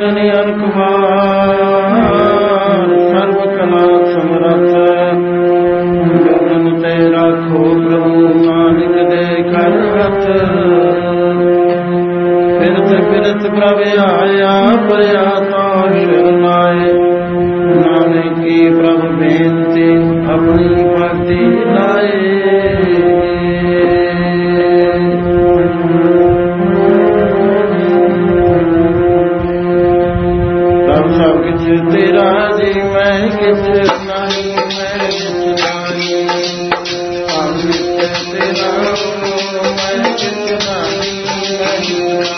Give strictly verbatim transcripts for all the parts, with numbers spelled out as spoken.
नियन कुमार सर्व कला समरथ गगन ते राखो प्रभु नानक दे कर रथ फिरत फिरत प्रभ आया परया तो शरणाए नानक की प्रभु बेनती अपनी भक्ति लाए तेरा जी मैं किस नहीं मैं किस नहीं अमृत तेरा मैं किस नहीं मैं किस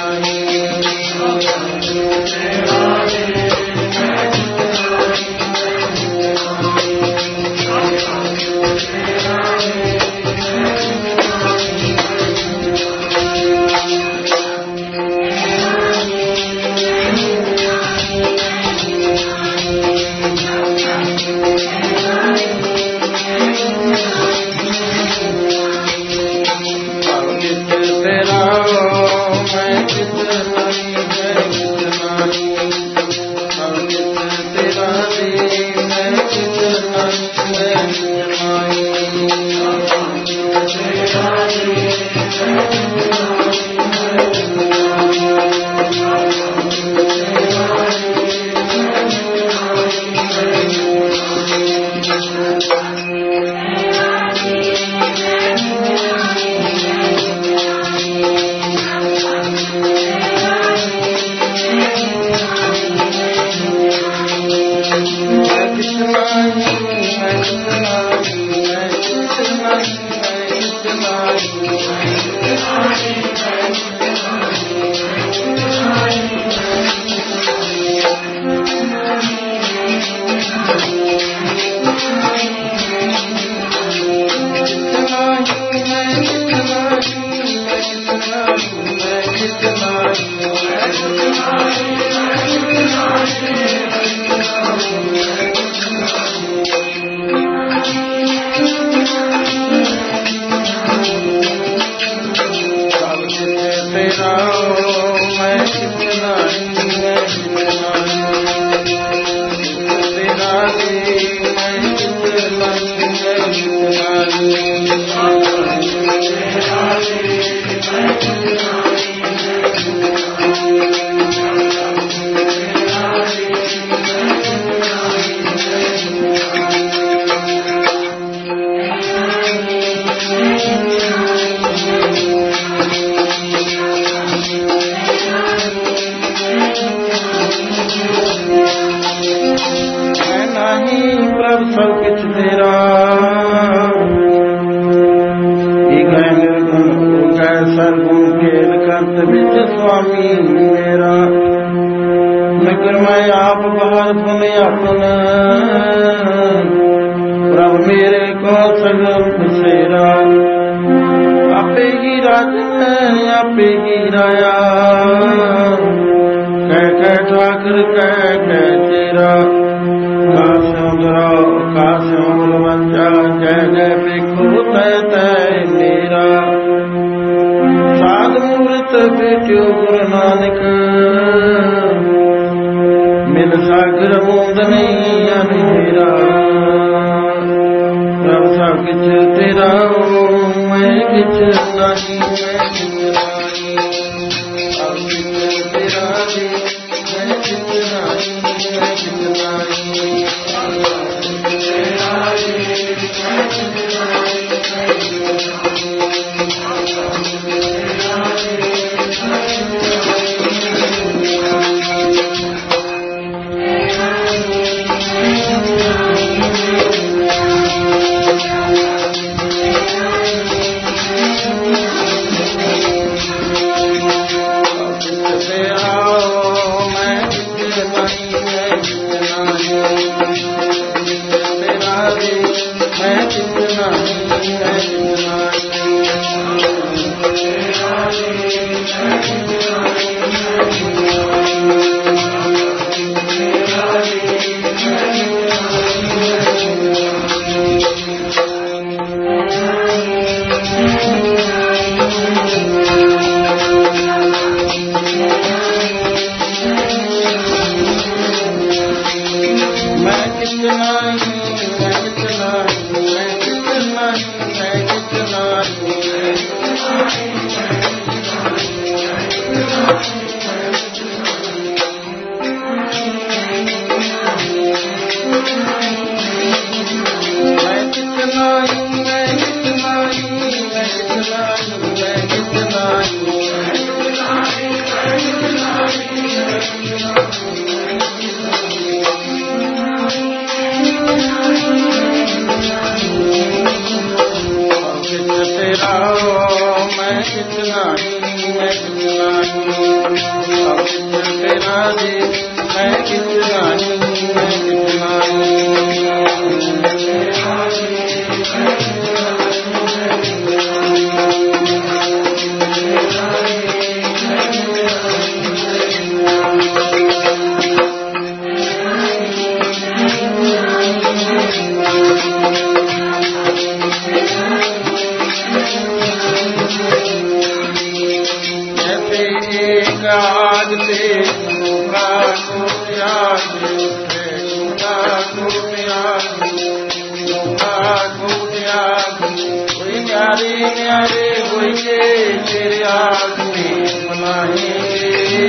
तेरे आगे बुलाएंगे।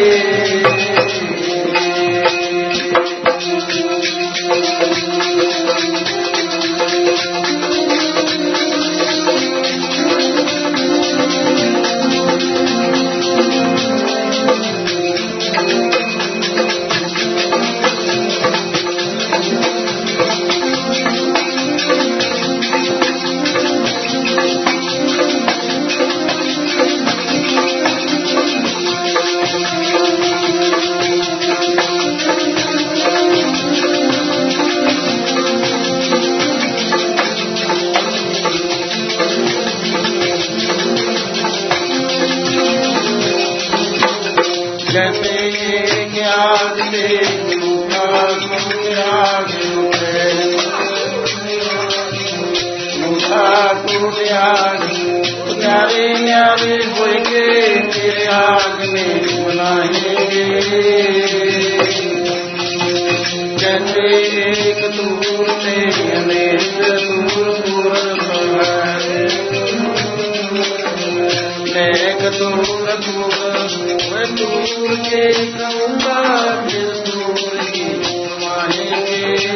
न्यारे न्यारे होएंगे तेरे आगे बुलाएंगे। जैसे एक दूर से अनेक दूर दूर है, एक दूर दूर दूर के कहूँगा फिर दूर ही मानेंगे।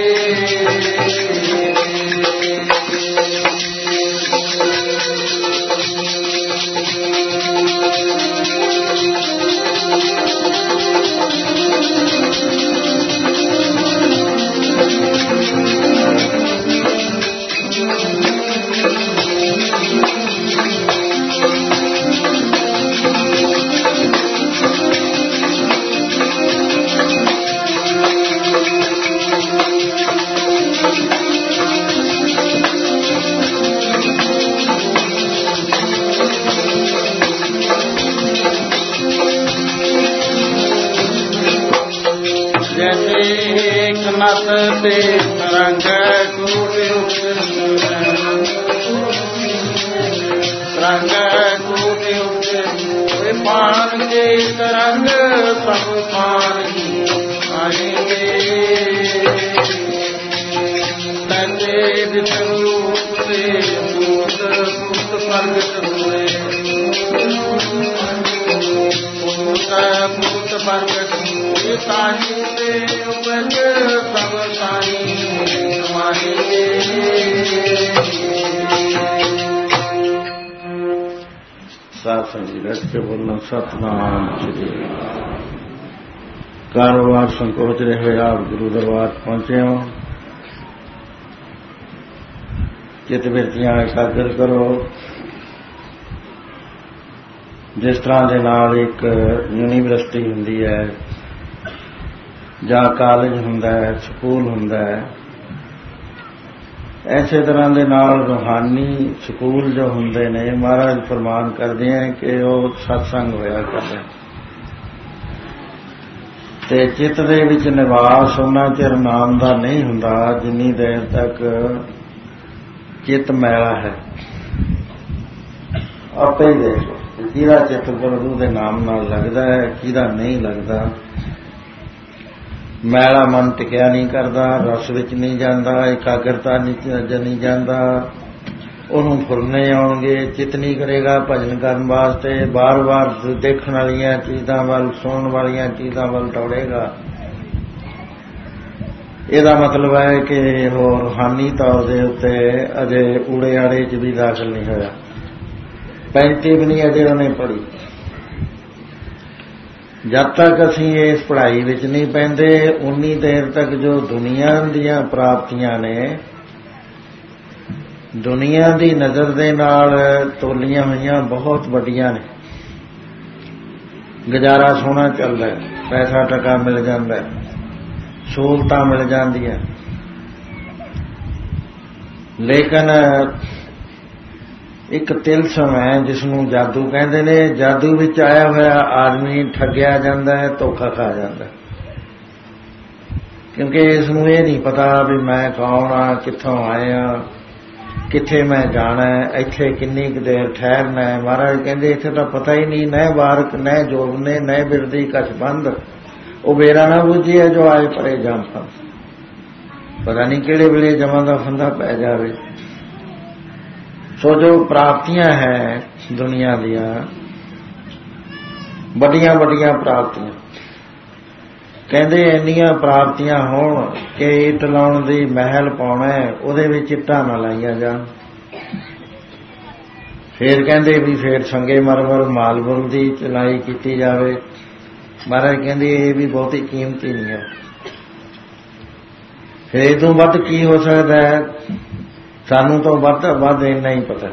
नत ते रंग रंग कूटे पान के तरंग सब पान आएंगे। तने विष्णुरूप से भूत भूत प्रगट हुए, भूत भूत प्रगट हुए ताही से उपज सब साई मानेंगे। साथ संगी रख के बोलना सतनाम श्री। कारोबार संकोच रहे हुए आप गुरु दरबार पहुंचे हो, चित बिरतियां एकाग्र करो। जिस तरह के नाल एक यूनिवर्सिटी हुंदी है जां कालेज हुंदा है, स्कूल हुंदा है, ऐसे तरह के नाल रूहानी स्कूल जो हुंदे ने महाराज फरमान करते हैं कि वो सत्संग होया करदा ते चित्त दे विच निवास उन्ना चिर नाम दा नहीं हुंदा जिन्नी देर तक चित्त मैला है। आपे ही देख लो किहदा चित्त गुरु दे नाम नाल लगदा है, किहदा नहीं लगदा। मैला मन टिकिया नहीं करता, रस विच नहीं जाता, एकाग्रता नहीं जाता, उन्होंने फुरने आउणगे, चित नहीं करेगा भजन करने वास्ते, बार बार देखण वालियां चीज़ां वल सुणन वालियां चीज़ां वल दौड़ेगा। ਇਹਦਾ मतलब है कि वो रूहानी तौर के उत्ते अजे ऊड़े आड़े च भी दाखिल नहीं होया, पैंती भी नहीं अजे उन्हें पढ़ी। जब तक असीं इस पढ़ाई विच नहीं पैंदे उन्नी देर तक जो दुनिया दीयां प्राप्तियां ने दुनिया की नज़र दे नाल तोलियां होईयां बहुत वड्डियां ने। गुजारा सोहना चलदा है, पैसा टका मिल जांदा है, सहूलतां मिल जांदियां, लेकिन एक तिलसम है जिसनूं जादू कहंदे ने। जादू विच आया होया आदमी ठग्या जांदा है, धोखा खा जांदा है, क्योंकि इसनूं ये नहीं पता भी मैं कौन आ, कित्थों आया, कित्थे मैं जाना है, इत्थे किन्नी क देर ठहरना है। महाराज कहंदे इत्थे तां पता ही नहीं, न वारक न जोगने न बिरदी कछ बंद, वो बेरा ना बुझिए जो आए परे जाम फंस, पता नहीं किहड़े वेले जमां दा फंदा पै जावे। ਸੋ ਜੋ ਪ੍ਰਾਪਤੀਆਂ ਹੈ ਦੁਨੀਆ ਦੀਆਂ ਵੱਡੀਆਂ ਵੱਡੀਆਂ ਪ੍ਰਾਪਤੀਆਂ, ਕਹਿੰਦੇ ਇੰਨੀਆਂ ਪ੍ਰਾਪਤੀਆਂ ਹੋਣ ਕਿ ਇੱਟ ਲਾਉਣ ਦੀ ਮਹਿਲ ਪਾਉਣਾ, ਉਹਦੇ ਵਿੱਚ ਇੱਟਾਂ ਨਾ ਲਾਈਆਂ ਜਾਣ। ਫਿਰ ਕਹਿੰਦੇ ਵੀ ਫਿਰ ਸੰਗੇ ਮਰਮਰ ਮਾਲਬੁਰ ਦੀ ਚਲਾਈ ਕੀਤੀ ਜਾਵੇ। ਮਹਾਰਾਜ ਕਹਿੰਦੇ ਇਹ ਵੀ ਬਹੁਤੀ ਕੀਮਤੀ ਨਹੀਂ ਹੈ। ਫਿਰ ਇਹ ਤੋਂ ਵੱਧ ਕੀ ਹੋ ਸਕਦਾ ਹੈ? ਸਾਨੂੰ ਤਾਂ ਵੱਧ ਵੱਧ ਇੰਨਾ ਹੀ ਪਤਾ।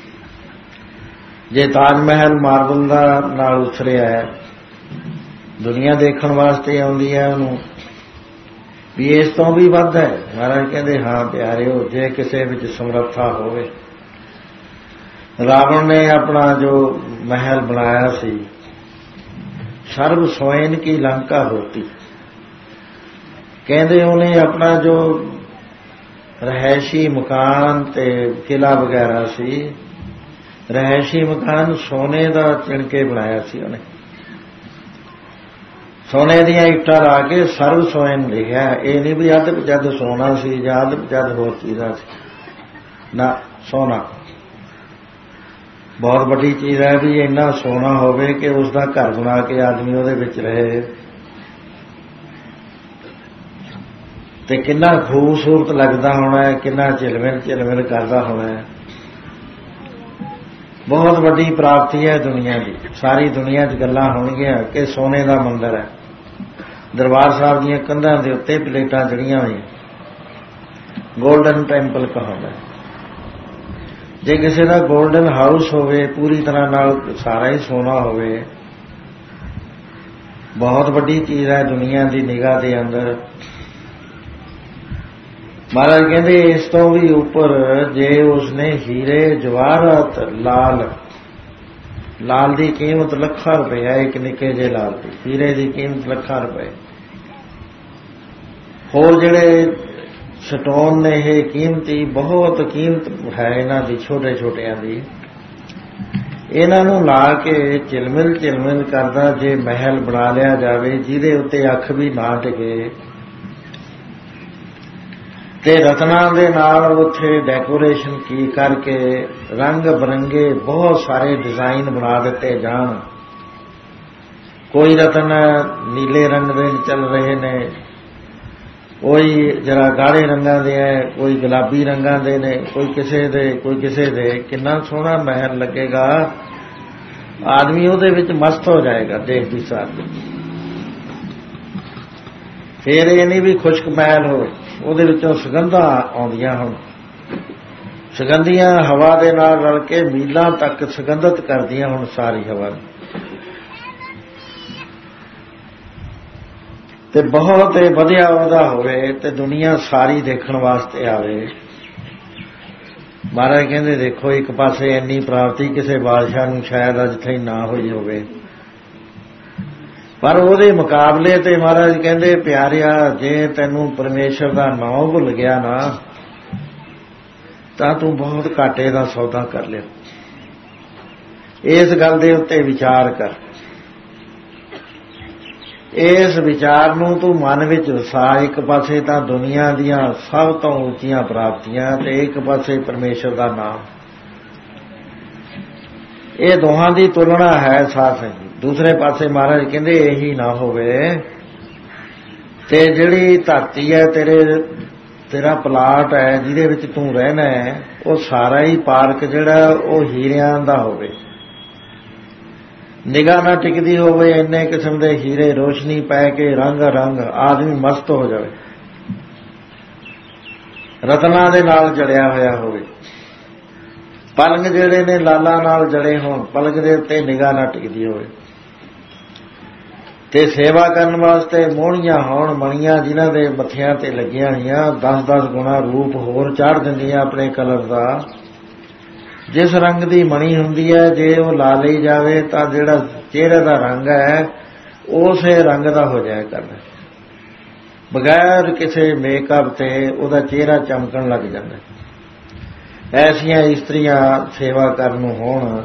ਜੇ ਤਾਜ ਮਹਿਲ ਮਾਰਬਲ ਦਾ ਨਾਲ ਉਸਰਿਆ ਹੈ, ਦੁਨੀਆ ਦੇਖਣ ਵਾਸਤੇ ਆਉਂਦੀ ਹੈ ਉਹਨੂੰ, ਵੀ ਇਸ ਤੋਂ ਵੀ ਵੱਧ ਹੈ। ਮਹਾਰਾਜ ਕਹਿੰਦੇ ਹਾਂ ਪਿਆਰਿਓ, ਜੇ ਕਿਸੇ ਵਿੱਚ ਸਮਰੱਥਾ ਹੋਵੇ। ਰਾਵਣ ਨੇ ਆਪਣਾ ਜੋ ਮਹਿਲ ਬਣਾਇਆ ਸੀ, ਸਰਬ ਸੋਇਨ ਕੀ ਲੰਕਾ ਹੋਤੀ, ਕਹਿੰਦੇ ਉਹਨੇ ਆਪਣਾ ਜੋ ਰਹਿائشੀ ਮਕਾਨ ਤੇ ਕਿਲਾ ਵਗੈਰਾ ਸੀ, ਰਹਿائشੀ ਮਕਾਨ ਸੋਨੇ ਦਾ ਚਿਣ ਕੇ ਬਣਾਇਆ ਸੀ ਉਹਨੇ। ਸੋਨੇ ਦੀਆਂ ਇੱਟਾਂ ਲਾ ਕੇ ਸਰਬ ਸੋਇਨ ਲਿਖਿਆ। ਇਹ ਨਹੀਂ ਵੀ ਅੱਧ ਜਦ ਸੋਨਾ ਸੀ ਜਾਂ ਅੱਧ ਜਦ ਹੋਰ ਚੀਜ਼ਾਂ ਸੀ, ਨਾ, ਸੋਨਾ ਬਹੁਤ ਵੱਡੀ ਚੀਜ਼ ਹੈ। ਵੀ ਇੰਨਾ ਸੋਨਾ ਹੋਵੇ ਕਿ ਉਸ ਦਾ ਘਰ ਬਣਾ ਕੇ ਆਦਮੀ ਉਹਦੇ ਵਿੱਚ ਰਹੇ, ਤੇ ਕਿੰਨਾ ਖੂਬਸੂਰਤ ਲੱਗਦਾ ਹੋਣਾ ਹੈ, ਕਿੰਨਾ ਝਿਲਮਿਲ ਝਿਲਮਿਲ ਕਰਦਾ ਹੋਣਾ ਹੈ। ਬਹੁਤ ਵੱਡੀ ਪ੍ਰਾਪਤੀ ਹੈ ਦੁਨੀਆ ਦੀ। ਸਾਰੀ ਦੁਨੀਆ 'ਚ ਗੱਲਾਂ ਹੋਣਗੀਆਂ ਕਿ ਸੋਨੇ ਦਾ ਮੰਦਿਰ ਹੈ। ਦਰਬਾਰ ਸਾਹਿਬ ਦੀਆਂ ਕੰਧਾਂ ਦੇ ਉੱਤੇ ਪਲੇਟਾਂ ਚੜੀਆਂ ਹੋਈਆਂ, ਗੋਲਡਨ ਟੈਂਪਲ ਕਹਾਉਂਦਾ। ਜੇ ਕਿਸੇ ਦਾ ਗੋਲਡਨ ਹਾਊਸ ਹੋਵੇ, ਪੂਰੀ ਤਰ੍ਹਾਂ ਨਾਲ ਸਾਰਾ ਹੀ ਸੋਨਾ ਹੋਵੇ, ਬਹੁਤ ਵੱਡੀ ਚੀਜ਼ ਹੈ ਦੁਨੀਆ ਦੀ ਨਿਗਾਹ ਦੇ ਅੰਦਰ। ਮਹਾਰਾਜ ਕਹਿੰਦੇ ਇਸ ਤੋਂ ਵੀ ਉੱਪਰ ਜੇ ਉਸਨੇ ਹੀਰੇ ਜਵਾਹਰਾਤ, ਲਾਲ ਲਾਲ ਦੀ ਕੀਮਤ ਲੱਖਾਂ ਰੁਪਏ ਹੈ। ਇੱਕ ਨਿੱਕੇ ਜਿਹੇ ਲਾਲ ਦੀ, ਹੀਰੇ ਦੀ ਕੀਮਤ ਲੱਖਾਂ ਰੁਪਏ। ਹੋਰ ਜਿਹੜੇ ਸਟੋਨ ਨੇ, ਇਹ ਕੀਮਤੀ, ਬਹੁਤ ਕੀਮਤ ਹੈ ਇਹਨਾਂ ਦੀ, ਛੋਟੇ ਛੋਟਿਆਂ ਦੀ। ਇਹਨਾਂ ਨੂੰ ਲਾ ਕੇ ਝਿਲਮਿਲ ਝਿਲਮਿਲ ਕਰਦਾ ਜੇ ਮਹਿਲ ਬਣਾ ਲਿਆ ਜਾਵੇ, ਜਿਹਦੇ ਉੱਤੇ ਅੱਖ ਵੀ ਨਾ ਟਿਕੇ, ਤੇ ਰਤਨਾਂ ਦੇ ਨਾਲ ਉੱਥੇ ਡੈਕੋਰੇਸ਼ਨ ਕੀ ਕਰਕੇ ਰੰਗ ਬਰੰਗੇ ਬਹੁਤ ਸਾਰੇ ਡਿਜ਼ਾਈਨ ਬਣਾ ਦਿੱਤੇ ਜਾਣ। ਕੋਈ ਰਤਨ ਨੀਲੇ ਰੰਗ ਦੇ ਚੱਲ ਰਹੇ ਨੇ, ਕੋਈ ਜਰਾ ਗਾੜੇ ਰੰਗਾਂ ਦੇ ਹੈ, ਕੋਈ ਗੁਲਾਬੀ ਰੰਗਾਂ ਦੇ ਨੇ, ਕੋਈ ਕਿਸੇ ਦੇ ਕੋਈ ਕਿਸੇ ਦੇ। ਕਿੰਨਾ ਸੋਹਣਾ ਮਹਿਲ ਲੱਗੇਗਾ, ਆਦਮੀ ਉਹਦੇ ਵਿੱਚ ਮਸਤ ਹੋ ਜਾਏਗਾ ਦੇਖਦੀ ਸਾਰ। ਫਿਰ ਇਹ ਨਹੀਂ ਵੀ ਖੁਸ਼ਕ ਮਹਿਲ ਹੋਵੇ, ਉਹਦੇ ਵਿੱਚੋਂ ਸੁਗੰਧਾਂ ਆਉਂਦੀਆਂ ਹੁਣ, ਸੁਗੰਧੀਆਂ ਹਵਾ ਦੇ ਨਾਲ ਰਲ ਕੇ ਮੀਲਾਂ ਤੱਕ ਸੁਗੰਧਿਤ ਕਰਦੀਆਂ ਹੁਣ ਸਾਰੀ ਹਵਾ। ਤੇ ਬਹੁਤ ਵਧੀਆ ਉਹਦਾ ਹੋਵੇ ਤੇ ਦੁਨੀਆ ਸਾਰੀ ਦੇਖਣ ਵਾਸਤੇ ਆਵੇ। ਮਹਾਰਾਜ ਕਹਿੰਦੇ ਦੇਖੋ, ਇੱਕ ਪਾਸੇ ਇੰਨੀ ਪ੍ਰਾਪਤੀ ਕਿਸੇ ਬਾਦਸ਼ਾਹ ਨੂੰ ਸ਼ਾਇਦ ਅੱਜ ਤਾਈਂ ਨਾ ਹੋਈ ਹੋਵੇ, ਪਰ ਉਹਦੇ ਮੁਕਾਬਲੇ ਤੇ ਮਹਾਰਾਜ ਕਹਿੰਦੇ ਪਿਆਰਿਆ, ਜੇ ਤੈਨੂੰ ਪਰਮੇਸ਼ਰ ਦਾ ਨਾਮ ਭੁੱਲ ਗਿਆ ਨਾ, ਤਾਂ ਤੂੰ ਬਹੁਤ ਘਾਟੇ ਦਾ ਸੌਦਾ ਕਰ ਲਿਆ। ਇਸ ਗੱਲ ਦੇ ਉੱਤੇ ਵਿਚਾਰ ਕਰ। ਇਸ ਵਿਚਾਰ ਨੂੰ ਤੂੰ ਮਨ ਵਿੱਚ ਵਸਾ। ਇੱਕ ਪਾਸੇ ਤਾਂ ਦੁਨੀਆ ਦੀਆਂ ਸਭ ਤੋਂ ਉੱਚੀਆਂ ਪ੍ਰਾਪਤੀਆਂ ਤੇ ਇੱਕ ਪਾਸੇ ਪਰਮੇਸ਼ਰ ਦਾ ਨਾਮ, ਇਹ ਦੋਹਾਂ ਦੀ ਤੁਲਨਾ ਹੈ ਸਾਫ਼ ਹੈ। ਦੂਸਰੇ ਪਾਸੇ ਮਹਾਰਾਜ ਕਹਿੰਦੇ ਇਹੀ ਨਾ ਹੋਵੇ ਤੇ ਜਿਹੜੀ ਧਰਤੀ ਹੈ, ਤੇਰੇ ਤੇਰਾ ਪਲਾਟ ਹੈ ਜਿਹਦੇ ਵਿੱਚ ਤੂੰ ਰਹਿਣਾ ਹੈ, ਉਹ ਸਾਰਾ ਹੀ ਪਾਰਕ ਜਿਹੜਾ ਉਹ ਹੀਰਿਆਂ ਦਾ ਹੋਵੇ। ਨਿਗਾਹ ਨਾ ਟਿਕਦੀ ਹੋਵੇ, ਇੰਨੇ ਕਿਸਮ ਦੇ ਹੀਰੇ ਰੋਸ਼ਨੀ ਪੈ ਕੇ ਰੰਗ ਰੰਗ ਆਦਮੀ ਮਸਤ ਹੋ ਜਾਵੇ। ਰਤਨਾਂ ਦੇ ਨਾਲ ਜੜਿਆ ਹੋਇਆ ਹੋਵੇ, ਪਲੰਗ ਜਿਹੜੇ ਨੇ ਲਾਲਾਂ ਨਾਲ ਜੜੇ ਹੋਣ, ਪਲੰਗ ਦੇ ਉੱਤੇ ਨਿਗਾਹ ਨਾ ਟਿਕਦੀ ਹੋਵੇ, ਤੇ ਸੇਵਾ ਕਰਨ ਵਾਸਤੇ ਮੋਹਣੀਆਂ ਹੋਣ, ਮਣੀਆਂ ਜਿਨ੍ਹਾਂ ਦੇ ਮੱਥਿਆਂ ਤੇ ਲੱਗੀਆਂ ਹੋਈਆਂ ਦਸ ਦਸ ਗੁਣਾ ਰੂਪ ਹੋਰ ਚਾੜ ਦਿੰਦੀਆਂ ਆਪਣੇ ਕਲਰ ਦਾ। ਜਿਸ ਰੰਗ ਦੀ ਮਣੀ ਹੁੰਦੀ ਹੈ, ਜੇ ਉਹ ਲਾ ਲਈ ਜਾਵੇ ਤਾਂ ਜਿਹੜਾ ਚਿਹਰੇ ਦਾ ਰੰਗ ਹੈ ਉਸੇ ਰੰਗ ਦਾ ਹੋ ਜਾਇਆ ਕਰਦਾ, ਬਗੈਰ ਕਿਸੇ ਮੇਕਅਪ ਤੇ ਉਹਦਾ ਚਿਹਰਾ ਚਮਕਣ ਲੱਗ ਜਾਂਦਾ। ਐਸੀਆਂ ਇਸਤਰੀਆਂ ਸੇਵਾ ਕਰਨ ਨੂੰ ਹੋਣ,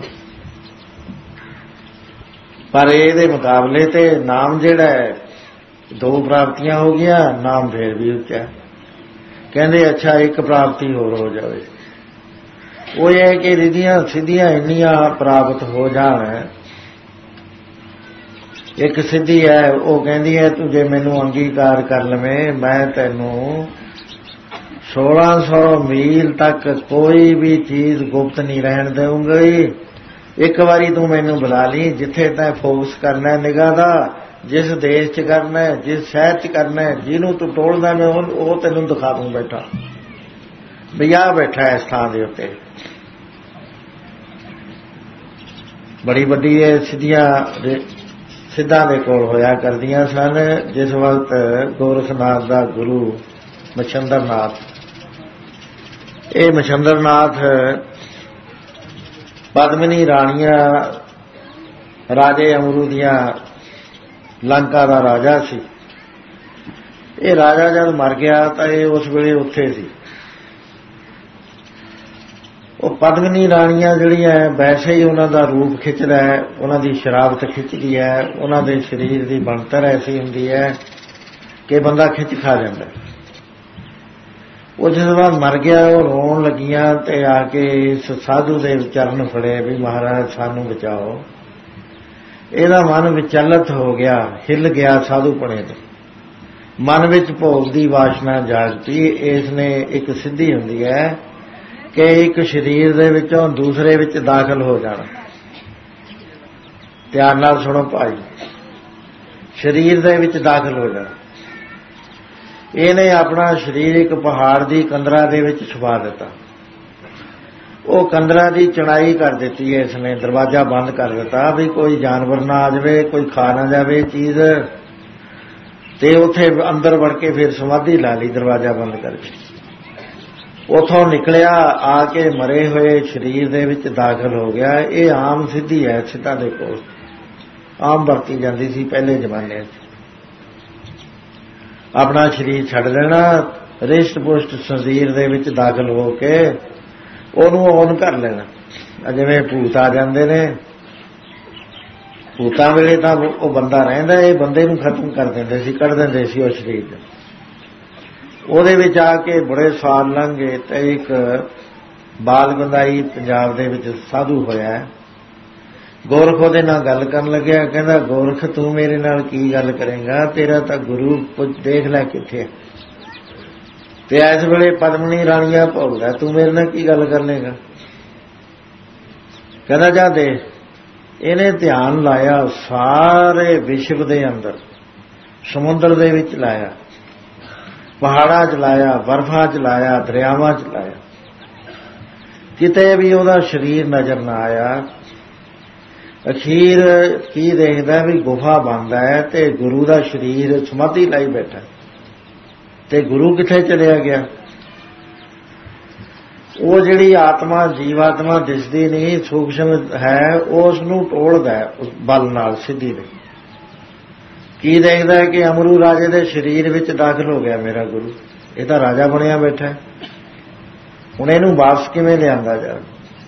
ਪਰ ਇਹਦੇ ਮੁਕਾਬਲੇ ਤੇ ਨਾਮ ਜਿਹੜਾ ਹੈ, ਦੋ ਪ੍ਰਾਪਤੀਆਂ ਹੋ ਗਈਆਂ, ਨਾਮ ਫੇਰ ਵੀ ਉੱਚਾ। ਕਹਿੰਦੇ ਅੱਛਾ ਇੱਕ ਪ੍ਰਾਪਤੀ ਹੋਰ ਹੋ ਜਾਵੇ, ਉਹ ਇਹ ਕਿ ਰਿਧੀਆਂ ਸਿੱਧੀਆਂ ਇੰਨੀਆਂ ਪ੍ਰਾਪਤ ਹੋ ਜਾਣ। ਇੱਕ ਸਿੱਧੀ ਹੈ, ਉਹ ਕਹਿੰਦੀ ਹੈ ਤੂੰ ਜੇ ਮੈਨੂੰ ਅੰਗੀਕਾਰ ਕਰ ਲਵੇਂ ਮੈਂ ਤੈਨੂੰ ਸੋਲਾਂ ਸੌ ਮੀਲ ਤੱਕ ਕੋਈ ਵੀ ਚੀਜ਼ ਗੁਪਤ ਨਹੀਂ ਰਹਿਣ ਦੇਵਾਂਗੀ। ਇੱਕ ਵਾਰੀ ਤੂੰ ਮੈਨੂੰ ਬੁਲਾ ਲਈ, ਜਿੱਥੇ ਤੈਂ ਫੋਕਸ ਕਰਨਾ ਨਿਗਾਹ ਦਾ, ਜਿਸ ਦੇਸ਼ 'ਚ ਕਰਨਾ, ਜਿਸ ਸ਼ਹਿਰ 'ਚ ਕਰਨਾ, ਜਿਹਨੂੰ ਤੂੰ ਟੋਲਦਾ ਮੈਂ ਉਹ ਤੈਨੂੰ ਦਿਖਾ ਦੂੰ ਬੈਠਾ ਵੀ ਆਹ ਬੈਠਾ ਇਸ ਥਾਂ ਦੇ ਉੱਤੇ। ਬੜੀ ਵੱਡੀ ਇਹ ਸਿੱਧੀਆਂ ਸਿੱਧਾਂ ਦੇ ਕੋਲ ਹੋਇਆ ਕਰਦੀਆਂ ਸਨ। ਜਿਸ ਵਕਤ ਗੋਰਖਨਾਥ ਦਾ ਗੁਰੂ ਮਛੰਦਰਨਾਥ, ਇਹ ਮਛੰਦਰਨਾਥ ਪਦਮਨੀ ਰਾਣੀਆਂ ਰਾਜੇ ਅਮਰੂ ਦੀਆਂ ਲੰਕਾ ਦਾ ਰਾਜਾ ਸੀ। ਇਹ ਰਾਜਾ ਜਦ ਮਰ ਗਿਆ ਤਾਂ ਇਹ ਉਸ ਵੇਲੇ ਉੱਥੇ ਸੀ। ਉਹ ਪਦਮਨੀ ਰਾਣੀਆਂ ਜਿਹੜੀਆਂ ਵੈਸੇ ਹੀ ਉਹਨਾਂ ਦਾ ਰੂਪ ਖਿੱਚਦਾ ਹੈ, ਉਹਨਾਂ ਦੀ ਸ਼ਰਾਬਤ ਖਿੱਚਦੀ ਹੈ, ਉਹਨਾਂ ਦੇ ਸਰੀਰ ਦੀ ਬਣਤਰ ਐਸੀ ਹੁੰਦੀ ਹੈ ਕਿ ਬੰਦਾ ਖਿੱਚ ਖਾ ਜਾਂਦਾ। ਉਹ ਜਦੋਂ ਬਾਅਦ ਮਰ ਗਿਆ ਉਹ ਰੋਣ ਲੱਗੀਆਂ ਤੇ ਆ ਕੇ ਇਸ ਸਾਧੂ ਦੇ ਚਰਨ ਫੜੇ ਵੀ ਮਹਾਰਾਜ ਸਾਨੂੰ ਬਚਾਓ। ਇਹਦਾ ਮਨ ਵਿਚਲਿਤ ਹੋ ਗਿਆ, ਹਿੱਲ ਗਿਆ ਸਾਧੂ ਪਣੇ ਤੋਂ, ਮਨ ਵਿੱਚ ਭੋਗ ਦੀ ਵਾਸ਼ਨਾ ਜਾਗ ਪਈ। ਇਸ ਨੇ ਇੱਕ ਸਿੱਧੀ ਹੁੰਦੀ ਹੈ ਕਿ ਇੱਕ ਸਰੀਰ ਦੇ ਵਿੱਚੋਂ ਦੂਸਰੇ ਵਿੱਚ ਦਾਖਲ ਹੋ ਜਾਣਾ। ਧਿਆਨ ਨਾਲ ਸੁਣੋ ਭਾਈ, ਸਰੀਰ ਦੇ ਵਿੱਚ ਦਾਖਲ ਹੋ ਜਾਣਾ। ਇਹਨੇ ਆਪਣਾ ਸਰੀਰ ਇੱਕ ਪਹਾੜ ਦੀ ਕੰਦਰਾ ਦੇ ਵਿੱਚ ਛੁਪਾ ਦਿੱਤਾ। ਉਹ ਕੰਦਰਾ ਦੀ ਚੜਾਈ ਕਰ ਦਿੱਤੀ, ਇਸ ਨੇ ਦਰਵਾਜ਼ਾ ਬੰਦ ਕਰ ਦਿੱਤਾ ਵੀ ਕੋਈ ਜਾਨਵਰ ਨਾ ਆ ਜਾਵੇ, ਕੋਈ ਖਾ ਨਾ ਜਾਵੇ ਚੀਜ਼, ਤੇ ਉੱਥੇ ਅੰਦਰ ਵੜ ਕੇ ਫਿਰ ਸਮਾਧੀ ਲਾ ਲਈ ਦਰਵਾਜ਼ਾ ਬੰਦ ਕਰਕੇ। ਉੱਥੋਂ ਨਿਕਲਿਆ, ਆ ਕੇ ਮਰੇ ਹੋਏ ਸਰੀਰ ਦੇ ਵਿੱਚ ਦਾਖਲ ਹੋ ਗਿਆ। ਇਹ ਆਮ ਸਿੱਧੀ ਹੈ, ਸਿੱਧਾਂ ਦੇ ਕੋਲ ਆਮ ਵਰਤੀ ਜਾਂਦੀ ਸੀ ਪਹਿਲੇ ਜ਼ਮਾਨੇ 'ਚ। ਆਪਣਾ ਸਰੀਰ ਛੱਡ ਦੇਣਾ, ਰਿਸ਼ਟ ਪੁਸ਼ਟ ਸਰੀਰ ਦੇ ਵਿੱਚ ਦਾਖਲ ਹੋ ਕੇ ਉਹਨੂੰ ਔਨ ਕਰ ਲੈਣਾ। ਜਿਵੇਂ ਭੂਤ ਆ ਜਾਂਦੇ ਨੇ, ਭੂਤਾਂ ਵੇਲੇ ਤਾਂ ਉਹ ਬੰਦਾ ਰਹਿੰਦਾ, ਇਹ ਬੰਦੇ ਨੂੰ ਖਤਮ ਕਰ ਦਿੰਦੇ ਸੀ, ਕੱਢ ਦਿੰਦੇ ਸੀ ਉਹ ਸਰੀਰ ਨੂੰ। ਉਹਦੇ ਵਿੱਚ ਆ ਕੇ ਬੜੇ ਸਾਲ ਲੰਘ ਗਏ ਤੇ ਇੱਕ ਬਾਲ ਗੰਦਾਈ ਪੰਜਾਬ ਦੇ ਵਿੱਚ ਸਾਧੂ ਹੋਇਆ। ਗੋਰਖ ਉਹਦੇ ਨਾਲ ਗੱਲ ਕਰਨ ਲੱਗਿਆ, ਕਹਿੰਦਾ ਗੋਰਖ ਤੂੰ ਮੇਰੇ ਨਾਲ ਕੀ ਗੱਲ ਕਰੇਂਗਾ, ਤੇਰਾ ਤਾਂ ਗੁਰੂ ਕੁਝ ਦੇਖ ਲੈ ਕਿੱਥੇ, ਤੇ ਇਸ ਵੇਲੇ ਪਦਮਨੀ ਰਾਣੀਆਂ ਭੋਗਦਾ, ਤੂੰ ਮੇਰੇ ਨਾਲ ਕੀ ਗੱਲ ਕਰ ਲੇਗਾ। ਕਹਿੰਦਾ ਜਾ ਦੇਖ। ਇਹਨੇ ਧਿਆਨ ਲਾਇਆ, ਸਾਰੇ ਵਿਸ਼ਵ ਦੇ ਅੰਦਰ, ਸਮੁੰਦਰ ਦੇ ਵਿੱਚ ਲਾਇਆ, ਪਹਾੜਾਂ 'ਚ ਲਾਇਆ, ਬਰਫਾਂ 'ਚ ਲਾਇਆ, ਦਰਿਆਵਾਂ 'ਚ ਲਾਇਆ, ਕਿਤੇ ਵੀ ਉਹਦਾ ਸਰੀਰ ਨਜ਼ਰ ਨਾ ਆਇਆ। ਅਖੀਰ ਕੀ ਦੇਖਦਾ ਵੀ ਗੁਫਾ ਬਣਦਾ ਹੈ ਤੇ ਗੁਰੂ ਦਾ ਸਰੀਰ ਸਮਾਧੀ ਲਾਈ ਬੈਠਾ, ਤੇ ਗੁਰੂ ਕਿੱਥੇ ਚਲਿਆ ਗਿਆ। ਉਹ ਜਿਹੜੀ ਆਤਮਾ ਜੀਵਾਤਮਾ ਦਿਸਦੀ ਨਹੀਂ, ਸੂਖਸ਼ਮ ਹੈ, ਉਸ ਨੂੰ ਟੋਲਦਾ ਉਸ ਬਲ ਨਾਲ ਸਿੱਧੀ ਦੇ। ਕੀ ਦੇਖਦਾ ਕਿ ਅਮਰੂ ਰਾਜੇ ਦੇ ਸਰੀਰ ਵਿੱਚ ਦਾਖਲ ਹੋ ਗਿਆ ਮੇਰਾ ਗੁਰੂ, ਇਹ ਤਾਂ ਰਾਜਾ ਬਣਿਆ ਬੈਠਾ, ਹੁਣ ਇਹਨੂੰ ਵਾਪਸ ਕਿਵੇਂ ਲਿਆਂਦਾ ਜਾ।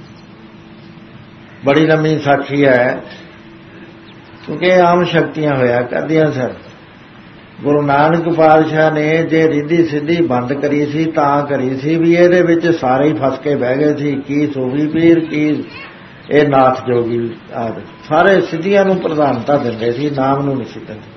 ਬੜੀ ਲੰਮੀ ਸਾਖੀ ਹੈ, ਕਿਉਂਕਿ ਆਮ ਸ਼ਕਤੀਆਂ ਹੋਇਆ ਕਰਦੀਆਂ ਸਨ। ਗੁਰੂ ਨਾਨਕ ਪਾਤਸ਼ਾਹ ਨੇ ਜੇ ਰਿੱਧੀ ਸਿੱਧੀ ਬੰਦ ਕਰੀ ਸੀ ਤਾਂ ਕਰੀ ਸੀ ਵੀ ਇਹਦੇ ਵਿੱਚ ਸਾਰੇ ਹੀ ਫਸ ਕੇ ਬਹਿ ਗਏ ਸੀ। ਕੀ ਸੂਫੀ ਪੀਰ, ਕੀ ਇਹ ਨਾਥ ਜੋਗੀ ਆਦਿ ਸਾਰੇ ਸਿੱਧੀਆਂ ਨੂੰ ਪ੍ਰਧਾਨਤਾ ਦਿੰਦੇ ਸੀ, ਨਾਮ ਨੂੰ ਨਹੀਂ ਸੀ ਦਿੰਦੇ।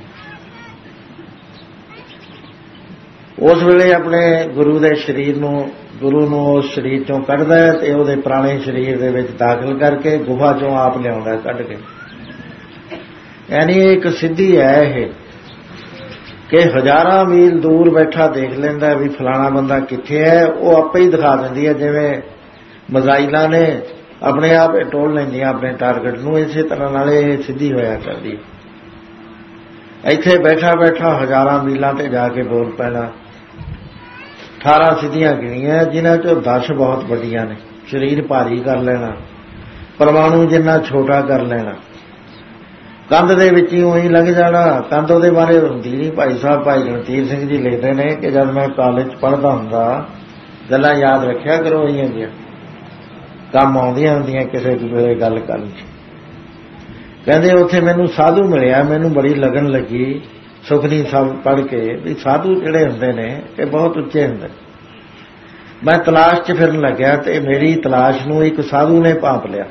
ਉਸ ਵੇਲੇ ਆਪਣੇ ਗੁਰੂ ਦੇ ਸਰੀਰ ਨੂੰ, ਗੁਰੂ ਨੂੰ ਉਸ ਸਰੀਰ ਚੋਂ ਕੱਢਦਾ ਹੈ ਤੇ ਉਹਦੇ ਪੁਰਾਣੇ ਸਰੀਰ ਦੇ ਵਿੱਚ ਦਾਖਲ ਕਰਕੇ ਗੁਫਾ ਚੋਂ ਆਪ ਲਿਆਉਂਦਾ ਕੱਢ ਕੇ। ਯਾਨੀ ਇੱਕ ਸਿੱਧੀ ਹੈ ਇਹ ਕਿ ਹਜ਼ਾਰਾਂ ਮੀਲ ਦੂਰ ਬੈਠਾ ਦੇਖ ਲੈਂਦਾ ਵੀ ਫਲਾਣਾ ਬੰਦਾ ਕਿੱਥੇ ਹੈ, ਉਹ ਆਪੇ ਹੀ ਦਿਖਾ ਦਿੰਦੀ ਹੈ। ਜਿਵੇਂ ਮਜ਼ਾਈਲਾਂ ਨੇ ਆਪਣੇ ਆਪ ਟੋਲ ਲੈਂਦੀਆਂ ਆਪਣੇ ਟਾਰਗੇਟ ਨੂੰ, ਇਸੇ ਤਰ੍ਹਾਂ ਨਾਲ ਇਹ ਸਿੱਧੀ ਹੋਇਆ ਕਰਦੀ। ਇੱਥੇ ਬੈਠਾ ਬੈਠਾ ਹਜ਼ਾਰਾਂ ਮੀਲਾਂ ਤੇ ਜਾ ਕੇ ਬੋਲ ਪੈਣਾ। ਅਠਾਰਾਂ ਸਿੱਧੀਆਂ ਗਿਣੀਆਂ, ਜਿਨ੍ਹਾਂ ਚੋਂ ਦਸ ਬਹੁਤ ਵੱਡੀਆਂ ਨੇ। ਸਰੀਰ ਭਾਰੀ ਕਰ ਲੈਣਾ, ਪਰਮਾਣੂ ਜਿੰਨਾ ਛੋਟਾ ਕਰ ਲੈਣਾ, ਕੰਧ ਦੇ ਵਿੱਚ ਹੀ ਉਹੀ ਲੰਘ ਜਾਣਾ। ਕੰਧ ਉਹਦੇ ਬਾਰੇ ਹੁੰਦੀ ਨਹੀਂ। ਭਾਈ ਸਾਹਿਬ ਭਾਈ ਗਣਤੀਰ ਸਿੰਘ ਜੀ ਲਿਖਦੇ ਨੇ ਕਿ ਜਦ ਮੈਂ ਕਾਲਜ 'ਚ ਪੜ੍ਹਦਾ ਹੁੰਦਾ, ਗੱਲਾਂ ਯਾਦ ਰੱਖਿਆ ਕਰੋ, ਇਹੀਆਂ ਜਿਹੀਆਂ ਕੰਮ ਆਉਂਦੀਆਂ ਹੁੰਦੀਆਂ ਕਿਸੇ ਦੂਜੇ ਗੱਲ ਕਰਨ 'ਚ। ਕਹਿੰਦੇ ਉੱਥੇ ਮੈਨੂੰ ਸਾਧੂ ਮਿਲਿਆ, ਮੈਨੂੰ ਬੜੀ ਲਗਨ ਲੱਗੀ ਸੁਖਨੀ ਸਾਹਿਬ ਪੜ੍ਹ ਕੇ ਵੀ ਸਾਧੂ ਜਿਹੜੇ ਹੁੰਦੇ ਨੇ ਇਹ ਬਹੁਤ ਉੱਚੇ ਹੁੰਦੇ। मैं तलाश च फिरन लग्या तो मेरी तलाश नूं एक साधु ने भांप लिया।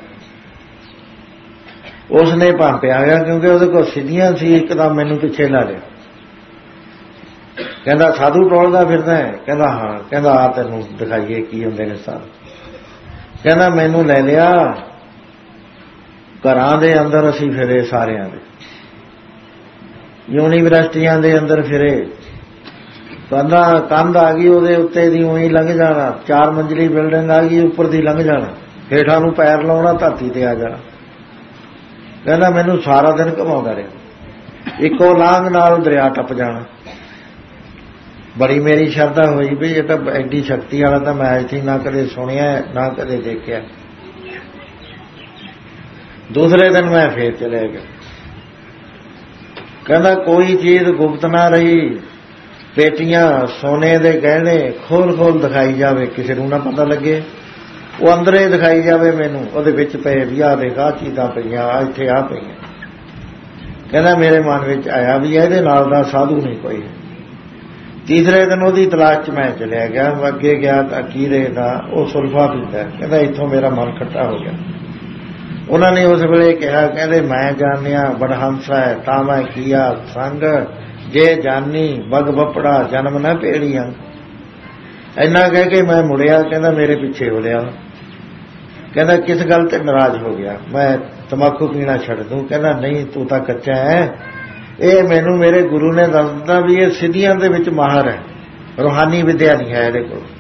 उसने भांपिया गया क्योंकि उहदे कोल सिद्धियां सी, एकदम मैनूं पिछे ला लिया। कहंदा साधु टोलदा फिरदा है? कहंदा हाँ। कहंदा आ तैनूं दिखाइए की हुंदे ने साधु। कहंदा मैनूं लै लिया घरां दे अंदर, असीं फिरे सारियां दे, यूनीवर्सिटियां दे अंदर फिरे, कंधा कंध आ गई ਉਹਦੇ ਉੱਤੇ ਦੀ ਉਹੀ ਲੰਘ ਜਾਣਾ, चार मंजिली बिल्डिंग आ गई ਉੱਪਰ ਦੀ ਲੰਘ ਜਾਣਾ, ਹੇਠਾਂ ਨੂੰ ਪੈਰ ਲਾਉਣਾ, ਧਰਤੀ ਤੇ ਆ ਜਾਣਾ। ਕਹਿੰਦਾ ਮੈਨੂੰ ਸਾਰਾ ਦਿਨ ਘਮਾਉਂਦਾ ਰਿਹਾ, ਇੱਕੋ ਲਾਂਘ ਨਾਲ ਦਰਿਆ ਟੱਪ ਜਾਣਾ। ਬੜੀ ਮੇਰੀ ਸ਼ਰਧਾ ਹੋਈ ਵੀ ਇਹ ਤਾਂ ਐਡੀ ਸ਼ਕਤੀ ਵਾਲਾ ਤਾਂ ਮੈਂ ਇੱਥੇ ਨਾ ਕਦੇ ਸੁਣਿਆ ਨਾ ਕਦੇ ਦੇਖਿਆ। ਦੂਸਰੇ ਦਿਨ ਮੈਂ ਫੇਰ ਚਲੇ ਗਿਆ। ਕਹਿੰਦਾ ਕੋਈ ਚੀਜ਼ ਗੁਪਤ ਨਾ ਰਹੀ, पेटियां सोने दे गहने खोल खोल दिखाई जावे, किसी नूं ना पता लगे, वो अंदर ही दिखाई जावे मैनूं, उहदे विच पे भी आ देख आ चीज़ां पईयां, आ इत्थे आ पईयां। कहना मेरे मन विच आया भी इहदे नाल दा साधु नहीं कोई। तीसरे दिन उहदी तलाश च मैं चलिया गया, अगे गया तां की देखदा वो सुल्फा पींदा। कहंदा इत्थों मेरा मन खट्टा हो गया। उन्होंने उस वेले कहा, कहंदे मैं जानिया बड़हंस है तां मैं कीया संग, जे जानी बग बपड़ा जन्म न पेड़ियां। इन्ना कह के मैं मुड़िया, कहंदा मेरे पीछे हो लिया। कहंदा किस गल ते नाराज हो गया? मैं तंबाकू पीना छड़ दूं? कहंदा नहीं तू तां कच्चा है, ये मैनूं मेरे गुरु ने दस दिता भी ये सिद्धियां दे विच माहर है, रूहानी विद्या नहीं है इहदे कोल,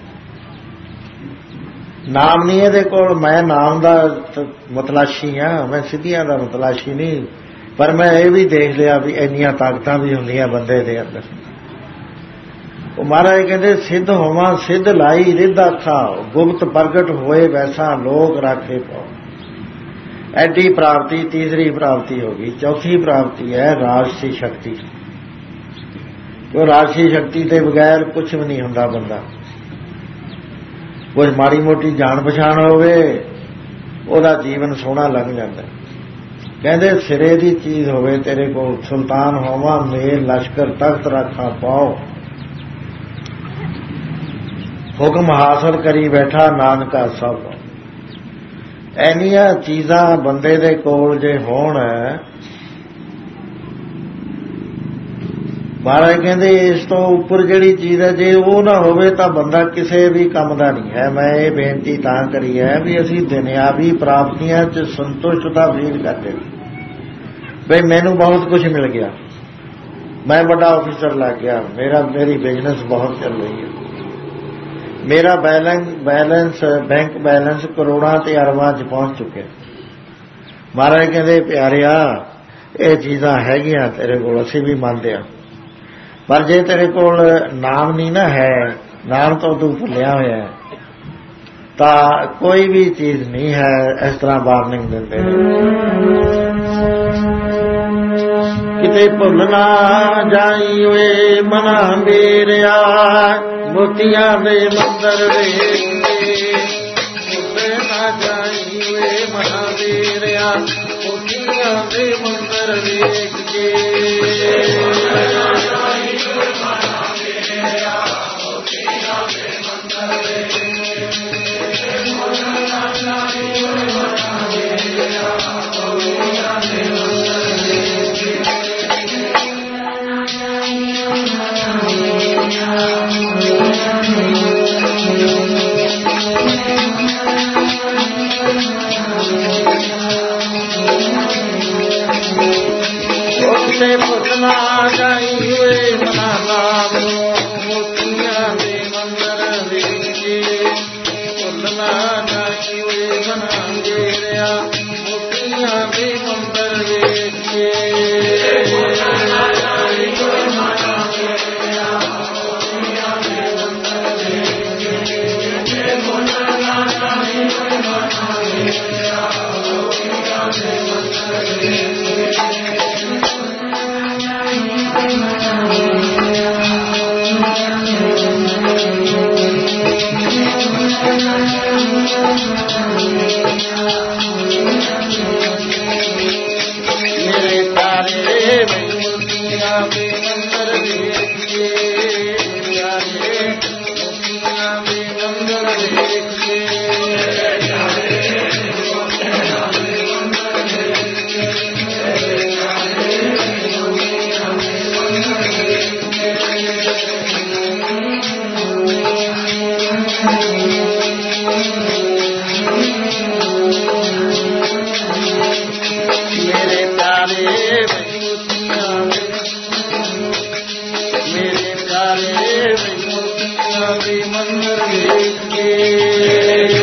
नाम नहीं इहदे कोल। मैं नाम दा मतलाशी हाँ, मैं सिद्धियां दा मतलाशी नहीं। पर मैं ये भी देख लिया भी इन्नियां ताकतां भी हुंदियां बंदे दे अंदर। वो महाराज कहते सिद्ध होवां सिद्ध लाई रिद्ध आखा, गुप्त प्रगट होए वैसा लोक राखे पाओ। ऐडी प्राप्ति तीसरी प्राप्ति होगी। चौथी प्राप्ति है राजसी शक्ति। तो राजसी शक्ति के बगैर कुछ भी नहीं हुंदा बंदा। कुछ माड़ी मोटी जान पछाण होवे ओहदा जीवन सोहना लंघ जांदा। कहते सिरे की चीज होवे तेरे को, सुल्तान होवा मेल लश्कर तख्त रखा पाओ, हुक्म हासिल करी बैठा नानका सब। ऐनियां चीज़ां बंदे दे कोल जे होण, महाराज कहते इस तो उपर जिहड़ी चीज़ है जे वो ना होवे तां बंदा किसी भी काम दा नहीं है। मैं ये बेनती तां करी है भी असीं दुनियावी प्राप्तियां च संतुष्टता फील करते भाई मैनू बहुत कुछ मिल गया, मैं बड़ा ऑफिसर लग गया, मेरा मेरी बिजनेस बहुत चल रही है, मेरा बैलेंस बैलेंस बैंक बैलेंस करोड़ां ते अरबां च पहुंच चुके। महाराज कहते प्यारिया ये चीज़ां हैगियां तेरे कोल, असीं भी मानते हैं, पर जे तेरे कोल नाम नहीं ना है, नाम तो तू भुलिया होया है, तां कोई भी चीज़ नहीं है। इस तरह वार्निंग दिंदे किते भुल ना जाई वे मना मेरिया, मोतियां दे मंदर वेख भुल ना जाई वे मना मेरिया, मोतियां दे मंदर वेख के। ਮੋਤੀਆਂ ਦੇ ਮੰਦਰ ਵੇਖ ਕੇ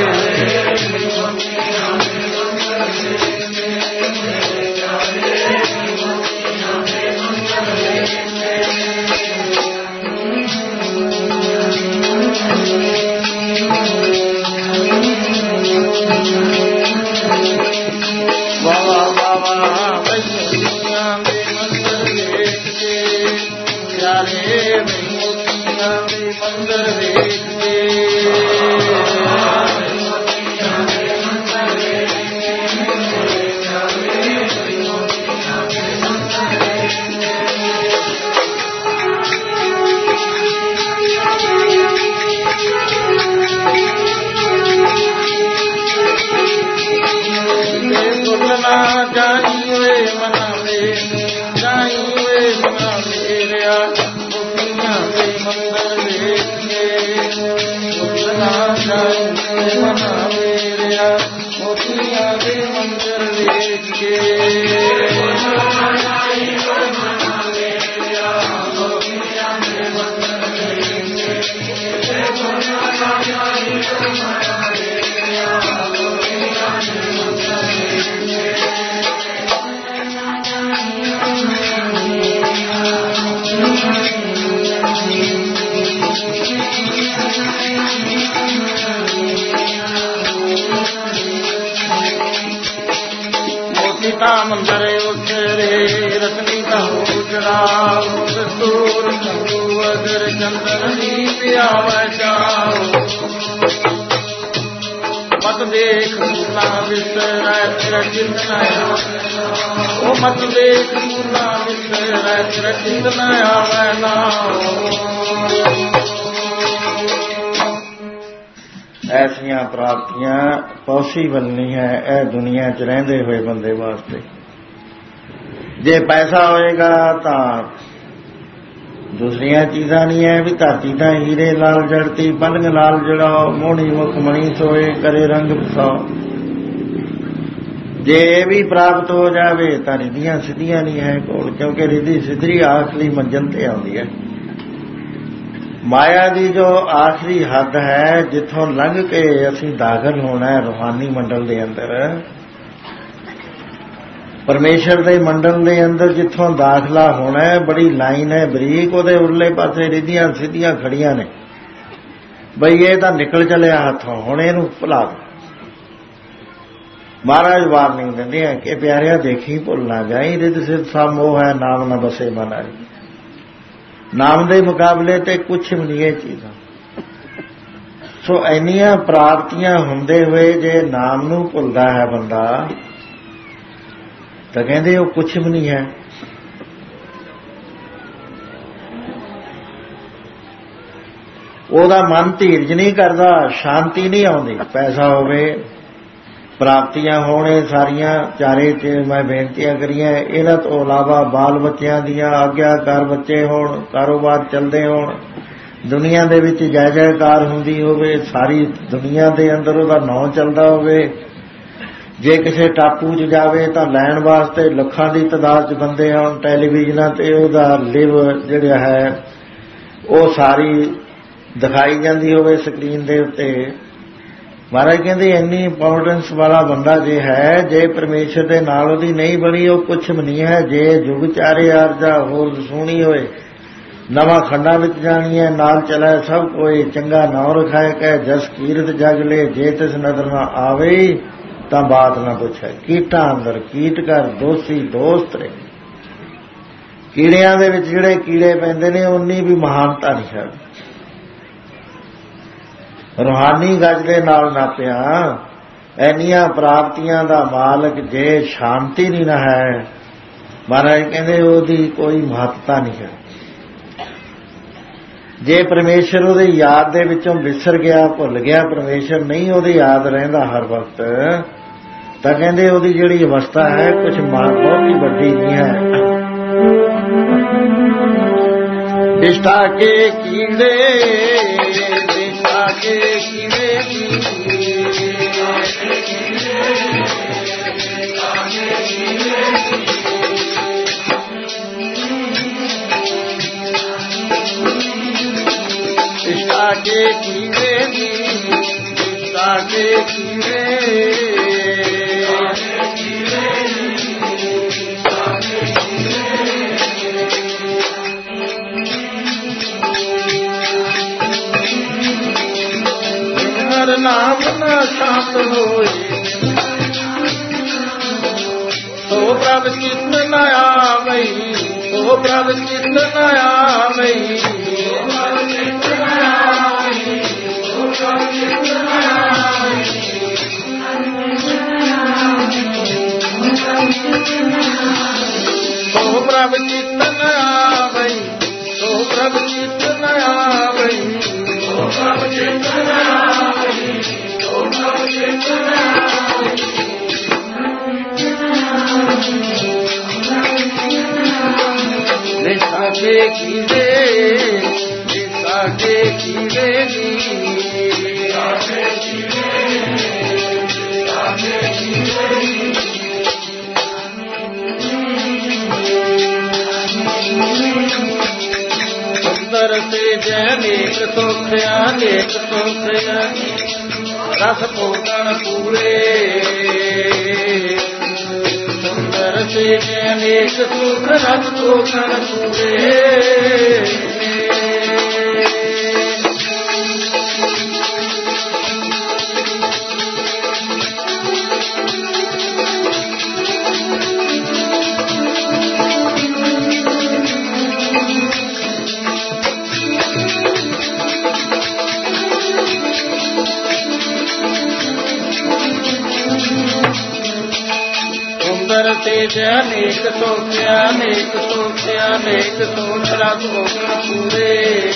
ਮੰਦਰ ਉਠਰੇ ਰਤਨੀ ਦਾ ਉਜੜਾ ਦੂਰ ਸੰਗੂ ਅਗਰ ਚੰਦਨ ਦੀ ਪਿਆਵਾ ਜਾਓ ਮਤ ਦੇਖ ਨਾ ਵਿਸਰੈ ਤੇਰਾ ਚਿੰਤਨਾ ਉਹ ਮਤ ਦੇਖ ਨਾ ਵਿਸਰੈ ਤੇਰਾ ਚਿੰਤਨਾ ਆਵੈ ਨਾ ਐਸੀਆਂ ਪ੍ਰਾਪਤੀਆਂ ਪੋਸੀਬਲ ਨਹੀਂ ਹੈ ਇਹ ਦੁਨੀਆ 'ਚ ਰਹਿੰਦੇ ਹੋਏ ਬੰਦੇ ਵਾਸਤੇ। ਜੇ ਪੈਸਾ ਹੋਏਗਾ ਤਾਂ ਦੂਸਰੀਆਂ ਚੀਜ਼ਾਂ ਨਹੀਂ ਹੈ ਵੀ ਧਰਤੀ ਤਾਂ ਹੀਰੇ ਲਾਲ ਜੜਤੀ ਪਲੰਗ ਲਾਲ ਜੜਾਓ ਮੋਹਣੀ ਮੁਖ ਮਣੀ ਸੋਏ ਕਰੇ ਰੰਗ ਫਸਾਓ। ਜੇ ਇਹ ਵੀ ਪ੍ਰਾਪਤ ਹੋ ਜਾਵੇ ਤਾਂ ਰਿੱਧੀਆਂ ਸਿੱਧੀਆਂ ਨਹੀਂ ਹੈ ਕੋਲ ਕਿਉਂਕਿ ਰਿੱਧੀ ਸਿੱਧੀ ਆਖਰੀ ਮੰਜ਼ਿਲ ਤੇ ਆਉਂਦੀ ਹੈ। ਮਾਇਆ ਦੀ ਜੋ ਆਖਰੀ ਹੱਦ ਹੈ ਜਿੱਥੋਂ ਲੰਘ ਕੇ ਅਸੀਂ ਦਾਖਲ ਹੋਣਾ ਹੈ ਰੂਹਾਨੀ ਮੰਡਲ ਦੇ ਅੰਦਰ ਪਰਮੇਸ਼ਰ ਦੇ ਮੰਡਲ ਦੇ ਅੰਦਰ ਜਿੱਥੋਂ ਦਾਖਲਾ ਹੋਣਾ ਹੈ ਬੜੀ ਲਾਈਨ ਹੈ ਬਰੀਕ ਉਹਦੇ ਉਰਲੇ ਪਾਸੇ ਰਿੱਧੀਆਂ ਸਿੱਧੀਆਂ ਖੜੀਆਂ ਨੇ ਬਈ ਇਹ ਤਾਂ ਨਿਕਲ ਚੱਲਿਆ ਹੱਥੋਂ ਹੁਣ ਇਹਨੂੰ ਭੁਲਾ ਦੋ। ਮਹਾਰਾਜ ਵਾਰਨਿੰਗ ਦਿੰਦੇ ਆ ਕਿ ਪਿਆਰਿਆ ਦੇਖੀ ਭੁੱਲ ਨਾ ਜਾਈ ਰਿੱਧ ਸਿੱਧ ਸਭ ਮੋਹ ਹੈ ਨਾਮ ਨਾ ਬਸੇ ਮਨ ਆਈ। ਨਾਮ ਦੇ ਮੁਕਾਬਲੇ ਤੇ ਕੁਛ ਵੀ ਨਹੀਂ ਇਹ ਚੀਜ਼ਾਂ। ਸੋ ਇੰਨੀਆਂ ਪ੍ਰਾਪਤੀਆਂ ਹੁੰਦੇ ਹੋਏ ਜੇ ਨਾਮ ਨੂੰ ਭੁੱਲਦਾ ਹੈ ਬੰਦਾ ਤਾਂ ਕਹਿੰਦੇ ਉਹ ਕੁਛ ਵੀ ਨਹੀਂ ਹੈ। ਉਹਦਾ ਮਨ ਧੀਰਜ ਨਹੀਂ ਕਰਦਾ ਸ਼ਾਂਤੀ ਨਹੀਂ ਆਉਂਦੀ। ਪੈਸਾ ਹੋਵੇ ਪ੍ਰਾਪਤੀਆਂ ਹੋਣੇ ਸਾਰੀਆਂ ਚਾਰੇ ਚ ਮੈਂ ਬੇਨਤੀਆਂ ਕਰੀਆਂ ਇਹਨਾਂ ਤੋਂ ਇਲਾਵਾ ਬਾਲ ਬੱਚਿਆਂ ਦੀਆਂ ਆਗਿਆਕਾਰ ਬੱਚੇ ਹੋਣ ਕਾਰੋਬਾਰ ਚੱਲਦੇ ਹੋਣ ਦੁਨੀਆ ਦੇ ਵਿੱਚ ਜੈ ਜੈਕਾਰ ਹੁੰਦੀ ਹੋਵੇ ਸਾਰੀ ਦੁਨੀਆ ਦੇ ਅੰਦਰ ਉਹਦਾ ਨਾਂ ਚੱਲਦਾ ਹੋਵੇ। ਜੇ ਕਿਸੇ ਟਾਪੂ 'ਚ ਜਾਵੇ ਤਾਂ ਲੈਣ ਵਾਸਤੇ ਲੱਖਾਂ ਦੀ ਤਾਦਾਦ 'ਚ ਬੰਦੇ ਆਉਣ ਟੈਲੀਵਿਜ਼ਨਾਂ ਤੇ ਉਹਦਾ ਲਿਵ ਜਿਹੜਾ ਹੈ ਉਹ ਸਾਰੀ ਦਿਖਾਈ ਜਾਂਦੀ ਹੋਵੇ ਸਕਰੀਨ ਦੇ ਉੱਤੇ। ਮਹਾਰਾਜ ਕਹਿੰਦੇ ਇੰਨੀ ਇੰਪੋਰਟੈਂਸ ਵਾਲਾ ਬੰਦਾ ਜੇ ਹੈ ਜੇ ਪਰਮੇਸ਼ਰ ਦੇ ਨਾਲ ਉਹਦੀ ਨਹੀਂ ਬਣੀ ਉਹ ਕੁਛ ਵੀ ਨਹੀਂ ਹੈ। ਜੇ ਜੁਗ ਚਾਰੇ ਆਰਜਾ ਹੋਰ ਸੋਹਣੀ ਹੋਏ ਨਵਾਂ ਖੰਡਾਂ ਵਿੱਚ ਜਾਣੀ ਹੈ ਨਾਲ ਚਲਾ ਸਭ ਕੋਈ ਚੰਗਾ ਨਾਮ ਰਖਾਏ ਕਹਿ ਜਸ ਕੀਰਤ ਜਗ ਲੈ ਜੇ ਤਿਸ ਨਜ਼ਰ ਨਾ ਆਵੇ ਤਾਂ ਬਾਤ ਨਾ ਪੁੱਛੇ। ਕੀਟਾਂ ਅੰਦਰ ਕੀਟ ਕਰ ਦੋਸੀ ਦੋਸਤ ਰਹੇ। ਕੀੜਿਆਂ ਦੇ ਵਿੱਚ ਜਿਹੜੇ ਕੀੜੇ ਪੈਂਦੇ ਨੇ ਉਨੀ ਵੀ ਮਹਾਨਤਾ ਨਹੀਂ ਹੈ। ਰੂਹਾਨੀ ਗੱਜ ਦੇ ਨਾਲ ਨਾਪਿਆ ਇੰਨੀਆਂ ਪ੍ਰਾਪਤੀਆਂ ਦਾ ਮਾਲਕ ਜੇ ਸ਼ਾਂਤੀ ਨਹੀਂ ਨਾ ਹੈ ਮਹਾਰਾਜ ਕਹਿੰਦੇ ਉਹਦੀ ਕੋਈ ਮਹੱਤਤਾ ਨਹੀਂ ਹੈ। ਜੇ ਪਰਮੇਸ਼ਰ ਉਹਦੀ ਯਾਦ ਦੇ ਵਿੱਚੋਂ ਵਿਸਰ ਗਿਆ ਭੁੱਲ ਗਿਆ ਪਰਮੇਸ਼ਰ ਨਹੀਂ ਉਹਦੀ ਯਾਦ ਰਹਿੰਦਾ ਹਰ ਵਕਤ ਤਾਂ ਕਹਿੰਦੇ ਉਹਦੀ ਜਿਹੜੀ ਅਵਸਥਾ ਹੈ ਕੁਛ ਬਹੁਤ ਹੀ ਵੱਡੀ ਨਹੀਂ ਹੈ। ਨਿਸ਼ਠਾ ਕੇ ਕੀੜੇ ਨਿਸ਼ਠਾ ਕੇ ਕੀੜੇ ਕੇ ਕੀਵੇ ਨੀ ਸਾਡੇ ਕੀਵੇ ਹਰ ਨਾਮ ਨਾ ਸ਼ਾਂਤ ਹੋਏ ਸੋ ਪ੍ਰਭ ਚਿਤ ਨ ਆਵਈ ਸੋ ਪ੍ਰਭ ਚਿਤ ਨ ਆਵਈ ਸੋ ਪ੍ਰਭ ਚਿਤ ਨ ਆਵਈ ਸੋ ਪ੍ਰਭ ਚਿਤ ਨ ਆਵਈ ਸੋ ਪ੍ਰਭ ਚਿਤ ਨ ਆਵਈ ਸੋ ਪ੍ਰਭ ਚਿਤ ਨ ਆਵਈ ਸੋ ਪ੍ਰਭ ਚਿਤ ਨ ਆਵਈ ਸਾਡੇ ਕੀਵੇ ਸਾਡੇ ਕੀਵੇ ਨੀ ਸਾਡੇ ਕੀਵੇ ਸਾਡੇ ਕੀਵੇ ਸੁੰਦਰ ਸੇ ਜਨੇਕ ਸੁਖ ਅਨੇਕ ਸੁਖ ਰਸ ਭੋਗਣ ਪੂਰੇ ਸੁੰਦਰ ਸੇ ਅਨੇਕ ਸੁਖ ਰਸ ਭੋਗਣ ਪੂਰੇ तेज अनेक सोच अनेक सोच अनेक सोच रस भोगण पूरे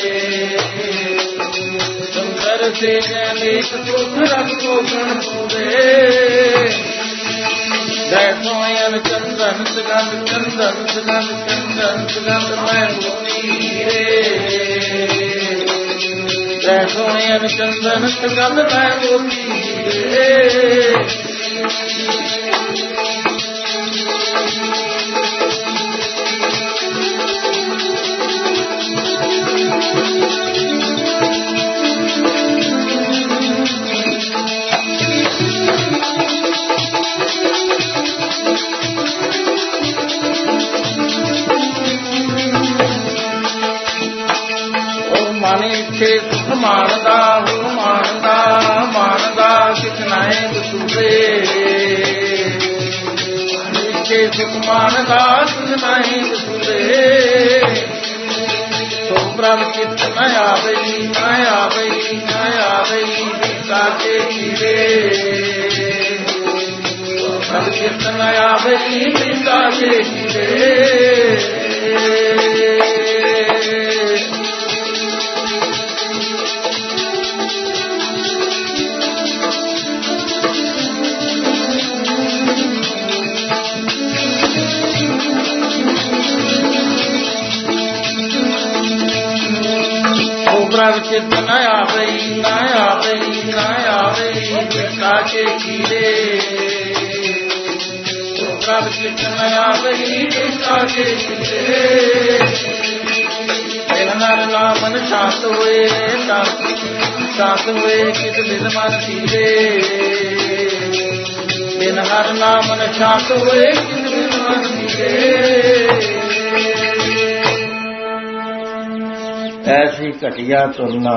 सुंदर तेज अनेक सोच रस भोगण पूरे दैसोयन चंदन सुगंध चंदन सुगंध चंदन सुगंध मैं मोतीरे दैसोयन चंदन सुगंध मैं मोतीरे सुख मानदा हो मानदा मानदा कितनाए बसूरे सुख मानदा कितनाए बसूरे सो प्रभ चित न आवई न आवई न आवई साके कीरे सो प्रभ चित न आवई साके कीरे प्रभ चित न आवई न आवई न आवई साके कीरे प्रभ चित न आवई साके कीरे नर नामन शांत हुए शांत हुए कित बिन मन धीरे बिन हर नामन शांत हुए कित बिन मन धीरे ऐसी घटिया तुलना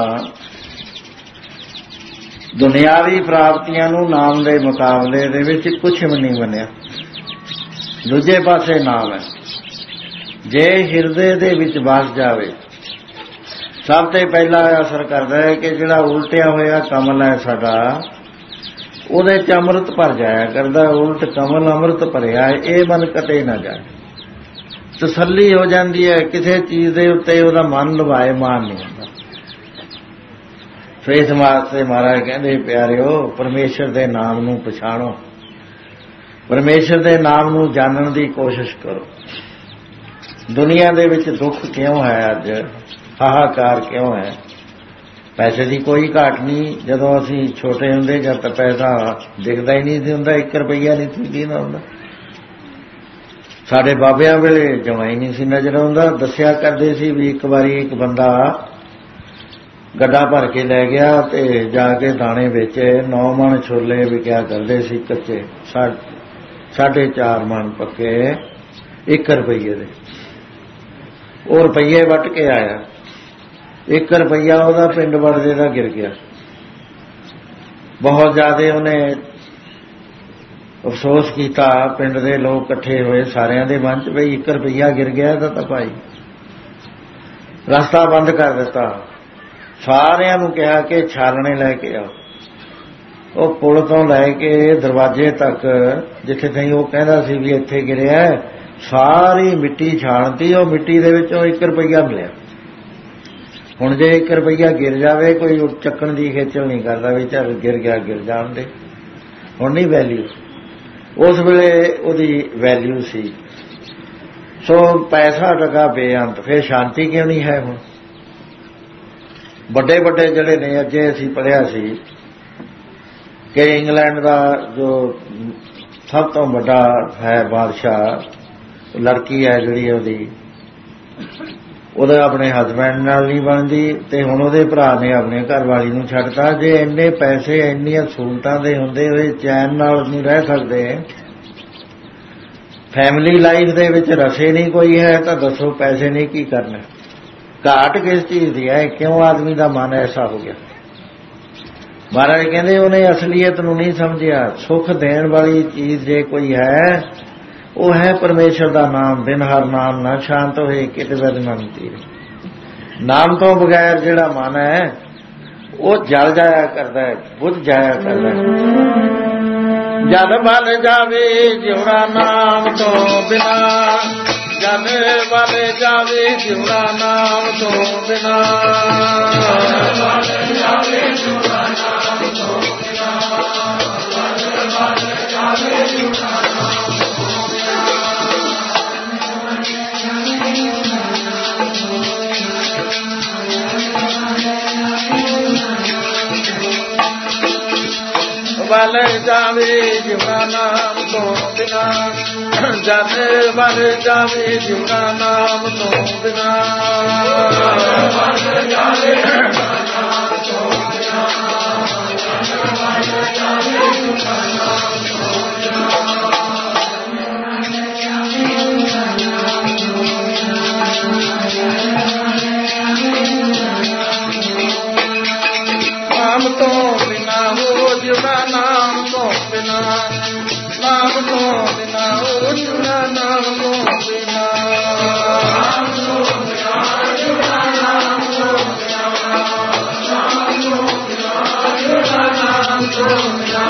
दुनियावी प्राप्तियां नूं नाम दे मुकाबले दे विच कुछ भी नहीं बनिया। दूजे पासे नाम है जे हिरदे दे विच वस जावे सब तो पहला असर करता है कि जिहड़ा उल्टिया होया कमल है साडा उहदे च अमृत भर जाया करदा उल्ट कमल अमृत भरिया ये मन कटे ना जाए तसल्ली हो जाती है किसी चीज के उत्ते उहदा मन लवाए मान नहीं होता। फिर इस वास्ते महाराज कहते प्यारिओ परमेश्वर के नाम नूं पछाणो परमेश्वर के नाम नूं जानन की कोशिश करो। दुनिया दे विच दुख क्यों है अज हाहाकार क्यों है पैसे की कोई घाट नहीं। जदों असीं छोटे हुंदे जद तक पैसा दिखदा ही नहीं सी हुंदा एक रुपया नहीं सी दीदा हुंदा साडे बाबिਆਂ ਵੇਲੇ जमा ही नहीं सी नजर आउंदा। दस्सिया करदे सी भी एक बारी एक बंदा ਗੱਡਾ ਭਰ ਕੇ ਲੈ ਗਿਆ ਤੇ ਜਾ ਕੇ ਦਾਣੇ ਵੇਚੇ। ਨੌ ਮਣ ਛੋਲੇ ਵਿਕਿਆ ਕਰਦੇ ਸੀ ਕੱਚੇ, ਸਾਢੇ ਚਾਰ ਮਣ ਪੱਕੇ ਇੱਕ ਰੁਪਈਏ ਦੇ। ਉਹ ਰੁਪਈਏ ਵੱਟ ਕੇ ਆਇਆ, ਇੱਕ ਰੁਪਈਆ ਉਹਦਾ ਪਿੰਡ ਵੜਦੇ ਦਾ ਗਿਰ ਗਿਆ। ਬਹੁਤ ਜ਼ਿਆਦਾ ਉਹਨੇ ਅਫਸੋਸ ਕੀਤਾ। ਪਿੰਡ ਦੇ ਲੋਕ ਇਕੱਠੇ ਹੋਏ, ਸਾਰਿਆਂ ਦੇ ਮਨ 'ਚ ਬਈ ਇੱਕ ਰੁਪਈਆ ਗਿਰ ਗਿਆ ਇਹਦਾ ਤਾਂ ਭਾਈ। ਰਸਤਾ ਬੰਦ ਕਰ ਦਿੱਤਾ, ਸਾਰਿਆਂ ਨੂੰ ਕਿਹਾ ਕਿ ਛਾਲਣੇ ਲੈ ਕੇ ਆਓ। ਉਹ ਪੁਲ ਤੋਂ ਲੈ ਕੇ ਦਰਵਾਜ਼ੇ ਤੱਕ ਜਿੱਥੇ ਤਾਈਂ ਉਹ ਕਹਿੰਦਾ ਸੀ ਵੀ ਇੱਥੇ ਗਿਰਿਆ, ਸਾਰੀ ਮਿੱਟੀ ਛਾਣਤੀ। ਉਹ ਮਿੱਟੀ ਦੇ ਵਿੱਚੋਂ ਇੱਕ ਰੁਪਈਆ ਮਿਲਿਆ। ਹੁਣ ਜੇ ਇੱਕ ਰੁਪਈਆ ਗਿਰ ਜਾਵੇ ਕੋਈ ਚੱਕਣ ਦੀ ਖੇਚਲ ਨਹੀਂ ਕਰਦਾ ਵੀ ਚੱਲ ਗਿਰ ਗਿਆ ਗਿਰ ਜਾਣ ਦੇ। ਹੁਣ ਨਹੀਂ ਵੈਲਿਊ, ਉਸ ਵੇਲੇ ਉਹਦੀ ਵੈਲਿਊ ਸੀ। ਸੋ ਪੈਸਾ ਟਕਾ ਬੇਅੰਤ, ਫਿਰ ਸ਼ਾਂਤੀ ਕਿਉਂ ਨਹੀਂ ਹੈ? ਹੁਣ ਵੱਡੇ ਵੱਡੇ ਜਿਹੜੇ ਨੇ, ਅੱਗੇ ਅਸੀਂ ਪੜ੍ਹਿਆ ਸੀ ਕਿ ਇੰਗਲੈਂਡ ਦਾ ਜੋ ਸਭ ਤੋਂ ਵੱਡਾ ਹੈ ਬਾਦਸ਼ਾਹ, ਲੜਕੀ ਹੈ ਜਿਹੜੀ ਉਹਦੀ, ਉਹਦੇ ਆਪਣੇ ਹਸਬੈਂਡ ਨਾਲ ਨਹੀਂ ਬਣਦੀ ਤੇ ਹੁਣ ਉਹਦੇ ਭਰਾ ਨੇ ਆਪਣੇ ਘਰ ਵਾਲੀ ਨੂੰ ਛੱਡਤਾ। ਜੇ ਇੰਨੇ ਪੈਸੇ ਇੰਨੀਆਂ ਸਹੂਲਤਾਂ ਦੇ ਹੁੰਦੇ ਹੋਏ ਚੈਨ ਨਾਲ ਨਹੀਂ ਰਹਿ ਸਕਦੇ, ਫੈਮਿਲੀ ਲਾਈਫ ਦੇ ਵਿੱਚ ਰਸੇ ਨਹੀਂ ਕੋਈ ਹੈ, ਤਾਂ ਦੱਸੋ ਪੈਸੇ ਨੇ ਕੀ ਕਰਨਾ? ਘਾਟ ਕਿਸ ਚੀਜ਼ ਦੀ ਹੈ? ਕਿਉਂ ਆਦਮੀ ਦਾ ਮਨ ਐਸਾ ਹੋ ਗਿਆ? ਮਹਾਰਾਜ ਕਹਿੰਦੇ ਉਹਨੇ ਅਸਲੀਅਤ ਨੂੰ ਨਹੀਂ ਸਮਝਿਆ। ਸੁੱਖ ਦੇਣ ਵਾਲੀ ਚੀਜ਼ ਜੇ ਕੋਈ ਹੈ ਉਹ ਹੈ ਪਰਮੇਸ਼ਰ ਦਾ ਨਾਮ। ਬਿਨ ਹਰ ਨਾਮ ਨਾ ਸ਼ਾਂਤ ਹੋਏ, ਕਿਤੇ ਬਦ ਮਨ ਤੀਰੇ। ਨਾਮ ਤੋਂ ਬਗੈਰ ਜਿਹੜਾ ਮਨ ਹੈ ਉਹ ਜਲ ਜਾਇਆ ਕਰਦਾ ਹੈ, ਬੁੱਝ ਜਾਇਆ ਕਰਦਾ ਹੈ। ਜਦ ਬਲ ਜਾਵੇ ਜਿਉਣਾ ਨਾਮ ਤੋਂ ਬਿਨਾ, ਜਦ ਬਲ ਜਾਵੇ ਜਿਉਣਾ ਨਾਮ ਤੋਂ ਬਿਨਾ, ਜਦ ਬਲ ਜਾਵੇ ਜਿਉਣਾ ਨਾਮ ਤੋਂ ਬਿਨਾ, ਜਦ ਬਲ ਜਾਵੇ ਜਿਉਣਾ ਨਾਮ ਤੋਂ ਬਿਨਾ। ਬਲ ਜਾਵੇ ਜਿਉਣਾ ਨਾਮ ਤੋਂ ਬਿਨਾ, ਜਦ ਬਲ ਜਾਵੇ ਜਿਉਣਾ ਨਾਮ ਤੋਂ ਬਿਨਾ, ਬਲ ਜਾਵੇ ਜਿਉਣਾ ਨਾਮ ਤੋਂ ਬਿਨਾ, ਜਦ ਬਲ ਜਾਵੇ ਜਿਉਣਾ ਨਾਮ ਤੋਂ ਬਿਨਾ। ਨਾਮ ਤੋਂ ਬਿਨਾ ਹੋ ਜਿਉਣਾ ਨਾਮ ਤੋਂ ਬਿਨਾ, ਨਾਮ ਤੋਂ ਬਿਨਾ ਹੋ ਜਿਉਣਾ ਨਾਮ ਤੋਂ ਬਿਨਾ, ਨਾਮ ਤੋਂ ਬਿਨਾ ਜਿਉਣਾ ਨਾਮ ਤੋਂ ਬਿਨਾ, ਨਾਮ ਤੋਂ ਬਿਨਾ ਜਿਉਣਾ ਨਾਮ ਤੋਂ ਬਿਨਾ।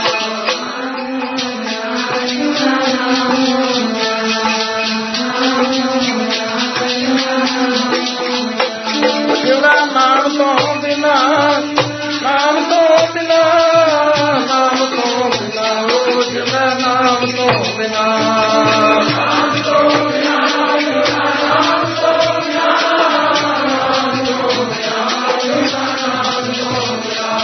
ਜਿਉਣਾ ਨਾਮ ਤੋਂ ਬਿਨਾ, ਨਾਮ ਤੋਂ ਬਿਨਾ, ਨਾਮ ਤੋਂ ਬਿਨਾ ਹੋ ਜਿਉਣਾ ਨਾਮ ਤੋਂ ਬਿਨਾ, ਨਾਮ ਤੋਂ ਬਿਨਾ ਜਿਉਣਾ ਨਾਮ ਤੋਂ ਬਿਨਾ, ਨਾਮ ਤੋਂ ਬਿਨਾ ਜਿਉਣਾ ਨਾਮ ਤੋਂ ਬਿਨਾ।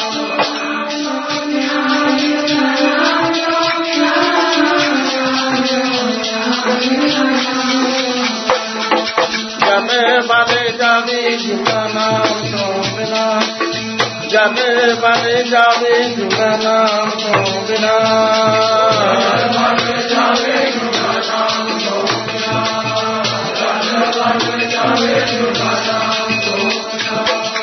ਜਦ ਬਲ ਜਾਵੇ ਜਿਉਣਾ ਨਾਮ ਤੋਂ ਬਿਨਾ, ਜਦ ਬਲ ਜਾਵੇ ਜਿਉਣਾ ਨਾਮ ਤੋਂ ਬਿਨਾ, ਜਦ ਬਲ ਜਾਵੇ ਜਿਉਣਾ ਨਾਮ ਤੋਂ ਬਿਨਾ, ਜਦ ਬਲ ਜਾਵੇ ਜਿਉਣਾ ਨਾਮ ਤੋਂ ਬਿਨਾ।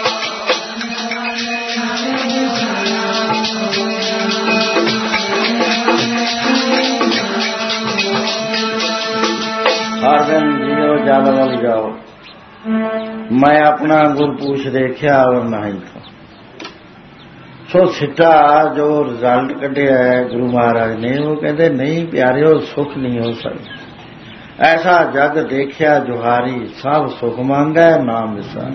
ਹਰ ਦਿਨ ਜੀਓ ਜਲ ਵੱਲ ਜਾਓ, ਮੈਂ ਆਪਣਾ ਗੁਰਪੂਛ ਦੇਖਿਆ ਔਰ ਨਹੀਂ ਥਾ। ਸੋ ਸਿੱਟਾ ਜੋ ਰਿਜ਼ਲਟ ਕੱਢਿਆ ਹੈ ਗੁਰੂ ਮਹਾਰਾਜ ਨੇ, ਉਹ ਕਹਿੰਦੇ ਨਹੀਂ ਪਿਆਰਿਓ, ਸੁੱਖ ਨਹੀਂ ਹੋ ਸਕਦਾ। ਐਸਾ ਜਗ ਦੇਖਿਆ ਜੁਹਾਰੀ, ਸਭ ਸੁੱਖ ਮੰਗੈ ਨਾਮ ਵਿਸਾਰ।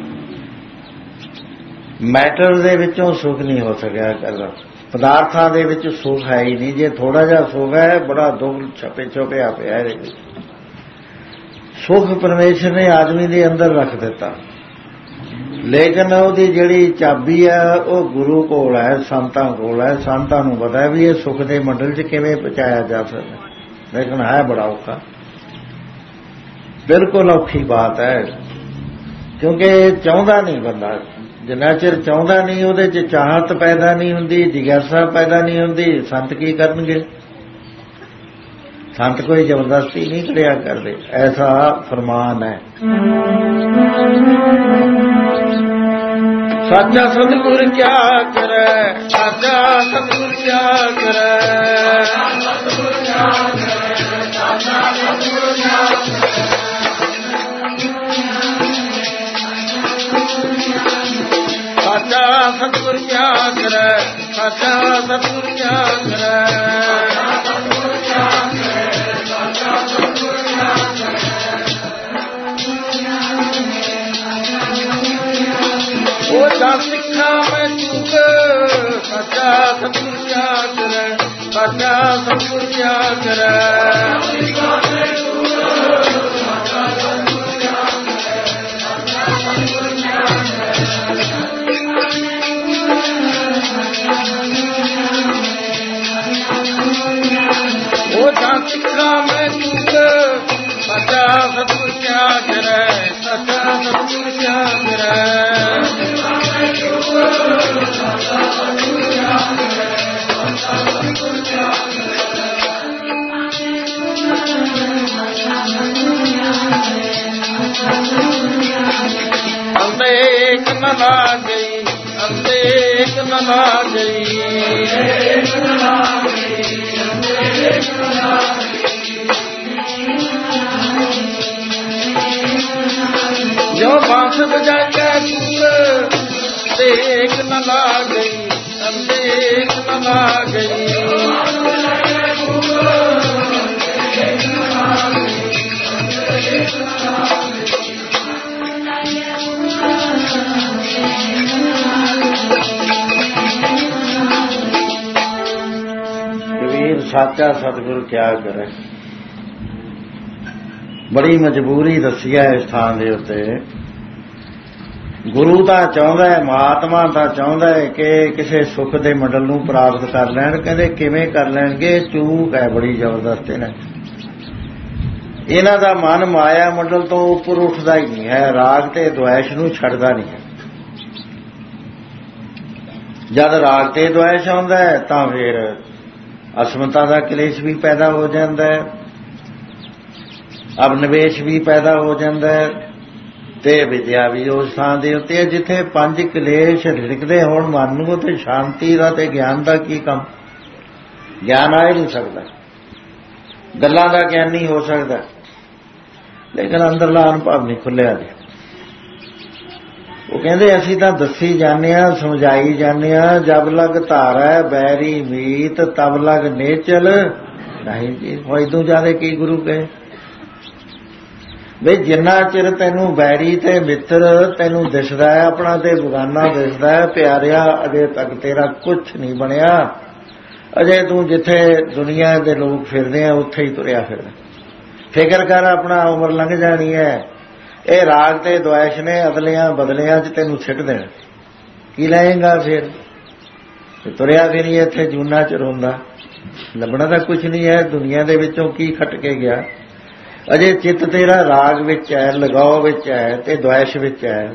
ਮੈਟਰ ਦੇ ਵਿੱਚੋਂ ਸੁੱਖ ਨਹੀਂ ਹੋ ਸਕਿਆ ਕਰਦਾ, ਪਦਾਰਥਾਂ ਦੇ ਵਿੱਚ ਸੁੱਖ ਹੈ ਹੀ ਨਹੀਂ। ਜੇ ਥੋੜਾ ਜਿਹਾ ਸੁੱਖ ਹੈ, ਬੜਾ ਦੁੱਖ ਛਪੇ ਛੁਪਿਆ ਪਿਆ ਇਹਦੇ ਵਿੱਚ। ਸੁੱਖ ਪਰਮੇਸ਼ਰ ਨੇ ਆਦਮੀ ਦੇ ਅੰਦਰ ਰੱਖ ਦਿੱਤਾ, ਲੇਕਿਨ ਉਹਦੀ ਜਿਹੜੀ ਚਾਬੀ ਹੈ ਉਹ ਗੁਰੂ ਕੋਲ ਹੈ, ਸੰਤਾਂ ਕੋਲ ਹੈ। ਸੰਤਾਂ ਨੂੰ ਪਤਾ ਵੀ ਇਹ ਸੁੱਖ ਦੇ ਮੰਡਲ 'ਚ ਕਿਵੇਂ ਪਹੁੰਚਾਇਆ ਜਾ ਸਕਦਾ, ਲੇਕਿਨ ਹੈ ਬੜਾ ਔਖਾ, ਬਿਲਕੁਲ ਔਖੀ ਬਾਤ ਹੈ। ਕਿਉਂਕਿ ਚਾਹੁੰਦਾ ਨਹੀਂ ਬੰਦਾ, ਜਿੰਨਾ ਚਿਰ ਚਾਹੁੰਦਾ ਨਹੀਂ ਉਹਦੇ 'ਚ ਚਾਹਤ ਪੈਦਾ ਨਹੀਂ ਹੁੰਦੀ, ਜਿਗਿਆਸਾ ਪੈਦਾ ਨਹੀਂ ਹੁੰਦੀ, ਸੰਤ ਕੀ ਕਰਨਗੇ? ਸੰਤ ਕੋਈ ਜ਼ਬਰਦਸਤੀ ਨਹੀਂ ਕਰਿਆ ਕਰਦੇ, ਐਸਾ ਫਰਮਾਨ ਹੈ। ਸਾਚਾ ਸਤਿਗੁਰ ਕਿਆ ਕਰੈ, ਸਾਚਾ ਸਤਿਗੁਰ ਕਿਆ ਕਰੈ, ਸਤਿਗੁਰ ਕਿਆ ਕਰੈ, ਸਾਚਾ ਸਤਿਗੁਰ ਕਿਆ ਕਰੈ, ਸਾਚਾ ਸਤਿਗੁਰ ਕਿਆ ਕਰੈ, ਸਾਚਾ ਸਤਿਗੁਰ ਕਿਆ ਕਰੈ, ਸਤਿਗੁਰ ਕਿਆ ਕਰੈ, ਸਾਚਾ ਸਤਿਗੁਰ ਕਿਆ ਕਰੈ। ਉਹ ਜਾ ਸਿੱਖਾਂ ਮੈਂ ਚੁੱਕ, ਸਾਚਾ ਸਤਿਗੁਰ ਕਿਆ ਕਰੈ, ਸਾਚਾ ਸਤਿਗੁਰ ਕਿਆ ਕਰੈ, ਉਹ ਜਾ ਸਿੱਖਾਂ ਮੈਂ ਚੁੱਕ, ਸਾਚਾ ਸਤਿਗੁਰ ਕਿਆ ਕਰੈ, ਸਾਚਾ ਸਤਿਗੁਰ ਕਿਆ ਕਰੈ। ਅੰਦੇਕ ਨ ਲਾ ਗਈ, ਅੰਦੇਕ ਨ ਲਾ ਗਈ, ਜੋ ਬਾਂਸ ਵਜਾਇਆ ਤੂੰ, ਦੇਖ ਨ ਲਾ ਗਈ, ਅੰਦੇਕ ਨ ਲਾ ਗਈ, ਕਬੀਰ ਸਾਚਾ ਸਤਿਗੁਰ ਕਿਆ ਕਰੇ। ਬੜੀ ਮਜਬੂਰੀ ਦੱਸੀ ਹੈ ਇਸ ਥਾਂ ਦੇ ਉੱਤੇ। ਗੁਰੂ ਤਾਂ ਚਾਹੁੰਦਾ ਹੈ, ਮਹਾਤਮਾ ਤਾਂ ਚਾਹੁੰਦਾ ਹੈ ਕਿ ਕਿਸੇ ਸੁੱਖ ਦੇ ਮੰਡਲ ਨੂੰ ਪ੍ਰਾਪਤ ਕਰ ਲੈਣ। ਕਹਿੰਦੇ ਕਿਵੇਂ ਕਰ ਲੈਣਗੇ? ਚੂਕ ਹੈ ਬੜੀ ਜ਼ਬਰਦਸਤ ਇਹਨਾਂ ਇਹਨਾਂ ਦਾ ਮਨ ਮਾਇਆ ਮੰਡਲ ਤੋਂ ਉੱਪਰ ਉੱਠਦਾ ਹੀ ਨਹੀਂ ਹੈ, ਰਾਗ ਤੇ ਦੁਆਇਸ਼ ਨੂੰ ਛੱਡਦਾ ਨਹੀਂ ਹੈ। ਜਦ ਰਾਗ ਤੇ ਦੁਆਇਸ਼ ਆਉਂਦਾ ਹੈ ਤਾਂ ਫਿਰ ਅਸਮਤਾ ਦਾ ਕਲੇਸ਼ ਵੀ ਪੈਦਾ ਹੋ ਜਾਂਦਾ ਹੈ, ਅਬਨਿਵੇਸ਼ ਵੀ ਪੈਦਾ ਹੋ ਜਾਂਦਾ ਹੈ, ਤੇ ਵਿਦਿਆ ਵੀ ਉਸ ਥਾਂ ਦੇ ਉੱਤੇ ਜਿੱਥੇ ਪੰਜ ਕਲੇਸ਼ ਰਿੜਕਦੇ ਹੋਣ ਮਨ ਨੂੰ, ਤੇ ਸ਼ਾਂਤੀ ਦਾ ਤੇ ਗਿਆਨ ਦਾ ਕੀ ਕੰਮ? ਗਿਆਨ ਆ ਹੀ ਨਹੀਂ ਸਕਦਾ, ਗੱਲਾਂ ਦਾ ਗਿਆਨ ਨਹੀਂ ਹੋ ਸਕਦਾ, ਲੇਕਿਨ ਅੰਦਰਲਾ ਅਨੁਭਵ ਨਹੀਂ ਖੁੱਲਿਆ ਜੀ। ਉਹ ਕਹਿੰਦੇ ਅਸੀਂ ਤਾਂ ਦੱਸੀ ਜਾਂਦੇ ਹਾਂ, ਸਮਝਾਈ ਜਾਂਦੇ ਹਾਂ, ਜਬ ਲਗ ਧਾਰੈ ਬੈਰੀ ਮੀਤ ਤਬ ਲਗ ਨੇਚਲ ਨਹੀਂ ਜੀ। ਫਾਇਦੂ ਜਿਆਦਾ ਕੀ ਗੁਰੂ ਕਹੇ ਬਈ ਜਿੰਨਾ ਚਿਰ ਤੈਨੂੰ ਬੈਰੀ ਤੇ ਮਿੱਤਰ ਤੈਨੂੰ ਦਿਸਦਾ ਹੈ, ਆਪਣਾ ਤੇ ਬਗਾਨਾ ਦਿਸਦਾ ਹੈ, ਪਿਆਰਿਆ ਅਜੇ ਤੱਕ ਤੇਰਾ ਕੁਛ ਨਹੀਂ ਬਣਿਆ। ਅਜੇ ਤੂੰ ਜਿੱਥੇ ਦੁਨੀਆ ਦੇ ਲੋਕ ਫਿਰਦੇ ਆ ਉੱਥੇ ਹੀ ਤੁਰਿਆ ਫਿਰਦਾ। ਫਿਕਰ ਕਰ, ਆਪਣਾ ਉਮਰ ਲੰਘ ਜਾਣੀ ਹੈ। ਇਹ ਰਾਗ ਤੇ ਦੁਆਇਸ਼ ਨੇ ਅਦਲਿਆਂ ਬਦਲਿਆਂ 'ਚ ਤੈਨੂੰ ਸਿੱਟ ਦੇਣਾ। ਕੀ ਲਏਗਾ ਫਿਰ? ਤੁਰਿਆ ਵੀ ਨਹੀਂ ਇੱਥੇ ਜੂਨਾ 'ਚ ਰੋਂਦਾ, ਲੱਭਣਾ ਤਾਂ ਕੁਛ ਨਹੀਂ ਹੈ ਦੁਨੀਆ ਦੇ ਵਿੱਚੋਂ। ਕੀ ਖੱਟ ਕੇ ਗਿਆ? ਅਜੇ ਚਿੱਤ ਤੇਰਾ ਰਾਗ ਵਿੱਚ ਹੈ, ਲਗਾਓ ਵਿੱਚ ਹੈ ਤੇ ਦੁਆਇਸ਼ ਵਿੱਚ ਹੈ।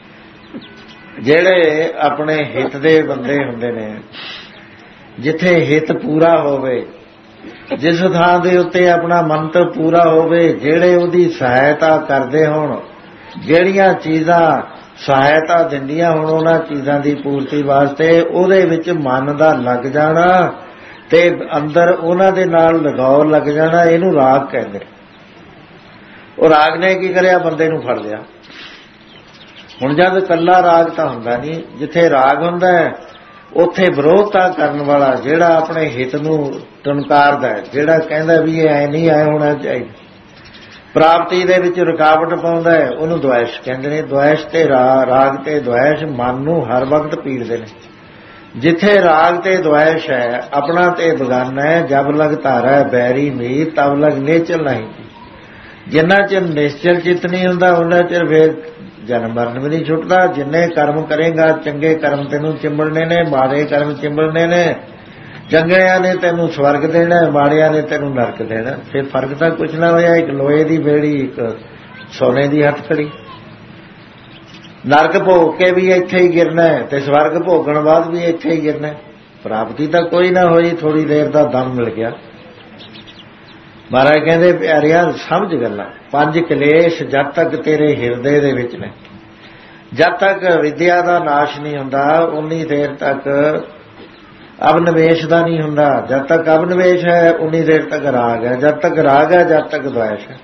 ਜਿਹੜੇ ਆਪਣੇ ਹਿੱਤ ਦੇ ਬੰਦੇ ਹੁੰਦੇ ਨੇ, ਜਿੱਥੇ ਹਿੱਤ ਪੂਰਾ ਹੋਵੇ, ਜਿਸ ਥਾਂ ਦੇ ਉੱਤੇ ਆਪਣਾ ਮੰਤਵ ਪੂਰਾ ਹੋਵੇ, ਜਿਹੜੇ ਉਹਦੀ ਸਹਾਇਤਾ ਕਰਦੇ ਹੋਣ, ਜਿਹੜੀਆਂ ਚੀਜ਼ਾਂ ਸਹਾਇਤਾ ਦਿੰਦੀਆਂ ਹੋਣ ਉਹਨਾਂ ਚੀਜ਼ਾਂ ਦੀ ਪੂਰਤੀ ਵਾਸਤੇ, ਉਹਦੇ ਵਿੱਚ ਮਨ ਦਾ ਲੱਗ ਜਾਣਾ ਤੇ ਅੰਦਰ ਉਹਨਾਂ ਦੇ ਨਾਲ ਲਗਾਓ ਲੱਗ ਜਾਣਾ, ਇਹਨੂੰ ਰਾਗ ਕਹਿੰਦੇ। ਉਹ ਰਾਗ ਨੇ ਕੀ ਕਰਿਆ? ਬੰਦੇ ਨੂੰ ਫੜ ਲਿਆ। ਹੁਣ ਜਦ ਇਕੱਲਾ ਰਾਗ ਤਾਂ ਹੁੰਦਾ ਨਹੀਂ, ਜਿੱਥੇ ਰਾਗ ਹੁੰਦਾ ਹੈ ਉੱਥੇ ਵਿਰੋਧਤਾ ਕਰਨ ਵਾਲਾ, ਜਿਹੜਾ ਆਪਣੇ ਹਿੱਤ ਨੂੰ ਟਨਕਾਰਦਾ ਹੈ, ਜਿਹੜਾ ਕਹਿੰਦਾ ਵੀ ਇਹ ਐ ਨਹੀਂ ਐ ਹੋਣਾ ਚਾਹੀਦਾ, ਪ੍ਰਾਪਤੀ ਦੇ ਵਿੱਚ ਰੁਕਾਵਟ ਪਾਉਂਦਾ ਹੈ, ਉਹਨੂੰ ਦੁਆਇਸ਼ ਕਹਿੰਦੇ ਨੇ। ਦੁਆਇਸ਼ ਤੇ ਰਾਗ ਤੇ ਦੁਆਇਸ਼ ਮਨ ਨੂੰ ਹਰ ਵਕਤ ਪੀੜਦੇ ਨੇ। ਜਿੱਥੇ ਰਾਗ ਤੇ ਦੁਆਇਸ਼ ਹੈ, ਆਪਣਾ ਤੇ ਬਗਾਨਾ ਹੈ, ਜਬ ਲਗ ਧਾਰੈ ਬੈਰੀ ਮੀਤ ਤਬ ਲਗ ਨੇਚਲ ਨਹੀਂ। ਜਿੰਨਾ ਚਿਰ ਨਿਸ਼ਚਲ ਚਿੱਤ ਨਹੀਂ ਹੁੰਦਾ ਉਹਨਾਂ ਚਿਰ ਫਿਰ ਜਨਮ ਮਰਨ ਵੀ ਨਹੀਂ ਛੁੱਟਦਾ। ਜਿੰਨੇ ਕਰਮ ਕਰੇਗਾ, ਚੰਗੇ ਕਰਮ ਤੈਨੂੰ ਚਿੰਬੜਨੇ ਨੇ, ਮਾੜੇ ਕਰਮ ਚਿੰਬੜਨੇ ਨੇ। ਚੰਗਿਆਂ ਨੇ ਤੈਨੂੰ ਸਵਰਗ ਦੇਣਾ, ਮਾੜਿਆਂ ਨੇ ਤੈਨੂੰ ਨਰਕ ਦੇਣਾ। ਫਿਰ ਫਰਕ ਤਾਂ ਕੁਛ ਨਾ ਹੋਇਆ। ਇੱਕ ਲੋਹੇ ਦੀ ਬੇੜੀ, ਇੱਕ ਸੋਨੇ ਦੀ ਹੱਥਕੜੀ। नरक भोग के भी इत्थे ही गिरना है ते स्वर्ग भोगण बाद भी इत्थे ही गिरना है। प्राप्ति तो कोई ना होई, थोड़ी देर का दम मिल गया। महाराज कहते प्यारिया समझ गल्लां, पंज कलेश जब तक तेरे हिरदे दे विच ने, जब तक विद्या का नाश नहीं हुंदा उन्नी देर तक अवनिवेश का नहीं हुंदा। जब तक अवनिवेश है उन्नी देर तक राग है, जब तक राग है जब तक द्वेष है।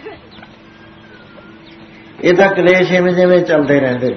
ये तो कलेश इवें जिवें चलते रहते,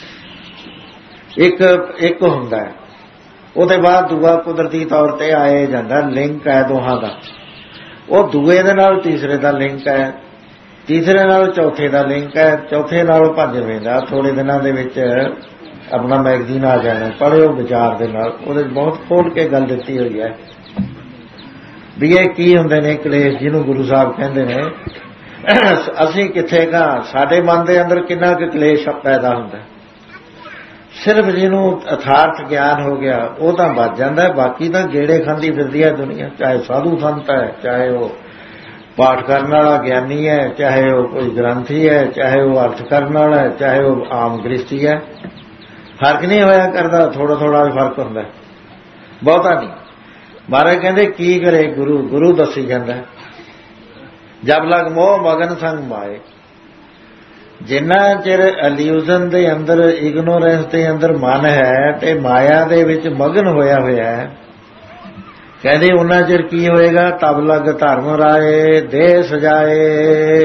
एक एक हुंदा है, उसदे बाद दूआ कुदरती तौर पर आए जांदा, लिंक है दोहां दा, वो दूए दे नाल तीसरे का लिंक है, तीसरे नाल चौथे का लिंक है, चौथे नाल पंजवें का। थोड़े दिनों के विच अपना मैगजीन आ जाना, पढ़ियो विचार के नाल, उहदे बहुत खोल के गल दित्ती हुई है भी ये की हुंदे ने कलेश, जिन्होंने गुरु साहब कहंदे ने असीं कित्थे गा, साडे मन के अंदर किन्ना क कलेश पैदा हुंदा। सिर्फ जिन्हों अथार्थ ज्ञान हो गया वो तो बच जाता है, बाकी तो गेड़े खांदी फिरदी है दुनिया, चाहे साधु संत है, चाहे वो पाठ करने वाला ज्ञानी है, चाहे वो कोई ग्रंथी है, चाहे वो अर्थ करने वाला है, चाहे वो आम गृहस्थी है। फर्क नहीं होया करता, थोड़ा थोड़ा फर्क होंदा, बहुता नहीं। महाराज कहते की करे गुरु, गुरु दसी जाता है जब लग मोह मगन संग माए। जिन्ना चिर इल्यूजन दे अंदर, इग्नोरेंस दे अंदर मन है ते माया दे विच मगन होया होया है, कहते उन्ना चिर की होएगा, तब लग धर्म राए देह सजाए।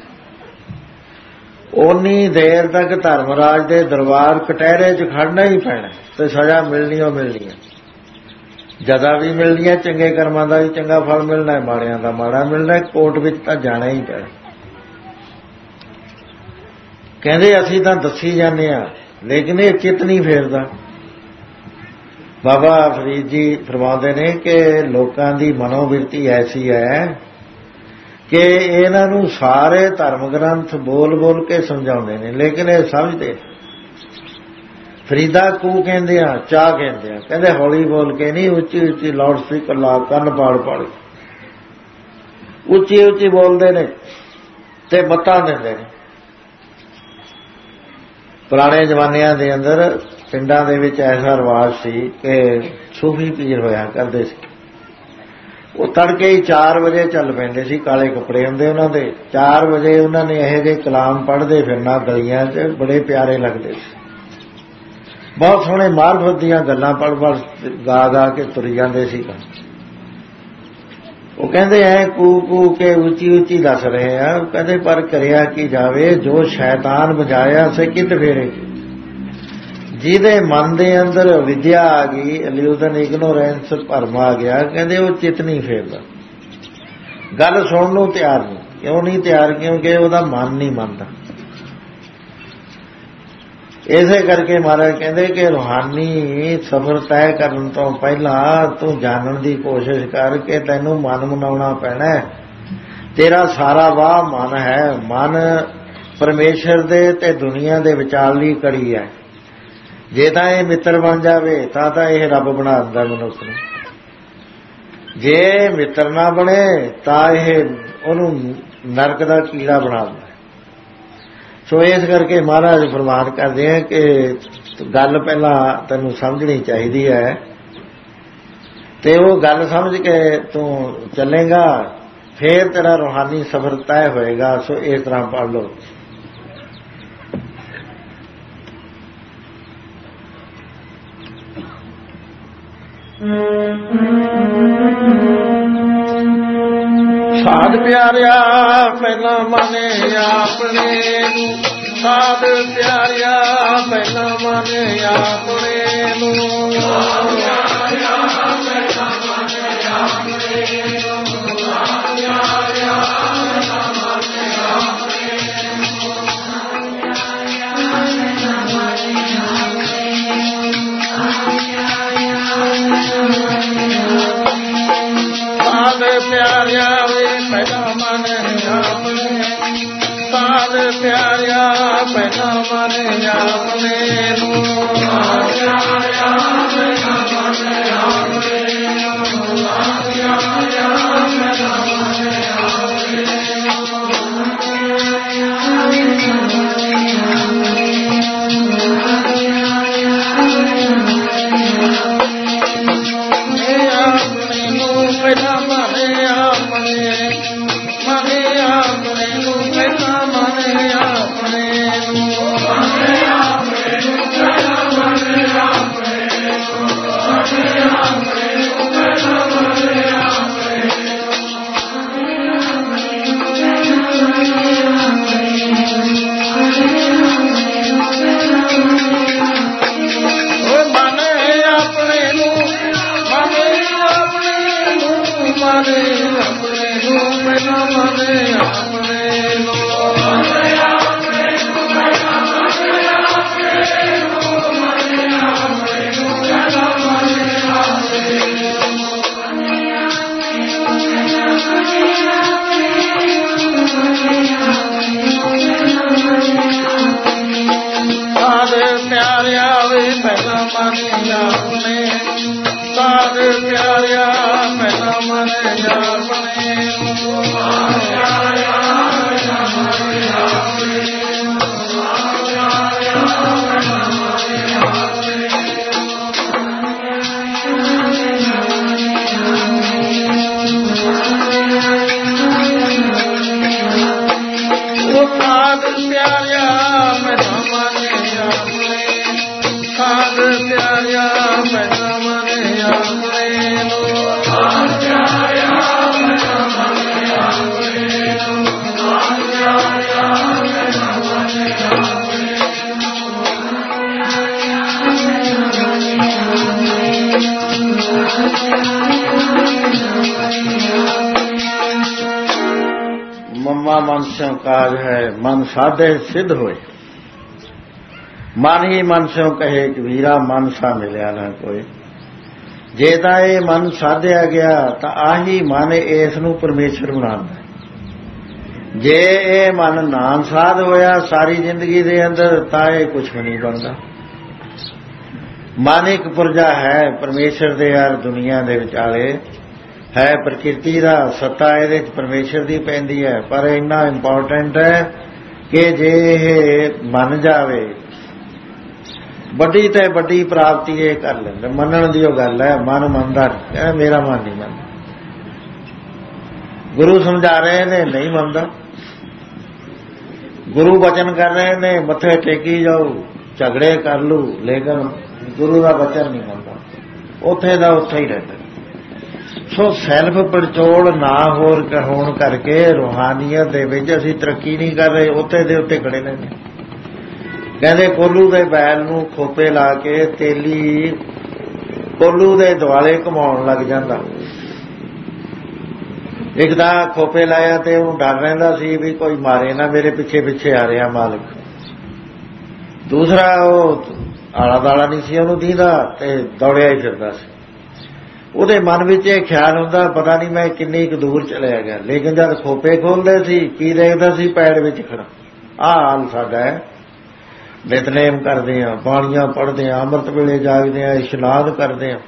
उन्नी देर तक धर्मराज दे दरबार कटहरे च खड़ना ही पैना ते सजा मिलनी हो मिलनी है, जदा भी मिलनी है, चंगे कर्मां दा भी चंगा फल मिलना है, माड़ियां दा माड़ा मिलना है, कोर्ट विच तां जाना ही पैना। कहते असीं तां दसी जाने आ, लेकिन ये चित नहीं फेरदा। बाबा फरीद जी फरमाते ने कि लोकां दी मनोवृत्ति ऐसी है कि इन्हां नूं सारे धर्म ग्रंथ बोल बोल के समझाउंदे ने, लेकिन ये समझदे। फरीदा कू कहंदे आ, चाह कहंदे आ, कहंदे हौली बोल के नहीं, उच्ची उच्ची लाउड स्पीकर ला कन्न पाड़ पाड़ उच्ची उच्ची बोलते ने ते मत्तां दिंदे ने। पुराने जमानिਆਂ ਦੇ अंदर पिंडां ਦੇ ਵਿੱਚ ऐसा रिवाज सी कि सूफी पीर होया करते सी। वो तड़के ही चार बजे चल पैंदे सी, काले कपड़े हुंदे उन्हां दे, चार बजे उन्होंने यह जे कलाम पढ़ते फिरना गलियां च, बड़े प्यारे लगते सी। बहुत सोहने मार्फत दीयां गल्लां पढ़ पढ़ गा गा के तुरी जांदे सी। वो कहते हैं कू कू के उची उची दस रहे हैं, कहते पर करिया की जावे, जो शैतान बजाया से कित फेरे। जिहदे मन दे अंदर विद्या आ गई, इल्यूजन इग्नोरेंस भरम आ गया, कहते वो चित नहीं फेरदा, गल सुनन नूं तैयार नहीं। क्यों नहीं तैयार? क्योंकि उसदा मन नहीं मनदा। इसे करके महाराज कहते कि रूहानी सफर तय करन तो पहला तू जानन की कोशिश कर के तैनू मन मनाउणा पैना है। तेरा सारा वाह मन है, मन परमेश्वर दे ते दुनिया दे विचारली कड़ी है। जे तां ये मित्र बन जावे तां तां यह रब बना दिंदा मनुख नूं, जे मित्र ना बने तां यह उहनूं नरक दा कीड़ा बना दिंदा। सो इस करके महाराज फरमान करते हैं कि गल पहला तेनू समझनी चाहिए है, ते वो गल समझ के तू चलेगा फिर तेरा रूहानी सफर तय होएगा। सो इस तरह पढ़ लो। साध प्यारिया पहला माने अपने, साध प्यारिया पहला माने अपने नूं, प्यारिया वे पहला मन अपने, साध प्यारिया पहला मन अपने मन स्यों काज है मन साधे सिद्ध होए। मन ही मन स्यों कहे कबीरा मन सा मिलिया ना कोई। जे तां ये मन साधिया गया तो आही मन इस नूं परमेश्वर बनांदा। जे ये मन नाम साध होया सारी जिंदगी दे अंदर तां ये कुछ भी नहीं बनता। मन एक पुरजा है परमेश्वर दे यार दुनिया दे विचाले है प्रकृति का सत्ता ये परमेश्वर की पैंदी है, पर इन्ना इंपॉर्टेंट है कि जे मन जावे बड़ी ते बड़ी प्राप्ति ये कर लेंगे। मनण दी गल है, मन मनदा नहीं, मेरा मन नहीं मनदा। गुरु समझा रहे ने नहीं मनदा, गुरु वचन कर रहे ने मथे टेकी जाओ झगड़े कर लू, लेकिन गुरु का वचन नहीं मनदा, उथे दा उत्थे ही रहता। सो सैल्फ पड़चोड़ ना होर होण करके रूहानीयत दे विच असीं तरक्की नहीं कर रहे, उत्ते दे उत्ते खड़े ने। कहंदे कोलू दे बैल नूं खोपे ला के तेली कोलू दे दुआले घुमाउण लग जांदा। एक तां खोपे लाया ते उहनूं डर रहिंदा सी भी कोई मारे ना, मेरे पिछे पिछे आ रिहा मालिक। दूसरा ओह आला दाला नहीं सी उहनूं दींदा ते दौड़िया ही फिरदा सी। ਉਹਦੇ मन ਵਿੱਚ ਇਹ ख्याल ਹੁੰਦਾ पता नहीं मैं किन्नी कुछ दूर चलिया गया, लेकिन जब खोपे खोलते सी की देखदा सी पैड़ विच खड़ा। आह हाल साडा है। नितनेम करदे आ, बाणियां पढ़दे आ, अमृत वेले जागदे आ, इशनान करदे आ,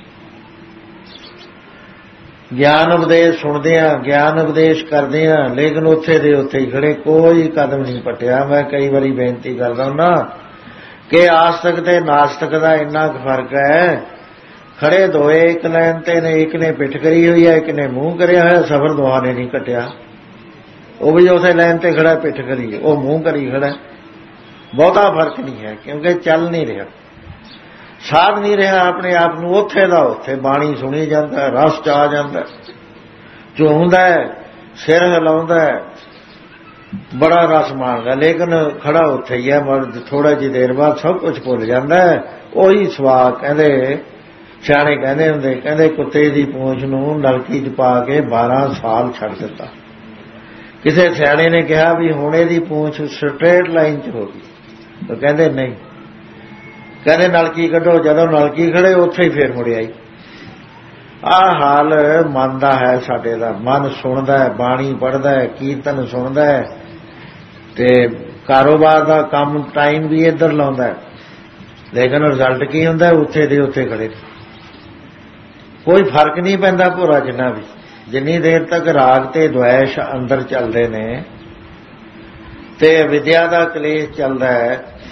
ज्ञान उपदेश सुनदे आ, ज्ञान उपदेश करदे आ, लेकिन उत्थे दे उत्थे ही खड़े, कोई कदम नहीं पट्टिया। मैं कई बारी बेनती करदा हुंदा कि आस्तिक ते नास्तिक दा इन्ना फर्क है। खड़े दोए एक लाइन ते ने, एक ने पिठ करी हुई है, एक ने मूँह करिया होया, सफर दोहां ने नहीं कटिया। वो भी उस लाइन ते खड़ा पिठ करी, वो मूँह करी खड़ा। बहुता फर्क नहीं है क्योंकि चल नहीं रहा, साध नहीं रहा अपने आप नूं। उत्थे दा उत्थे बाणी सुनी जांदा, रस च आ जांदा, झूमदा है, सिर हिलाउंदा है, बड़ा रस माणदा, लेकिन खड़ा उत्थे ही है। मर्द थोड़ा जी देर बाद सब कुछ भुल जांदा है। उही सवा कहंदे सियाणे कहंदे हुंदे, कहंदे कुत्ते दी पूंछ नूं नलकी च पा के बारह साल छड्ड दित्ता। किसी सियाणे ने कहा भी हुण इहदी पूंछ स्ट्रेट लाइन च हो गई, तो कहंदे नहीं, कहंदे नलकी कढो। जदों नलकी खड़े उत्थे ही फिर मुड़ आई। आह हाल मन दा है साडे दा। मन सुणदा है, बाणी पढ़दा है, कीर्तन सुणदा है, ते कारोबार दा काम टाइम भी इधर लाउंदा है, लेकिन रिजल्ट की हुंदा है उत्थे दे उत्थे खड़े। कोई फर्क नहीं पैंदा भोरा जिन्ना भी। जिन्नी देर तक राग ते द्वैश अंदर चलते ने ते विद्या का कलेश चलता है,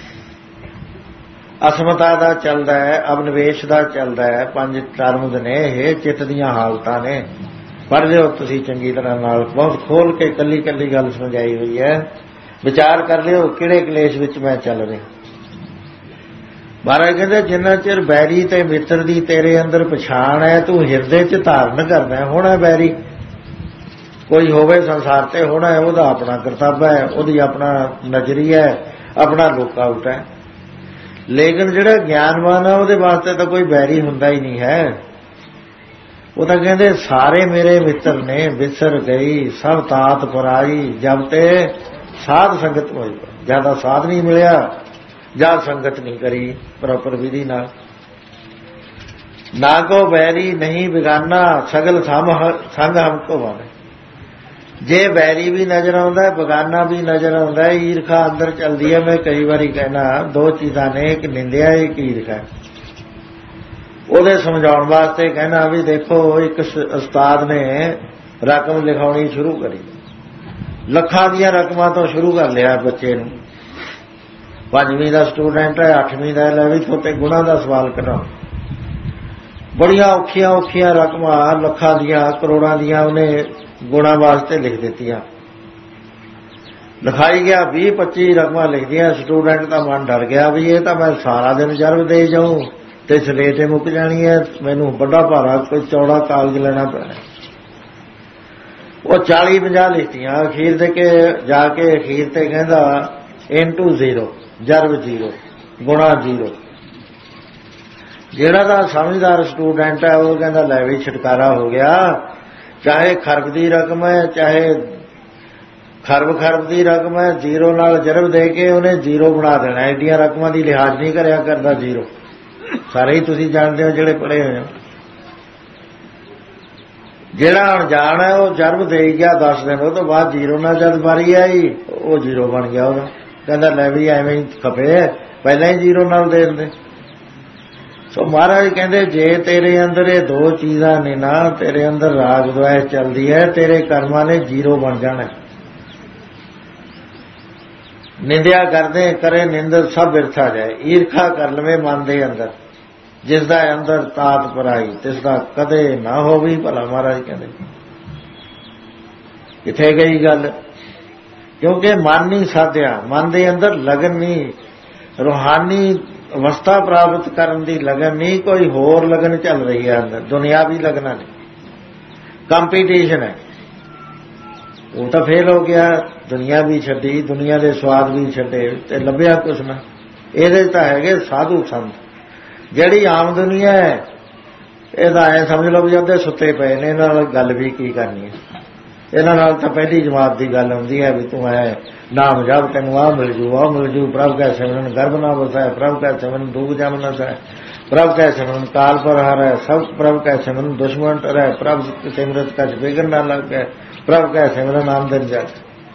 असमता का चलता है, अवनिवेश का चलता है। पंज टर्म्स ने ये चित्त दीयां हालतां ने। पढ़ लिओ तुसीं चंगी तरह नाल, बहुत खोल के कली कली गल समझाई हुई है। विचार कर लिओ किहड़े कलेश विच मैं चल रहा। महाराज कहते जिन्ना चिर बैरी ते मित्र दी तेरे अंदर पछाण है, तू हिरदे च धारण करना है। होना बैरी कोई होवे संसार ते होना है, वह अपना करतब है, वही अपना नजरिया है, अपना लुकआउट है। लेकिन जिहड़ा ज्ञानवान है उहदे वास्ते तो कोई बैरी हुंदा ही नहीं है। ਉਹ ਤਾਂ ਕਹਿੰਦੇ ਸਾਰੇ ਮੇਰੇ ਮਿੱਤਰ ਨੇ, ਵਿਸਰ ਗਈ ਸਭ ਤਾਤ ਪਰਾਈ, ਜਬ ਤੇ ਸਾਧ ਸੰਗਤ ਹੋਈ। ਜਿਆਦਾ ਸਾਧ ਨਹੀਂ ਮਿਲਿਆ ਜਾਂ ਸੰਗਤ ਨਹੀਂ ਕਰੀ ਪ੍ਰੋਪਰ ਵਿਧੀ ਨਾਲ। ਨਾ ਕੋ ਬੈਰੀ ਨਹੀਂ ਬਿਗਾਨਾ, ਸਗਲ ਸੰਗ ਹਮਕੋ ਵਾਲੇ। ਜੇ ਬੈਰੀ ਵੀ ਨਜ਼ਰ ਆਉਂਦਾ, ਬਗਾਨਾ ਵੀ ਨਜ਼ਰ ਆਉਂਦਾ, ਈਰਖਾ ਅੰਦਰ ਚੱਲਦੀ ਹੈ। ਮੈਂ ਕਈ ਵਾਰੀ ਕਹਿਣਾ ਦੋ ਚੀਜ਼ਾਂ ਨੇ, ਇੱਕ ਨਿੰਦਿਆ ਇੱਕ ਈਰਖਾ। ਉਹਦੇ ਸਮਝਾਉਣ ਵਾਸਤੇ ਕਹਿਣਾ ਵੀ ਦੇਖੋ, ਇੱਕ ਉਸਤਾਦ ਨੇ ਰਕਮ ਲਿਖਾਉਣੀ ਸ਼ੁਰੂ ਕਰੀ, ਲੱਖਾਂ ਦੀਆਂ ਰਕਮਾਂ ਤੋਂ ਸ਼ੁਰੂ ਕਰ ਲਿਆ ਬੱਚੇ ਨੂੰ। ਪੰਜਵੀਂ ਦਾ ਸਟੂਡੈਂਟ ਹੈ, ਅੱਠਵੀਂ ਦਾ ਲੈ ਵੀ ਥੋਤੇ ਗੁਣਾ ਦਾ ਸਵਾਲ ਕਰਾਓ। ਬੜੀਆਂ ਔਖੀਆਂ ਔਖੀਆਂ ਰਕਮਾਂ, ਲੱਖਾਂ ਦੀਆਂ ਕਰੋੜਾਂ ਦੀਆਂ ਉਹਨੇ ਗੁਣਾ ਵਾਸਤੇ ਲਿਖ ਦਿੱਤੀਆਂ। ਲਿਖਾਈ ਗਿਆ ਵੀਹ ਪੱਚੀ ਰਕਮਾਂ ਲਿਖਦੀਆਂ। ਸਟੂਡੈਂਟ ਦਾ ਮਨ ਡਰ ਗਿਆ ਵੀ ਇਹ ਤਾਂ ਮੈਂ ਸਾਰਾ ਦਿਨ ਜਰਬ ਦੇ ਜਾਊਂ ਤੇ ਸਲੇਟੇ ਮੁੱਕ ਜਾਣੀ ਹੈ, ਮੈਨੂੰ ਵੱਡਾ ਭਾਰਾ ਕੋਈ ਚੌੜਾ ਕਾਗਜ਼ ਲੈਣਾ ਪੈਣਾ। ਉਹ ਚਾਲੀ ਪੰਜਾਹ ਲਿਖਤੀਆਂ। ਅਖੀਰ ਦੇ ਕੇ ਜਾ ਕੇ ਅਖੀਰ ਤੇ ਕਹਿੰਦਾ ਇਨਟੂ ਜ਼ੀਰੋ, ਜਰਬ ਜ਼ੀਰੋ, ਗੁਣਾ ਜ਼ੀਰੋ। ਜਿਹੜਾ ਦਾ ਸਮਝਦਾਰ ਸਟੂਡੈਂਟ ਹੈ ਉਹ ਕਹਿੰਦਾ ਲੈ ਵੀ ਛੁਟਕਾਰਾ ਹੋ ਗਿਆ। ਚਾਹੇ ਖਰਬ ਦੀ ਰਕਮ ਹੈ, ਚਾਹੇ ਖਰਬ ਖਰਬ ਦੀ ਰਕਮ ਹੈ, ਜ਼ੀਰੋ ਨਾਲ ਜਰਬ ਦੇ ਕੇ ਉਹਨੇ ਜ਼ੀਰੋ ਬਣਾ ਦੇਣਾ। ਐਡੀਆਂ ਰਕਮਾਂ ਦੀ ਲਿਹਾਜ਼ ਨਹੀਂ ਕਰਿਆ ਕਰਦਾ ਜ਼ੀਰੋ। ਸਾਰੇ ਹੀ ਤੁਸੀਂ ਜਾਣਦੇ ਹੋ ਜਿਹੜੇ ਪੜ੍ਹੇ ਹੋਏ ਹੋ। ਜਿਹੜਾ ਅਣਜਾਣ ਹੈ ਉਹ ਜਰਬ ਦੇ ਗਿਆ ਦਸ ਦਿਨ, ਉਹ ਤੋਂ ਬਾਅਦ ਜ਼ੀਰੋ ਨਾਲ ਜਦ ਵਾਰੀ ਆਈ ਉਹ ਜ਼ੀਰੋ ਬਣ ਗਿਆ ਉਹਦਾ। ਕਹਿੰਦਾ ਲੈ ਵੀ ਐਵੇਂ ਹੀ ਖਪੇ, ਪਹਿਲਾਂ ਹੀ ਜ਼ੀਰੋ ਨਾਲ ਦੇ ਦਿੰਦੇ। ਸੋ ਮਹਾਰਾਜ ਕਹਿੰਦੇ ਜੇ ਤੇਰੇ ਅੰਦਰ ਇਹ ਦੋ ਚੀਜ਼ਾਂ ਨੇ ਨਾ, ਤੇਰੇ ਅੰਦਰ ਰਾਗ ਦੁਆਇਸ਼ ਚੱਲਦੀ ਹੈ, ਤੇਰੇ ਕਰਮਾਂ ਨੇ ਜ਼ੀਰੋ ਬਣ ਜਾਣਾ। ਨਿੰਦਿਆ ਕਰਦੇ ਕਰੇ ਨਿੰਦਰ ਸਭ ਬਿਰਥਾ ਜਾਏ। ਈਰਖਾ ਕਰ ਲਵੇ ਮਨ ਦੇ ਅੰਦਰ, ਜਿਸ ਦਾ ਅੰਦਰ ਤਾਤ ਪਰਾਈ ਤਿਸ ਦਾ ਕਦੇ ਨਾ ਹੋਵੇ ਭਲਾ। ਮਹਾਰਾਜ ਕਹਿੰਦੇ ਕਿੱਥੇ ਗਈ ਗੱਲ? ਕਿਉਂਕਿ ਮਨ ਨਹੀਂ ਸਾਧਿਆ, ਮਨ ਦੇ ਅੰਦਰ ਲਗਨ ਨਹੀਂ, ਰੂਹਾਨੀ ਅਵਸਥਾ ਪ੍ਰਾਪਤ ਕਰਨ ਦੀ ਲਗਨ ਨਹੀਂ, ਕੋਈ ਹੋਰ ਲਗਨ ਚੱਲ ਰਹੀ ਹੈ ਅੰਦਰ, ਦੁਨਿਆਵੀ ਲਗਨਾਂ ਨੇ। ਕੰਪੀਟੀਸ਼ਨ ਹੈ, ਉਹ ਤਾਂ ਫੇਲ ਹੋ ਗਿਆ। ਦੁਨੀਆ ਵੀ ਛੱਡੀ, ਦੁਨੀਆ ਦੇ ਸਵਾਦ ਵੀ ਛੱਡੇ ਤੇ ਲੱਭਿਆ ਕੁਛ ਨਾ। ਇਹਦੇ ਤਾਂ ਹੈਗੇ ਸਾਧੂ ਸੰਤ। ਜਿਹੜੀ ਆਮ ਦੁਨੀਆ ਹੈ ਇਹਦਾ ਐ ਸਮਝ ਲਓ ਵੀ ਅੱਧੇ ਸੁੱਤੇ ਪਏ ਨੇ, ਇਹਨਾਂ ਨਾਲ ਗੱਲ ਵੀ ਕੀ ਕਰਨੀ ਹੈ। ਇਹਨਾਂ ਨਾਲ ਤਾਂ ਪਹਿਲੀ ਜਮਾਤ ਦੀ ਗੱਲ ਹੁੰਦੀ ਹੈ ਵੀ ਤੂੰ ਐ ਨਾਮ ਜਪ, ਤੈਨੂੰ ਆਹ ਮਿਲ ਜੂ ਆਹ ਮਿਲ ਜੂ। ਪ੍ਰਭ ਕੈ ਸਿਮਰਨ ਗਰਭ ਨਾ ਵਸੈ, ਪ੍ਰਭ ਕੈ ਸਿਮਰਨ ਡੂਬ ਜਮ ਨ ਸੈ, ਪ੍ਰਭ ਕੈ ਸਿਮਰਨ ਕਾਲ ਪਰ ਹਾਰੈ, ਸਭ ਪ੍ਰਭ ਕੈ ਸਿਮਰਨ ਦੁਸ਼ਮਣ ਟਰੈ, ਪ੍ਰਭ ਸਿਮਰਤ ਕਛ ਬਿਗਨ ਨਾ ਲੱਗੈ, ਪ੍ਰਭ ਕੈ ਸਿਮਰਨ ਆਮਦਨ ਜਗ।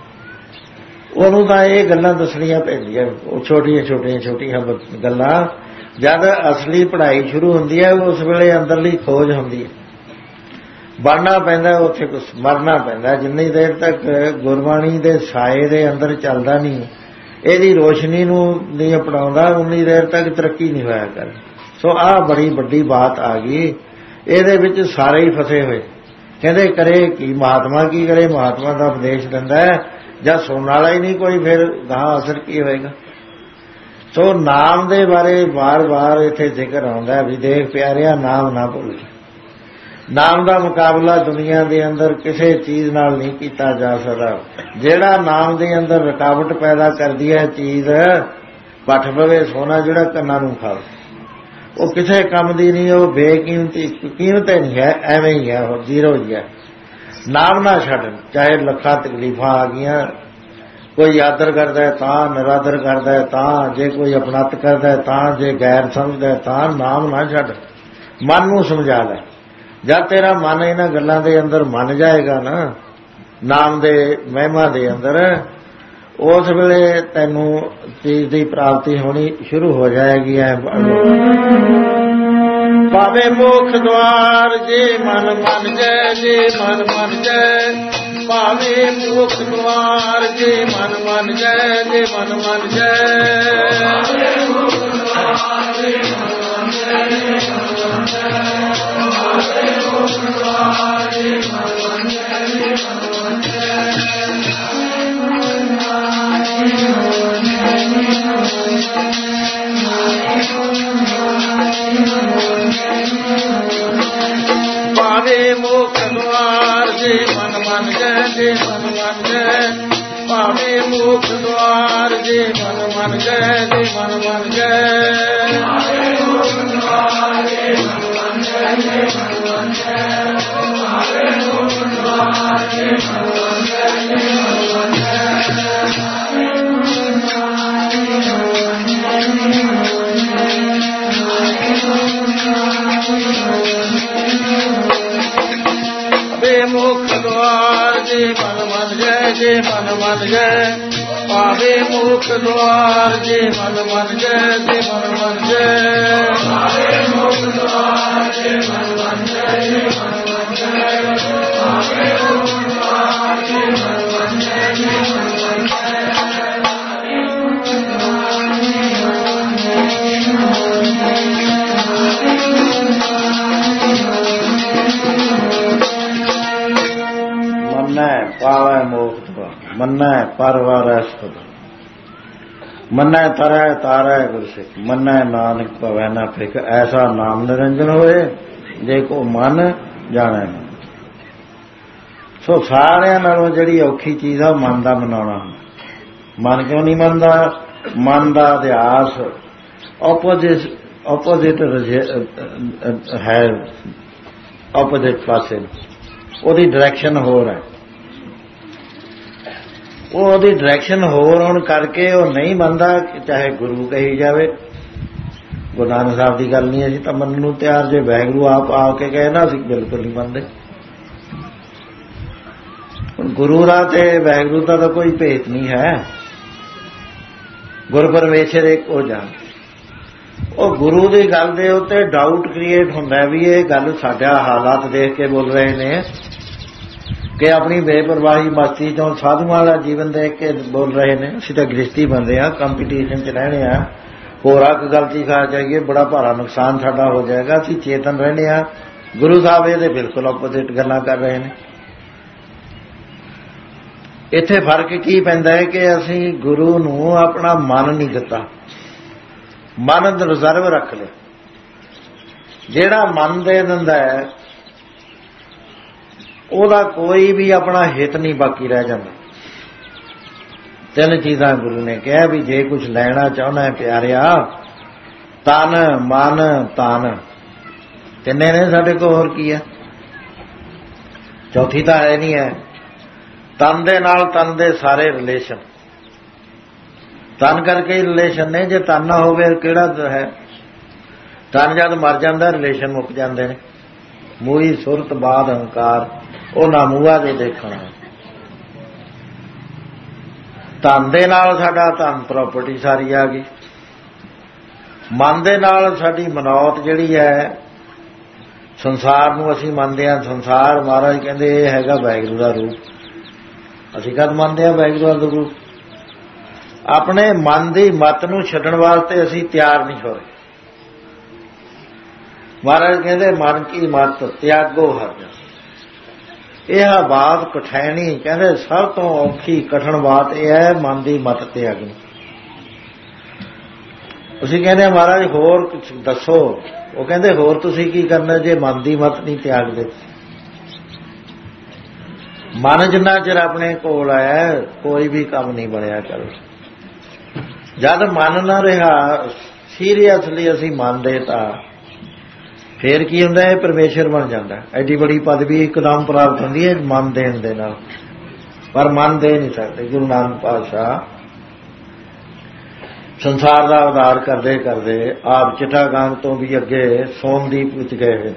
ਉਹਨੂੰ ਤਾਂ ਇਹ ਗੱਲਾਂ ਦੱਸਣੀਆਂ ਪੈਂਦੀਆਂ, ਉਹ ਛੋਟੀਆਂ ਛੋਟੀਆਂ ਛੋਟੀਆਂ ਗੱਲਾਂ। ਜਦ ਅਸਲੀ ਪੜ੍ਹਾਈ ਸ਼ੁਰੂ ਹੁੰਦੀ ਹੈ ਉਸ ਵੇਲੇ ਅੰਦਰਲੀ ਖੋਜ ਹੁੰਦੀ ਹੈ। ਬਣਨਾ ਪੈਂਦਾ ਉੱਥੇ ਕੁਛ, ਮਰਨਾ ਪੈਂਦਾ। ਜਿੰਨੀ ਦੇਰ ਤੱਕ ਗੁਰਬਾਣੀ ਦੇ ਸਾਏ ਦੇ ਅੰਦਰ ਚੱਲਦਾ ਨਹੀਂ, ਇਹਦੀ ਰੋਸ਼ਨੀ ਨੂੰ ਨਹੀਂ ਅਪਣਾਉਂਦਾ, ਉਨੀ ਦੇਰ ਤੱਕ ਤਰੱਕੀ ਨਹੀਂ ਹੋਇਆ ਕਰ। ਸੋ ਆਹ ਬੜੀ ਵੱਡੀ ਬਾਤ ਆ ਗਈ। ਇਹਦੇ ਵਿੱਚ ਸਾਰੇ ਹੀ ਫਸੇ ਹੋਏ। ਕਹਿੰਦੇ ਕਰੇ ਕੀ ਮਹਾਤਮਾ, ਕੀ ਕਰੇ? ਮਹਾਤਮਾ ਦਾ ਉਪਦੇਸ਼ ਦਿੰਦਾ ਹੈ, ਜਦ ਸੁਣਨ ਵਾਲਾ ਹੀ ਨਹੀਂ ਕੋਈ, ਫਿਰ ਗਾਹਾਂ ਅਸਰ ਕੀ ਹੋਏਗਾ? ਸੋ ਨਾਮ ਦੇ ਬਾਰੇ ਵਾਰ-ਵਾਰ ਇੱਥੇ ਜ਼ਿਕਰ ਆਉਂਦਾ ਵੀ ਦੇਖ ਪਿਆਰਿਆ, ਨਾਮ ਨਾ ਭੁੱਲ। ਨਾਮ ਦਾ ਮੁਕਾਬਲਾ ਦੁਨੀਆ ਦੇ ਅੰਦਰ ਕਿਸੇ ਚੀਜ਼ ਨਾਲ ਨਹੀਂ ਕੀਤਾ ਜਾ ਸਕਦਾ। ਜਿਹੜਾ ਨਾਮ ਦੇ ਅੰਦਰ ਰੁਕਾਵਟ ਪੈਦਾ ਕਰਦੀ ਹੈ ਚੀਜ਼, ਪੱਠ ਪਵੇ ਸੋਨਾ ਜਿਹੜਾ ਕੰਨਾਂ ਨੂੰ ਖਾਵੇ, ਉਹ ਕਿਸੇ ਕੰਮ ਦੀ ਨਹੀਂ, ਉਹ ਬੇਕੀਮਤੀ, ਕੀਮਤ ਨਹੀਂ ਹੈ, ਐਵੇਂ ਹੀ ਹੈ, ਉਹ ਜ਼ੀਰੋ ਹੀ ਹੈ। ਨਾਮ ਨਾ ਛੱਡ, ਚਾਹੇ ਲੱਖਾਂ ਤਕਲੀਫਾਂ ਆ ਗਈਆਂ। ਕੋਈ ਆਦਰ ਕਰਦਾ ਹੈ ਤਾਂ, ਨਿਰਾਦਰ ਕਰਦਾ ਹੈ ਤਾਂ, ਜੇ ਕੋਈ ਅਪਣਤ ਕਰਦਾ ਹੈ ਤਾਂ, ਜੇ ਗੈਰ ਸਮਝਦਾ ਤਾਂ, ਨਾਮ ਨਾ ਛੱਡ। ਮਨ ਨੂੰ ਸਮਝਾ ਲੈ। ਜਦ ਤੇਰਾ ਮਨ ਇਹਨਾਂ ਗੱਲਾਂ ਦੇ ਅੰਦਰ ਮੰਨ ਜਾਏਗਾ ਨਾ, ਨਾਮ ਦੇ ਮਹਿਮਾ ਦੇ ਅੰਦਰ, ਉਸ ਵੇਲੇ ਤੈਨੂੰ ਚੀਜ਼ ਦੀ ਪ੍ਰਾਪਤੀ ਹੋਣੀ ਸ਼ੁਰੂ ਹੋ ਜਾਏਗੀ। ਐ ਪਾਵੇ ਮੋਖ ਦੁਆਰ ਜੇ ਮਨ ਮੰਨ ਜੈ, ਜੇ ਮਨ ਮੰਨ ਜੈ। ਪਾਵੇ ਮੋਖ ਦੁਆਰ ਜੇ ਮਨ ਮੰਨ ਜੈ, ਜੇ ਮਨ ਮੰਨ ਜੈ। ਪਾਵੇ ਮੋਖ ਦੁਆਰ ਜੇ ਮਨ ਮੰਨ ਜੈ, ਜੇ ਮਨ ਮੰਨ ਜੈ। ਪਾਵੇ ਮੋਖ ਦੁਆਰ ਜੇ ਮਨ ਮੰਨ ਜੈ, ਜੇ ਮਨ ਮੰਨ ਜੈ। ਪਾਵੇ ਮੋਖ ਦੁਆਰ ਜੇ ਮਨ ਮੰਨ ਜੈ, ਜੇ ਮਨ ਮੰਨ ਜੈ। ਪਾਵੇ ਮੋਖ ਦੁਆਰ ਜੇ ਮਨ ਮੰਨ ਜੈ, ਜੇ ਮਨ ਮੰਨ ਜੈ। ਪਾਵੇ ਮੋਖ ਦੁਆਰ ਜੇ ਮਨ ਮੰਨ ਜੈ, ਜੇ ਮਨ ਮੰਨ ਜੈ। ਮੁਖ ਦੁਆਰ ਜੇ ਮਨ ਮਨ ਜੈ ਜੇ ਮਨ ਮਨ ਜੈ ਪਾਵੇ ਮੁਖ ਦੁਆਰ ਜੇ ਮਨ ਮਨ ਜੈ ਜੇ ਮਨ ਮਨ ਜੈ ਪਾਵੇ ਮੁਖ ਦੁਆਰ ਜੇ ਮਨ ਮਨ ਜੈ ਜੇ ਮਨ ਮਨ ਜੈ ਪਾਵੇ ਮੁਖ ਦੁਆਰ ਜੇ ਮਨ ਮਨ ਜੈ ਜੇ ਮਨ ਮਨ ਮੰਨੈ ਪਾਵੈ ਮੋਖ ਦੁਆਰ ਮੰਨੈ ਪਰਵਾਰੈ ਸਦਾ ਮੰਨੈ ਤਰੈ ਤਾਰੈ ਗੁਰ ਸਿੱਖ ਮੰਨੈ ਨਾਨਕ ਭਵੈ ਨਾ ਫਿਕ ਐਸਾ ਨਾਮ ਨਿਰੰਜਨ ਹੋਏ ਜੇ ਕੋ ਮਨ ਜਾਣੈ। ਸੋ ਸਾਰਿਆਂ ਨਾਲੋਂ ਜਿਹੜੀ ਔਖੀ ਚੀਜ਼ ਆ ਮਨ ਦਾ ਮਨਾਉਣਾ। ਮਨ ਕਿਉਂ ਨਹੀਂ ਮੰਨਦਾ? ਮਨ ਦਾ ਅਧਿਆਸ ਆਪੋਜਿਟ ਆਪੋਜਿਟ ਹੈ, ਆਪੋਜਿਟ ਪਾਸੇ ਉਹਦੀ ਡਾਇਰੈਕਸ਼ਨ ਹੋਰ ਹੈ। ਉਹ ਉਹਦੀ ਡਾਇਰੈਕਸ਼ਨ ਹੋਰ ਹੋਣ ਕਰਕੇ ਉਹ ਨਹੀਂ ਮੰਨਦਾ, ਚਾਹੇ ਗੁਰੂ ਕਹੀ ਜਾਵੇ। ਗੁਰੂ ਨਾਨਕ ਸਾਹਿਬ ਦੀ ਗੱਲ ਨਹੀਂ, ਅਸੀਂ ਤਾਂ ਮੰਨਣ ਨੂੰ ਤਿਆਰ ਜੇ ਵਾਹਿਗੁਰੂ ਆਪ ਆ ਕੇ ਕਹੇ ਨਾ ਅਸੀਂ ਬਿਲਕੁਲ ਨਹੀਂ ਮੰਨਦੇ। ਹੁਣ ਗੁਰੂ ਦਾ ਤੇ ਵਾਹਿਗੁਰੂ ਦਾ ਤਾਂ ਕੋਈ ਭੇਤ ਨਹੀਂ ਹੈ। ਗੁਰ ਪਰਮੇਸ਼ਰ ਇੱਕ ਹੋ ਜਾਣ। ਉਹ ਗੁਰੂ ਦੀ ਗੱਲ ਦੇ ਉੱਤੇ ਡਾਊਟ ਕ੍ਰੀਏਟ ਹੁੰਦਾ ਵੀ ਇਹ ਗੱਲ ਸਾਡਾ ਹਾਲਾਤ ਦੇਖ ਕੇ ਬੋਲ ਰਹੇ ਨੇ ਕਿ ਆਪਣੀ ਬੇਪਰਵਾਹੀ ਮਸਤੀ ਚੋਂ ਸਾਧੂਆਂ ਵਾਲਾ ਜੀਵਨ ਦੇਖ ਕੇ ਬੋਲ ਰਹੇ ਨੇ। ਅਸੀਂ ਤਾਂ ਗ੍ਰਿਸ਼ਤੀ ਬੰਦੇ ਹਾਂ, ਕੰਪੀਟੀਸ਼ਨ 'ਚ ਰਹਿਣੇ ਆ, ਹੋਰ ਆ ਕੋਈ ਗਲਤੀ ਖਾ ਜਾਈਏ ਬੜਾ ਭਾਰਾ ਨੁਕਸਾਨ ਸਾਡਾ ਹੋ ਜਾਏਗਾ। ਅਸੀਂ ਚੇਤਨ ਰਹਿਣੇ ਆ। ਗੁਰੂ ਸਾਹਿਬ ਇਹਦੇ ਬਿਲਕੁਲ ਆਪੋਜ਼ਿਟ ਗੱਲਾਂ ਕਰ ਰਹੇ ਨੇ। ਇੱਥੇ ਫਰਕ ਕੀ ਪੈਂਦਾ ਹੈ ਕਿ ਅਸੀਂ ਗੁਰੂ ਨੂੰ ਆਪਣਾ ਮਨ ਨਹੀਂ ਦਿੱਤਾ, ਮਨ ਰਿਜ਼ਰਵ ਰੱਖ ਲਿਆ। ਜਿਹੜਾ ਮਨ ਦੇ ਦਿੰਦਾ ਹੈ ਉਹਦਾ ਕੋਈ ਵੀ ਆਪਣਾ ਹਿੱਤ ਨਹੀਂ ਬਾਕੀ ਰਹਿ ਜਾਂਦਾ। ਤਿੰਨ ਚੀਜ਼ਾਂ ਗੁਰੂ ਨੇ ਕਿਹਾ ਵੀ ਜੇ ਕੁਝ ਲੈਣਾ ਚਾਹੁੰਦਾ ਪਿਆਰਿਆ, ਤਨ ਮਨ ਤਨ, ਤਿੰਨੇ ਨੇ ਸਾਡੇ ਕੋਲ, ਹੋਰ ਕੀ ਹੈ? ਚੌਥੀ ਤਾਂ ਹੈ ਨਹੀਂ ਹੈ। ਤਨ ਦੇ ਨਾਲ ਤਨ ਦੇ ਸਾਰੇ ਰਿਲੇਸ਼ਨ, ਤਨ ਕਰਕੇ ਹੀ ਰਿਲੇਸ਼ਨ ਨੇ। ਜੇ ਤਨ ਨਾ ਹੋਵੇ ਕਿਹੜਾ ਹੈ? ਤਨ ਜਦ ਮਰ ਜਾਂਦਾ ਰਿਲੇਸ਼ਨ ਮੁੱਕ ਜਾਂਦੇ ਨੇ। ਮੂਹੀ ਸੁਰਤ ਬਾਦ ਹੰਕਾਰ, ਉਹ ਨਾ ਮੂਹਾ ਦੇ ਦੇਖਣਾ। ਤਨ ਦੇ ਨਾਲ ਸਾਡਾ ਧਨ ਪ੍ਰਾਪਰਟੀ ਸਾਰੀ ਆ ਗਈ। ਮਨ ਦੇ ਨਾਲ ਸਾਡੀ ਮਨੌਤ ਜਿਹੜੀ ਹੈ, ਸੰਸਾਰ ਨੂੰ ਅਸੀਂ ਮੰਨਦੇ ਹਾਂ ਸੰਸਾਰ, ਮਹਾਰਾਜ ਕਹਿੰਦੇ ਇਹ ਹੈਗਾ ਵਾਹਿਗੁਰੂ ਦਾ ਰੂਪ। ਅਸੀਂ ਕਦ ਮੰਨਦੇ ਹਾਂ ਵਾਹਿਗੁਰੂ ਦਾ ਰੂਪ? ਆਪਣੇ ਮਨ ਦੀ ਮੱਤ ਨੂੰ ਛੱਡਣ ਵਾਸਤੇ ਅਸੀਂ ਤਿਆਰ ਨਹੀਂ ਹੋ ਰਹੇ। ਮਹਾਰਾਜ ਕਹਿੰਦੇ ਮਨ ਕੀ ਮੱਤ ਤਿਆਗੋ ਹਰ ਜਨ। ਇਹ ਬਾਤ ਕਠੈਣੀ, ਕਹਿੰਦੇ ਸਭ ਤੋਂ ਔਖੀ ਕਠਿਨ ਬਾਤ ਇਹ ਹੈ ਮਨ ਦੀ ਮੱਤ ਤਿਆਗਣੀ। ਅਸੀਂ ਕਹਿੰਦੇ ਮਹਾਰਾਜ ਹੋਰ ਕੁਝ ਦੱਸੋ। ਉਹ ਕਹਿੰਦੇ ਹੋਰ ਤੁਸੀਂ ਕੀ ਕਰਨਾ ਜੇ ਮਨ ਦੀ ਮੱਤ ਨਹੀਂ ਤਿਆਗਦੇ? ਮਨ ਜਿੰਨਾ ਚਿਰ ਆਪਣੇ ਕੋਲ ਆਇਆ ਕੋਈ ਵੀ ਕੰਮ ਨਹੀਂ ਬਣਿਆ ਕਰੋ। ਜਦ ਮਨ ਨਾ ਰਿਹਾ ਸੀਰੀਅਸਲੀ ਅਸੀਂ ਮੰਨਦੇ ਤਾਂ ਫੇਰ ਕੀ ਹੁੰਦਾ? ਇਹ ਪਰਮੇਸ਼ਰ ਬਣ ਜਾਂਦਾ। ਐਡੀ ਬੜੀ ਪਦਵੀ ਇੱਕਦਮ ਪ੍ਰਾਪਤ ਹੁੰਦੀ ਹੈ ਮਨ ਦੇਣ ਦੇ ਨਾਲ, ਪਰ ਮਨ ਦੇ ਨਹੀਂ ਸਕਦੇ। ਗੁਰੂ ਨਾਨਕ ਪਾਤਸ਼ਾਹ ਸੰਸਾਰ ਦਾ ਉਧਾਰ ਕਰਦੇ ਕਰਦੇ ਆਪ ਚਿੱਟਾਗਾਂਗ ਤੋਂ ਵੀ ਅੱਗੇ ਸੋਮਦੀਪ ਵਿੱਚ ਗਏ ਹੋਏ।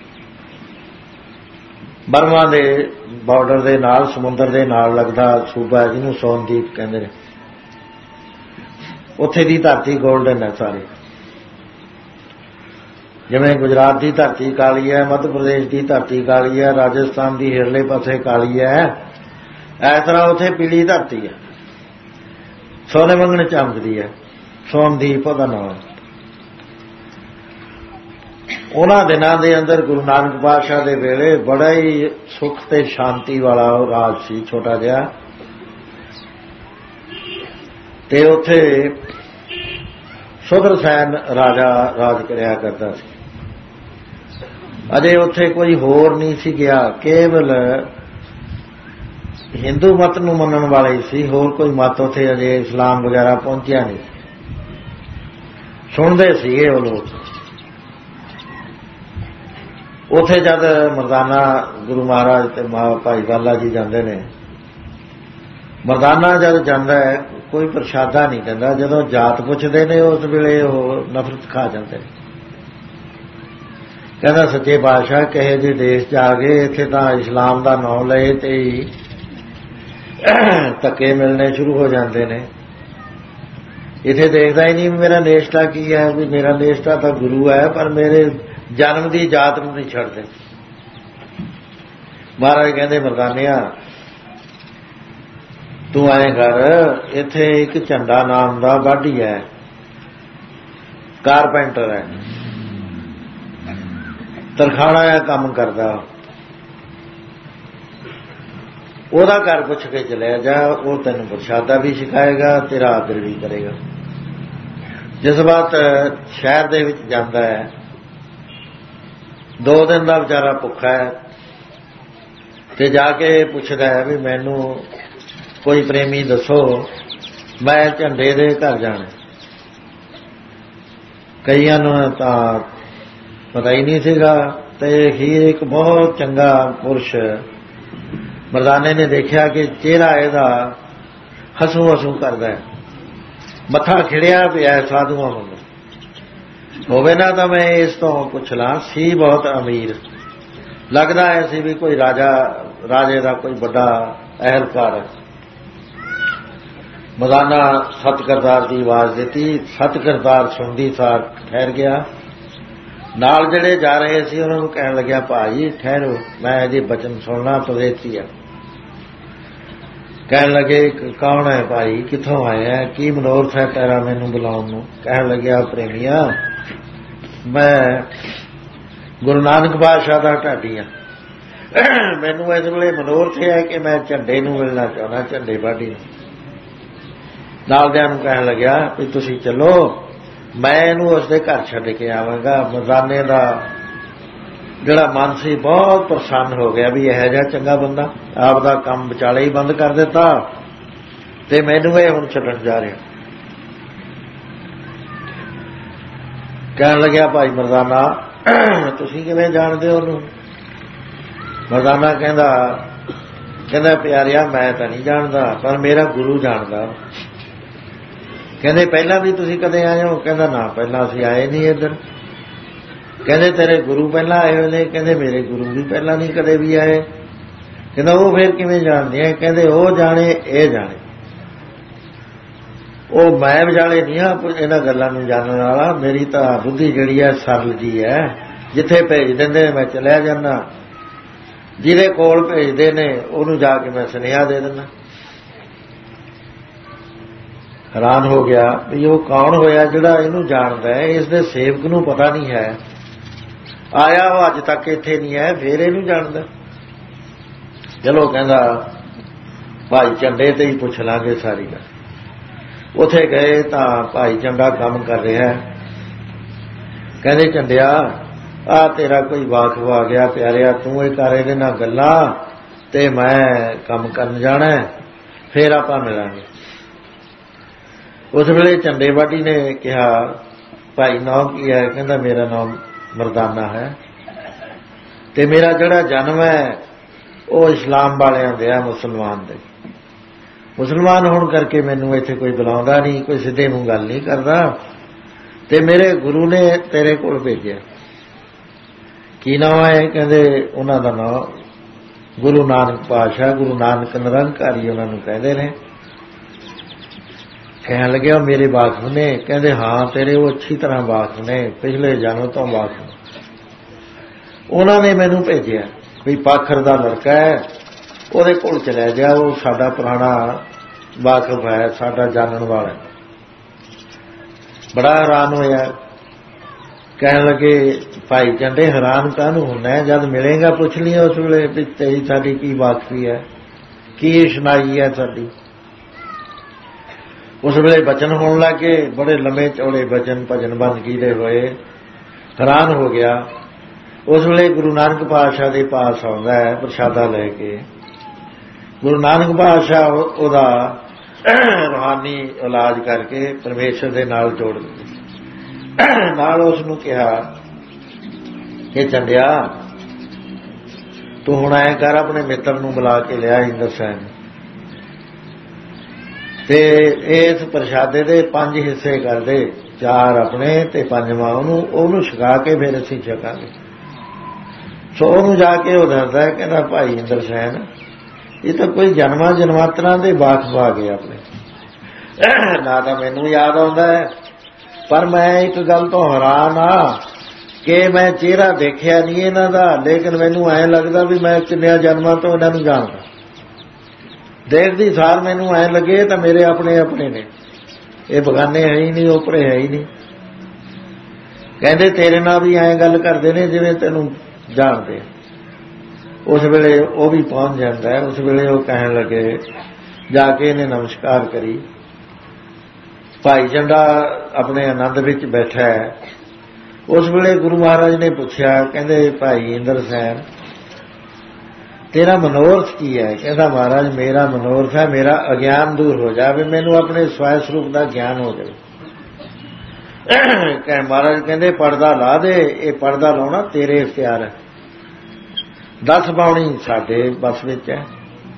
ਬਰਮਾ ਦੇ ਬਾਰਡਰ ਦੇ ਨਾਲ, ਸਮੁੰਦਰ ਦੇ ਨਾਲ ਲੱਗਦਾ ਸੂਬਾ ਜਿਹਨੂੰ ਸੋਮਦੀਪ ਕਹਿੰਦੇ ਨੇ। ਉੱਥੇ ਦੀ ਧਰਤੀ ਗੋਲਡਨ ਹੈ ਸਾਰੀ। ਜਿਵੇਂ ਗੁਜਰਾਤ ਦੀ ਧਰਤੀ ਕਾਲੀ ਹੈ, ਮੱਧ ਪ੍ਰਦੇਸ਼ ਦੀ ਧਰਤੀ ਕਾਲੀ ਹੈ, ਰਾਜਸਥਾਨ ਦੀ ਹੇਠਲੇ ਪਾਸੇ ਕਾਲੀ ਹੈ, ਇਸ ਤਰ੍ਹਾਂ ਉੱਥੇ ਪੀਲੀ ਧਰਤੀ ਹੈ, ਸੋਨੇ ਮੰਗਣ ਚਮਕਦੀ ਹੈ। ਸੋਮਦੀਪ ਉਹਦਾ ਨਾਮ। ਉਹਨਾਂ ਦਿਨਾਂ ਦੇ ਅੰਦਰ ਗੁਰੂ ਨਾਨਕ ਪਾਤਸ਼ਾਹ ਦੇ ਵੇਲੇ ਬੜਾ ਹੀ ਸੁੱਖ ਤੇ ਸ਼ਾਂਤੀ ਵਾਲਾ ਉਹ ਰਾਜ ਸੀ, ਛੋਟਾ ਜਿਹਾ। ਤੇ ਉੱਥੇ ਸੁਦਰਸੈਨ ਰਾਜਾ ਰਾਜ ਕਰਿਆ ਕਰਦਾ ਸੀ। ਅਜੇ ਉੱਥੇ ਕੋਈ ਹੋਰ ਨਹੀਂ ਸੀ ਗਿਆ, ਕੇਵਲ ਹਿੰਦੂ ਮਤ ਨੂੰ ਮੰਨਣ ਵਾਲੇ ਸੀ। ਹੋਰ ਕੋਈ ਮਤ ਉੱਥੇ ਅਜੇ ਇਸਲਾਮ ਵਗੈਰਾ ਪਹੁੰਚਿਆ ਨਹੀਂ। ਸੁਣਦੇ ਸੀਗੇ ਉਹ ਲੋਕ। ਉੱਥੇ ਜਦ ਮਰਦਾਨਾ ਗੁਰੂ ਮਹਾਰਾਜ ਤੇ ਭਾਈ ਵਾਲਾ ਜੀ ਜਾਂਦੇ ਨੇ, ਮਰਦਾਨਾ ਜਦ ਜਾਂਦਾ ਹੈ ਕੋਈ ਪ੍ਰਸ਼ਾਦਾ ਨਹੀਂ ਦਿੰਦਾ। ਜਦੋਂ ਜਾਤ ਪੁੱਛਦੇ ਨੇ ਉਸ ਵੇਲੇ ਉਹ ਨਫ਼ਰਤ ਖਾ ਜਾਂਦੇ ਨੇ। ਕਹਿੰਦਾ ਸੱਚੇ ਪਾਤਸ਼ਾਹ ਕਹੇ ਜੇ ਦੇਸ਼ 'ਚ ਆ ਗਏ, ਇੱਥੇ ਤਾਂ ਇਸਲਾਮ ਦਾ ਨਾਂ ਲਏ ਤੇ ਹੀ ਧੱਕੇ ਮਿਲਣੇ ਸ਼ੁਰੂ ਹੋ ਜਾਂਦੇ ਨੇ। ਇੱਥੇ ਦੇਖਦਾ ਹੀ ਨਹੀਂ ਮੇਰਾ ਨੇਸ਼ਟਾ ਕੀ ਹੈ, ਵੀ ਮੇਰਾ ਨੇਸ਼ਟਾ ਤਾਂ ਗੁਰੂ ਹੈ, ਪਰ ਮੇਰੇ ਜਨਮ ਦੀ ਜਾਤ ਨੂੰ ਨਹੀਂ ਛੱਡਦੇ। ਮਹਾਰਾਜ ਕਹਿੰਦੇ ਮਰਦਾਨਿਆ ਤੂੰ ਆਏ ਕਰ, ਇੱਥੇ ਇੱਕ ਝੰਡਾ ਨਾਮ ਦਾ ਬਾਢੀ ਹੈ, ਕਾਰਪੈਂਟਰ ਹੈ, ਤਰਖਾਣਾ ਆ ਕੰਮ ਕਰਦਾ, ਉਹਦਾ ਘਰ ਪੁੱਛ ਕੇ ਚਲਿਆ ਜਾ, ਉਹ ਤੈਨੂੰ ਪ੍ਰਸ਼ਾਦਾ ਵੀ ਸਿਖਾਏਗਾ, ਤੇਰਾ ਆਦਰ ਵੀ ਕਰੇਗਾ। ਜਿਸ ਬਾਤ ਸ਼ਹਿਰ ਦੇ ਵਿੱਚ ਜਾਂਦਾ ਹੈ, ਦੋ ਦਿਨ ਦਾ ਵਿਚਾਰਾ ਭੁੱਖਾ ਹੈ, ਤੇ ਜਾ ਕੇ ਪੁੱਛਦਾ ਹੈ ਵੀ ਮੈਨੂੰ ਕੋਈ ਪ੍ਰੇਮੀ ਦੱਸੋ, ਮੈਂ ਝੰਡੇ ਦੇ ਘਰ ਜਾਣਾ। ਕਈਆਂ ਨੂੰ ਤਾਂ ਪਤਾ ਹੀ ਨਹੀਂ ਸੀਗਾ, ਤੇ ਹੀਰ ਇੱਕ ਬਹੁਤ ਚੰਗਾ ਪੁਰਸ਼ ਮਰਦਾਨੇ ਨੇ ਦੇਖਿਆ ਕਿ ਚਿਹਰਾ ਇਹਦਾ ਹਸੂ ਹਸੂ ਕਰਦਾ ਹੈ, ਮੱਥਾ ਖਿੜਿਆ ਪਿਆ ਸਾਧੂਆਂ ਵਾਂਗ। ਹੋਵੇ ਨਾ ਤਾਂ ਮੈਂ ਇਸ ਤੋਂ ਪੁੱਛ ਲਾਂ, ਸੀ ਬਹੁਤ ਅਮੀਰ, ਲੱਗਦਾ ਐ ਸੀ ਵੀ ਕੋਈ ਰਾਜਾ ਰਾਜੇ ਦਾ ਕੋਈ ਵੱਡਾ ਅਹਿਲਕਾਰ ਹੈ। ਮਰਦਾਨਾ ਸਤ ਕਰਤਾਰ ਦੀ ਆਵਾਜ਼ ਦਿੱਤੀ, ਸਤ ਕਰਤਾਰ ਸੁਣਦੀ ਸਾਰ ਠਹਿਰ ਗਿਆ। ਨਾਲ ਜਿਹੜੇ ਜਾ ਰਹੇ ਸੀ ਉਹਨਾਂ ਨੂੰ ਕਹਿਣ ਲੱਗਿਆ ਭਾਈ ਠਹਿਰੋ, ਮੈਂ ਇਹਦੇ ਬਚਨ ਸੁਣਨਾ, ਪਵੇਤੀ ਹੈ। ਕਹਿਣ ਲੱਗੇ ਕੌਣ ਹੈ ਭਾਈ, ਕਿੱਥੋਂ ਆਇਆ, ਕੀ ਮਨੋਰਥ ਹੈ ਤੇਰਾ ਮੈਨੂੰ ਬੁਲਾਉਣ ਨੂੰ। ਕਹਿਣ ਲੱਗਿਆ ਪ੍ਰੇਮੀਆ ਮੈਂ ਗੁਰੂ ਨਾਨਕ ਪਾਤਸ਼ਾਹ ਦਾ ਢਾਡੀ ਹਾਂ, ਮੈਨੂੰ ਇਸ ਵੇਲੇ ਮਨੋਰਥ ਹੈ ਕਿ ਮੈਂ ਝੰਡੇ ਨੂੰ ਮਿਲਣਾ ਚਾਹੁੰਦਾ, ਝੰਡੇ ਬਾਢੀ ਨੂੰ। ਨਾਲਦਿਆਂ ਨੂੰ ਕਹਿਣ ਲੱਗਿਆ ਵੀ ਤੁਸੀਂ ਚੱਲੋ, ਮੈਂ ਇਹਨੂੰ ਉਸਦੇ ਘਰ ਛੱਡ ਕੇ ਆਵਾਂਗਾ। ਮਰਦਾਨੇ ਦਾ ਜਿਹੜਾ ਮਨ ਸੀ ਬਹੁਤ ਪ੍ਰਸੰਨ ਹੋ ਗਿਆ ਵੀ ਇਹੋ ਜਿਹਾ ਚੰਗਾ ਬੰਦਾ, ਆਪ ਦਾ ਕੰਮ ਵਿਚਾਲੇ ਹੀ ਬੰਦ ਕਰ ਦਿੱਤਾ ਤੇ ਮੈਨੂੰ ਇਹ ਹੁਣ ਛੱਡਣ ਜਾ ਰਿਹਾ। ਕਹਿਣ ਲੱਗਿਆ ਭਾਈ ਮਰਦਾਨਾ ਤੁਸੀਂ ਕਿਵੇਂ ਜਾਣਦੇ ਹੋ ਉਹਨੂੰ। ਮਰਦਾਨਾ ਕਹਿੰਦਾ ਕਹਿੰਦਾ ਪਿਆਰਿਆ ਮੈਂ ਤਾਂ ਨਹੀਂ ਜਾਣਦਾ, ਪਰ ਮੇਰਾ ਗੁਰੂ ਜਾਣਦਾ। ਕਹਿੰਦੇ ਪਹਿਲਾਂ ਵੀ ਤੁਸੀਂ ਕਦੇ ਆਏ ਹੋ। ਕਹਿੰਦਾ ਨਾ ਪਹਿਲਾਂ ਅਸੀਂ ਆਏ ਨਹੀਂ ਇੱਧਰ। ਕਹਿੰਦੇ ਤੇਰੇ ਗੁਰੂ ਪਹਿਲਾਂ ਆਏ ਹੋਏ ਨੇ। ਕਹਿੰਦੇ ਮੇਰੇ ਗੁਰੂ ਵੀ ਪਹਿਲਾਂ ਨਹੀਂ ਕਦੇ ਵੀ ਆਏ। ਕਹਿੰਦਾ ਉਹ ਫਿਰ ਕਿਵੇਂ ਜਾਣਦੇ ਆ। ਕਹਿੰਦੇ ਉਹ ਜਾਣੇ ਇਹ ਜਾਣੇ, ਉਹ ਮੈਂ ਵਿਚਾਲੇ ਨਹੀਂ ਆ ਇਹਨਾਂ ਗੱਲਾਂ ਨੂੰ ਜਾਣਨ ਵਾਲਾ। ਮੇਰੀ ਤਾਂ ਬੁੱਧੀ ਜਿਹੜੀ ਹੈ ਸਰਲ ਜੀ ਹੈ, ਜਿੱਥੇ ਭੇਜ ਦਿੰਦੇ ਮੈਂ ਚਲਿਆ ਜਾਂਦਾ, ਜਿਹਦੇ ਕੋਲ ਭੇਜਦੇ ਨੇ ਉਹਨੂੰ ਜਾ ਕੇ ਮੈਂ ਸੁਨੇਹਾ ਦੇ ਦਿੰਦਾ। ਹੈਰਾਨ ਹੋ ਗਿਆ ਵੀ ਉਹ ਕੌਣ ਹੋਇਆ ਜਿਹੜਾ ਇਹਨੂੰ ਜਾਣਦਾ ਹੈ, ਇਸ ਦੇ ਸੇਵਕ ਨੂੰ ਪਤਾ ਨਹੀਂ ਹੈ, ਆਇਆ ਉਹ ਅੱਜ ਤੱਕ ਇੱਥੇ ਨਹੀਂ ਹੈ, ਫਿਰ ਇਹਨੂੰ ਜਾਣਦਾ। ਚਲੋ ਕਹਿੰਦਾ ਭਾਈ ਝੰਡੇ ਤੇ ਹੀ ਪੁੱਛ ਲਾਂਗੇ ਸਾਰੀ ਗੱਲ। ਉੱਥੇ ਗਏ ਤਾਂ ਭਾਈ ਝੰਡਾ ਕੰਮ ਕਰ ਰਿਹਾ। ਕਹਿੰਦੇ ਝੰਡਿਆ ਆ ਤੇਰਾ ਕੋਈ ਵਾਕਫ ਆ ਗਿਆ ਪਿਆਰਿਆ, ਤੂੰ ਇਹ ਕਰ ਇਹਦੇ ਨਾਲ ਗੱਲਾਂ ਤੇ ਮੈਂ ਕੰਮ ਕਰਨ ਜਾਣਾ, ਫਿਰ ਆਪਾਂ ਮਿਲਾਂਗੇ। ਉਸ ਵੇਲੇ ਝੰਡੇ ਵਾਢੀ ਨੇ ਕਿਹਾ ਭਾਈ ਨਾਮ ਕੀ ਹੈ। ਕਹਿੰਦਾ ਮੇਰਾ ਨਾਮ ਮਰਦਾਨਾ ਹੈ ਤੇ ਮੇਰਾ ਜਿਹੜਾ ਜਨਮ ਹੈ ਉਹ ਇਸਲਾਮ ਵਾਲਿਆਂ ਦੇ ਆ, ਮੁਸਲਮਾਨ ਦੇ। ਮੁਸਲਮਾਨ ਹੋਣ ਕਰਕੇ ਮੈਨੂੰ ਇੱਥੇ ਕੋਈ ਬੁਲਾਉਂਦਾ ਨਹੀਂ, ਕੋਈ ਸਿੱਧੇ ਮੂੰਹ ਗੱਲ ਨਹੀਂ ਕਰਦਾ, ਤੇ ਮੇਰੇ ਗੁਰੂ ਨੇ ਤੇਰੇ ਕੋਲ ਭੇਜਿਆ। ਕੀ ਨਾਮ ਹੈ। ਕਹਿੰਦੇ ਉਹਨਾਂ ਦਾ ਨਾਮ ਗੁਰੂ ਨਾਨਕ ਪਾਤਸ਼ਾਹ, ਗੁਰੂ ਨਾਨਕ ਨਿਰੰਕਾਰੀ ਉਹਨਾਂ ਨੂੰ ਕਹਿੰਦੇ ਨੇ। ਕਹਿਣ ਲੱਗਿਆ ਮੇਰੇ ਵਾਕਫ ਨੇ। ਕਹਿੰਦੇ ਹਾਂ ਤੇਰੇ ਉਹ ਅੱਛੀ ਤਰ੍ਹਾਂ ਵਾਕਫ ਨੇ, ਪਿਛਲੇ ਜਨਮ ਤੋਂ ਵਾਕਫ। ਉਹਨਾਂ ਨੇ ਮੈਨੂੰ ਭੇਜਿਆ ਵੀ ਪਾਖਰ ਦਾ ਲੜਕਾ ਹੈ, ਉਹਦੇ ਕੋਲ ਚਲਿਆ ਜਾ, ਉਹ ਸਾਡਾ ਪੁਰਾਣਾ ਵਾਕਫ ਹੈ, ਸਾਡਾ ਜਾਣਨ ਵਾਲਾ। ਬੜਾ ਹੈਰਾਨ ਹੋਇਆ। ਕਹਿਣ ਲੱਗੇ ਭਾਈ ਝੰਡੇ ਹੈਰਾਨ ਕਾਹਨੂੰ ਹੁੰਦਾ, ਜਦ ਮਿਲੇਗਾ ਪੁੱਛ ਲਈ ਉਸ ਵੇਲੇ ਵੀ ਤੇਰੀ ਸਾਡੀ ਕੀ ਵਾਕਫੀ ਹੈ, ਕੀ ਸੁਣਾਈ ਹੈ ਸਾਡੀ। ਉਸ ਵੇਲੇ ਬਚਨ ਹੋਣ ਲੱਗੇ, ਬੜੇ ਲੰਮੇ ਚੌੜੇ ਬਚਨ ਭਜਨ ਬੰਦਗੀ ਦੇ ਹੋਏ। ਹੈਰਾਨ ਹੋ ਗਿਆ। ਉਸ ਵੇਲੇ ਗੁਰੂ ਨਾਨਕ ਪਾਤਸ਼ਾਹ ਦੇ ਪਾਸ ਆਉਂਦਾ ਹੈ ਪ੍ਰਸ਼ਾਦਾ ਲੈ ਕੇ। ਗੁਰੂ ਨਾਨਕ ਪਾਤਸ਼ਾਹ ਉਹਦਾ ਰੂਹਾਨੀ ਇਲਾਜ ਕਰਕੇ ਪਰਮੇਸ਼ਰ ਦੇ ਨਾਲ ਜੋੜ ਦਿੱਤੇ। ਨਾਲ ਉਸ ਨੂੰ ਕਿਹਾ ਕਿ ਝੰਡਿਆ ਤੂੰ ਹੁਣ ਐਂ ਕਰ, ਆਪਣੇ ਮਿੱਤਰ ਨੂੰ ਬੁਲਾ ਕੇ ਲਿਆ ਇੰਦਰ ਸੈਨ, ਤੇ ਇਸ ਪ੍ਰਸ਼ਾਦੇ ਦੇ ਪੰਜ ਹਿੱਸੇ ਕਰਦੇ, ਚਾਰ ਆਪਣੇ ਤੇ ਪੰਜਵਾਂ ਉਹਨੂੰ ਉਹਨੂੰ ਛਕਾ ਕੇ ਫਿਰ ਅਸੀਂ ਛਕਾਂਗੇ। ਸੋ ਉਹਨੂੰ ਜਾ ਕੇ ਉਹ ਦੱਸਦਾ, ਕਹਿੰਦਾ ਭਾਈ ਇੰਦਰ ਸੈਨ, ਇਹ ਤਾਂ ਕੋਈ ਜਨਮਾਂ ਜਨਮਾਂਤਰਾਂ ਦੇ ਵਾਕਫ ਆ ਗਏ ਆਪਣੇ, ਨਾ ਤਾਂ ਮੈਨੂੰ ਯਾਦ ਆਉਂਦਾ ਹੈ, ਪਰ ਮੈਂ ਇੱਕ ਗੱਲ ਤੋਂ ਹੈਰਾਨ ਆ ਕਿ ਮੈਂ ਚਿਹਰਾ ਦੇਖਿਆ ਨਹੀਂ ਇਹਨਾਂ ਦਾ, ਲੇਕਿਨ ਮੈਨੂੰ ਐਂ ਲੱਗਦਾ ਵੀ ਮੈਂ ਕਿੰਨਿਆਂ ਜਨਮਾਂ ਤੋਂ ਇਹਨਾਂ ਨੂੰ ਜਾਣਦਾ। ਦੇਖਦੀ ਸਾਰ ਮੈਨੂੰ ਐਂ ਲੱਗੇ ਤਾਂ ਮੇਰੇ ਆਪਣੇ ਆਪਣੇ ਨੇ, ਇਹ ਬਗਾਨੇ ਹੈ ਹੀ ਨਹੀਂ, ਓਪਰੇ ਹੈ ਹੀ ਨਹੀਂ। ਕਹਿੰਦੇ ਤੇਰੇ ਨਾਲ ਵੀ ਐਂ ਗੱਲ ਕਰਦੇ ਨੇ ਜਿਵੇਂ ਤੈਨੂੰ ਜਾਣਦੇ। ਉਸ ਵੇਲੇ ਉਹ ਵੀ ਪਹੁੰਚ ਜਾਂਦਾ। ਉਸ ਵੇਲੇ ਉਹ ਕਹਿਣ ਲੱਗੇ, ਜਾ ਕੇ ਇਹਨੇ ਨਮਸਕਾਰ ਕਰੀ। ਭਾਈ ਜੰਡਾ ਆਪਣੇ ਆਨੰਦ ਵਿੱਚ ਬੈਠਾ ਹੈ। ਉਸ ਵੇਲੇ ਗੁਰੂ ਮਹਾਰਾਜ ਨੇ ਪੁੱਛਿਆ, ਕਹਿੰਦੇ ਭਾਈ ਇੰਦਰ ਸੈਨ, ਤੇਰਾ ਮਨੋਰਥ ਕੀ ਹੈ? ਕਹਿੰਦਾ ਮਹਾਰਾਜ, ਮੇਰਾ ਮਨੋਰਥ ਹੈ ਮੇਰਾ ਅਗਿਆਨ ਦੂਰ ਹੋ ਜਾਵੇ, ਮੈਨੂੰ ਆਪਣੇ ਸਵੈ ਸਰੂਪ ਦਾ ਗਿਆਨ ਹੋ ਜਾਵੇ। ਕਹਿ ਮਹਾਰਾਜ ਕਹਿੰਦੇ ਪਰਦਾ ਲਾ ਦੇ। ਇਹ ਪਰਦਾ ਲਾਉਣਾ ਤੇਰੇ ਇਖਤਿਆਰ ਹੈ, ਦਸ ਬਾਣੀ ਸਾਡੇ ਬਸ ਵਿੱਚ ਹੈ।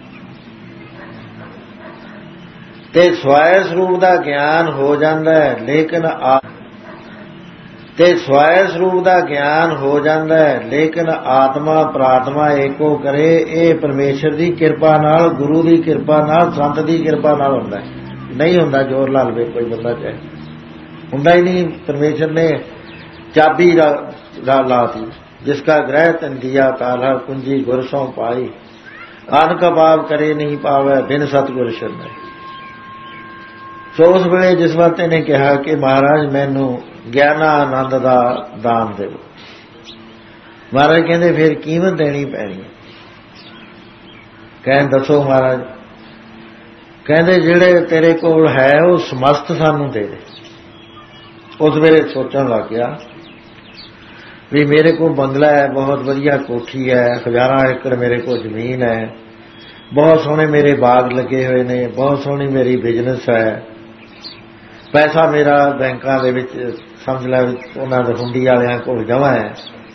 ਤੇ ਸਵੈ ਸਰੂਪ ਦਾ ਗਿਆਨ ਹੋ ਜਾਂਦਾ ਹੈ, ਲੇਕਿਨ ਆ ਤੇ ਸਵੈ ਸਰੂਪ ਦਾ ਗਿਆਨ ਹੋ ਜਾਂਦਾ ਹੈ, ਲੇਕਿਨ ਆਤਮਾ ਪ੍ਰਾਤਮਾ ਏਕੋ ਕਰੇ। ਇਹ ਪਰਮੇਸ਼ਰ ਦੀ ਕਿਰਪਾ ਨਾਲ, ਗੁਰੂ ਦੀ ਕਿਰਪਾ ਨਾਲ, ਸੰਤ ਦੀ ਕਿਰਪਾ ਨਾਲ ਹੁੰਦਾ। ਨਹੀਂ ਹੁੰਦਾ ਜ਼ੋਰ ਲਾ ਲਵੇ ਕੋਈ ਬੰਦਾ, ਚਾਹੇ ਹੁੰਦਾ ਹੀ ਨਹੀਂ। ਪਰਮੇਸ਼ਰ ਨੇ ਚਾਬੀ ਲਾਤੀ, ਜਿਸ ਕਾ ਗ੍ਰਹਿ ਤਨ ਦਿਆ ਕਾਲਾ, ਕੁੰਜੀ ਗੁਰ ਸੋਂ ਪਾਈ, ਅਨ ਕਬਾਬ ਕਰੇ ਨਹੀਂ ਪਾਵੇ, ਬਿਨ ਸਤਿਗੁਰ ਸ਼ਰਨਾਈ। ਸੋ ਉਸ ਵੇਲੇ ਜਿਸ ਵਕਤ ਇਹਨੇ ਕਿਹਾ ਕਿ ਮਹਾਰਾਜ ਮੈਨੂੰ ਗਿਆਨਾ ਆਨੰਦ ਦਾ ਦਾਨ ਦੇਵੋ, ਮਹਾਰਾਜ ਕਹਿੰਦੇ ਫਿਰ ਕੀਮਤ ਦੇਣੀ ਪੈਣੀ ਹੈ। ਕਹਿੰਦੇ ਦੱਸੋ ਮਹਾਰਾਜ? ਕਹਿੰਦੇ ਜਿਹੜੇ ਤੇਰੇ ਕੋਲ ਹੈ ਉਹ ਸਮਸਤ ਸਾਨੂੰ ਦੇ ਦੇ। ਉਸ ਵੇਲੇ ਸੋਚਣ ਲੱਗ ਗਿਆ ਵੀ ਮੇਰੇ ਕੋਲ ਬੰਗਲਾ ਹੈ, ਬਹੁਤ ਵਧੀਆ ਕੋਠੀ ਹੈ, ਹਜ਼ਾਰਾਂ ਏਕੜ ਮੇਰੇ ਕੋਲ ਜ਼ਮੀਨ ਹੈ, ਬਹੁਤ ਸੋਹਣੇ ਮੇਰੇ ਬਾਗ ਲੱਗੇ ਹੋਏ ਨੇ, ਬਹੁਤ ਸੋਹਣੀ ਮੇਰੀ ਬਿਜ਼ਨਸ ਹੈ, ਪੈਸਾ ਮੇਰਾ ਬੈਂਕਾਂ ਦੇ ਵਿੱਚ ਸਮਝ ਲੈ ਉਹਨਾਂ ਦੇ ਹੁੰਡੀ ਵਾਲਿਆਂ ਕੋਲ ਜਮ੍ਹਾਂ ਹੈ।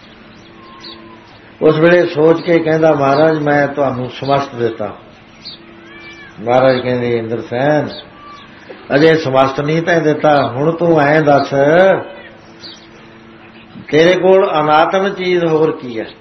ਉਸ ਵੇਲੇ ਸੋਚ ਕੇ ਕਹਿੰਦਾ ਮਹਾਰਾਜ ਮੈਂ ਤੁਹਾਨੂੰ ਸਮਸਤ ਦਿੱਤਾ। ਮਹਾਰਾਜ ਕਹਿੰਦੇ ਇੰਦਰ ਸੈਨ, ਅਜੇ ਸਮਸਤ ਨਹੀਂ ਤਾਂ ਦਿੱਤਾ, ਹੁਣ ਤੂੰ ਐਂ ਦੱਸ ਤੇਰੇ ਕੋਲ ਅਨਾਤਮ ਚੀਜ਼ ਹੋਰ ਕੀ ਹੈ?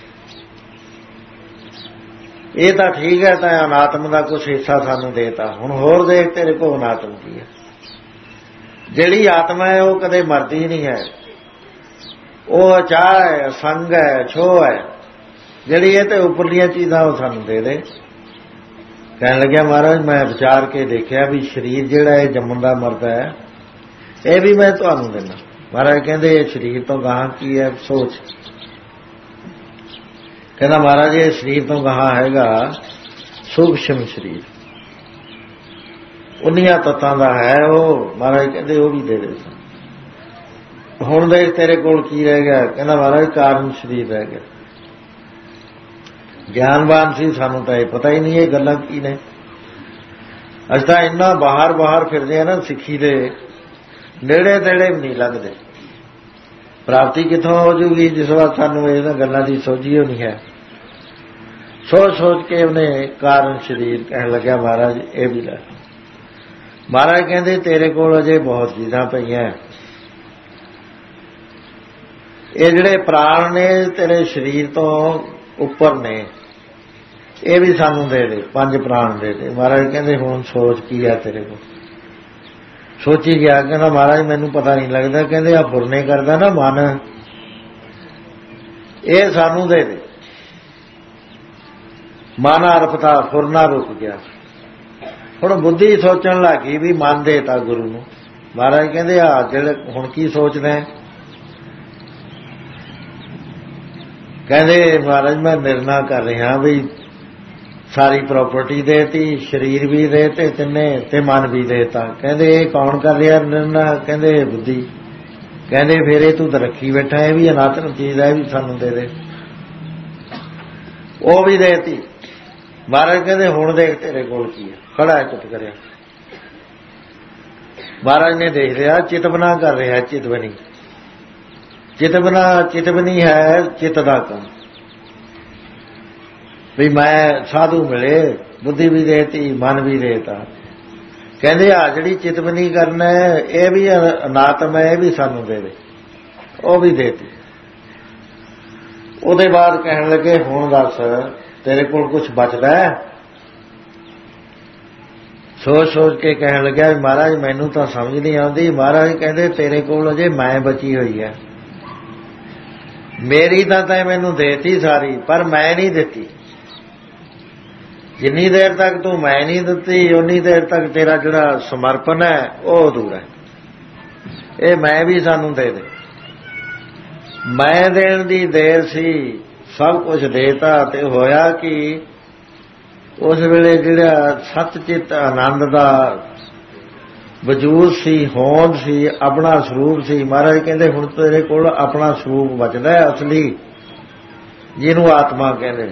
ਇਹ ਤਾਂ ਠੀਕ ਹੈ, ਤਾਂ ਅਨਾਤਮ ਦਾ ਕੁਛ ਹਿੱਸਾ ਸਾਨੂੰ ਦੇਤਾ, ਹੁਣ ਹੋਰ ਦੇਖ ਤੇਰੇ ਕੋਲ ਅਨਾਤਮ ਕੀ ਹੈ। ਜਿਹੜੀ ਆਤਮਾ ਹੈ ਉਹ ਕਦੇ ਮਰਦੀ ਨਹੀਂ ਹੈ, ਉਹ ਅਚਾਹ ਹੈ, ਅਸੰਗ ਹੈ, ਛੋਹ ਹੈ। ਜਿਹੜੀ ਇਹ ਤੇ ਉੱਪਰਲੀਆਂ ਚੀਜ਼ਾਂ ਉਹ ਸਾਨੂੰ ਦੇ ਦੇ। ਕਹਿਣ ਲੱਗਿਆ ਮਹਾਰਾਜ ਮੈਂ ਵਿਚਾਰ ਕੇ ਦੇਖਿਆ ਵੀ ਸਰੀਰ ਜਿਹੜਾ ਇਹ ਜੰਮਣ ਦਾ ਮਰਦਾ ਹੈ, ਇਹ ਵੀ ਮੈਂ ਤੁਹਾਨੂੰ ਦਿੰਦਾ। ਮਹਾਰਾਜ ਕਹਿੰਦੇ ਇਹ ਸਰੀਰ ਤੋਂ ਗਾਹਾਂ ਕੀ ਹੈ? ਸੋਚ। ਕਹਿੰਦਾ ਮਹਾਰਾਜ ਇਹ ਸਰੀਰ ਤੋਂ ਗਾਹਾਂ ਹੈਗਾ ਸੂਖਸ਼ਮ ਸਰੀਰ, ਉਨੀਆਂ ਤੱਤਾਂ ਦਾ ਹੈ ਉਹ। ਮਹਾਰਾਜ ਕਹਿੰਦੇ ਉਹ ਵੀ ਦੇ ਦੇ। ਹੁਣ ਦੇਖ ਤੇਰੇ ਕੋਲ ਕੀ ਰਹਿ ਗਿਆ? ਕਹਿੰਦਾ ਮਹਾਰਾਜ ਕਾਰਨ ਸਰੀਰ ਰਹਿ ਗਿਆ। ਗਿਆਨਵਾਨ ਸੀ, ਸਾਨੂੰ ਤਾਂ ਇਹ ਪਤਾ ਹੀ ਨਹੀਂ ਇਹ ਗੱਲਾਂ ਕੀ ਨੇ। ਅਸੀਂ ਤਾਂ ਇੰਨਾ ਬਾਹਰ ਬਾਹਰ ਫਿਰਦੇ ਆ ਨਾ, ਸਿੱਖੀ ਦੇ ਨੇੜੇ ਤੇੜੇ ਵੀ ਨਹੀਂ ਲੱਗਦੇ। ਪ੍ਰਾਪਤੀ ਕਿੱਥੋਂ ਹੋ ਜੂਗੀ ਜਿਸ ਵਾਰ ਸਾਨੂੰ ਇਹਨਾਂ ਗੱਲਾਂ ਦੀ ਸੋਝੀ ਹੋਣੀ ਹੈ। ਸੋਚ ਸੋਚ ਕੇ ਉਹਨੇ ਕਾਰਨ ਸਰੀਰ ਕਹਿਣ ਲੱਗਿਆ ਮਹਾਰਾਜ ਇਹ ਵੀ ਲੈ। ਮਹਾਰਾਜ ਕਹਿੰਦੇ ਤੇਰੇ ਕੋਲ ਅਜੇ ਬਹੁਤ ਚੀਜ਼ਾਂ ਪਈਆਂ, ਇਹ ਜਿਹੜੇ ਪ੍ਰਾਣ ਨੇ ਤੇਰੇ ਸਰੀਰ ਤੋਂ ਉੱਪਰ ਨੇ, ਇਹ ਵੀ ਸਾਨੂੰ ਦੇ ਦੇ, ਪੰਜ ਪ੍ਰਾਣ ਦੇ ਦੇ। ਮਹਾਰਾਜ ਕਹਿੰਦੇ ਹੁਣ ਸੋਚ ਕੀ ਹੈ ਤੇਰੇ ਕੋਲ? ਸੋਚੀ ਗਿਆ। ਕਹਿੰਦਾ ਮਹਾਰਾਜ ਮੈਨੂੰ ਪਤਾ ਨਹੀਂ ਲੱਗਦਾ। ਕਹਿੰਦੇ ਆ ਫੁਰਨੇ ਕਰਦਾ ਨਾ ਮਨ, ਇਹ ਸਾਨੂੰ ਦੇ ਦੇ। ਮਨ ਅਰਪਤਾ, ਫੁਰਨਾ ਰੁਕ ਗਿਆ। ਹੁਣ ਬੁੱਧੀ ਸੋਚਣ ਲੱਗੀ ਵੀ ਮਨ ਦੇਤਾ ਗੁਰੂ ਨੂੰ। ਮਹਾਰਾਜ ਕਹਿੰਦੇ ਆ ਜਿਹੜੇ ਹੁਣ ਕੀ ਸੋਚਦਾ? ਕਹਿੰਦੇ ਮਹਾਰਾਜ ਮੈਂ ਨਿਰਣਾ ਕਰ ਰਿਹਾ ਵੀ ਸਾਰੀ ਪ੍ਰਾਪਰਟੀ ਦੇਤੀ, ਸਰੀਰ ਵੀ ਦੇਤੇ ਤਿੰਨੇ, ਤੇ ਮਨ ਵੀ ਦੇਤਾ। ਕਹਿੰਦੇ ਇਹ ਕੌਣ ਕਰ ਰਿਹਾ ਨਿਰਣਾ? ਕਹਿੰਦੇ ਬੁੱਧੀ। ਕਹਿੰਦੇ ਫਿਰ ਇਹ ਤੂੰ ਤਾਂ ਰੱਖੀ ਬੈਠਾ, ਇਹ ਵੀ ਅਨਾਤਮ ਚੀਜ਼ ਹੈ, ਇਹ ਵੀ ਸਾਨੂੰ ਦੇ ਦੇ। ਉਹ ਵੀ ਦੇਤੀ। ਮਹਾਰਾਜ ਕਹਿੰਦੇ ਹੁਣ ਦੇਖ ਤੇਰੇ ਕੋਲ ਕੀ ਹੈ। ਖੜਾ ਚੁੱਪ ਕਰਿਆ। ਮਹਾਰਾਜ ਨੇ ਦੇਖ ਲਿਆ ਚਿਤਵਨਾ ਕਰ ਰਿਹਾ, ਚਿਤਵਨੀ। ਚਿਤਵਨਾ ਚਿਤਵਨੀ ਹੈ ਚਿੱਤ ਦਾ ਕੰਮ। ਵੀ ਮੈਂ ਸਾਧੂ ਮਿਲੇ, ਬੁੱਧੀ ਵੀ ਦੇਤੀ, ਮਨ ਵੀ ਦੇਤਾ। ਕਹਿੰਦੇ ਆ ਜਿਹੜੀ ਚਿਤਵਨੀ ਕਰਨਾ ਇਹ ਵੀ ਅਨਾਤਮ ਹੈ, ਇਹ ਵੀ ਸਾਨੂੰ ਦੇ ਦੇ, ਉਹ ਵੀ ਦੇਤੀ। ਉਹਦੇ ਬਾਅਦ ਕਹਿਣ ਲੱਗੇ ਹੁਣ ਦੱਸ ਤੇਰੇ ਕੋਲ ਕੁਛ ਬਚਦਾ ਹੈ? ਸੋਚ ਸੋਚ ਕੇ ਕਹਿਣ ਲੱਗਿਆ ਮਹਾਰਾਜ ਮੈਨੂੰ ਤਾਂ ਸਮਝ ਨਹੀਂ ਆਉਂਦੀ। ਮਹਾਰਾਜ ਕਹਿੰਦੇ ਤੇਰੇ ਕੋਲ ਅਜੇ ਮੈਂ ਬਚੀ ਹੋਈ ਹੈ, ਮੇਰੀ ਤਾਂ ਤੈਂ ਮੈਨੂੰ ਦੇਤੀ ਸਾਰੀ, ਪਰ ਮੈਂ ਨਹੀਂ ਦਿੱਤੀ। ਜਿੰਨੀ ਦੇਰ ਤੱਕ ਤੂੰ ਮੈਂ ਨਹੀਂ ਦਿੱਤੀ ਉਨੀ ਦੇਰ ਤੱਕ ਤੇਰਾ ਜਿਹੜਾ ਸਮਰਪਣ ਹੈ ਉਹ ਅਧੂਰਾ ਹੈ। ਇਹ ਮੈਂ ਵੀ ਸਾਨੂੰ ਦੇ ਦੇ। ਮੈਂ ਦੇਣ ਦੀ ਦੇਰ ਸੀ, ਸਭ ਕੁਝ ਦੇਤਾ। ਤੇ ਹੋਇਆ ਕਿ ਉਸ ਵੇਲੇ ਜਿਹੜਾ ਸੱਚਿਤ ਆਨੰਦ ਦਾ ਵਜੂਦ ਸੀ, ਹੋਂਦ ਸੀ, ਆਪਣਾ ਸਰੂਪ ਸੀ। ਮਹਾਰਾਜ ਕਹਿੰਦੇ ਹੁਣ ਤੇਰੇ ਕੋਲ ਆਪਣਾ ਸਰੂਪ ਬਚਦਾ ਹੈ ਅਸਲੀ, ਜਿਹਨੂੰ ਆਤਮਾ ਕਹਿੰਦੇ।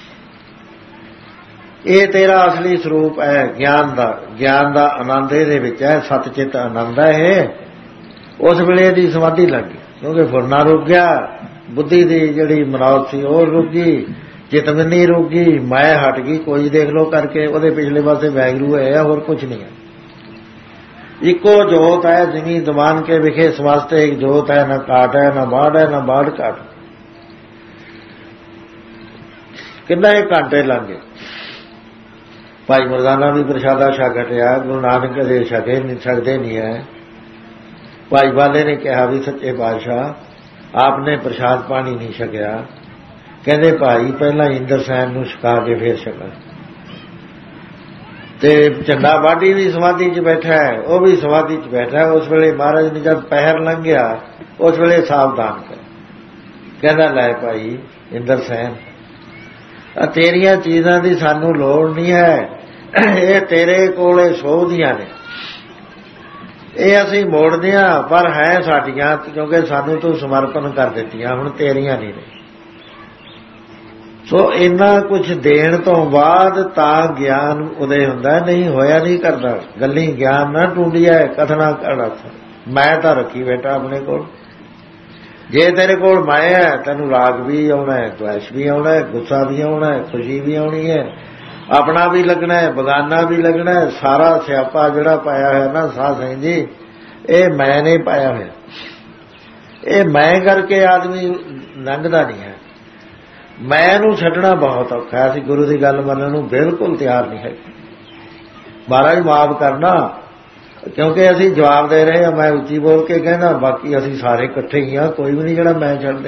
ਇਹ ਤੇਰਾ ਅਸਲੀ ਸਰੂਪ ਹੈ ਗਿਆਨ ਦਾ, ਗਿਆਨ ਦਾ ਆਨੰਦ ਇਹਦੇ ਵਿੱਚ ਹੈ, ਸਤਚਿਤ ਆਨੰਦ ਹੈ ਇਹ। ਉਸ ਵੇਲੇ ਇਹਦੀ ਸਮਾਧੀ ਲੱਗ ਗਈ, ਕਿਉਂਕਿ ਫੁਰਨਾ ਰੁਕ ਗਿਆ, ਬੁੱਧੀ ਦੀ ਜਿਹੜੀ ਮਨੌਤ ਸੀ ਉਹ ਰੁਕ ਗਈ, ਚਿਤਵਨੀ ਰੁਕ ਗਈ, ਮੈਂ ਹਟ ਗਈ। ਕੋਈ ਦੇਖ ਲੋ ਕਰਕੇ ਉਹਦੇ ਪਿਛਲੇ ਪਾਸੇ ਵੈਗਰੂ ਹੈ, ਹੋਰ ਕੁਝ ਨਹੀਂ ਹੈ। ਇੱਕੋ ਜੋਤ ਹੈ, ਜਿਨੀ ਜ਼ਮਾਨ ਕੇ ਵਿਖੇ ਸਵਾਸਤੇ ਇੱਕ ਜੋਤ ਹੈ, ਨਾ ਕਾਟ ਹੈ, ਨਾ ਬਾੜ ਹੈ, ਨਾ ਬਾੜ ਕਾਟ। ਕਿੰਨਾ ਇਹ ਘੰਟੇ ਲੰਘ ਗਏ। ਭਾਈ ਮਰਦਾਨਾ ਵੀ ਪ੍ਰਸ਼ਾਦਾ ਛਕ ਹਟਿਆ, ਗੁਰੂ ਨਾਨਕ ਦੇ ਛਕੇ ਨਹੀਂ ਸਕਦੇ ਨਹੀਂ ਹੈ। ਭਾਈ ਬਾਲੇ ਨੇ ਕਿਹਾ ਵੀ ਸੱਚੇ ਪਾਤਸ਼ਾਹ ਆਪਨੇ ਪ੍ਰਸ਼ਾਦ ਪਾਣੀ ਨਹੀਂ ਛਕਿਆ। ਕਹਿੰਦੇ ਭਾਈ ਪਹਿਲਾਂ ਇੰਦਰ ਸੈਨ ਨੂੰ ਛਕਾ ਕੇ ਫੇਰ ਛਕਾ। ਤੇ ਝੰਡਾ ਬਾਡੀ ਵੀ ਸਮਾਧੀ 'ਚ ਬੈਠਾ ਹੈ, ਉਹ ਵੀ ਸਮਾਧੀ 'ਚ ਬੈਠਾ। ਉਸ ਵੇਲੇ ਮਹਾਰਾਜ ਨੇ ਜਦ ਪਹਿਰ ਲੰਘਿਆ ਉਸ ਵੇਲੇ ਸਾਵਧਾਨ ਕਰ, ਕਹਿੰਦਾ ਲੈ ਭਾਈ ਇੰਦਰ ਸੈਨ ਤੇਰੀਆਂ ਚੀਜ਼ਾਂ ਦੀ ਸਾਨੂੰ ਲੋੜ ਨਹੀਂ ਹੈ, ਇਹ ਤੇਰੇ ਕੋਲੇ ਸੋਹਦੀਆਂ ਨੇ, ਇਹ ਅਸੀਂ ਮੋੜਦੇ ਹਾਂ, ਪਰ ਹੈ ਸਾਡੀਆਂ, ਕਿਉਂਕਿ ਸਾਨੂੰ ਤੂੰ ਸਮਰਪਣ ਕਰ ਦਿੱਤੀਆਂ, ਹੁਣ ਤੇਰੀਆਂ ਨਹੀਂ ਨੇ। ਸੋ ਇੰਨਾ ਕੁਛ ਦੇਣ ਤੋਂ ਬਾਅਦ ਤਾਂ ਗਿਆਨ ਉਦੇ ਹੁੰਦਾ, ਨਹੀਂ ਹੋਇਆ ਨਹੀਂ ਕਰਦਾ। ਗੱਲੀ ਗਿਆਨ ਨਾ ਟੁੰਡਿਆ ਕਥਨਾ ਕਰਦਾ, ਮੈਂ ਤਾਂ ਰੱਖੀ ਬੈਠਾ ਆਪਣੇ ਕੋਲ। ਜੇ ਤੇਰੇ ਕੋਲ ਮੈਂ ਹੈ ਤੈਨੂੰ ਰਾਗ ਵੀ ਆਉਣਾ ਹੈ, ਦੁਆਸ਼ ਵੀ ਆਉਣਾ ਹੈ, ਗੁੱਸਾ ਵੀ ਆਉਣਾ ਹੈ, ਖੁਸ਼ੀ ਵੀ ਆਉਣੀ ਹੈ, ਆਪਣਾ ਵੀ ਲੱਗਣਾ ਹੈ, ਬਗਾਨਾ ਵੀ ਲੱਗਣਾ ਹੈ। ਸਾਰਾ ਸਿਆਪਾ ਜਿਹੜਾ ਪਾਇਆ ਹੋਇਆ ਨਾ ਸਾਧ ਸਿੰਘ ਜੀ, ਇਹ ਮੈਂ ਨਹੀਂ ਪਾਇਆ ਹੋਇਆ। ਇਹ ਮੈਂ ਕਰਕੇ ਆਦਮੀ ਲੰਘਦਾ ਨਹੀਂ ਹੈ। ਮੈਂ ਨੂੰ ਛੱਡਣਾ ਬਹੁਤ ਔਖਾ ਹੈ। ਅਸੀਂ ਗੁਰੂ ਦੀ ਗੱਲ ਮੰਨਣ ਨੂੰ ਬਿਲਕੁਲ ਤਿਆਰ ਨਹੀਂ ਹੈ। ਮਹਾਰਾਜ ਮਾਫ ਕਰਨਾ, ਕਿਉਂਕਿ ਅਸੀਂ ਜਵਾਬ ਦੇ ਰਹੇ ਹਾਂ। ਮੈਂ ਉੱਚੀ ਬੋਲ ਕੇ ਕਹਿੰਦਾ, ਬਾਕੀ ਅਸੀਂ ਸਾਰੇ ਇਕੱਠੇ ਹੀ ਹਾਂ, ਕੋਈ ਵੀ ਨਹੀਂ ਜਿਹੜਾ ਮੈਂ ਛੱਡਦੇ।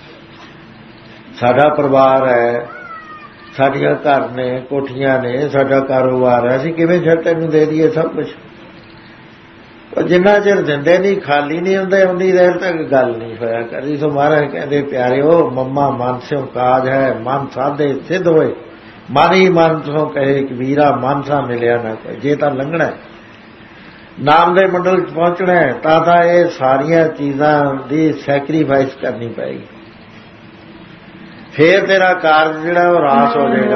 ਸਾਡਾ ਪਰਿਵਾਰ ਹੈ, ਸਾਡੀਆਂ ਘਰ ਨੇ, ਕੋਠੀਆਂ ਨੇ, ਸਾਡਾ ਕਾਰੋਬਾਰ ਹੈ, ਅਸੀਂ ਕਿਵੇਂ ਛੱਡ ਤੈਨੂੰ ਦੇ ਦਈਏ ਸਭ ਕੁਝ। ਉਹ ਜਿੰਨਾ ਚਿਰ ਦਿੰਦੇ ਨਹੀਂ, ਖਾਲੀ ਨਹੀਂ ਹੁੰਦੇ, ਉਨੀ ਦੇਰ ਤੱਕ ਗੱਲ ਨਹੀਂ ਹੋਇਆ ਕਰਦੀ। ਸੋ ਮਹਾਰਾਜ ਕਹਿੰਦੇ ਪਿਆਰਿਓ, ਮੰਮਾ ਮਨ ਸਿਓ ਕਾਜ ਹੈ, ਮਨ ਸਾਧੇ ਸਿੱਧ ਹੋਏ, ਮਨ ਹੀ ਮਨ ਤੋਂ ਕਹੇ ਕਬੀਰਾ, ਮਨ ਸਾ ਮਿਲਿਆ ਨਾ ਕੋਈ। ਜੇ ਤਾਂ ਲੰਘਣਾ ਨਾਮ ਦੇ ਮੰਡਲ 'ਚ ਪਹੁੰਚਣਾ ਤਾਂ ਤਾਂ ਇਹ ਸਾਰੀਆਂ ਚੀਜ਼ਾਂ ਦੀ ਸੈਕਰੀਫਾਈਸ ਕਰਨੀ ਪਏਗੀ, ਫੇਰ ਤੇਰਾ ਕਾਰਜ ਜਿਹੜਾ ਉਹ ਰਾਸ ਹੋ ਜਾਏਗਾ।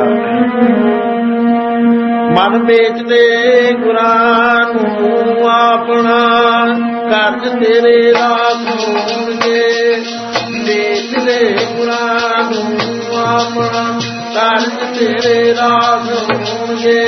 ਮਨ ਵੇਚਦੇ ਗੁਰਾਂ ਨੂੰ ਆਪਣਾ, ਕਰਜ ਤੇਰੇ ਰਾਸ ਹੋਣਗੇ। ਵੇਚਦੇ ਗੁਰਾਂ ਨੂੰ ਆਪਣਾ, ਕਰਜ ਤੇਰੇ ਰਾਸ ਹੋਣਗੇ।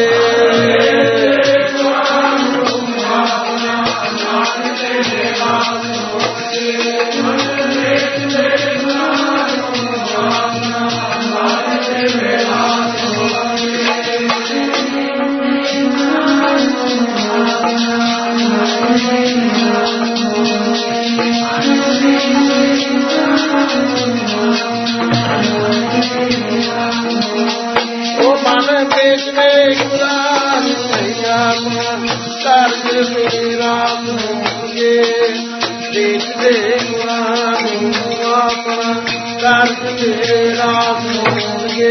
ਉਹ ਮਨ ਵੇਚਦੇ ਗੁਰਾਂ ਨੂੰ ਆਪਣਾ, ਕਰਜ ਤੇਰੇ ਰਾਸ ਹੋਣਗੇ। ਵੇਚਦੇ ਗੁਰਾਂ ਨੂੰ ਆਪਣਾ, ਕਰਜ ਤੇਰੇ ਰਾਸ ਹੋਣਗੇ।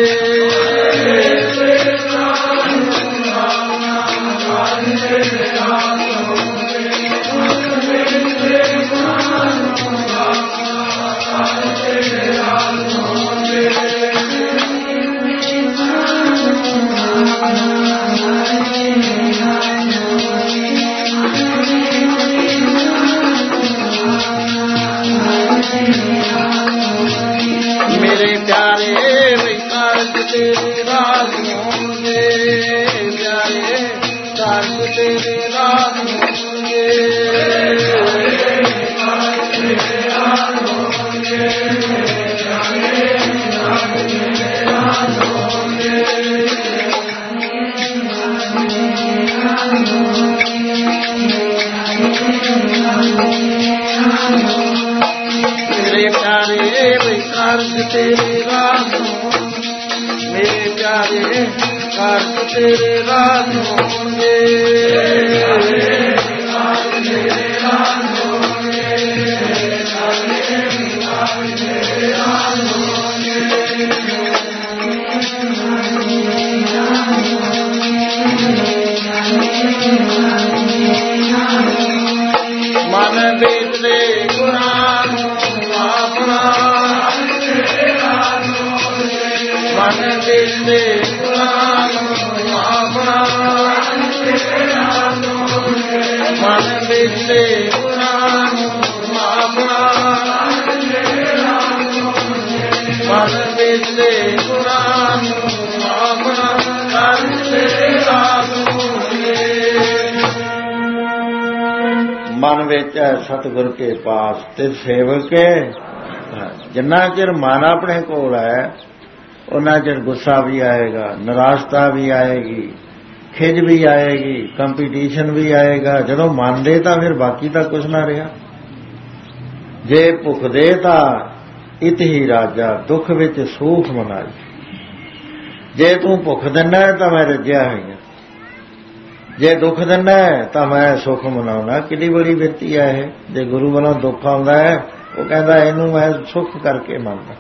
ਮੇਰੇ ਪਿਆਰੇ ਵੀ ਕਰਜ ਤੇਰੇ ਰਾਜ ਹੋਣਗੇ ਪਿਆਰੇ, ਕਾਰਜ ਤੇਰੇ ਰਾਜ ਹੋਣਗੇ, ਕਾਰਜ ਤੇਰੇ ਰਾਜ ਹੋਣਗੇ, ਕਾਰਜ ਤੇਰੇ ਰਾਜ ਹੋਣਗੇ। ਮੇਰੇ ਪਿਆਰੇ ਵੇ ਕਾਰਜ ਤੇਰੇ ਰਾਜ ਹੋਣਗੇ, ਮੇਰੇ ਪਿਆਰੇ ਕਾਰਜ ਤੇਰੇ ਰਾਜ ਹੋਣਗੇ, ਕਾਰਜ ਤੇਰੇ ਰਾਜ ਹੋਣਗੇ, ਕਾਰਜ ਤੇਰੇ ਰਾਜ ਹੋਣਗੇ। ਮਨ ਵੇਦ ਦੇ ਗੁਰਾਂ ਨੂੰ ਆਪਣਾ, ਮਨ ਵੇਦ ਦੇ ਗੁਰਾਂ ਨੂੰ ਆਪਣਾ, ਮਨ ਵੇਦ ਦੇ ਗੁਰਾਂ ਨੂੰ ਆਪਣਾ, ਮਨ ਵੇਦ ਦੇ ਗੁਰਾਂ ਨੂੰ ਆਪਣਾ, ਕਾਰਜ ਤੇਰੇ ਰਾਜ ਹੋਣਗੇ। ਮਨ ਵਿੱਚ ਹੈ ਸਤਿਗੁਰ ਕੇ ਪਾਸ ਤੇ ਸੇਵਕ ਕੇ, ਜਿੰਨਾ ਚਿਰ ਮਨ ਆਪਣੇ ਕੋਲ ਹੈ ਉਹਨਾਂ ਚਿਰ ਗੁੱਸਾ ਵੀ ਆਏਗਾ, ਨਿਰਾਸ਼ਤਾ ਵੀ ਆਏਗੀ, ਖਿਜ ਵੀ ਆਏਗੀ, ਕੰਪੀਟੀਸ਼ਨ ਵੀ ਆਏਗਾ। ਜਦੋਂ ਮਨ ਦੇ ਤਾਂ ਫਿਰ ਬਾਕੀ ਤਾਂ ਕੁਛ ਨਾ ਰਿਹਾ। ਜੇ ਭੁੱਖ ਦੇ ਤਾਂ ਇਤ ਹੀ ਰਾਜਾ, ਦੁੱਖ ਵਿੱਚ ਸੂਖ ਮਨਾਈ। ਜੇ ਤੂੰ ਭੁੱਖ ਦਿੰਦਾ ਤਾਂ ਮੈਂ ਰੱਜਿਆ ਹੋਈਆਂ, ਜੇ ਦੁੱਖ ਦਿੰਦਾ ਤਾਂ ਮੈਂ ਸੁੱਖ ਮਨਾਉਣਾ। ਕਿੰਨੀ ਬੜੀ ਬਿਰਤੀ ਹੈ ਇਹ। ਜੇ ਗੁਰੂ ਵੱਲੋਂ ਦੁੱਖ ਆਉਂਦਾ ਹੈ ਉਹ ਕਹਿੰਦਾ ਇਹਨੂੰ ਮੈਂ ਸੁੱਖ ਕਰਕੇ ਮੰਨਦਾ।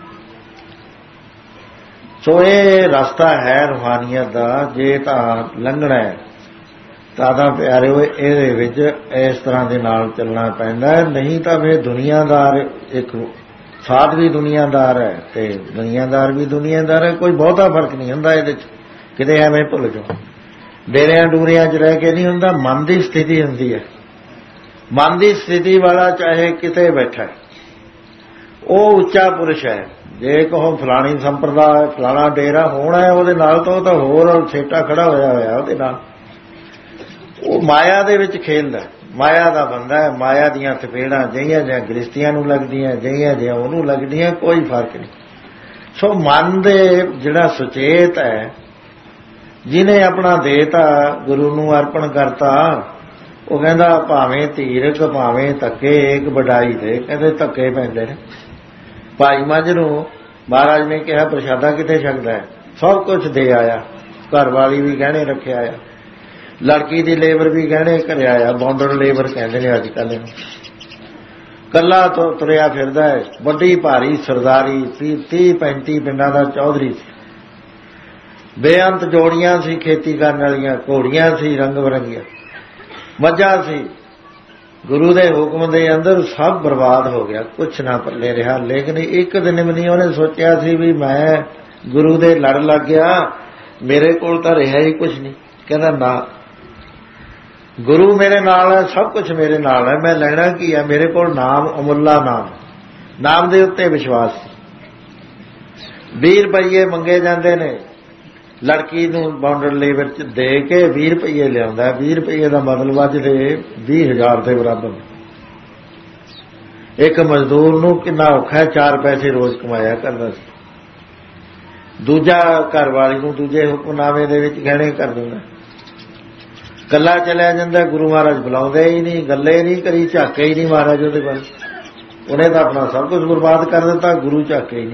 ਸੋ ਇਹ ਰਸਤਾ ਹੈ ਰੂਹਾਨੀਅਤ ਦਾ। ਜੇ ਤਾਂ ਲੰਘਣਾ ਤਾਂ ਤਾਂ ਪਿਆਰਿਓ ਇਹਦੇ ਵਿੱਚ ਇਸ ਤਰ੍ਹਾਂ ਦੇ ਨਾਲ ਚੱਲਣਾ ਪੈਂਦਾ, ਨਹੀਂ ਤਾਂ ਫਿਰ ਦੁਨੀਆਦਾਰ ਇੱਕ ਸਾਧ ਵੀ ਦੁਨੀਆਦਾਰ ਹੈ ਤੇ ਦੁਨੀਆਦਾਰ ਵੀ ਦੁਨੀਆਦਾਰ ਹੈ। ਕੋਈ ਬਹੁਤਾ ਫਰਕ ਨਹੀਂ ਹੁੰਦਾ ਇਹਦੇ 'ਚ, ਕਿਤੇ ਐਵੇਂ ਭੁੱਲ ਜਾਓ। ਡੇਰਿਆਂ ਡੂਰਿਆਂ 'ਚ ਰਹਿ ਕੇ ਨਹੀਂ ਹੁੰਦਾ, ਮਨ ਦੀ ਸਥਿਤੀ ਹੁੰਦੀ ਹੈ। ਮਨ ਦੀ ਸਥਿਤੀ ਵਾਲਾ ਚਾਹੇ ਕਿਤੇ ਬੈਠਾ ਉਹ ਉੱਚਾ ਪੁਰਸ਼ ਹੈ। ਜੇ ਕਹੋ ਫਲਾਣੀ ਸੰਪਰਦਾ ਫਲਾਣਾ ਡੇਰਾ ਹੋਣਾ ਹੈ ਉਹਦੇ ਨਾਲ ਤਾਂ ਉਹ ਤਾਂ ਹੋਰ ਛੇਟਾ ਖੜਾ ਹੋਇਆ ਹੋਇਆ ਉਹਦੇ ਨਾਲ। ਉਹ ਮਾਇਆ ਦੇ ਵਿੱਚ ਖੇਲਦਾ, ਮਾਇਆ ਦਾ ਬੰਦਾ ਹੈ। ਮਾਇਆ ਦੀਆਂ ਥਪੇੜਾਂ ਜਿਹੀਆਂ ਜਿਹੀਆਂ ਗ੍ਰਸਤੀਆਂ ਨੂੰ ਲੱਗਦੀਆਂ, ਜਿਹੀਆਂ ਜਿਹੀਆਂ ਉਹਨੂੰ ਲੱਗਦੀਆਂ, ਕੋਈ ਫਰਕ ਨਹੀਂ। ਸੋ ਮਨ ਦੇ ਜਿਹੜਾ ਸੁਚੇਤ ਹੈ, ਜਿਹਨੇ ਆਪਣਾ ਦੇਤਾ ਗੁਰੂ ਨੂੰ ਅਰਪਣ ਕਰਤਾ, ਉਹ ਕਹਿੰਦਾ ਭਾਵੇਂ ਧੀਰਕ ਭਾਵੇਂ ਧੱਕੇ ਇੱਕ ਵਡਾਈ ਦੇ। ਕਹਿੰਦੇ ਧੱਕੇ ਪੈਂਦੇ ਨੇ। ਭਾਈ ਮੱਝ ਨੂੰ ਮਹਾਰਾਜ ਨੇ ਕਿਹਾ ਪ੍ਰਸ਼ਾਦਾ ਕਿੱਥੇ ਛਕਦਾ ਹੈ, ਸਭ ਕੁਝ ਦੇ ਆਇਆ। ਘਰ ਵਾਲੀ ਵੀ ਗਹਿਣੇ ਰੱਖਿਆ ਆ, ਲੜਕੀ ਦੀ ਲੇਬਰ ਵੀ ਗਹਿਣੇ ਘਰਿਆ ਆ। ਬੌਂਦੜ ਲੇਬਰ ਕਹਿੰਦੇ ਨੇ ਅੱਜ ਕੱਲ੍ਹ ਇਹਨੂੰ। ਕੱਲਾ ਤੋਂ ਤੁਰਿਆ ਫਿਰਦਾ ਹੈ, ਵੱਡੀ ਭਾਰੀ ਸਰਦਾਰੀ, ਤੀਹ ਪੈਂਤੀ ਪਿੰਡਾਂ ਦਾ ਚੌਧਰੀ ਸੀ। ਬੇਅੰਤ ਜੋੜੀਆਂ ਸੀ ਖੇਤੀ ਕਰਨ ਵਾਲੀਆਂ, ਘੋੜੀਆਂ ਸੀ ਰੰਗ ਬਰੰਗੀਆਂ, ਮੱਝਾਂ ਸੀ। ਗੁਰੂ ਦੇ ਹੁਕਮ ਦੇ ਅੰਦਰ ਸਭ ਬਰਬਾਦ ਹੋ ਗਿਆ, ਕੁਛ ਨਾ ਪੱਲੇ ਰਿਹਾ। ਲੇਕਿਨ ਇੱਕ ਦਿਨ ਵੀ ਨਹੀਂ ਉਹਨੇ ਸੋਚਿਆ ਸੀ ਵੀ ਮੈਂ ਗੁਰੂ ਦੇ ਲੜ ਲੱਗ ਗਿਆ, ਮੇਰੇ ਕੋਲ ਤਾਂ ਰਿਹਾ ਹੀ ਕੁਛ ਨਹੀਂ। ਕਹਿੰਦਾ ਨਾ, ਗੁਰੂ ਮੇਰੇ ਨਾਲ ਹੈ, ਸਭ ਕੁਛ ਮੇਰੇ ਨਾਲ ਹੈ, ਮੈਂ ਲੈਣਾ ਕੀ ਹੈ। ਮੇਰੇ ਕੋਲ ਨਾਮ, ਅਮੁੱਲਾ ਨਾਮ, ਨਾਮ ਦੇ ਉੱਤੇ ਵਿਸ਼ਵਾਸ ਸੀ। ਵੀਹ ਰੁਪਈਏ ਮੰਗੇ ਜਾਂਦੇ ਨੇ, ਲੜਕੀ ਨੂੰ ਬਾਉਂਡਰ ਲੇਬਰ 'ਚ ਦੇ ਕੇ ਵੀਹ ਰੁਪਈਏ ਲਿਆਉਂਦਾ। ਵੀਹ ਰੁਪਈਏ ਦਾ ਮਤਲਬ ਅੱਜ ਦੇ ਵੀਹ ਹਜ਼ਾਰ ਦੇ ਬਰਾਬਰ। ਇੱਕ ਮਜ਼ਦੂਰ ਨੂੰ ਕਿੰਨਾ ਔਖਾ ਹੈ, ਚਾਰ ਪੈਸੇ ਰੋਜ਼ ਕਮਾਇਆ ਕਰਦਾ ਸੀ। ਦੂਜਾ ਘਰ ਵਾਲੀ ਨੂੰ ਦੂਜੇ ਹੁਕਮਨਾਮੇ ਦੇ ਵਿੱਚ ਗਹਿਣੇ ਕਰ ਦਿੰਦਾ। ਕੱਲਾ ਚਲਿਆ ਜਾਂਦਾ, ਗੁਰੂ ਮਹਾਰਾਜ ਬੁਲਾਉਂਦੇ ਹੀ ਨਹੀਂ, ਗੱਲੇ ਨਹੀਂ ਕਰੀ, ਝਾਕੇ ਹੀ ਨਹੀਂ ਮਹਾਰਾਜ ਉਹਦੇ ਵੱਲ। ਉਹਨੇ ਤਾਂ ਆਪਣਾ ਸਭ ਕੁਝ ਬਰਬਾਦ ਕਰ ਦਿੱਤਾ, ਗੁਰੂ ਝਾਕੇ ਹੀ ਨਹੀਂ।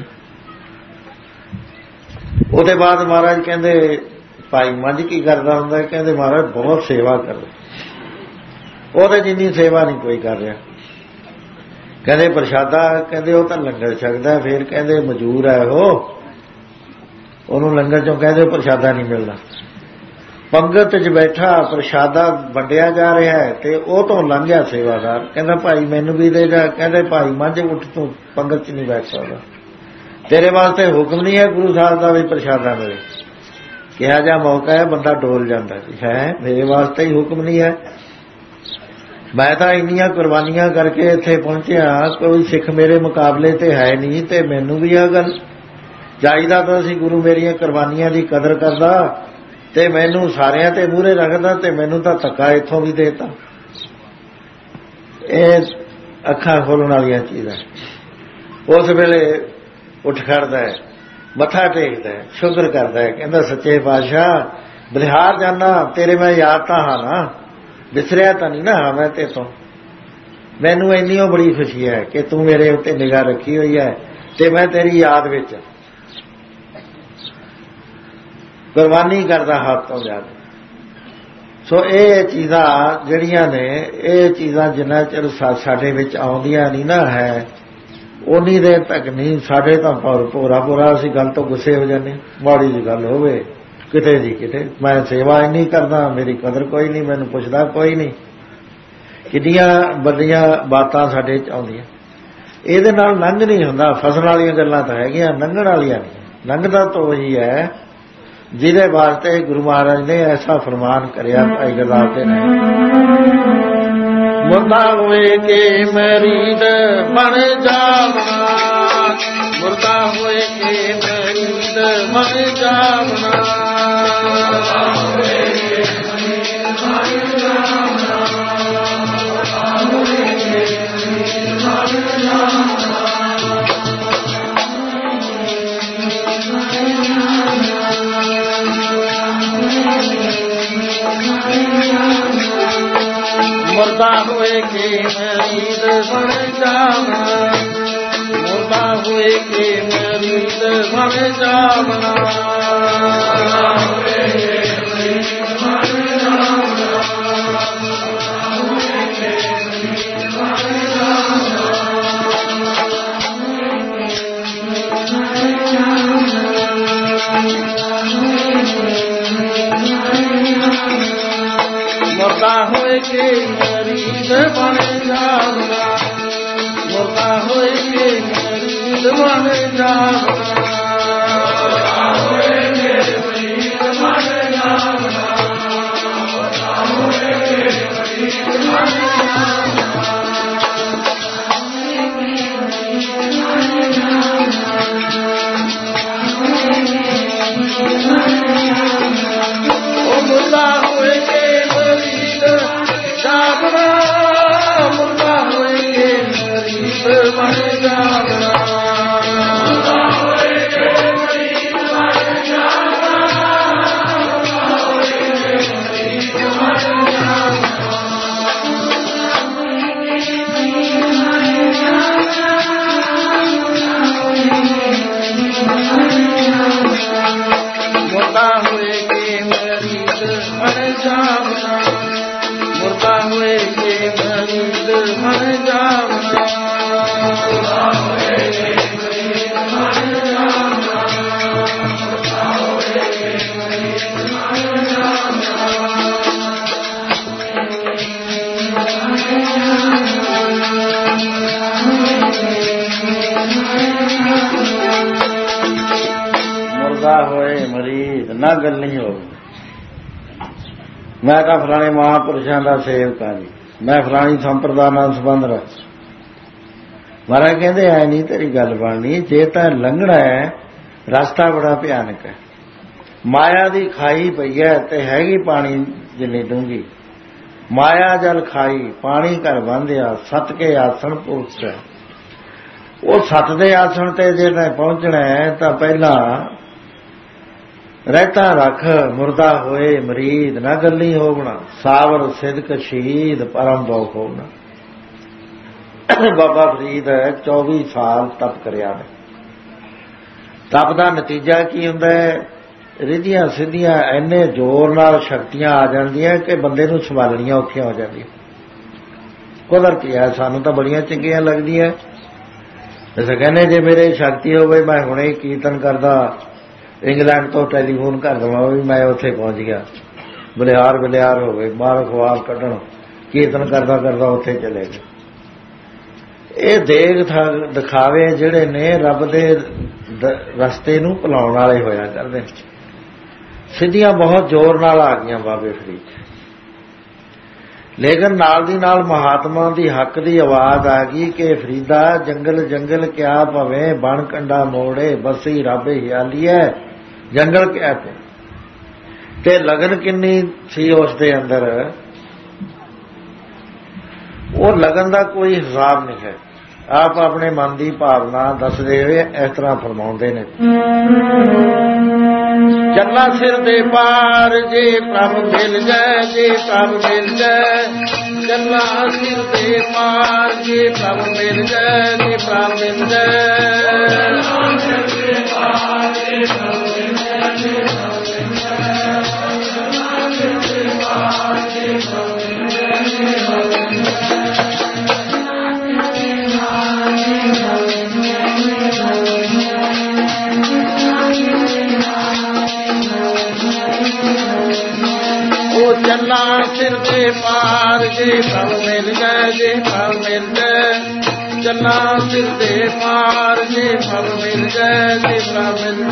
ਉਹਦੇ ਬਾਅਦ ਮਹਾਰਾਜ ਕਹਿੰਦੇ ਭਾਈ ਮੱਝ ਕੀ ਕਰਦਾ ਹੁੰਦਾ? ਕਹਿੰਦੇ ਮਹਾਰਾਜ ਬਹੁਤ ਸੇਵਾ ਕਰਦਾ। ਉਹਦੇ ਜਿੰਨੀ ਸੇਵਾ ਨਹੀਂ ਕੋਈ ਕਰ ਰਿਹਾ। ਕਹਿੰਦੇ ਪ੍ਰਸ਼ਾਦਾ, ਕਹਿੰਦੇ ਉਹ ਤਾਂ ਲੰਗਰ ਛਕਦਾ। ਫਿਰ ਕਹਿੰਦੇ ਮਜ਼ਦੂਰ ਹੈ ਉਹ, ਉਹਨੂੰ ਲੰਗਰ ਚੋਂ ਕਹਿੰਦੇ ਪ੍ਰਸ਼ਾਦਾ ਨਹੀਂ ਮਿਲਦਾ। ਪੰਗਤ 'ਚ ਬੈਠਾ ਪ੍ਰਸ਼ਾਦਾ ਵੰਡਿਆ ਜਾ ਰਿਹਾ ਹੈ ਤੇ ਉਹ ਤੋਂ ਲੰਘ ਗਿਆ ਸੇਵਾਦਾਰ। ਕਹਿੰਦਾ ਭਾਈ ਮੈਨੂੰ ਵੀ ਦੇ ਜਾ। ਕਹਿੰਦੇ ਭਾਈ ਮੱਝ ਉੱਠ, ਤੂੰ ਪੰਗਤ 'ਚ ਨਹੀਂ ਬੈਠ ਸਕਦਾ, ਤੇਰੇ ਵਾਸਤੇ ਹੁਕਮ ਨਹੀਂ ਹੈ ਗੁਰੂ ਸਾਹਿਬ ਦਾ ਵੀ ਪ੍ਰਸ਼ਾਦਾ ਮਿਲੇ। ਕਿਹਾ ਜਾ ਮੌਕਾ ਹੈ, ਬੰਦਾ ਡੋਲ ਜਾਂਦਾ ਹੈ। ਮੇਰੇ ਵਾਸਤੇ ਹੀ ਹੁਕਮ ਨਹੀਂ ਹੈ, ਮੈਂ ਤਾਂ ਇੰਨੀਆਂ ਕੁਰਬਾਨੀਆਂ ਕਰਕੇ ਇੱਥੇ ਪਹੁੰਚਿਆ, ਕੋਈ ਸਿੱਖ ਮੇਰੇ ਮੁਕਾਬਲੇ ਤੇ ਹੈ ਨਹੀਂ, ਤੇ ਮੈਨੂੰ ਵੀ ਆ ਗੱਲ ਚਾਹੀਦਾ ਤਾਂ ਅਸੀਂ ਗੁਰੂ ਮੇਰੀਆਂ ਕੁਰਬਾਨੀਆਂ ਦੀ ਕਦਰ ਕਰਦਾ ਤੇ ਮੈਨੂੰ ਸਾਰਿਆਂ ਤੇ ਮੂਹਰੇ ਰੱਖਦਾ, ਤੇ ਮੈਨੂੰ ਤਾਂ ਧੱਕਾ ਇੱਥੋਂ ਵੀ ਦੇਤਾ। ਇਹ ਅੱਖਾਂ ਖੋਲ੍ਹਣ ਵਾਲੀਆਂ ਚੀਜ਼ਾਂ। ਉਸ ਵੇਲੇ ਉੱਠ ਖੜਦਾ ਹੈ, ਮੱਥਾ ਟੇਕਦਾ ਹੈ, ਸ਼ੁਕਰ ਕਰਦਾ ਹੈ, ਕਹਿੰਦਾ ਸੱਚੇ ਪਾਤਸ਼ਾਹ ਬਲਿਹਾਰ ਜਾਨਾ, ਤੇਰੇ ਮੈਂ ਯਾਦ ਤਾਂ ਹਾਂ ਨਾ, ਵਿਸਰਿਆ ਤਾਂ ਨਹੀਂ ਨਾ ਹਾਂ ਮੈਂ ਤੇ ਤੋਂ। ਮੈਨੂੰ ਇੰਨੀ ਉਹ ਬੜੀ ਖੁਸ਼ੀ ਹੈ ਕਿ ਤੂੰ ਮੇਰੇ ਉੱਤੇ ਨਿਗਾਹ ਰੱਖੀ ਹੋਈ ਹੈ ਤੇ ਮੈਂ ਤੇਰੀ ਯਾਦ ਵਿੱਚ ਕੁਰਬਾਨੀ ਕਰਦਾ ਹੱਥ ਤੋਂ ਜਾ ਕੇ। ਸੋ ਇਹ ਚੀਜ਼ਾਂ ਜਿਹੜੀਆਂ ਨੇ, ਇਹ ਚੀਜ਼ਾਂ ਜਿੰਨਾ ਚਿਰ ਸਾਡੇ ਵਿੱਚ ਆਉਂਦੀਆਂ ਨਹੀਂ ਨਾ ਹੈ ਉਨੀ ਦੇਰ ਤੱਕ ਨਹੀਂ। ਸਾਡੇ ਤਾਂ ਭੋਰਾ ਭੋਰਾ ਅਸੀਂ ਗੱਲ ਤੋਂ ਗੁੱਸੇ ਹੋ ਜਾਂਦੇ, ਮਾੜੀ ਜਿਹੀ ਗੱਲ ਹੋਵੇ ਕਿਤੇ ਜੀ ਕਿਤੇ, ਮੈਂ ਸੇਵਾ ਇੰਨੀ ਕਰਦਾ, ਮੇਰੀ ਕਦਰ ਕੋਈ ਨਹੀਂ, ਮੈਨੂੰ ਪੁੱਛਦਾ ਕੋਈ ਨਹੀਂ। ਕਿੰਨੀਆਂ ਵੱਡੀਆਂ ਬਾਤਾਂ ਸਾਡੇ 'ਚ ਆਉਂਦੀਆਂ। ਇਹਦੇ ਨਾਲ ਲੰਘ ਨਹੀਂ ਹੁੰਦਾ। ਫਸਣ ਵਾਲੀਆਂ ਗੱਲਾਂ ਤਾਂ ਹੈਗੀਆਂ, ਲੰਘਣ ਵਾਲੀਆਂ ਨਹੀਂ। ਲੰਘਦਾ ਤਾਂ ਉਹੀ ਹੈ ਜਿਹਦੇ ਵਾਸਤੇ ਗੁਰੂ ਮਹਾਰਾਜ ਨੇ ਐਸਾ ਫਰਮਾਨ ਕਰਿਆ। ਭਾਈ ਗੁਰਦਾਸ ਦੇ ਨੇ ਮੁਰਦਾ ਹੋਏ ਕੇ ਮਰੀਦ ਬਣ ਜਾਵਣਾ, ਮੁਰਦਾ ਹੋਏ ਕੇ ਮਰੀਦ ਬਣ ਜਾਵਣਾ, ਮੁਰਦਾ ਹੋਏ ਕੇ ਮਰੀਦ ਬਣ ਜਾਵਣਾ, ਮੁਰਦਾ ਹੋਏ ਕੇ ਮਰੀਦ ਬਣ ਜਾਵਣਾ, ਮੁਰਦਾ ਹੋਏ ਕੇ ਮਰੀਦ ਬਣ ਜਾਵਣਾ, ਮੁਰਦਾ ਹੋਏ ਕੇ ਮਰੀਦ ਬਣ ਜਾਵਣਾ, ਮੁਰਦਾ ਹੋਏ ਕੇ ਮਰੀਦ ਬਣ ਜਾਵਣਾ, ਮੁਰਦਾ ਹੋਏ ਕੇ ਮਰੀਦ ਬਣ ਜਾਵਣਾ, ਮੁਰਦਾ ਹੋਏ ਕੇ ਮਰੀਦ ਜਾਵਣਾ, ਮੁਰਦਾ ਹੋਏ ਕੇ ਮਰੀਦ ਬਣ ਜਾਵਣਾ, ਮੁਰਦਾ ਹੋਏ ਕੇ ਮਰੀਦ ਬਣ ਜਾਵਣਾ, ਮੁਰਦਾ ਹੋਏ ਕੇ ਮਰੀਦ ਬਣ ਜਾਵਣਾ, ਮੁਰਦਾ ਹੋਏ ਕੇ ਮਰੀਦ ਬਣ ਜਾਵਣਾ, ਮੁਰਦਾ ਹੋਏ ਕੇ ਮਰੀਦ ਬਣ ਜਾਵਣਾ, ਮੁਰਦਾ ਹੋਏ ਕੇ ਮਰੀਦ ਬਣ ਜਾਵਣਾ, ਮੁਰਦਾ ਹੋਏ ਕੇ ਮਰੀਦ ਬਣ ਜਾਵਣਾ, ਮੁਰਦਾ ਹੋਏ ਮਰੀਦ ਨਾ ਗੱਲ ਨਹੀਂ ਹੋਵੇ। ਮੈਂ ਤਾਂ ਫਲਾਣੇ ਮਹਾਂਪੁਰਸ਼ਾਂ ਦਾ ਸੇਵਕ ਹਾਂ ਜੀ, ਮੈਂ ਫਲਾਣੀ ਸੰਪਰਦਾ ਨਾਲ ਸੰਬੰਧ ਰੱਖ। ਮਹਾਰਾਜ ਕਹਿੰਦੇ ਐ ਨਹੀਂ ਤੇਰੀ ਗੱਲ ਬਣਨੀ। ਜੇ ਤਾਂ ਲੰਘਣਾ ਹੈ, ਰਸਤਾ ਬੜਾ ਭਿਆਨਕ ਹੈ, ਮਾਇਆ ਦੀ ਖਾਈ ਪਈ ਹੈ ਤੇ ਹੈਗੀ ਪਾਣੀ ਜਿੰਨੀ ਡੂੰਘੀ। ਮਾਇਆ ਜਲ ਖਾਈ ਪਾਣੀ ਘਰ ਬੰਧਿਆ, ਸੱਤ ਕੇ ਆਸਣ ਪੁਰਸ਼ ਹੈ। ਉਹ ਸੱਤ ਦੇ ਆਸਣ ਤੇ ਜੇ ਮੈਂ ਪਹੁੰਚਣਾ ਹੈ ਤਾਂ ਪਹਿਲਾਂ ਰਹਿਤਾ ਰੱਖ, ਮੁਰਦਾ ਹੋਏ ਮਰੀਦ ਨਾ ਗੱਲੀ ਹੋਵਣਾ, ਸਾਵਰ ਸਿਦਕ ਸ਼ਹੀਦ ਪਰਮ ਬੋਖ ਹੋਵਣਾ। ਬਾਬਾ ਫਰੀਦ ਚੌਵੀ ਸਾਲ ਤਪ ਕਰਿਆ ਨੇ। ਤਪ ਦਾ ਨਤੀਜਾ ਕੀ ਹੁੰਦਾ ਹੈ? ਰਿੱਧੀਆਂ ਸਿੱਧੀਆਂ ਇੰਨੇ ਜ਼ੋਰ ਨਾਲ ਸ਼ਕਤੀਆਂ ਆ ਜਾਂਦੀਆਂ ਕਿ ਬੰਦੇ ਨੂੰ ਸੰਭਾਲਣੀਆਂ ਔਖੀਆਂ ਹੋ ਜਾਂਦੀਆਂ। ਕੁਦਰਤੀ ਹੈ, ਸਾਨੂੰ ਤਾਂ ਬੜੀਆਂ ਚੰਗੀਆਂ ਲੱਗਦੀਆਂ। ਜੈਸੇ ਕਹਿੰਦੇ ਜੇ ਮੇਰੇ ਸ਼ਕਤੀ ਹੋਵੇ ਮੈਂ ਹੁਣੇ ਕੀਰਤਨ ਕਰਦਾ, ਇੰਗਲੈਂਡ ਤੋਂ ਟੈਲੀਫੋਨ ਕਰ ਦੇਵਾਂ ਵੀ ਮੈਂ ਉੱਥੇ ਪਹੁੰਚ ਗਿਆ, ਬਲਿਹਾਰ ਬਲਿਹਾਰ ਹੋ ਗਏ, ਬਾਹਰ ਖਵਾਬ ਕੱਢਣ, ਕੀਰਤਨ ਕਰਦਾ ਕਰਦਾ ਉੱਥੇ ਚਲੇ ਗਏ। ਇਹ ਦੇਖ ਦਿਖਾਵੇ ਜਿਹੜੇ ਨੇ ਰੱਬ ਦੇ ਰਸਤੇ ਨੂੰ ਭੁਲਾਉਣ ਵਾਲੇ ਹੋਇਆ ਕਰਦੇ। ਸਿੱਧੀਆਂ ਬਹੁਤ ਜ਼ੋਰ ਨਾਲ ਆ ਗਈਆਂ ਬਾਬੇ ਫਰੀਦ। ਲੇਕਿਨ ਨਾਲ ਦੀ ਨਾਲ ਮਹਾਤਮਾ ਦੀ ਹੱਕ ਦੀ ਆਵਾਜ਼ ਆ ਗਈ ਕਿ ਫਰੀਦਾ ਜੰਗਲ ਜੰਗਲ ਕਿਆ ਭਵੇਂ ਬਣ ਕੰਡਾ ਮੋੜੇ ਬਸੀ ਰੱਬ ਹਿਆਲੀਐ ਜੰਗਲ ਕਿਆ ਤੇ ਤੇ ਲਗਨ ਕਿੰਨੀ ਸੀ ਉਸ ਦੇ ਅੰਦਰ। ਉਹ ਲਗਨ ਦਾ ਕੋਈ ਹਿਸਾਬ ਨਹੀਂ ਹੈ। ਆਪ ਆਪਣੇ ਮਨ ਦੀ ਭਾਵਨਾ ਦੱਸਦੇ ਹੋਏ ਇਸ ਤਰ੍ਹਾਂ ਫਰਮਾਉਂਦੇ ਨੇ, ਚੱਲਾ ਸਿਰ ਦੇ ਪਾਰ ਜੇ ਪ੍ਰਭ ਮਿਲ ਜਾਏ, ਜੇ ਪ੍ਰਭ ਮਿਲ ਜਾਏ, ਚੱਲਾ ਸਿਰ ਦੇ ਪਾਰ ਜੇ ਪ੍ਰਭ ਮਿਲ ਜਾਏ, ਜੇ ਪ੍ਰਭ ਮਿਲ ਜਾਏ। ਚੱਲਾ ਸਿਰ ਦੇ ਪਾਰ ਜੇ ਪ੍ਰਭ ਮਿਲ ਜਾਏ, ਜੇ ਪ੍ਰਭ ਮਿਲ ਜਾਏ, ਚੱਲਾ ਸਿਰ ਦੇ ਪਾਰ ਜੇ ਪ੍ਰਭ ਮਿਲ ਜਾਏ, ਜੇ ਪ੍ਰਭ ਮਿਲ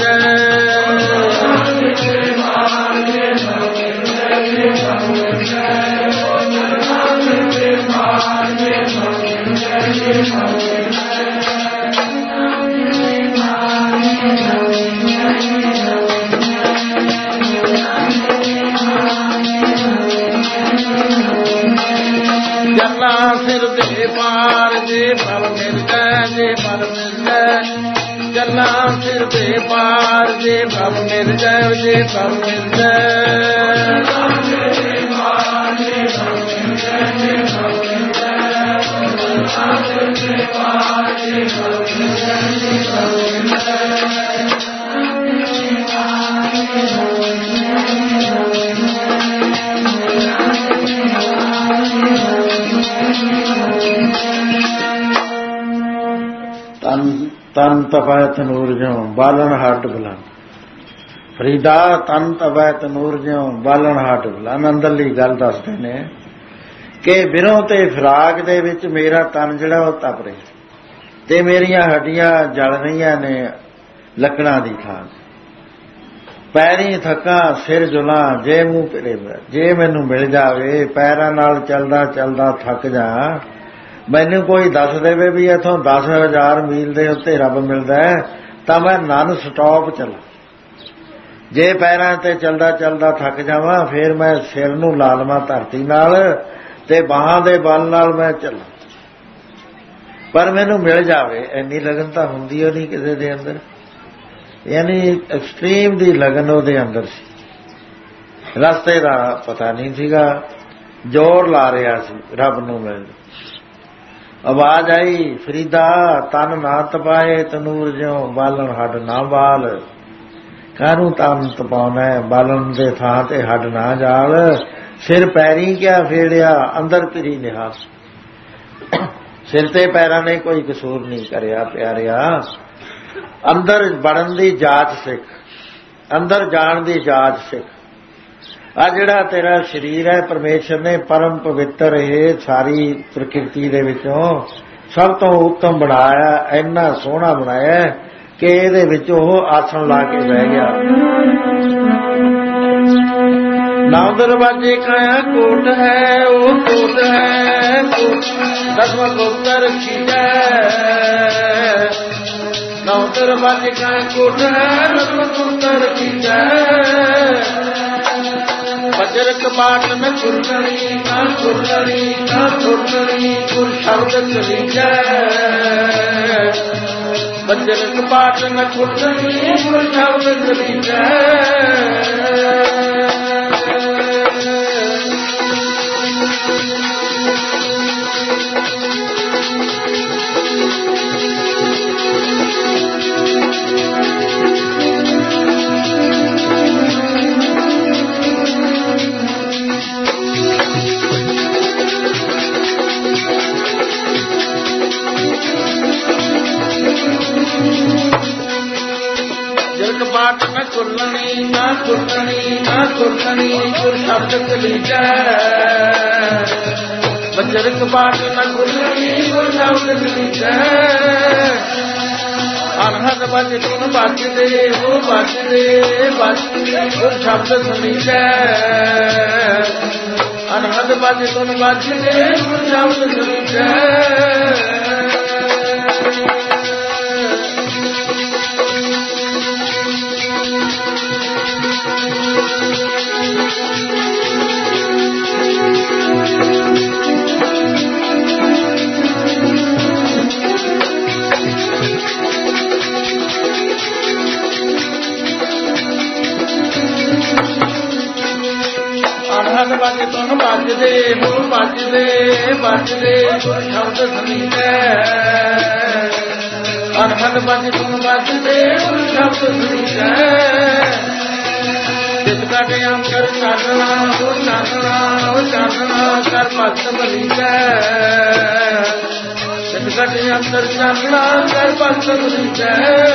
ਚੱਲਾ ਸਿਰ ਦੇ ਪਾਰ ਜੇ ਪ੍ਰਭ ਮਿਲ ਜਾਏ, ਜੇ ਪ੍ਰਭ ਮਿਲ ਜਾਏ, ਚੱਲਾ ਸਿਰ ਦੇ ਪਾਰ ਜੇ ਪ੍ਰਭ ਮਿਲ ਜਾਏ, ਜੇ ਪ੍ਰਭ ਮਿਲ ਜਾਏ। ਤਨ ਤਪੈ ਤਨੂਰ ਜਿਉ ਬਾਲਣ ਹੱਟ ਬੁਲੰਦ। ਫਰੀਦਾ ਤਨ ਤਪੈ ਤਨੂਰ ਜਿਉ ਬਾਲਣ ਹੱਟ ਬੁਲੰਦ। ਅੰਦਰਲੀ ਗੱਲ ਦੱਸਦੇ ਨੇ ਕਿ ਬਿਰੋਂ ਤੇ ਫਿਰਾਕ ਦੇ ਵਿੱਚ ਮੇਰਾ ਤਨ ਜਿਹੜਾ ਉਹ ਤਪ ਰਿਹਾ ਤੇ ਮੇਰੀਆਂ ਹੱਡੀਆਂ ਜਲ ਰਹੀਆਂ ਨੇ ਲੱਕੜਾਂ ਦੀ ਥਾਂ। ਪੈਰੀਂ ਥੱਕਾਂ ਸਿਰ ਜੁਲਾਂ ਜੇ ਮੂੰਹ ਪਰੇ, ਜੇ ਮੈਨੂੰ ਮਿਲ ਜਾਵੇ ਪੈਰਾਂ ਨਾਲ ਚੱਲਦਾ ਚੱਲਦਾ ਥੱਕ ਜਾ, ਮੈਨੂੰ ਕੋਈ ਦੱਸ ਦੇਵੇ ਵੀ ਇੱਥੋਂ ਦਸ ਹਜ਼ਾਰ ਮੀਲ ਦੇ ਉੱਤੇ ਰੱਬ ਮਿਲਦਾ ਹੈ ਤਾਂ ਮੈਂ ਨਨ ਸਟਾਪ ਚੱਲਾਂ। ਜੇ ਪੈਰਾਂ ਤੇ ਚੱਲਦਾ ਚੱਲਦਾ ਥੱਕ ਜਾਵਾਂ ਫਿਰ ਮੈਂ ਸਿਰ ਨੂੰ ਲਾ ਲਵਾਂ ਧਰਤੀ ਨਾਲ ਤੇ ਬਾਹਾਂ ਦੇ ਬਲ ਨਾਲ ਮੈਂ ਚੱਲਾਂ, ਪਰ ਮੈਨੂੰ ਮਿਲ ਜਾਵੇ। ਇੰਨੀ ਲਗਨ ਤਾਂ ਹੁੰਦੀ ਉਹ ਨਹੀਂ ਕਿਸੇ ਦੇ ਅੰਦਰ, ਯਾਨੀ ਐਕਸਟ੍ਰੀਮ ਦੀ ਲਗਨ ਉਹਦੇ ਅੰਦਰ ਸੀ। ਰਸਤੇ ਦਾ ਪਤਾ ਨਹੀਂ ਸੀਗਾ, ਜ਼ੋਰ ਲਾ ਰਿਹਾ ਸੀ ਰੱਬ ਨੂੰ ਮਿਲਣ। ਆਵਾਜ਼ ਆਈ, ਫਰੀਦਾ ਤਨ ਨਾ ਤਪਾਏ ਤਨੂਰ ਜਿਉ ਬਾਲਣ ਹੱਡ ਨਾ ਬਾਲ। ਕਾਹਨੂੰ ਤਨ ਤਪਾਉਣਾ, ਬਾਲਣ ਦੇ ਥਾਂ ਤੇ ਹੱਡ ਨਾ ਜਾਲ। ਸਿਰ ਪੈਰੀਂ ਕਿਆ ਫੇੜਿਆ ਅੰਦਰ ਤੇਰੀ ਨਿਹਾਸ। ਸਿਰ ਤੇ ਪੈਰਾਂ ਨੇ ਕੋਈ ਕਸੂਰ ਨਹੀਂ ਕਰਿਆ ਪਿਆਰਿਆ। ਅੰਦਰ ਵੜਨ ਦੀ ਜਾਂਚ ਸਿੱਖ, ਅੰਦਰ ਜਾਣ ਦੀ ਜਾਂਚ ਸਿੱਖ। ਆ ਜਿਹੜਾ ਤੇਰਾ ਸਰੀਰ ਹੈ ਪਰਮੇਸ਼ਰ ਨੇ ਪਰਮ ਪਵਿੱਤਰ ਇਹ ਸਾਰੀ ਪ੍ਰਕਿਰਤੀ ਦੇ ਵਿੱਚੋਂ ਸਭ ਤੋਂ ਉੱਤਮ ਬਣਾਇਆ, ਇੰਨਾ ਸੋਹਣਾ ਬਣਾਇਆ ਕਿ ਇਹਦੇ ਵਿੱਚ ਉਹ ਆਸਣ ਲਾ ਕੇ ਬਹਿ ਗਿਆ। ਨੌ ਦਰਵਾਜੇ ਕਾਇਆ ਕੋਟ ਹੈ, ਉਹ ਕੋਟ ਹੈ ਦਸਵਾਂ ਗੋਪਤਾ ਰੱਖੀ ਹੈ। ਨੌ ਦਰਵਾਜੇ ਕਾਇਆ ਕੋਟ ਹੈ, ਦਸਵਾਂ ਗੋਪਤਾ ਰੱਖੀ ਹੈ। ਬਜਰ ਕਪਾਟ ਮੈਂ ਖੁਰਕਣੀ ਨਾ ਖੁਰਕਣੀ ਨਾ ਖੁਰਕਣੀ ਗੁਰ ਸ਼ਬਦ ਚਲੀ ਜਾਏ। ਬਜਰ ਕਪਾਟ ਮੈਂ ਖੁਰਕਣੀ ਗੁਰ ਸ਼ਬਦ ਚਲੀ ਜਾਏ। ਕਪਾਟ ਨਾ ਖੁੱਲਣੀ ਨਾ ਖੁੱਲਣੀ ਨਾ ਖੁੱਲਣੀ ਗੁਰ ਸ਼ਬਦ ਚਲੀ ਜਾਏ। ਬਜਰ ਕਪਾਟ ਨਾ ਖੁੱਲਣੀ ਗੁਰ ਸ਼ਬਦ ਚਲੀ ਜਾਏ। ਅਨਹਦ ਬਜ ਗੁਣ ਬਜਦੇ ਉਹ ਬਜਦੇ ਬਜਦੇ ਗੁਰ ਸ਼ਬਦ ਸੁਣੀ ਜਾਏ। ਅਨਹਦ ਬਜ ਤੁਨ ਬਜਦੇ ਗੁਰ ਸ਼ਬਦ ਸੁਣੀਐ ਬਜ ਤੁਨ ਬਜਦੇ ਗੁਰ ਬਜਦੇ ਬਜਦੇ ਗੁਰ ਸ਼ਬਦ ਸੁਣੀਐ ਅਨਹਦ ਬਜ ਤੁਨ ਬਜਦੇ ਗੁਰ ਸ਼ਬਦ ਸੁਣੀਐ ਜਿਤ ਕਟ ਅੰਤਰ ਚਾਨਣਾ ਹੋ ਚਾਨਣਾ ਹੋ ਚਾਨਣਾ ਕਰ ਭਗਤ ਬਲੀਐ ਜਿਤ ਕਟ ਅੰਤਰ ਚਾਨਣਾ ਕਰ ਭਗਤ ਬਲੀਐ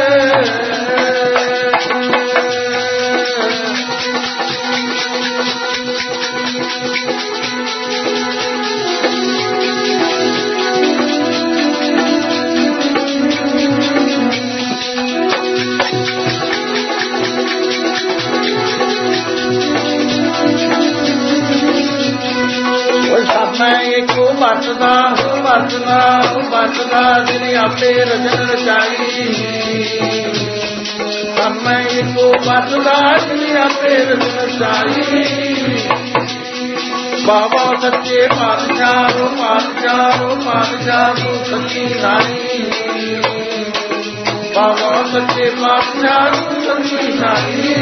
ਮੈਂ ਇੱਕੋ ਵਰਤਦਾ ਹੂੰ ਵਰਤਦਾ ਹੂੰ ਵਰਤਦਾ ਜਿਹਨੇ ਆਪੇ ਰਚਨ ਰਚਾਈ ਮੈਂ ਇੱਕੋ ਵਰਤਦਾ ਜਿਹਨੇ ਆਪੇ ਰਚਨ ਰਚਾਈ ਬਾਬਾ ਸੱਚੇ ਪਾਤਸ਼ਾਹ ਨੂੰ ਪਾਤਸ਼ਾਹ ਨੂੰ ਪਾਤਸ਼ਾਹ ਨੂੰ ਸੱਚੀ ਰਾਣੀ ਬਾਬਾ ਸੱਚੇ ਪਾਤਸ਼ਾਹ ਨੂੰ ਸੱਚੀ ਰਾਣੀ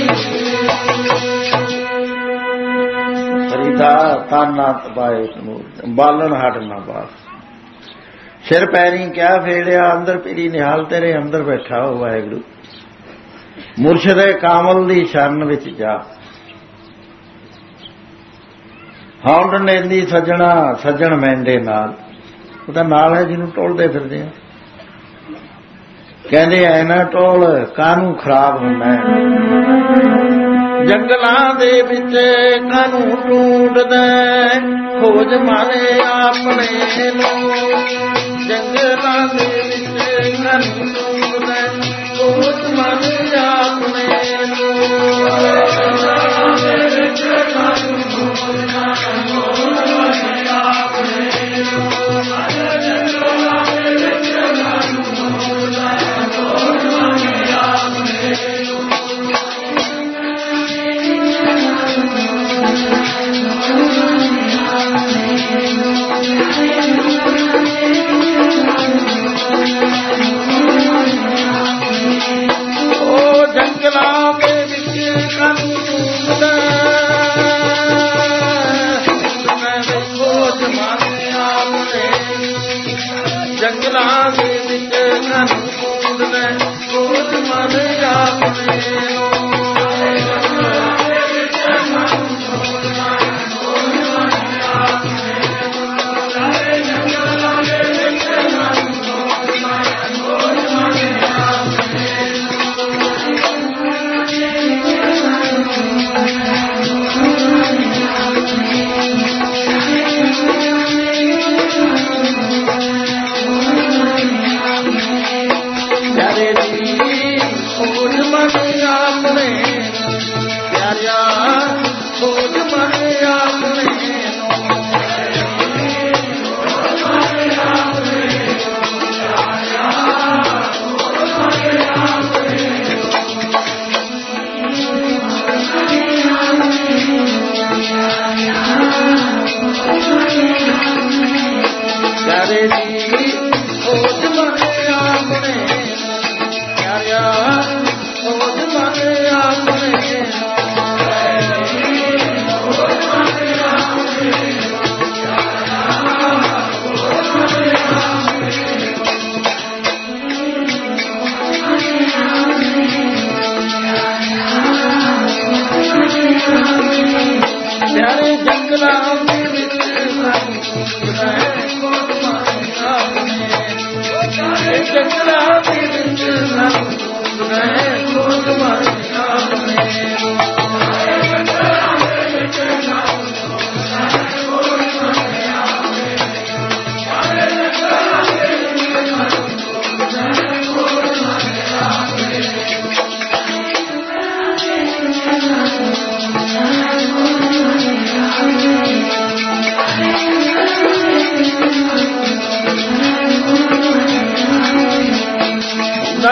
ਦਾ ਤਾਨਾ ਤਬਾਏ ਬਾਲਣ ਹਟ ਨਾ ਬਾਸ ਸਿਰ ਪੈਰੀ ਕਿਆ ਫੇੜਿਆ ਅੰਦਰ ਪੀੜੀ ਨਿਹਾਲ ਤੇਰੇ ਅੰਦਰ ਬੈਠਾ ਹੋ ਵਾਹਿਗੁਰੂ ਮੁਰਸ਼ਿਦੇ ਕਾਮਲ ਦੀ ਸ਼ਰਨ ਵਿੱਚ ਜਾ ਹੌਂਡ ਨੇਂਦੀ ਸੱਜਣਾ ਸੱਜਣ ਮੈਂਦੇ ਨਾਲ ਉਹਦਾ ਨਾਲ ਹੈ ਜਿਹਨੂੰ ਟੋਲਦੇ ਫਿਰਦੇ ਆ ਕਹਿੰਦੇ ਐ ਨਾ ਟੋਲ ਕਾਹਨੂੰ ਖਰਾਬ ਹੁੰਦਾ ਜੰਗਲਾਂ ਦੇ ਵਿੱਚ ਕਾਨੂੰ ਢੂੰਡਦਾ ਖੋਜ ਮਾਰੇ ਆਪਣੇ ਨੂੰ ਜੰਗਲਾਂ ਦੇ ਵਿੱਚ ਕਾਨੂੰ ਢੂੰਡਦਾ ਖੋਜ ਮਾਰੇ ਆਪਣੇ ਨੂੰ ਜੰਗਲਾਂ ਦੇ ਵਿੱਚ ਕਾਨੂੰ ਢੂੰਡਦਾ ਖੋਜ ਮਾਰੇ ਆਪਣੇ ਨੂੰ ਜੰਗਲਾਂ ਦੇ ਵਿੱਚ ਕਾਨੂੰ ਢੂੰਡਦਾ ਖੋਜ ਮਾਰੇ ਆਪਣੇ ਨੂੰ ਜੰਗਲਾਂ ਦੇ ਵਿੱਚ ਕਾਨੂੰ ਢੂੰਡਦਾ ਮੈਂ ਖੋਜ ਮਾਰੇ ਆਪਣੇ ਜੰਗਲਾਂ ਦੇ ਵਿੱਚ ਕਾਨੂੰ ਢੂੰਡਦਾ ਖੋਜ ਮਾਰੇ ਆਪਣੇ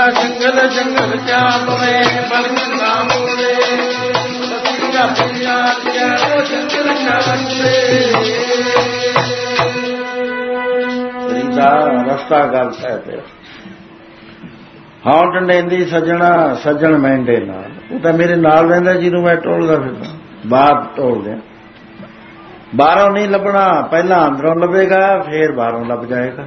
ਜੰਗਲ ਜੰਗਲ ਚਾਲਵੇ ਬਲਨ ਨਾ ਮੋੜੇ ਬਸੀਰਾ ਪੰਜਾਬ ਉਹ ਜੰਗਲ ਚਾਲਵੇ ਰੀਦਾ ਰਸਤਾ ਗੱਲ ਹੈ ਪਿਆ ਹਾਂ ਡੰਡੇਂਦੀ ਸੱਜਣਾ ਸੱਜਣ ਮਹਿੰਦੇ ਨਾਲ ਉਹ ਤਾਂ ਮੇਰੇ ਨਾਲ ਰਹਿੰਦਾ ਜਿਹਨੂੰ ਮੈਂ ਟੋਲਦਾ ਫਿਰਦਾ ਬਾਹਰ ਟੋਲਦਿਆਂ ਬਾਹਰੋਂ ਨਹੀਂ ਲੱਭਣਾ ਪਹਿਲਾਂ ਅੰਦਰੋਂ ਲੱਭੇਗਾ ਫੇਰ ਬਾਹਰੋਂ ਲੱਭ ਜਾਏਗਾ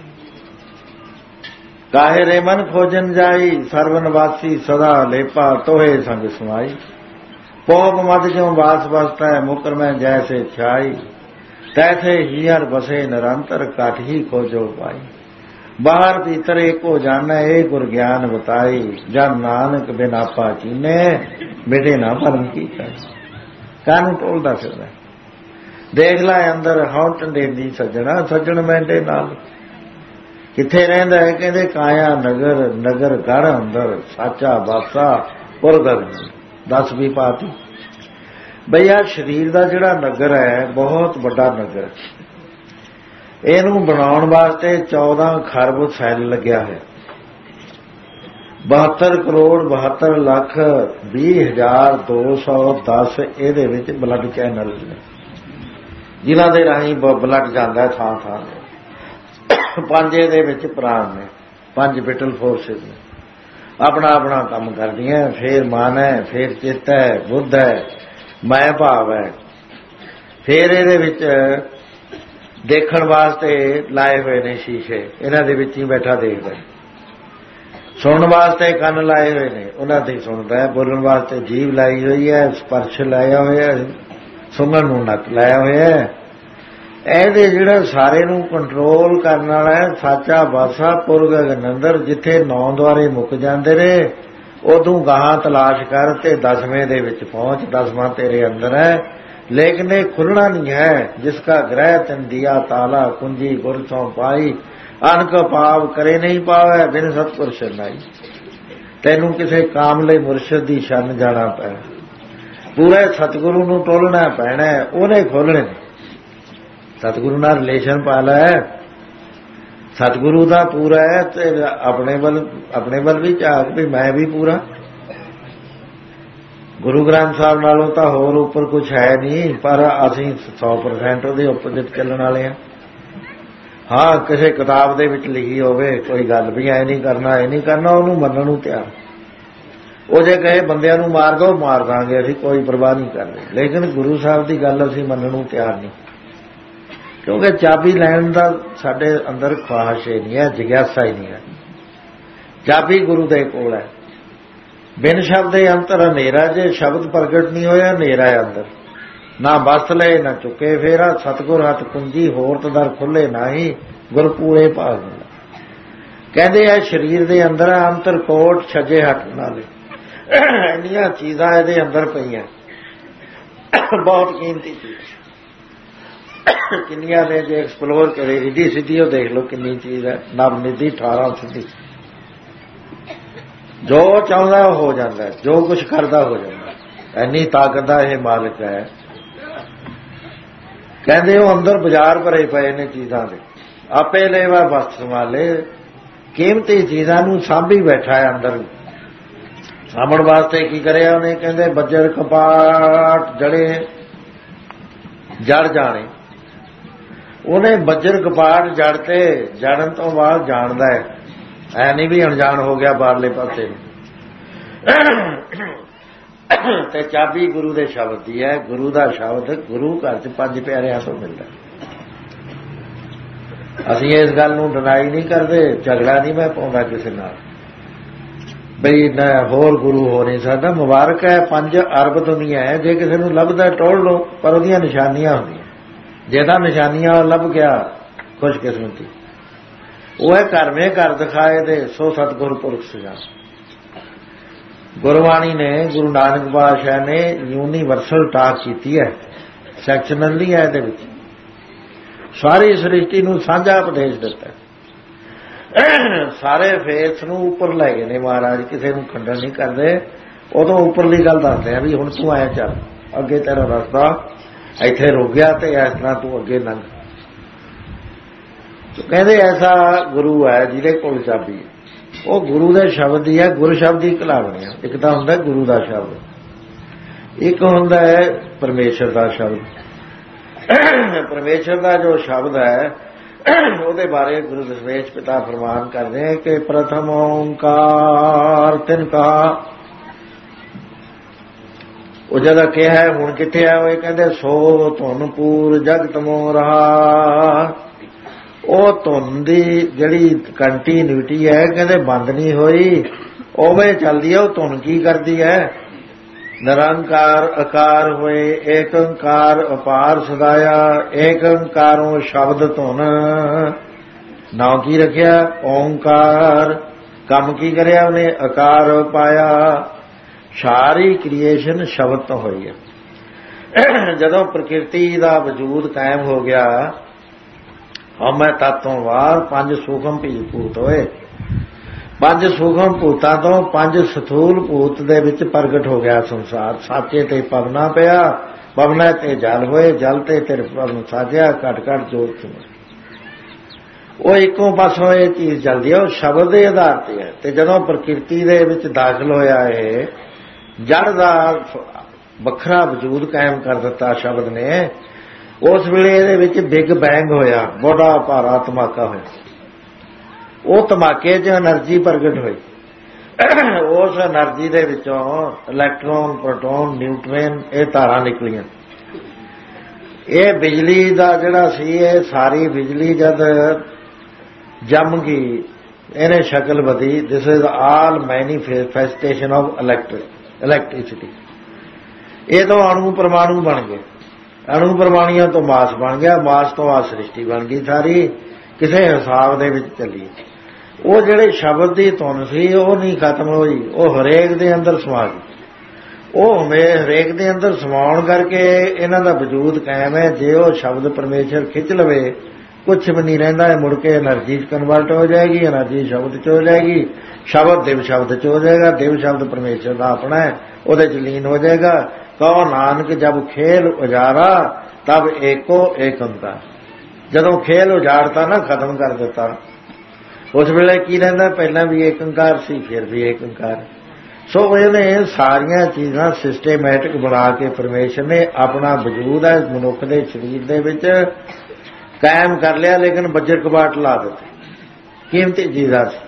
ਕਾਹੇ ਰੇ ਮਨ ਖੋਜਨ ਜਾਈ ਸਰਵਨਵਾਸੀ ਸਦਾ ਲੇਪਾ ਤੋਹੇ ਸੰਗ ਸਮਾਈ ਪੋਪ ਮਦ ਕਿਉਂ ਬਾਸ ਬਸਤਾ ਹੈ ਮੁਕਰ ਮੈਂ ਜੈਸੇ ਛਾਈ ਤੈਸੇ ਹੀਅਰ ਬਸੇ ਨਿਰੰਤਰ ਕਾਠ ਹੀ ਖੋਜੋ ਪਾਈ ਬਾਹਰ ਭੀਤਰ ਏਕੋ ਜਾਣਾ ਇਹ ਗੁਰ ਗਿਆਨ ਬਤਾਈ ਜਨ ਨਾਨਕ ਬਿਨ ਆਪਾ ਚੀਨੇ ਮਿਟੇ ਨਾ ਭਰਮ ਕੀਤਾ ਕਾਹਨੂੰ ਟੋਲਦਾ ਫਿਰਦਾ ਦੇਖ ਲੈ ਅੰਦਰ ਹਉ ਟੰਡੇਂਦੀ ਸੱਜਣਾ ਸੱਜਣ ਮਹਿੰਦੇ ਨਾਲ ਕਿੱਥੇ ਰਹਿੰਦਾ ਹੈ ਕਹਿੰਦੇ ਕਾਇਆ ਨਗਰ ਨਗਰ ਘਰ ਅੰਦਰ ਸਾਚਾ ਬਾਸਾ ਪੁਰਗਰ ਦਸ ਵੀ ਪਾਤੀ ਬਈ ਆ ਸਰੀਰ ਦਾ ਜਿਹੜਾ ਨਗਰ ਹੈ ਬਹੁਤ ਵੱਡਾ ਨਗਰ ਇਹਨੂੰ ਬਣਾਉਣ ਵਾਸਤੇ ਚੌਦਾਂ ਖਰਬ ਸੈੱਲ ਲੱਗਿਆ ਹੈ ਬਹੱਤਰ ਕਰੋੜ ਬਹੱਤਰ ਲੱਖ ਵੀਹ ਹਜ਼ਾਰ ਦੋ ਸੌ ਦਸ ਇਹਦੇ ਵਿੱਚ ਬਲੱਡ ਚੈਨਲ ਨੇ ਜਿਨ੍ਹਾਂ ਦੇ ਰਾਹੀਂ ਬਲੱਡ ਜਾਂਦਾ ਥਾਂ ਥਾਂ ਪੰਜ ਇਹਦੇ ਵਿੱਚ ਪ੍ਰਾਣ ਨੇ ਪੰਜ ਵਿਟਲ ਫੋਰਸਿਸ ਨੇ ਆਪਣਾ ਆਪਣਾ ਕੰਮ ਕਰਦੀਆਂ ਫੇਰ ਮਨ ਹੈ ਫੇਰ ਚਿੱਤ ਹੈ ਬੁੱਧ ਹੈ ਮੈਂ ਭਾਵ ਹੈ ਫੇਰ ਇਹਦੇ ਵਿੱਚ ਦੇਖਣ ਵਾਸਤੇ ਲਾਏ ਹੋਏ ਨੇ ਸ਼ੀਸ਼ੇ ਇਹਨਾਂ ਦੇ ਵਿੱਚ ਹੀ ਬੈਠਾ ਦੇਖਦਾ ਸੁਣਨ ਵਾਸਤੇ ਕੰਨ ਲਾਏ ਹੋਏ ਨੇ ਉਹਨਾਂ ਤੇ ਸੁਣਦਾ ਹੈ ਬੋਲਣ ਵਾਸਤੇ ਜੀਭ ਲਾਈ ਹੋਈ ਹੈ ਸਪਰਸ਼ ਲਾਇਆ ਹੋਇਆ ਸੁਣਨ ਨੂੰ ਨੱਕ ਲਾਇਆ ਹੋਇਆ ਹੈ ਇਹਦੇ ਜਿਹੜਾ ਸਾਰੇ ਨੂੰ ਕੰਟਰੋਲ ਕਰਨ ਵਾਲਾ ਹੈ ਸਾਚਾ ਬਾਸਾ ਪੁਰਗਗਨ ਅੰਦਰ ਜਿੱਥੇ ਨੌ ਦੁਆਰੇ ਮੁੱਕ ਜਾਂਦੇ ਨੇ ਉਦੋਂ ਗਾਹਾਂ ਤਲਾਸ਼ ਕਰ ਤੇ ਦਸਵੇਂ ਦੇ ਵਿੱਚ ਪਹੁੰਚ ਦਸਵਾਂ ਤੇਰੇ ਅੰਦਰ ਹੈ लेकिन ये खुलना नहीं है जिसका ग्रह तन दिया ताला कुंजी गुर सौ पाई अनक पाव करे नहीं पावे बिन सतपुर शरनाई तैनू किसी कामले मुरशद की शन जाना पैना पूरे सतगुरु नू टोलना पैना है उन्हें खोलने सतगुरु नाल रिलेशन पा लै सतगुरु दा पूरा है ते अपने वल अपने वल भी झाक भी मैं भी पूरा गुरु ग्रंथ साहब नालों तो होर उपर कुछ है नहीं पर असीं सौ परसेंट उहदे ओपोजिट चलण वाले हैं हाँ किसी किताब दे विच लिखी होवे कोई गल भी ऐ नहीं करना ऐ नहीं करना उहनूं मन्नण नूं तैयार ਉਹ ਜੇ ਕਹੇ ਬੰਦਿਆਂ ਨੂੰ ਮਾਰ ਦੋ ਮਾਰ ਦਾਂਗੇ ਅਸੀਂ ਕੋਈ ਪਰਵਾਹ ਨਹੀਂ ਕਰਦੇ ਲੇਕਿਨ ਗੁਰੂ ਸਾਹਿਬ ਦੀ ਗੱਲ ਅਸੀਂ ਮੰਨਣ ਨੂੰ ਤਿਆਰ ਨਹੀਂ ਕਿਉਂਕਿ ਚਾਬੀ ਲੈਣ ਦਾ ਸਾਡੇ ਅੰਦਰ ਖੁਆਇਸ਼ ਹੀ ਨਹੀਂ ਹੈ ਜਿਗਿਆਸਾ ਹੀ ਨਹੀਂ ਹੈ ਚਾਬੀ ਗੁਰੂ ਦੇ ਕੋਲ ਹੈ ਬਿਨ ਸ਼ਬਦ ਦੇ ਅੰਤਰ ਹਨੇਰਾ ਜੇ ਸ਼ਬਦ ਪ੍ਰਗਟ ਨਹੀਂ ਹੋਇਆ ਹਨੇਰਾ ਹੈ ਅੰਦਰ ਨਾ ਬਸ ਲਏ ਨਾ ਚੁੱਕੇ ਫੇਰਾ ਸਤਿਗੁਰ ਹੱਥ ਕੁੰਜੀ ਹੋਰਤ ਦਰ ਖੁੱਲੇ ਨਹੀਂ ਗੁਰ ਪੂਰੇ ਭਾਗ ਕਹਿੰਦੇ ਆ ਸਰੀਰ ਦੇ ਅੰਦਰ ਅੰਤਰ ਕੋਟ ਛੱਜੇ ਹੱਥ ਨਾਲੇ ਇੰਨੀਆਂ ਚੀਜ਼ਾਂ ਇਹਦੇ ਅੰਦਰ ਪਈਆਂ ਬਹੁਤ ਕੀਮਤੀ ਚੀਜ਼ ਕਿੰਨੀਆਂ ਨੇ ਜੇ ਐਕਸਪਲੋਰ ਕਰੇ ਰਿੱਧੀ ਸਿੱਧੀ ਉਹ ਦੇਖ ਲਓ ਕਿੰਨੀ ਚੀਜ਼ ਹੈ ਨਵ ਨਿਧੀ ਅਠਾਰਾਂ ਸਿੱਧੀ ਜੋ ਚਾਹੁੰਦਾ ਉਹ ਹੋ ਜਾਂਦਾ ਜੋ ਕੁਛ ਕਰਦਾ ਹੋ ਜਾਂਦਾ ਇੰਨੀ ਤਾਕਤ ਦਾ ਇਹ ਮਾਲਕ ਹੈ ਕਹਿੰਦੇ ਉਹ ਅੰਦਰ ਬਾਜ਼ਾਰ ਭਰੇ ਪਏ ਨੇ ਚੀਜ਼ਾਂ ਦੇ ਆਪੇ ਲੈਵਾ ਵਸਤ ਸੰਭਾਲੇ ਕੀਮਤੀ ਚੀਜ਼ਾਂ ਨੂੰ ਸਾਂਭੀ ਬੈਠਾ ਹੈ ਅੰਦਰ ਸਾਂਭਣ ਵਾਸਤੇ ਕੀ ਕਰਿਆ ਉਹਨੇ ਕਹਿੰਦੇ ਬੱਜਰ ਕਪਾਟ ਜੜੇ ਜੜ ਜਾਣੇ ਉਹਨੇ ਬੱਜਰ ਕਪਾਟ ਜੜ ਤੇ ਜੜਨ ਤੋਂ ਬਾਅਦ ਜਾਣਦਾ ਹੈ ਐ ਨਹੀਂ ਵੀ ਅਣਜਾਣ ਹੋ ਗਿਆ ਬਾਹਰਲੇ ਪਾਸੇ ਤੇ ਚਾਬੀ ਗੁਰੂ ਦੇ ਸ਼ਬਦ ਦੀ ਹੈ ਗੁਰੂ ਦਾ ਸ਼ਬਦ ਗੁਰੂ ਘਰ ਚ ਪੰਜ ਪਿਆਰਿਆਂ ਤੋਂ ਮਿਲਦਾ ਅਸੀਂ ਇਸ ਗੱਲ ਨੂੰ ਡਿਨਾਈ ਨਹੀਂ ਕਰਦੇ ਝਗੜਾ ਨਹੀਂ ਮੈਂ ਪਾਉਂਦਾ ਕਿਸੇ ਨਾਲ ਬਈ ਨਾ ਹੋਰ ਗੁਰੂ ਹੋ ਨਹੀਂ ਸਕਦਾ ਮੁਬਾਰਕ ਹੈ ਪੰਜ ਅਰਬ ਦੁਨੀਆ ਹੈ ਜੇ ਕਿਸੇ ਨੂੰ ਲੱਭਦਾ ਟੋਲ ਲਓ ਪਰ ਉਹਦੀਆਂ ਨਿਸ਼ਾਨੀਆਂ ਹੁੰਦੀਆਂ ਜੇ ਤਾਂ ਨਿਸ਼ਾਨੀਆਂ ਲੱਭ ਗਿਆ ਖੁਸ਼ਕਿਸਮਤੀ ਉਹ ਹੈ ਕਰਮੇ ਕਰ ਦਿਖਾਏ ਦੇ ਸੋ ਸਤਿਗੁਰ ਪੁਰਖ ਸਜਾ ਗੁਰਬਾਣੀ ਨੇ ਗੁਰੂ ਨਾਨਕ ਪਾਤਸ਼ਾਹ ਨੇ ਯੂਨੀਵਰਸਲ ਟਾਕ ਕੀਤੀ ਹੈ ਸੈਕਸ਼ਨਲ ਨਹੀਂ ਹੈ ਇਹਦੇ ਵਿੱਚ ਸਾਰੀ ਸ੍ਰਿਸ਼ਟੀ ਨੂੰ ਸਾਂਝਾ ਉਪਦੇਸ਼ ਦਿੱਤਾ ਸਾਰੇ ਫੇਥ ਨੂੰ ਉੱਪਰ ਲੈ ਗਏ ਨੇ ਮਹਾਰਾਜ ਕਿਸੇ ਨੂੰ ਖੰਡਨ ਨਹੀਂ ਕਰਦੇ ਉਦੋਂ ਉੱਪਰਲੀ ਗੱਲ ਦੱਸਦੇ ਆ ਵੀ ਹੁਣ ਤੂੰ ਆਇਆ ਚੱਲ ਅੱਗੇ ਤੇਰਾ ਰਸਤਾ ਇੱਥੇ ਰੁਕ ਗਿਆ ਤੇ ਇਸ ਤਰ੍ਹਾਂ ਤੂੰ ਅੱਗੇ ਲੰਘ ਕਹਿੰਦੇ ਐਸਾ ਗੁਰੂ ਹੈ ਜਿਹਦੇ ਕੋਲ ਚਾਬੀ ਹੈ ਉਹ ਗੁਰੂ ਦੇ ਸ਼ਬਦ ਹੀ ਹੈ। ਗੁਰ ਸ਼ਬਦ ਹੀ ਘਲਾਵਣੇ ਆ। ਇੱਕ ਤਾਂ ਹੁੰਦਾ ਗੁਰੂ ਦਾ ਸ਼ਬਦ, ਇੱਕ ਹੁੰਦਾ ਹੈ ਪਰਮੇਸ਼ਰ ਦਾ ਸ਼ਬਦ। ਪਰਮੇਸ਼ਰ ਦਾ ਜੋ ਸ਼ਬਦ ਹੈ ਉਹਦੇ ਬਾਰੇ ਗੁਰੂ ਦਸ਼ਮੇਸ਼ ਪਿਤਾ ਫਰਮਾਨ ਕਰਦੇ ਹੈ ਕਿ ਪ੍ਰਥਮ ਓਂਕਾਰ ਤਿਨ ਕਹਾ। ਉਹ ਜਦੋਂ ਕਿਹਾ ਹੁਣ ਕਿੱਥੇ ਆ, ਉਹ ਕਹਿੰਦੇ ਸੋ ਧੁਨ ਪੂਰ ਜਗਤ ਮੋ ਰਹਾ। ਉਹ ਧੁਨ ਦੀ ਜਿਹੜੀ ਕੰਟੀਨਿਊਟੀ ਹੈ ਕਹਿੰਦੇ ਬੰਦ ਨਹੀਂ ਹੋਈ, ਉਵੇਂ ਚੱਲਦੀ ਹੈ। ਉਹ ਧੁਨ ਕੀ ਕਰਦੀ ਹੈ? ਨਿਰੰਕਾਰ ਆਕਾਰ ਹੋਏ ਏਕ ਓਂਕਾਰ ਅਪਾਰ ਸਦਾਇਆ। ਏਕ ਓਂਕਾਰੋਂ ਸ਼ਬਦ ਧੁਨ ਨਾਮ ਕੀ ਰੱਖਿਆ? ਓਂਕਾਰ। ਕੰਮ ਕੀ ਕਰਿਆ ਉਹਨੇ? ਆਕਾਰ ਪਾਇਆ। ਸਾਰੀ ਕ੍ਰੀਏਸ਼ਨ ਸ਼ਬਦ ਤੋਂ ਹੋਈ ਹੈ। ਜਦੋਂ ਪ੍ਰਕਿਰਤੀ ਦਾ ਵਜੂਦ ਕਾਇਮ ਹੋ ਗਿਆ, ਹਉਮੈ ਤਤੋਂ ਬਾਅਦ ਪੰਜ ਸੂਖਮ ਭੀਜ ਭੂਤ ਹੋਏ। ਪੰਜ ਸੂਖਮ ਭੂਤਾਂ ਤੋਂ ਪੰਜ ਸਥੂਲ ਭੂਤ ਦੇ ਵਿੱਚ ਪ੍ਰਗਟ ਹੋ ਗਿਆ ਸੰਸਾਰ। ਸਾਚੇ ਤੇ ਪਵਨਾ ਪਿਆ, ਪਵਨਾ ਤੇ ਜਲ ਹੋਏ, ਜਲ ਤੇ ਤੇਰੇ ਪਵਨ ਸਾਜਿਆ, ਘਟ ਘਟ ਜੋਤ। ਉਹ ਇੱਕੋ ਪਾਸੋਂ ਇਹ ਚੀਜ਼ ਚੱਲਦੀ ਹੈ, ਉਹ ਸ਼ਬਦ ਦੇ ਆਧਾਰ ਤੇ ਹੈ। ਤੇ ਜਦੋਂ ਪ੍ਰਕਿਰਤੀ ਦੇ ਵਿੱਚ ਦਾਖਲ ਹੋਇਆ, ਇਹ ਜੜ ਦਾ ਵੱਖਰਾ ਵਜੂਦ ਕਾਇਮ ਕਰ ਦਿੱਤਾ ਸ਼ਬਦ ਨੇ, ਉਸ ਵੇਲੇ ਇਹਦੇ ਵਿੱਚ ਬਿਗ ਬੈਂਗ ਹੋਇਆ, ਬੜਾ ਭਾਰਾ ਧਮਾਕਾ ਹੋਇਆ। ਉਹ ਧਮਾਕੇ 'ਚ એનર્ਜੀ ਪ੍ਰਗਟ ਹੋਈ। ਉਸ એનર્ਜੀ ਦੇ ਵਿੱਚੋਂ ਇਲੈਕਟ੍ਰੋਨ, ਪ੍ਰੋਟੋਨ, ਨਿਊਟਰਨ, ਇਹ ਤਾਰਾਂ ਨਿਕਲੀਆਂ। ਇਹ ਬਿਜਲੀ ਦਾ ਜਿਹੜਾ ਸੀ, ਇਹ ਸਾਰੀ ਬਿਜਲੀ ਜਦ ਜੰਮ ਗਈ, ਇਹਨੇ ਸ਼ਕਲ ਬਦਲੀ। This is all manifestation of electric electricity. ਇਹ ਤੋਂ ਅਣੂ ਪਰਮਾਣੂ ਬਣ ਗਏ, ਅਣੂ ਪਰਮਾਣੂਆਂ ਤੋਂ ਮਾਸ ਬਣ ਗਿਆ, ਮਾਸ ਤੋਂ ਆ ਸ੍ਰਿਸ਼ਟੀ ਬਣ ਗਈ। ਸਾਰੀ ਕਿਸੇ ਹਿਸਾਬ ਦੇ ਵਿੱਚ ਚੱਲੀ। ਉਹ ਜਿਹੜੇ ਸ਼ਬਦ ਦੀ ਧੁਨ ਸੀ ਉਹ ਨਹੀਂ ਖਤਮ ਹੋਈ, ਉਹ ਹਰੇਕ ਦੇ ਅੰਦਰ ਸਮਾ ਗਈ। ਉਹ ਹਰੇਕ ਦੇ ਅੰਦਰ ਸਮਾਉਣ ਕਰਕੇ ਇਹਨਾਂ ਦਾ ਵਜੂਦ ਕਾਇਮ ਹੈ। ਜੇ ਉਹ ਸ਼ਬਦ ਪਰਮੇਸ਼ਰ ਖਿੱਚ ਲਵੇ, ਕੁਛ ਵੀ ਨਹੀਂ ਰਹਿੰਦਾ, ਮੁੜ ਕੇ એનર્ਜੀ 'ਚ ਕਨਵਰਟ ਹੋ ਜਾਏਗੀ, એનર્ਜੀ ਸ਼ਬਦ 'ਚ ਹੋ ਜਾਏਗੀ, ਸ਼ਬਦ ਦਿਵ ਸ਼ਬਦ 'ਚ ਹੋ ਜਾਏਗਾ, ਦਿਵ ਸ਼ਬਦ ਪਰਮੇਸ਼ਰ ਦਾ ਆਪਣਾ ਹੈ, ਉਹਦੇ 'ਚ ਲੀਨ ਹੋ ਜਾਏਗਾ। ਕਹੋ ਨਾਨਕ ਜਬ ਖੇਲ ਉਜਾਰਾ ਤਬ ਏਕੋ ਏਕ ਓਂਕਾਰ। ਜਦੋਂ ਖੇਲ ਉਜਾੜਤਾ ਨਾ, ਖਤਮ ਕਰ ਦਿੱਤਾ, ਉਸ ਵੇਲੇ ਕੀ ਰਹਿੰਦਾ? ਪਹਿਲਾਂ ਵੀ ਏਕ ਓਂਕਾਰ ਸੀ, ਫਿਰ ਵੀ ਏਕ ਓਂਕਾਰ। ਸੋ ਇਹਨੇ ਸਾਰੀਆਂ ਚੀਜ਼ਾਂ ਸਿਸਟੇਮੈਟਿਕ ਬਣਾ ਕੇ ਪਰਮੇਸ਼ਰ ਨੇ ਆਪਣਾ ਵਜੂਦ ਹੈ ਮਨੁੱਖ ਦੇ ਸਰੀਰ ਦੇ ਵਿੱਚ ਕਾਇਮ ਕਰ ਲਿਆ। ਲੇਕਿਨ ਬੱਜਰ ਕਬਾਟ ਲਾ ਦਿੱਤੇ, ਕੀਮਤੀ ਚੀਜ਼ਾਂ ਸੀ।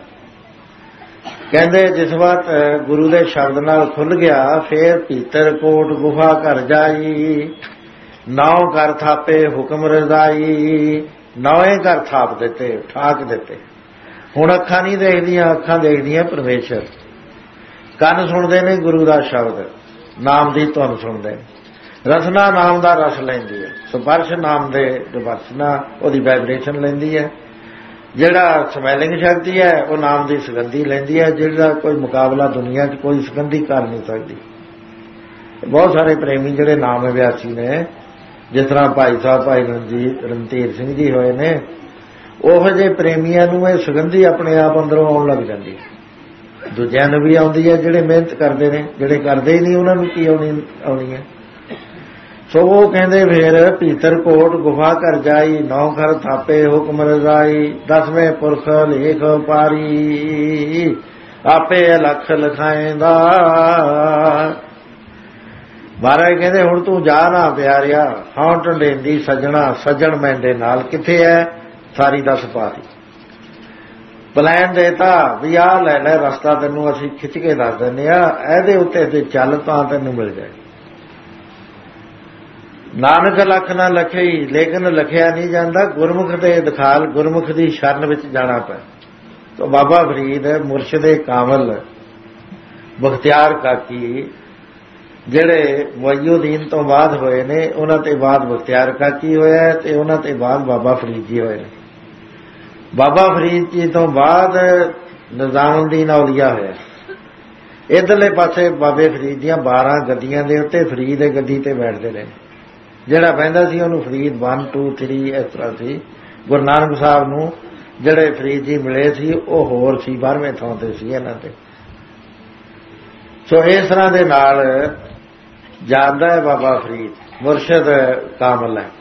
ਕਹਿੰਦੇ ਜਿਸ ਵਕਤ ਗੁਰੂ ਦੇ ਸ਼ਬਦ ਨਾਲ ਖੁੱਲ ਗਿਆ, ਫੇਰ ਭੀਤਰ ਕੋਟ ਗੁਫਾ ਘਰ ਜਾਈ, ਨੌ ਘਰ ਥਾਪੇ ਹੁਕਮ ਰਜ਼ਾਈ। ਨੌਵੇਂ ਘਰ ਥਾਪ ਦਿੱਤੇ, ਠਾਕ ਦਿੱਤੇ। ਹੁਣ ਅੱਖਾਂ ਨਹੀਂ ਦੇਖਦੀਆਂ, ਅੱਖਾਂ ਦੇਖਦੀਆਂ ਪਰਮੇਸ਼ਰ। ਕੰਨ ਸੁਣਦੇ ਨੇ ਗੁਰੂ ਦਾ ਸ਼ਬਦ, ਨਾਮ ਦੀ ਧੁਨ ਸੁਣਦੇ। ਰਸਨਾ ਨਾਮ ਦਾ ਰਸ ਲੈਂਦੀ ਹੈ, ਸਪਰਸ਼ ਨਾਮ ਦੇ ਰਸਨਾ ਉਹਦੀ ਵਾਈਬ੍ਰੇਸ਼ਨ ਲੈਂਦੀ ਹੈ। ਜਿਹੜਾ ਸਮੈਲਿੰਗ ਸ਼ਕਤੀ ਹੈ ਉਹ ਨਾਮ ਦੀ ਸੁਗੰਧੀ ਲੈਂਦੀ ਹੈ, ਜਿਹੜਾ ਕੋਈ ਮੁਕਾਬਲਾ ਦੁਨੀਆ 'ਚ ਕੋਈ ਸੁਗੰਧੀ ਕਰ ਨਹੀਂ ਸਕਦੀ। ਬਹੁਤ ਸਾਰੇ ਪ੍ਰੇਮੀ ਜਿਹੜੇ ਨਾਮ ਅਭਿਆਸੀ ਨੇ, ਜਿਸ ਤਰ੍ਹਾਂ ਭਾਈ ਸਾਹਿਬ ਭਾਈ ਰਣਧੀਰ ਸਿੰਘ ਜੀ ਹੋਏ ਨੇ, ਉਹੋ ਜਿਹੇ ਪ੍ਰੇਮੀਆਂ ਨੂੰ ਇਹ ਸੁਗੰਧੀ ਆਪਣੇ ਆਪ ਅੰਦਰੋਂ ਆਉਣ ਲੱਗ ਜਾਂਦੀ। ਦੂਜਿਆਂ ਨੂੰ ਵੀ ਆਉਂਦੀ ਹੈ, ਜਿਹੜੇ ਮਿਹਨਤ ਕਰਦੇ ਨੇ। ਜਿਹੜੇ ਕਰਦੇ ਹੀ ਨਹੀਂ ਉਹਨਾਂ ਨੂੰ ਕੀ ਆਉਣੀ ਆਉਣੀ ਹੈ। ਸੋ ਉਹ ਕਹਿੰਦੇ ਫੇਰ ਭੀਤਰ ਕੋਟ ਗੁਫਾ ਘਰ ਜਾਈ, ਨੌ ਘਰ ਥਾਪੇ ਹੁਕਮ ਰਜ਼ਾਈ। ਦਸਵੇਂ ਪੁਰਖ ਲੇਖ ਪਾਰੀ, ਆਪੇ ਲੱਖ ਲਿਖਾਏਂਦਾ। ਮਹਾਰਾਜ ਕਹਿੰਦੇ ਹੁਣ ਤੂੰ ਜਾ ਨਾ ਪਿਆਰਿਆ, ਹਾਂ ਢੰਡੇਂਦੀ ਸੱਜਣਾ, ਸੱਜਣ ਮੈਂਡੇ ਨਾਲ ਕਿੱਥੇ ਹੈ? ਸਾਰੀ ਦਸ ਪਾਤੀ ਪਲਾਨ ਦੇਤਾ ਵੀ ਆਹ ਲੈ ਲੈ ਰਸਤਾ, ਤੈਨੂੰ ਅਸੀਂ ਖਿੱਚ ਕੇ ਦੱਸ ਦਿੰਦੇ ਆ, ਇਹਦੇ ਉੱਤੇ ਤੇ ਚੱਲ ਤਾਂ ਤੈਨੂੰ ਮਿਲ ਜਾਏ। ਨਾਨਕ ਲੱਖ ਨਾ ਲਖਈ, ਲੇਕਿਨ ਲਖਿਆ ਨਹੀਂ ਜਾਂਦਾ। ਗੁਰਮੁਖ ਦੇ ਦਿਖਾਲ, ਗੁਰਮੁਖ ਦੀ ਸ਼ਰਨ ਵਿੱਚ ਜਾਣਾ ਪੈ। ਤੋ ਬਾਬਾ ਫਰੀਦ ਮੁਰਸ਼ਿਦੇ ਕਾਮਲ ਬਖਤਿਆਰ ਕਾਕੀ, ਜਿਹੜੇ ਮੁਈਉਦੀਨ ਤੋਂ ਬਾਅਦ ਹੋਏ ਨੇ, ਉਹਨਾਂ ਤੇ ਬਾਅਦ ਬਖਤਿਆਰ ਕਾਕੀ ਹੋਇਆ, ਤੇ ਉਹਨਾਂ ਤੇ ਬਾਅਦ ਬਾਬਾ ਫਰੀਦ ਜੀ ਹੋਏ ਨੇ। ਬਾਬਾ ਫਰੀਦ ਜੀ ਤੋਂ ਬਾਅਦ ਨਿਜ਼ਾਮੁਦੀਨ ਔਲੀਆ ਹੋਇਆ। ਇੱਧਰਲੇ ਪਾਸੇ ਬਾਬੇ ਫਰੀਦ ਦੀਆਂ ਬਾਰਾਂ ਗੱਦੀਆਂ ਦੇ ਉੱਤੇ ਫਰੀਦ ਦੇ ਗੱਦੀ ਤੇ ਬੈਠਦੇ ਰਹੇ। ਜਿਹੜਾ ਬਹਿੰਦਾ ਸੀ ਉਹਨੂੰ ਫਰੀਦ ਵਨ ਟੂ ਥਰੀ ਇਸ ਤਰ੍ਹਾਂ ਸੀ। ਗੁਰੂ ਨਾਨਕ ਸਾਹਿਬ ਨੂੰ ਜਿਹੜੇ ਫਰੀਦ ਜੀ ਮਿਲੇ ਸੀ ਉਹ ਹੋਰ ਸੀ, ਬਾਰ੍ਹਵੇਂ ਥਾਂ ਤੇ ਸੀ ਇਹਨਾਂ ਤੇ। ਸੋ ਇਸ ਤਰ੍ਹਾਂ ਦੇ ਨਾਲ ਜਾਂਦਾ ਹੈ ਬਾਬਾ ਫਰੀਦ, ਮੁਰਸ਼ਿਦ ਕਾਮਲ ਹੈ।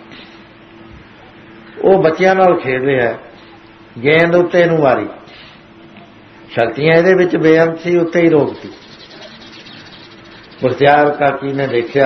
ਉਹ ਬੱਚਿਆਂ ਨਾਲ ਖੇਡ ਰਿਹਾ, ਗੇਂਦ ਉੱਤੇ ਨੂੰ ਮਾਰੀ, ਸ਼ਕਤੀਆਂ ਇਹਦੇ ਵਿੱਚ ਬੇਅੰਤ ਸੀ, ਉੱਤੇ ਹੀ ਰੋਕਤੀ। ਗੁਰਦਿਆਲ ਕਾਕੀ ਨੇ ਦੇਖਿਆ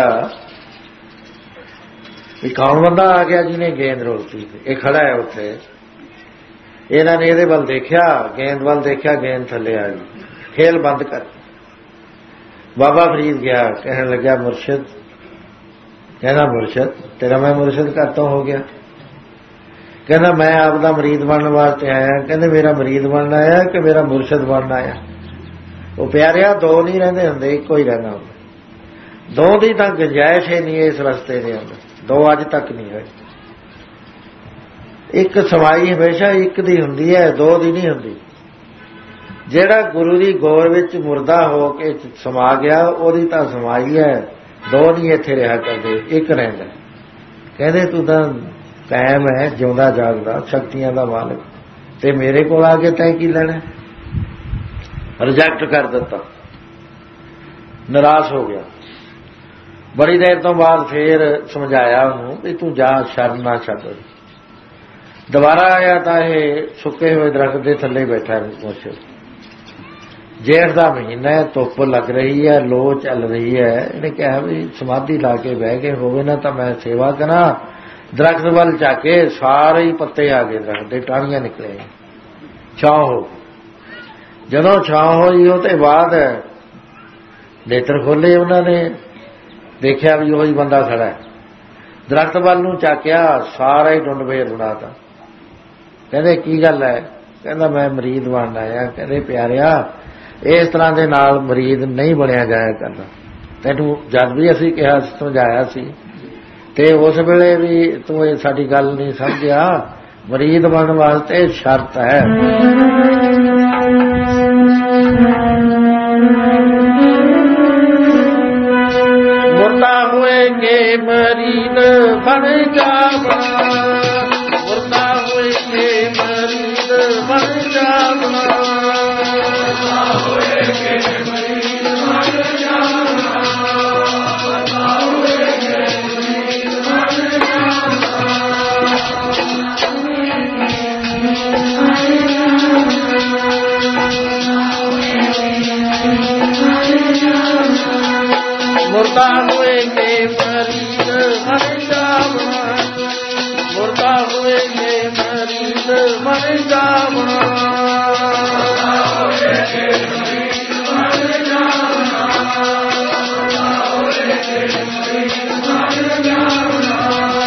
ਵੀ ਕੌਣ ਬੰਦਾ ਆ ਗਿਆ ਜਿਹਨੇ ਗੇਂਦ ਰੋਕਤੀ। ਇਹ ਖੜਾ ਹੈ ਉੱਥੇ। ਇਹਨਾਂ ਨੇ ਇਹਦੇ ਵੱਲ ਦੇਖਿਆ, ਗੇਂਦ ਵੱਲ ਦੇਖਿਆ, ਗੇਂਦ ਥੱਲੇ ਆ ਗਈ। ਖੇਲ ਬੰਦ ਕਰ। ਬਾਬਾ ਫਰੀਦ ਗਿਆ, ਕਹਿਣ ਲੱਗਿਆ ਮੁਰਸ਼ਿਦ, ਕਹਿੰਦਾ ਮੁਰਸ਼ਿਦ ਤੇਰਾ ਮੈਂ ਮੁਰਸ਼ਿਦ ਘਰ ਤੋਂ ਹੋ ਗਿਆ। ਕਹਿੰਦਾ ਮੈਂ ਆਪ ਦਾ ਮਰੀਦ ਬਣਨ ਵਾਸਤੇ ਆਇਆ। ਕਹਿੰਦੇ ਮੇਰਾ ਮਰੀਦ ਬਣਨ ਆਇਆ ਕਿ ਮੇਰਾ ਮੁਰਸ਼ਿਦ ਬਣਨ ਆਇਆ? ਉਹ ਪਿਆਰਿਆ ਦੋ ਨਹੀਂ ਰਹਿੰਦੇ ਹੁੰਦੇ, ਇੱਕੋ ਹੀ ਰਹਿਣਾ ਹੁੰਦਾ। ਦੋ ਦੀ ਤਾਂ ਗੁੰਜਾਇਸ਼ ਹੀ ਨਹੀਂ ਇਸ ਰਸਤੇ ਦੇ ਅੰਦਰ, ਦੋ ਅੱਜ ਤੱਕ ਨਹੀਂ ਹੋਏ। ਇੱਕ ਸਮਾਈ ਹਮੇਸ਼ਾ ਇੱਕ ਦੀ ਹੁੰਦੀ ਹੈ, ਦੋ ਦੀ ਨਹੀਂ ਹੁੰਦੀ। ਜਿਹੜਾ ਗੁਰੂ ਦੀ ਗੌਰ ਵਿੱਚ ਮੁਰਦਾ ਹੋ ਕੇ ਸਮਾ ਗਿਆ ਉਹਦੀ ਤਾਂ ਸਮਾਈ ਹੈ, ਦੋ ਨਹੀਂ ਇੱਥੇ ਰਿਹਾ ਕਰਦੇ, ਇੱਕ ਰਹਿੰਦਾ। ਕਹਿੰਦੇ ਤੂੰ ਤਾਂ ਕਾਇਮ ਹੈ, ਜਿਉਂਦਾ ਜਾਗਦਾ, ਸ਼ਕਤੀਆਂ ਦਾ ਮਾਲਕ, ਤੇ ਮੇਰੇ ਕੋਲ ਆ ਕੇ ਤੈਂ ਕੀ ਲੈਣਾ? ਰਿਜੈਕਟ ਕਰ ਦਿੱਤਾ, ਨਿਰਾਸ਼ ਹੋ ਗਿਆ। ਬੜੀ ਦੇਰ ਤੋਂ ਬਾਅਦ ਫੇਰ ਸਮਝਾਇਆ ਉਹਨੂੰ ਵੀ ਤੂੰ ਜਾ, ਸ਼ਰਨ ਨਾ ਛੱਡ। ਦੁਬਾਰਾ ਆਇਆ ਤਾਂ ਇਹ ਸੁੱਕੇ ਹੋਏ ਦਰਖਤ ਦੇ ਥੱਲੇ ਬੈਠਾ ਮੁਰਸ਼ਿਦ। ਜੇਠ ਦਾ ਮਹੀਨਾ ਹੈ, ਧੁੱਪ ਲੱਗ ਰਹੀ ਹੈ, ਲੋ ਚੱਲ ਰਹੀ ਹੈ। ਇਹਨੇ ਕਿਹਾ ਵੀ ਸਮਾਧੀ ਲਾ ਕੇ ਬਹਿ ਕੇ ਹੋਵੇ ਨਾ ਤਾਂ ਮੈਂ ਸੇਵਾ ਕਰਾਂ। ਦਰਖਤ ਵੱਲ ਝਾਕੇ, ਸਾਰੇ ਹੀ ਪੱਤੇ ਆ ਗਏ, ਦਰਖਤ ਦੇ ਟਾਹਣੀਆਂ ਨਿਕਲੇ, ਛਾਂ ਹੋ। ਜਦੋਂ ਛਾਂ ਹੋਈ ਉਹ ਤੇ ਬਾਅਦ ਨੇਤਰ ਖੋਲੇ ਉਹਨਾਂ ਨੇ, ਦੇਖਿਆ ਵੀ ਉਹੀ ਬੰਦਾ ਖੜਾ ਹੈ। ਦਰਖਤ ਵੱਲ ਨੂੰ ਝਾਕਿਆ, ਸਾਰਾ ਹੀ ਟੁੰਡ ਫੇਰ ਬਣਾਤਾ। ਕਹਿੰਦੇ ਕੀ ਗੱਲ ਹੈ? ਕਹਿੰਦਾ ਮੈਂ ਮਰੀਦ ਬਣਨ ਆਇਆ। ਕਹਿੰਦੇ ਪਿਆਰਿਆ ਇਸ ਤਰ੍ਹਾਂ ਦੇ ਨਾਲ ਮਰੀਦ ਨਹੀਂ ਬਣਿਆ ਜਾਇਆ ਕਰਦਾ। ਤੈਨੂੰ ਜਦ ਵੀ ਅਸੀਂ ਕਿਹਾ, ਸਮਝਾਇਆ ਸੀ, ਤੇ ਉਸ ਵੇਲੇ ਵੀ ਤੂੰ ਇਹ ਸਾਡੀ ਗੱਲ ਨਹੀਂ ਸਮਝਿਆ। ਮਰੀਦ ਬਣਨ ਵਾਸਤੇ ਸ਼ਰਤ ਹੈ। ਮੁਰਦਾ ਹੋਏਗੇ ਮਰੀਦ ਬਣ ਜਾਵਣਾ, ਮੁਰਦਾ ਹੋਏਗੇ ਮਰੀਦ ਬਣ ਜਾਵਣਾ, ਮੁਰਦਾ ਹੋਏਗੇ ਮਰੀਦ ਬਣ ਜਾਵਣਾ, ਮੁਰਦਾ ਹੋਏਗੇ ਮਰੀਦ ਬਣ ਜਾਵਣਾ। ਮੁਰਦਾ ਹੋਏਗੇ ਮਰੀਦ ਬਣ ਜਾਵਣਾ, ਮੁਰਦਾ ਹੋਏਗੇ ਮਰੀਦ ਬਣ ਜਾਵਣਾ, ਮੁਰਦਾ ਹੋਏਗੇ ਮਰੀਦ ਬਣ ਜਾਵਣਾ, ਮੁਰਦਾ ਹੋਏਗੇ ਮਰੀਦ ਬਣ ਜਾਵਣਾ।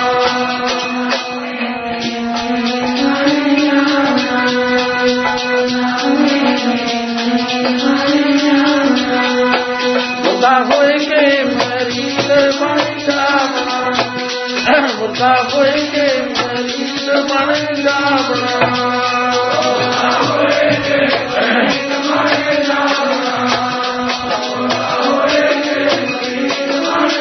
ਮੁਰਦਾ ਹੋਏਗੇ ਮਰੀਦ ਬਣ ਜਾਵਣਾ, ਮੁਰਦਾ ਹੋਏਗੇ ਮਰੀਦ ਬਣ ਜਾਵਣਾ, ਮੁਰਦਾ ਹੋਏਗੇ ਮਰੀਦ ਬਣ ਜਾਵਣਾ, ਮੁਰਦਾ ਹੋਏਗੇ ਮਰੀਦ ਬਣ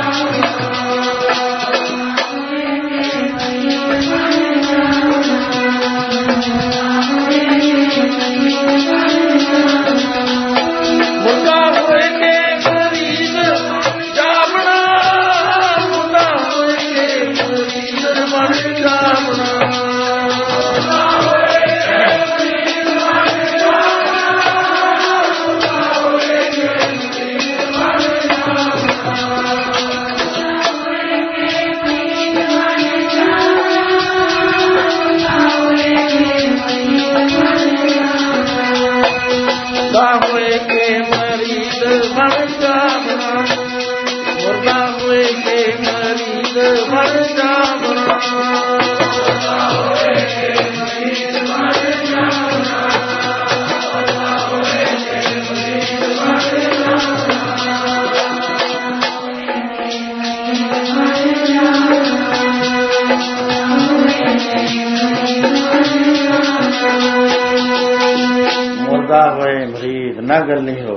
ਹੋਏ ਮਰੀਦ ਨਾ ਗੱਲ ਨਹੀਂ ਹੋ।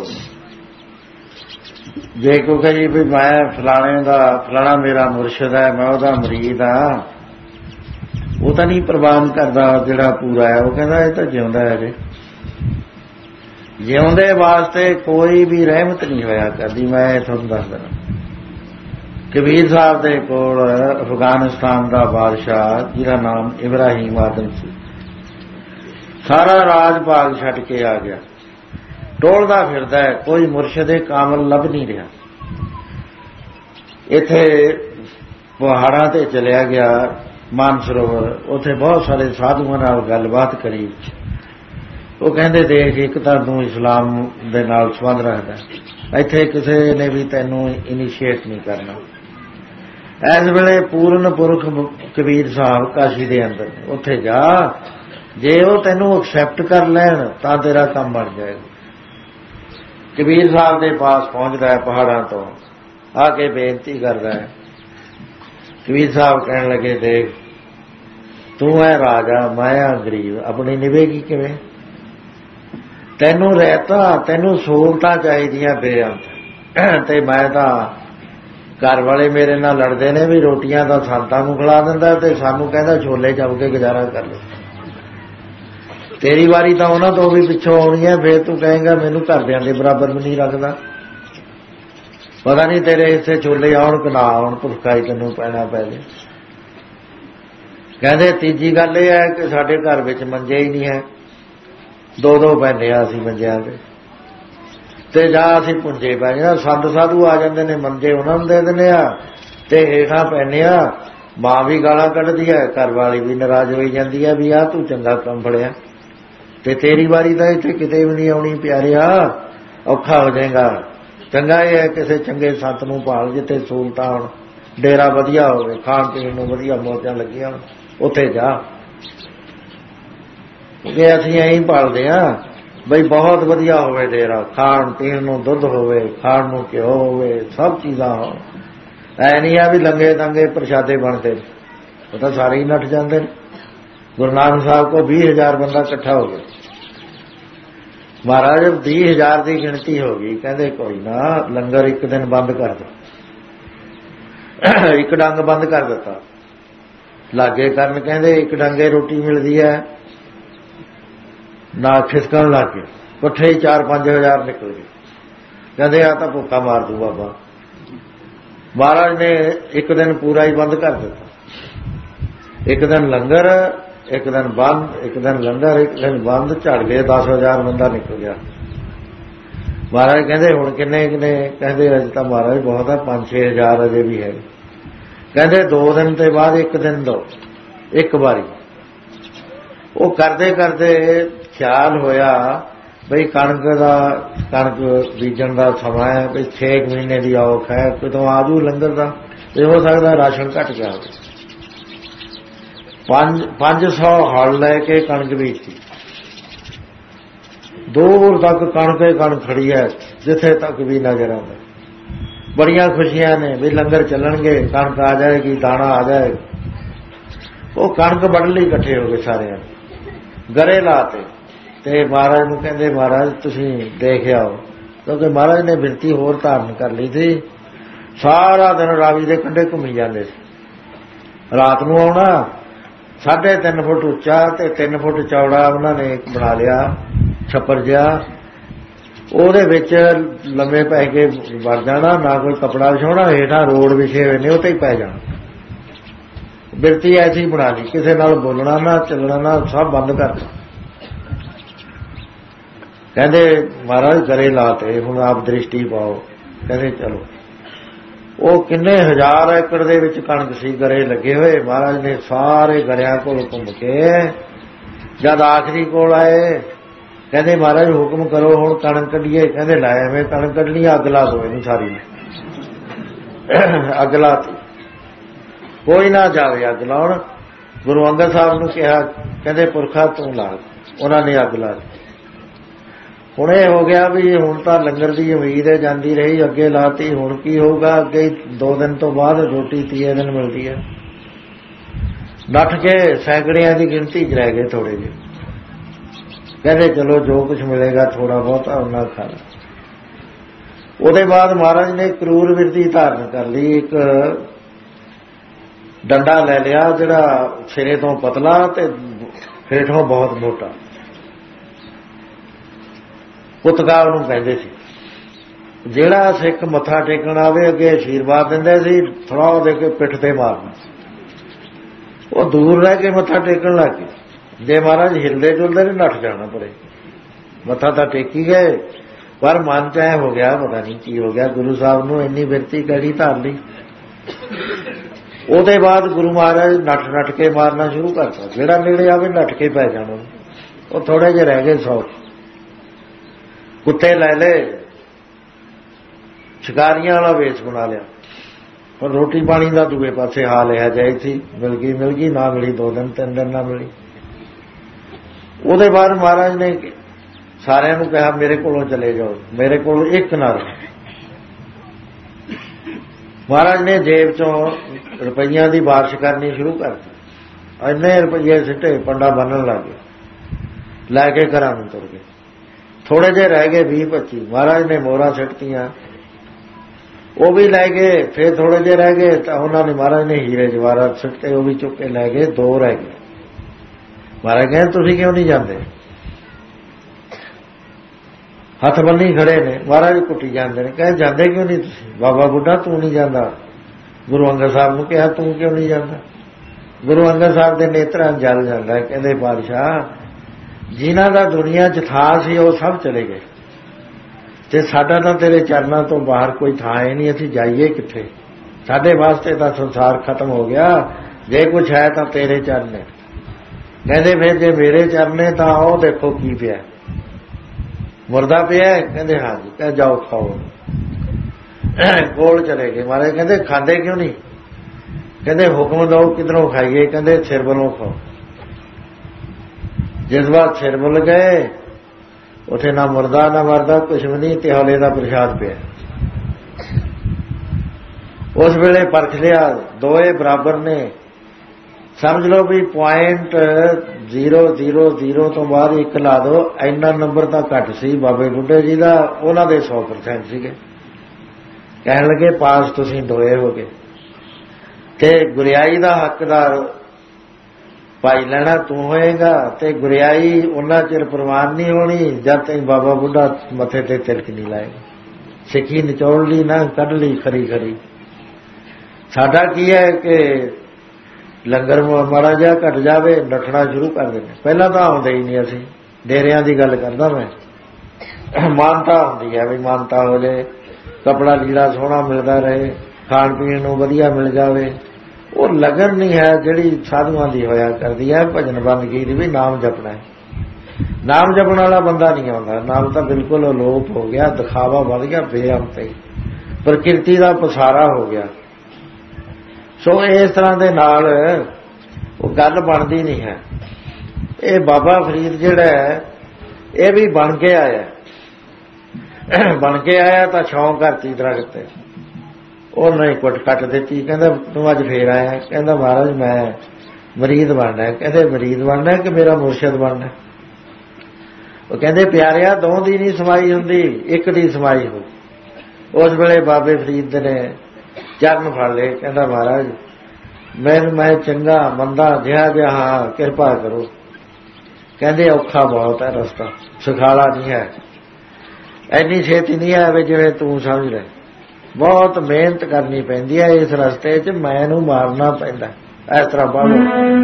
ਜੇ ਕੋਈ ਕਹੇ ਵੀ ਮੈਂ ਫਲਾਣੇ ਦਾ ਫਲਾਣਾ ਮੇਰਾ ਮੁਰਸ਼ਿਦ ਹੈ, ਮੈਂ ਉਹਦਾ ਮਰੀਦ ਹਾਂ, ਉਹ ਤਾਂ ਨਹੀਂ ਪ੍ਰਵਾਨ ਕਰਦਾ ਜਿਹੜਾ ਪੂਰਾ ਹੈ। ਉਹ ਕਹਿੰਦਾ ਇਹ ਤਾਂ ਜਿਉਂਦਾ ਹੈ ਜੀ, ਜਿਉਂਦੇ ਵਾਸਤੇ ਕੋਈ ਵੀ ਰਹਿਮਤ ਨਹੀਂ ਹੋਇਆ ਕਰਦੀ। ਮੈਂ ਤੁਹਾਨੂੰ ਦੱਸ ਦਿੰਦਾ, ਕਬੀਰ ਸਾਹਿਬ ਦੇ ਕੋਲ ਅਫਗਾਨਿਸਤਾਨ ਦਾ ਬਾਦਸ਼ਾਹ ਜਿਹਦਾ ਨਾਮ ਇਬਰਾਹੀਮ ਆਦਮ ਸੀ, ਸਾਰਾ ਰਾਜ ਭਾਗ ਛੱਡ ਕੇ ਆ ਗਿਆ। ਟੋਲਦਾ ਫਿਰਦਾ ਹੈ, ਕੋਈ ਮੁਰਸ਼ਿਦ ਕਾਮਲ ਲੱਭ ਨਹੀਂ ਰਿਹਾ। ਇੱਥੇ ਪਹਾੜਾਂ ਤੇ ਚਲਿਆ ਗਿਆ ਮਾਨਸਰੋਵਰ, ਉੱਥੇ ਬਹੁਤ ਸਾਰੇ ਸਾਧੂਆਂ ਨਾਲ ਗੱਲਬਾਤ ਕਰੀ। ਉਹ ਕਹਿੰਦੇ ਦੇਖ, ਇੱਕ ਤਾਂ ਤੂੰ ਇਸਲਾਮ ਦੇ ਨਾਲ ਸੰਬੰਧ ਰੱਖਦਾ, ਇੱਥੇ ਕਿਸੇ ਨੇ ਵੀ ਤੈਨੂੰ ਇਨੀਸ਼ੀਏਟ ਨਹੀਂ ਕਰਨਾ। ਇਸ ਵੇਲੇ ਪੂਰਨ ਪੁਰਖ ਕਬੀਰ ਸਾਹਿਬ ਕਾਸ਼ੀ ਦੇ ਅੰਦਰ, ਉੱਥੇ ਜਾ, ਜੇ ਉਹ ਤੈਨੂੰ ਐਕਸੈਪਟ ਕਰ ਲੈਣ ਤਾਂ ਤੇਰਾ ਕੰਮ ਬਣ ਜਾਏਗਾ। ਕਬੀਰ ਸਾਹਿਬ ਦੇ ਪਾਸ ਪਹੁੰਚਦਾ ਹੈ, ਪਹਾੜਾਂ ਤੋਂ ਆ ਕੇ ਬੇਨਤੀ ਕਰਦਾ ਹੈ। ਕਬੀਰ ਸਾਹਿਬ ਕਹਿਣ ਲੱਗੇ, ਦੇਖ ਤੂੰ ਹੈ ਰਾਜਾ, ਮੈਂ ਆ ਗਰੀਬ, ਆਪਣੀ ਨਿਭੇਗੀ ਕਿਵੇਂ? ਤੈਨੂੰ ਰਹਿਤਾ, ਤੈਨੂੰ ਸਹੂਲਤਾਂ ਚਾਹੀਦੀਆਂ ਬੇਅੰਤ, ਤੇ ਮੈਂ ਤਾਂ ਘਰ ਵਾਲੇ ਮੇਰੇ ਨਾਲ ਲੜਦੇ ਨੇ ਵੀ ਰੋਟੀਆਂ ਤਾਂ ਸੰਤਾਂ ਨੂੰ ਖਿਲਾ ਦਿੰਦਾ ਤੇ ਸਾਨੂੰ ਕਹਿੰਦਾ ਛੋਲੇ ਚੱਬ ਕੇ ਗੁਜ਼ਾਰਾ ਕਰ ਲਓ। ਤੇਰੀ ਵਾਰੀ ਤਾਂ ਉਹਨਾਂ ਤੋਂ ਵੀ ਪਿੱਛੋਂ ਆਉਣੀ ਹੈ, ਫੇਰ ਤੂੰ ਕਹੇਂਗਾ ਮੈਨੂੰ ਘਰਦਿਆਂ ਦੇ ਬਰਾਬਰ ਵੀ ਨਹੀਂ ਰੱਖਦਾ। ਪਤਾ ਨਹੀਂ ਤੇਰੇ ਇੱਥੇ ਛੋਲੇ ਆਉਣ ਕਿ ਨਾ ਆਉਣ, ਭੁੱਖਾ ਹੀ ਤੈਨੂੰ ਪੈਣਾ ਪੈ ਜੇ। ਕਹਿੰਦੇ ਤੀਜੀ ਗੱਲ ਇਹ ਹੈ ਕਿ ਸਾਡੇ ਘਰ ਵਿੱਚ ਮੰਜੇ ਹੀ ਨਹੀਂ ਹੈ, ਦੋ ਦੋ ਪੈਂਦੇ ਆ ਅਸੀਂ ਮੰਜਿਆਂ ਦੇ, ਤੇ ਜਾਂ ਅਸੀਂ ਪੁੰਜੇ ਪੈ ਜਾਂਦੇ। ਸੰਤ ਸਾਧੂ ਆ ਜਾਂਦੇ ਨੇ, ਮੰਜੇ ਉਹਨਾਂ ਨੂੰ ਦੇ ਦਿੰਦੇ ਆ ਤੇ ਹੇਠਾਂ ਪੈਂਦੇ ਆ। ਮਾਂ ਵੀ ਗਾਲਾਂ ਕੱਢਦੀ ਹੈ, ਘਰ ਵਾਲੀ ਵੀ ਨਾਰਾਜ਼ ਹੋਈ ਜਾਂਦੀ ਹੈ ਵੀ ਆਹ ਤੂੰ ਚੰਗਾ ਕੰਮ ਫੜਿਆ ਤੇ ਤੇਰੀ ਵਾਰੀ ਤਾਂ ਇੱਥੇ ਕਿਤੇ ਵੀ ਨਹੀਂ ਆਉਣੀ ਪਿਆਰਿਆ, ਔਖਾ ਹੋ ਜਾਏਗਾ। ਚੰਗਾ ਇਹ ਹੈ ਕਿਸੇ ਚੰਗੇ ਸੰਤ ਨੂੰ ਭਾਲ ਜਿੱਥੇ ਸਹੂਲਤਾਂ ਹੋਣ, ਡੇਰਾ ਵਧੀਆ ਹੋਵੇ, ਖਾਣ ਪੀਣ ਨੂੰ ਵਧੀਆ ਮੌਜਾਂ ਲੱਗੀਆਂ ਹੋਣ, ਉੱਥੇ ਜਾ। ਕਿਉਂਕਿ ਅਸੀਂ ਐਂ ਭਾਲਦੇ ਹਾਂ ਬਈ ਬਹੁਤ ਵਧੀਆ ਹੋਵੇ ਡੇਰਾ, ਖਾਣ ਪੀਣ ਨੂੰ ਦੁੱਧ ਹੋਵੇ, ਖਾਣ ਨੂੰ ਘਿਓ ਹੋਵੇ, ਸਭ ਚੀਜ਼ਾਂ ਹੋਣ। ਐ ਨਹੀਂ ਆ ਵੀ ਲੰਗੇ ਦੰਗੇ ਪ੍ਰਸ਼ਾਦੇ ਬਣਦੇ, ਉਹ ਤਾਂ ਸਾਰੇ ਹੀ ਨੱਠ ਜਾਂਦੇ ਨੇ। ਗੁਰੂ ਨਾਨਕ ਸਾਹਿਬ ਕੋਲ ਵੀਹ ਹਜ਼ਾਰ ਬੰਦਾ ਇਕੱਠਾ ਹੋ ਗਿਆ। ਮਹਾਰਾਜ ਵੀਹ ਹਜ਼ਾਰ ਦੀ ਗਿਣਤੀ ਹੋ ਗਈ, ਕਹਿੰਦੇ ਕੋਈ ਨਾ ਲੰਗਰ ਇੱਕ ਦਿਨ ਬੰਦ ਕਰ ਦਿਓ। ਇੱਕ ਡੰਗ ਬੰਦ ਕਰ ਦਿੱਤਾ, ਲਾਗੇ ਕਰਨ ਕਹਿੰਦੇ ਇੱਕ ਡੰਗੇ ਰੋਟੀ ਮਿਲਦੀ ਹੈ ਨਾ, ਖਿਸਕਣ ਲੱਗ ਗਏ, ਇਕੱਠੇ ਹੀ ਚਾਰ ਪੰਜ ਹਜ਼ਾਰ ਨਿਕਲ ਗਏ। ਕਹਿੰਦੇ ਆ ਤਾਂ ਭੁੱਖਾ ਮਾਰ ਦੂ ਬਾਬਾ। ਮਹਾਰਾਜ ਨੇ ਇੱਕ ਦਿਨ ਪੂਰਾ ਹੀ ਬੰਦ ਕਰ ਦਿੱਤਾ, ਇੱਕ ਦਿਨ ਲੰਗਰ, ਇੱਕ ਦਿਨ ਬੰਦ, ਇੱਕ ਦਿਨ ਲੰਗਰ, ਇੱਕ ਦਿਨ ਬੰਦ। ਝੜ ਗਏ ਦਸ ਹਜ਼ਾਰ ਬੰਦਾ ਨਿਕਲ ਗਿਆ। ਮਹਾਰਾਜ ਕਹਿੰਦੇ ਹੁਣ ਕਿੰਨੇ ਕਿੰਨੇ? ਕਹਿੰਦੇ ਅਜੇ ਤਾਂ ਮਹਾਰਾਜ ਬਹੁਤ ਹੈ, ਪੰਜ ਛੇ ਹਜ਼ਾਰ ਅਜੇ ਵੀ ਹੈ। ਕਹਿੰਦੇ ਦੋ ਦਿਨ ਤੇ ਬਾਅਦ ਇੱਕ ਦਿਨ ਦੋ, ਇੱਕ ਵਾਰੀ। ਉਹ ਕਰਦੇ ਕਰਦੇ ਖਿਆਲ ਹੋਇਆ ਬਈ ਕਣਕ ਦਾ ਕਣਕ ਬੀਜਣ ਦਾ ਸਮਾਂ ਹੈ, ਬਈ ਛੇ ਮਹੀਨੇ ਦੀ ਔਖ ਹੈ, ਕਿਤੋਂ ਆਜੂ ਲੰਗਰ ਦਾ, ਇਹ ਹੋ ਸਕਦਾ ਰਾਸ਼ਨ ਘੱਟ ਗਿਆ ਹੋਵੇ। ਪੰਜ ਪੰਜ ਸੌ ਹਲ ਲੈ ਕੇ ਕਣਕ ਬੀਜਤੀ, ਦੂਰ ਤੱਕ ਕਣਕ ਹੀ ਕਣਕ ਖੜੀ ਹੈ, ਜਿੱਥੇ ਤੱਕ ਵੀ ਨਜ਼ਰ ਆਉਂਦਾ। ਬੜੀਆਂ ਖੁਸ਼ੀਆਂ ਨੇ ਵੀ ਲੰਗਰ ਚੱਲਣਗੇ, ਕਣਕ ਆ ਜਾਏਗੀ, ਦਾਣਾ ਆ ਜਾਏਗਾ। ਉਹ ਕਣਕ ਵੱਢ ਲਈ ਇਕੱਠੇ ਹੋ ਗਏ ਸਾਰਿਆਂ, ਗਰੇ ਲਾਤੇ ਤੇ ਮਹਾਰਾਜ ਨੂੰ ਕਹਿੰਦੇ ਮਹਾਰਾਜ ਤੁਸੀਂ ਦੇਖ ਆਓ, ਕਿਉਂਕਿ ਮਹਾਰਾਜ ਨੇ ਬਿਰਤੀ ਹੋਰ ਧਾਰਨ ਕਰ ਲਈ ਸੀ। ਸਾਰਾ ਦਿਨ ਰਾਵੀ ਦੇ ਕੰਢੇ ਘੁੰਮੀ ਜਾਂਦੇ ਸੀ। ਰਾਤ ਨੂੰ ਆਉਣਾ, ਸਾਢੇ ਤਿੰਨ ਫੁੱਟ ਉੱਚਾ ਤੇ ਤਿੰਨ ਫੁੱਟ ਚੌੜਾ ਉਹਨਾਂ ਨੇ ਇੱਕ ਬਣਾ ਲਿਆ ਛੱਪਰ ਜਿਹਾ, ਉਹਦੇ ਵਿੱਚ ਲੰਮੇ ਪੈ ਕੇ ਵੜ ਜਾਣਾ, ਨਾ ਕੋਈ ਕੱਪੜਾ ਵਿਛਾਉਣਾ, ਹੇਠਾਂ ਰੋਡ ਵਿਛੇ ਹੋਏ ਨੇ ਉੱਤੇ ਹੀ ਪੈ ਜਾਣਾ। ਬਿਰਤੀ ਐਸੀ ਬਣਾ ਲਈ, ਕਿਸੇ ਨਾਲ ਬੋਲਣਾ ਨਾ, ਚੱਲਣਾ ਨਾ, ਸਭ ਬੰਦ ਕਰ ਦਿੱਤਾ। ਕਹਿੰਦੇ ਮਹਾਰਾਜ ਗਰੇ ਲਾਤੇ, ਹੁਣ ਆਪ ਦ੍ਰਿਸ਼ਟੀ ਪਾਓ। ਕਹਿੰਦੇ ਚਲੋ। ਉਹ ਕਿੰਨੇ ਹਜ਼ਾਰ ਏਕੜ ਦੇ ਵਿੱਚ ਕਣਕ ਸੀ, ਗਰੇ ਲੱਗੇ ਹੋਏ। ਮਹਾਰਾਜ ਨੇ ਸਾਰੇ ਗਰਿਆਂ ਕੋਲ ਘੁੰਮ ਕੇ ਜਦ ਆਖਰੀ ਕੋਲ ਆਏ, ਕਹਿੰਦੇ ਮਹਾਰਾਜ ਹੁਕਮ ਕਰੋ ਹੁਣ ਕਣਕ ਕੱਢੀਏ। ਕਹਿੰਦੇ ਲੈ ਐਵੇਂ ਕਣਕ ਕੱਢਣੀ, ਅੱਗ ਲਾ ਦੋ ਇਹਨੂੰ ਸਾਰੀ। ਅੱਗ ਲਾਤੀ, ਕੋਈ ਨਾ ਜਾਵੇ ਅੱਗ ਲਾਉਣ। ਗੁਰੂ ਅੰਗਦ ਸਾਹਿਬ ਨੂੰ ਕਿਹਾ, ਕਹਿੰਦੇ ਪੁਰਖਾ ਤੂੰ ਲਾ। ਉਹਨਾਂ ਨੇ ਅੱਗ ਲਾ ਦਿੱਤੀ। ਹੁਣ ਇਹ ਹੋ ਗਿਆ ਵੀ ਹੁਣ ਤਾਂ ਲੰਗਰ ਦੀ ਉਮੀਦ ਹੈ, ਜਾਂਦੀ ਰਹੀ, ਅੱਗੇ ਲਾਤੀ। ਹੁਣ ਕੀ ਹੋਊਗਾ? ਅੱਗੇ ਦੋ ਦਿਨ ਤੋਂ ਬਾਅਦ ਰੋਟੀ ਤੀਏ ਦਿਨ ਮਿਲਦੀ ਹੈ। ਨੱਠ ਕੇ ਸੈਂਕੜਿਆਂ ਦੀ ਗਿਣਤੀ ਚ ਰਹਿ ਗਏ ਥੋੜੇ ਜਿਹੇ। ਕਹਿੰਦੇ ਚਲੋ ਜੋ ਕੁਝ ਮਿਲੇਗਾ ਥੋੜਾ ਬਹੁਤਾ ਉਹਨਾਂ ਖਾ ਲਾ। ਉਹਦੇ ਬਾਅਦ ਮਹਾਰਾਜ ਨੇ ਕਰੂਰ ਬਿਰਤੀ ਧਾਰਨ ਕਰ ਲਈ। ਇੱਕ ਡੰਡਾ ਲੈ ਲਿਆ ਜਿਹੜਾ ਸਿਰੇ ਤੋਂ ਪਤਲਾ ਤੇ ਹੇਠੋਂ ਬਹੁਤ ਮੋਟਾ, ਪੁਤਗਾ ਉਹਨੂੰ ਕਹਿੰਦੇ ਸੀ। ਜਿਹੜਾ ਸਿੱਖ ਮੱਥਾ ਟੇਕਣ ਆਵੇ ਅੱਗੇ ਆਸ਼ੀਰਵਾਦ ਦਿੰਦੇ ਸੀ, ਥੋੜਾ ਦੇ ਕੇ ਪਿੱਠ ਤੇ ਮਾਰਨਾ। ਉਹ ਦੂਰ ਰਹਿ ਕੇ ਮੱਥਾ ਟੇਕਣ ਲੱਗ ਗਏ। ਜੇ ਮਹਾਰਾਜ ਹਿਲਦੇ ਜੁਲਦੇ ਨੇ ਨੱਠ ਜਾਣਾ ਪਰੇ। ਮੱਥਾ ਤਾਂ ਟੇਕੀ ਗਏ, पर मन च ऐ हो गया, पता नहीं की हो गया, गुरु साहब नूं इन्नी बिरती कड़ी धर ली। ਉਹਦੇ बाद गुरु महाराज नट नट के मारना शुरू करता, ਜਿਹੜਾ नेड़े आवे नट के पै जाना। ਉਹ थोड़े ਜਿਹੇ रह गए सौ, कुत्ते लै ले, शिकारियां वाला वेश बना लिया, पर रोटी पानी का दूए पासे हाल यह जाए थी, मिल गई मिल गई, ना मिली दो दिन तीन दिन ना मिली। ਉਹਦੇ बाद महाराज ने सारिਆਂ ਨੂੰ कहा मेरे कोलों चले जाओ, मेरे कोल एक ना रहो। महाराज ने जेब चों रुपइया की बारिश करनी शुरू कर दी, इन्ने रुपये सिੱਟੇ पंडा बनन लग गए, लैके घर में तुर गए। थोड़े जे रह गए बीस पच्ची, महाराज ने मोहरा सिੱਟਤੀਆਂ, वो भी लै गए। फिर थोड़े जे रह गए तो उन्होंने महाराज ने हीरे जवाहरात सिੱਟते, वो भी चुक के लै गए। दो रह गए। महाराज कहें तुसीं क्यों नहीं जाते, हथ बन्नी खड़े ने। महाराज कुटी जाते हैं, कहे जाते क्यों नहीं तुसीं? बाबा बुढ़ा तू नहीं जाता। गुरु अंगद साहब ने कहा तू क्यों नहीं जाता? गुरु अंगद साहब के नेत्रां जल जाता, कहते पातशाह जिन्हां दा दुनिया च थां सी वो सब चले गए, ते साडा तां तेरे चरनां तो बाहर कोई थां है नहीं, असीं जाइए कित्थे? साडे वास्ते तां संसार खत्म हो गया, जे कुछ है तां तेरे चरण ने। कहते फिर जे मेरे चरण ने तां ओह देखो की पिया, मुर्दा पिया। कहते हाँ जी। कह जाओ खाओ। कोल चले गए। महाराज कहते खाते क्यों नहीं? कहते हुक्म दो किधरों खाइए? कहते सिर वालों खाओ। जिस बार सिर बुल गए उथे ना मुर्दा ना मरदा कुछ भी नहीं, तिहाले का प्रसाद पिया। उस वेले परख लिया दोए बराबर ने, समझ लो भी पॉइंट जीरो जीरो जीरो तो बाद एक ला दो, इन्ना नंबर तो घट सी बाबे बुढ़े जी का, उन्होंने सौ परसेंट सीगे। कहन लगे पास तुसीं दोए हो गए, ते गुरियाई का हकदार पाई लेना तू होएगा, ते गुरियाई उन्ना चिर प्रवान नहीं होनी जब तक बाबा बुढ़ा मथे ते तिलक नहीं लाएगा। सिक्की निचोड़ ली ना, कढ़ ली खरी खरी। साडा की है कि लंगर माड़ा जिहा घट जावे नठना शुरू कर देने। पहला तो आउंदे ही नहीं, असीं डेरियां दी गल करदा मैं। मानता हुंदी है भी मानता हो जाए, कपड़ा लीड़ा सोहना मिलता रहे, खाण पीण नूं वधिया मिल जावे। वो लगन नहीं है जिहड़ी साधुआं दी होया करदी है, भजन बंदगी दी भी नाम जपना है। नाम जपण वाला बंदा नहीं आउंदा, नाम तो बिल्कुल अलोप हो गया, दिखावा वध गया, बेअंत ही प्रकृति का पसारा हो गया। सो इस तरह के नाल वो गल बनती नहीं है। ये बाबा फरीद जिहड़ा है ये भी बन के आया, बन के आया तो शौक करती दरख्त, उन्हें कुट कट दी। कहता तू अज फिर आया? कहता महाराज मैं मरीद बनना है। कहते मरीद बनना है कि मेरा मुर्शद बनना है? वो कहते प्यारिया दो दी नहीं समाई हुंदी, एक दी समाई हो। उस वेले बाबे फरीद ने चरण फड़ ले। कहता महाराज मैं मैं चंगा मंदा जिहा जिहा किरपा करो। कहते औखा बहुत है रस्ता, सुखाला नहीं है, इन्नी छेती नहीं है जिवें तू समझ ले, बहुत मेहनत करनी पैंदी है इस रस्ते च, मैनू मारना पैंदा। इस तरह पढ़ो।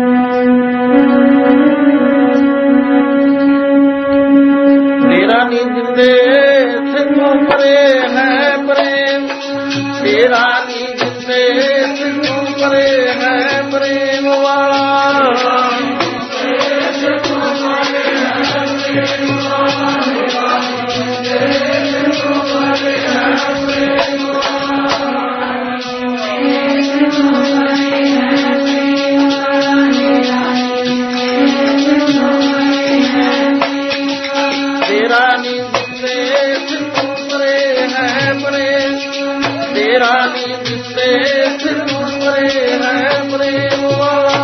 तेरा नी जिंदे सिखों परे है प्रेम, तेरा नी जिंदे सिखों परे है प्रेम वाला। तेरा नी जिंदे सिखों परे है प्रेम, तेरा नी जिंदे सिखों परे है प्रेम वाला।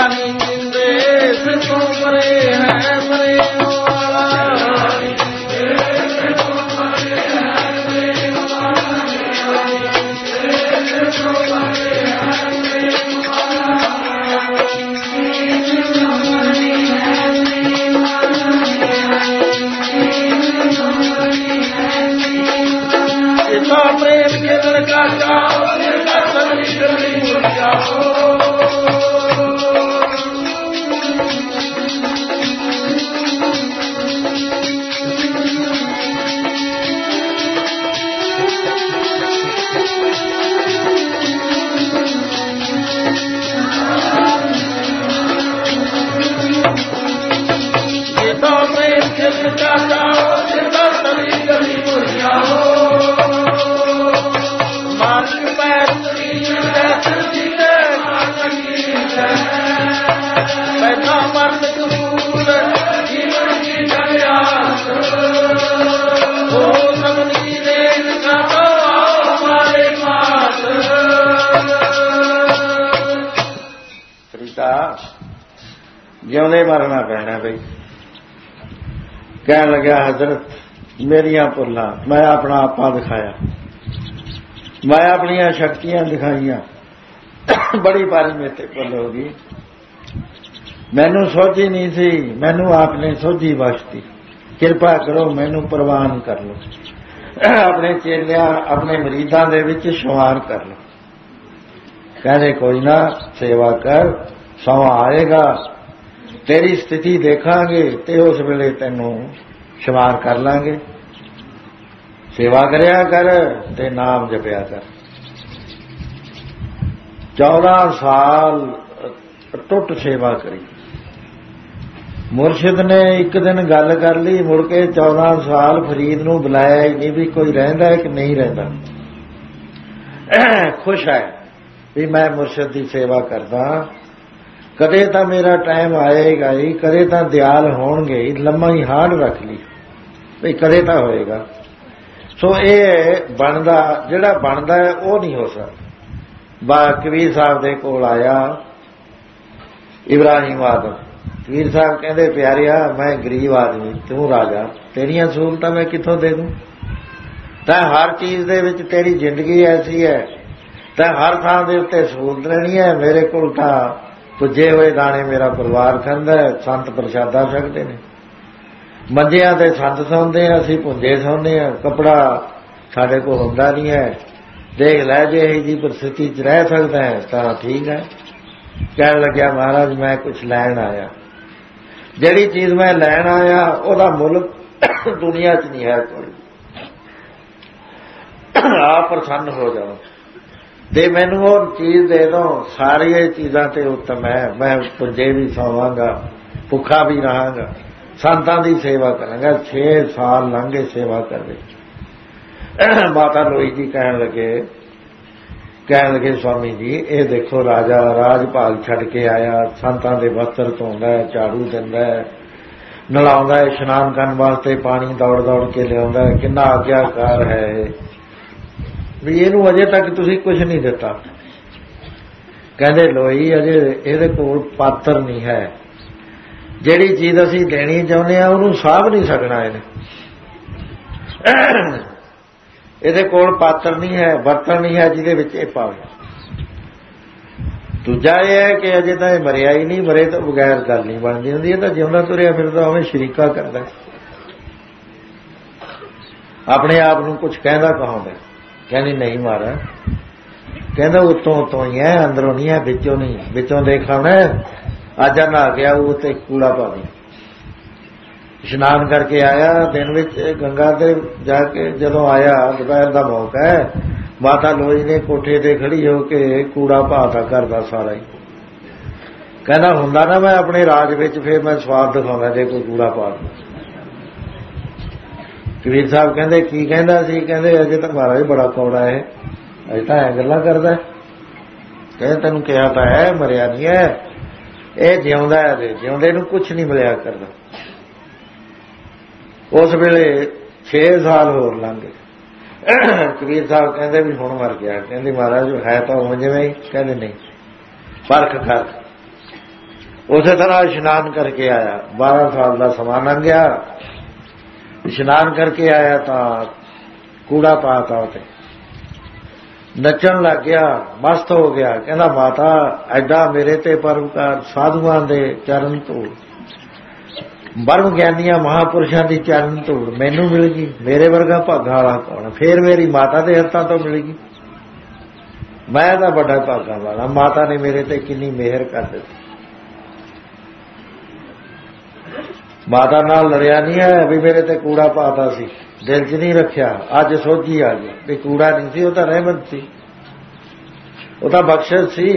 ਨਹੀਂ ਦਿੰਦੇ ਸਿਰ ਤੋਂ ਪਰੇ ਹੈ ਮਰੇ ਵਾਲਾ प्रेम के लड़का जाओ सभी गली जाओ ये तो प्रेम के लड़का जाओ सभी गली जाओ बैठा मर्द कबूल जीवन की जरियात हो सबनी देन का तो हमारे पास रीता जिਉਂਦੇ मरना पैना बई कहन लग्या हजरत मेरिया भुल्लां मैं अपना आपा दिखाया मैं अपनिया शक्तियां दिखाइया बड़ी भारी मेरे ते भुल हो गई मैनू सोझी नहीं सी मैनू आपने सोझी बख्शती किरपा करो मैनू प्रवान कर लो अपने चेलिया अपने मरीदां दे विच शुमार कर लो कहते कोई ना सेवा कर सौं आएगा तेरी स्थिति देखांगे ते उस वेले तैनू शुमार कर लांगे सेवा करया कर ते नाम जपया कर चौदह साल टुट सेवा करी मुरशिद ने एक दिन गल कर ली मुड़ के चौदह साल फरीद नूं बुलाया ही नहीं भी कोई रहिंदा है कि नहीं रहिंदा खुश है भी मैं मुरशिद की सेवा करदा कदे तां मेरा टाइम आएगा ही कदे तां दयाल होणगे ही लम्मा ही हाड़ रख ली भी कदे तां होएगा सो ये बनदा जिहड़ा बनदा है वो नहीं हो सकदा बा कबीर साहब दे कोल आया इब्राहिम आदम कबीर साहब कहंदे प्यारिया मैं गरीब आदमी तू राजा तेरियां सहूलतां मैं कित्थों दे दूं तां हर चीज़ दे विच तेरी जिंदगी ऐसी है तां हर थां दे उत्ते सहूलत रहनी है मेरे कोल तां पुजे हुए दाने मेरा परिवार खांदा है संत प्रसादा छकदे ने मंजियां ते संत सौंदे हैं असीं भुंजे सौंदे हैं कपड़ा साडे कोल हुंदा नहीं है देख लै जे इही जी परिस्थिति च रह सकदा है तां ठीक है कहण लग्या महाराज मैं कुछ लैण आया जिहड़ी चीज़ मैं लैण आया उहदा मुल दुनिया च नहीं है कोई आप प्रसन्न हो जाओ ते मैनू वो चीज़ दे दो सारी चीज़ां ते उत्तम है मैं पुंजे भी सोवांगा भुखा भी रहांगा संतां दी सेवा करांगा छे साल लंघे सेवा कर माता लोई जी कहण लगे कहण लगे स्वामी जी ये देखो राजा राज भाग छड्ड के आया संतां दे वस्त्र धोंदा है झाड़ू दिंदा है नलाउंदा है इशनान करन वास्ते पानी दौड़ दौड़ के लिआउंदा है किन्ना आग्याकार है भी इहनूं अजे तक तुसीं कुछ नहीं दिता कहंदे लोई अजे इहदे कोल पात्र नहीं है जिहड़ी चीज़ असीं देनी चाहुंदे आ उहनूं साभ नहीं सकना इहने इहदे कोल पात्र नहीं है बर्तन नहीं है जिहदे विच इह पावे दूजा यह है कि अजे तां इह मरिया ही नहीं मरे तो बगैर गल नहीं बनदी हुंदी इह तां जिउंदा तुरिया फिरदा उवें शरीका करदा अपने आप नूं कुछ कहंदा कहाउंदा कहनी नहीं मारा कहता उत्तों उत्तों ही है अंदरों नहीं है बिचों नहीं बिचों देखा मैं अज नहा गया वो तो कूड़ा पा दी इशनान करके आया दिन विच गंगा ते जाके जदों आया दोपहर का मौका है माता लोई ने कोठे ते खड़ी होके कूड़ा भाता करदा सारा ही कहना हुंदा ना मैं अपने राज विच फिर मैं स्वाद दिखाऊंगा जे कोई कूड़ा पा दूं कबीर साहब कहंदे की कहंदा सी कहंदे अजे तो महाराज बड़ा कौड़ा है अजे तो ऐ गल्लां करदा कहंदे तैनूं कहा तां है मरिया नहीं है ये जिउंदा है अजे जिउंदे नूं कुछ नहीं मिलिया करदा उस वेले छे साल होर लंघ गए कबीर साहब कहंदे भी हुण मर गया कहंदे महाराज है तो उवें जिवें ही कहंदे नहीं परख कर उसे तरह इशनान करके आया, बारह साल का समा लंघ गया। इशनान करके आया तो कूड़ा पाता उते, नचन लग गया, मस्त हो गया। कहना माता ऐडा मेरे ते परोपकार, साधुआं दे चरण धूड़, ब्रह्म ज्ञानियां महापुरुषों की चरण धूड़ मैनू मिल गई, मेरे वर्गा भागा वाला कौन? फिर मेरी माता के हत्थों तो मिलेगी, मैं तो बड़ा भागा वाला। माता ने मेरे ते कितनी मेहर कर दी। माता नाल लड़िया नहीं है भी मेरे ते कूड़ा पाता सी, दिल च नहीं रखिया। अज सोझी आ गई भी कूड़ा नहीं सी, वह तो रहमत सी, वह तो बख्शिश सी।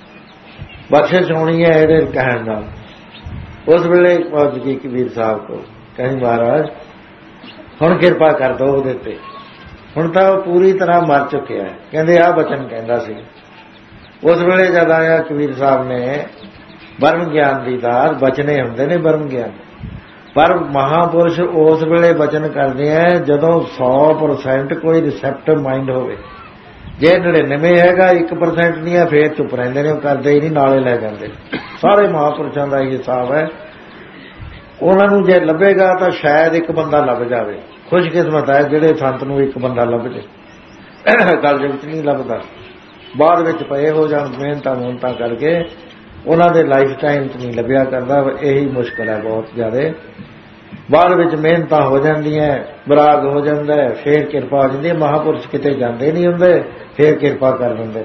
बख्शिश होनी है ये कहण नाल। उस वेले पहुंच गई कबीर साहब को, कहीं महाराज हुण किरपा कर दो उहदे ते, हुण तां पूरी तरह मर चुकिया है। कहंदे आ बचन कहंदा सी। उस वेले जद आया कबीर साहब ने ब्रह्म ज्ञान दी दात, बचने हुंदे ने ब्रह्म ज्ञान, पर महापुरुष उस वेले बचन करते हैं जदों सौ परसेंट कोई रिसैप्टिव माइंड होवे। जे नड़िनवे हैगा एक परसेंट नहीं है फिर चुप रहिंदे ने, करदे ही नहीं, नाले लै जांदे। सारे महापुरुषों का ही हिसाब है। उन्होंने जे लभेगा तो शायद एक बंदा लभ जाए, खुशकिस्मत है जिहड़े संत नूं एक बंदा लभ जाए। गल विच नहीं लभदा, बाद विच पए हो जाण मेहनतां मुहनतां करके, उन्हां दे लाइफ टाइम च नहीं लभ्या करदा। यही मुश्किल है बहुत ज्यादा। बाद विच मेहनतां हो जांदियां, बराग हो जांदा है, फिर किरपा हो जांदी है। महापुरुष किते जांदे नहीं हुंदे, फिर किरपा कर दिंदे।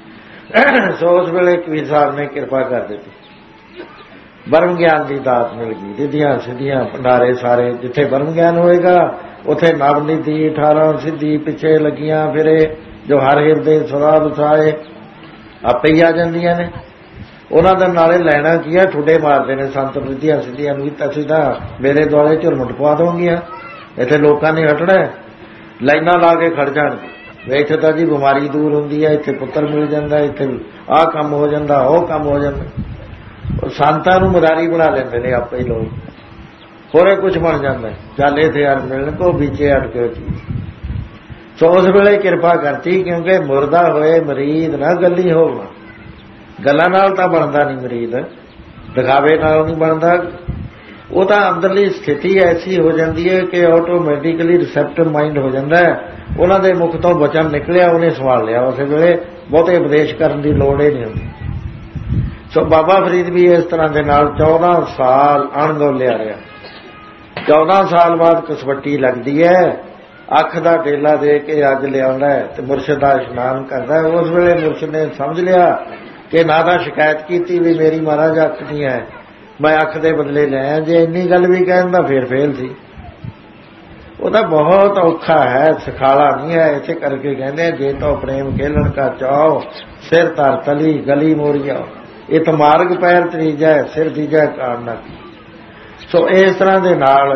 सो उस वेले कबीर साहब ने किरपा कर दी, ब्रह्म ज्ञान की दात मिल गई। रिद्धियां सिद्धियां भंडारे सारे, जिथे ब्रह्म ज्ञान होएगा उथे नव निधि अठारह सिद्धि पिछे लगियां फिरे, जो हर हिरदे सदा बसाए आपे ही आ जांदियां ने। उन्हां दे नाले लैना की है, ठुडे मारते ने संत रिद्धियां सिद्धियां नूं। असीं तां मेरे दुआले झुरमुट पवा दोंगियां, इत्थे लोकां ने हटना, लाइनां ला के खड़ जाणगे। इत्थे तां जी बीमारी दूर हुंदी है, इत्थे पुत्तर मिल जांदा, इत्थे आह काम हो जांदा, ओह काम हो जांदा। संतां नूं मदारी बना लैंदे ने आपे ही लोग, होरे कुछ बन जांदा। चल इत्थे यार मिलण को बीचे अटके चीज। सो उस वेले किरपा करती, क्योंकि मुरदा होए मरीद ना गली होवना। गल्लां नाल तां बनदा नहीं मरीद, दिखावे नाल नहीं बनदा। वो तां अंदरली स्थिति ऐसी हो जाती है कि ऑटोमैटिकली रिसैप्टिव माइंड हो जाता है। उन्हां दे मुख तो वचन निकलिया, उन्हें संभाल लिया। उस वेले बहुते उपदेश करन दी लोड़ ही नहीं होंदी। सो बाबा फरीद भी इस तरह के नाल चौदह साल अणगौलिया रहा। चौदह साल बाद कसवट्टी लगती है, अख का टेला दे के अज लिया तो मुरशद का इशनान करता है। उस वेले मुरशद ने समझ लिया कि ना तो शिकायत की भी मेरी महाराज अख नहीं है, मैं अख के बदले लिया। जे इन्नी गल भी कहता फिर फेल थी। वो तो बहुत औखा है, सखाला नहीं है। इसे करके कहते जे तो प्रेम खेलन का चाओ, सिर तर तली गली मोरिया, इत मार्ग पैर त्रीजा है, सिर दीजा कान ना। सो इस तरह के नाल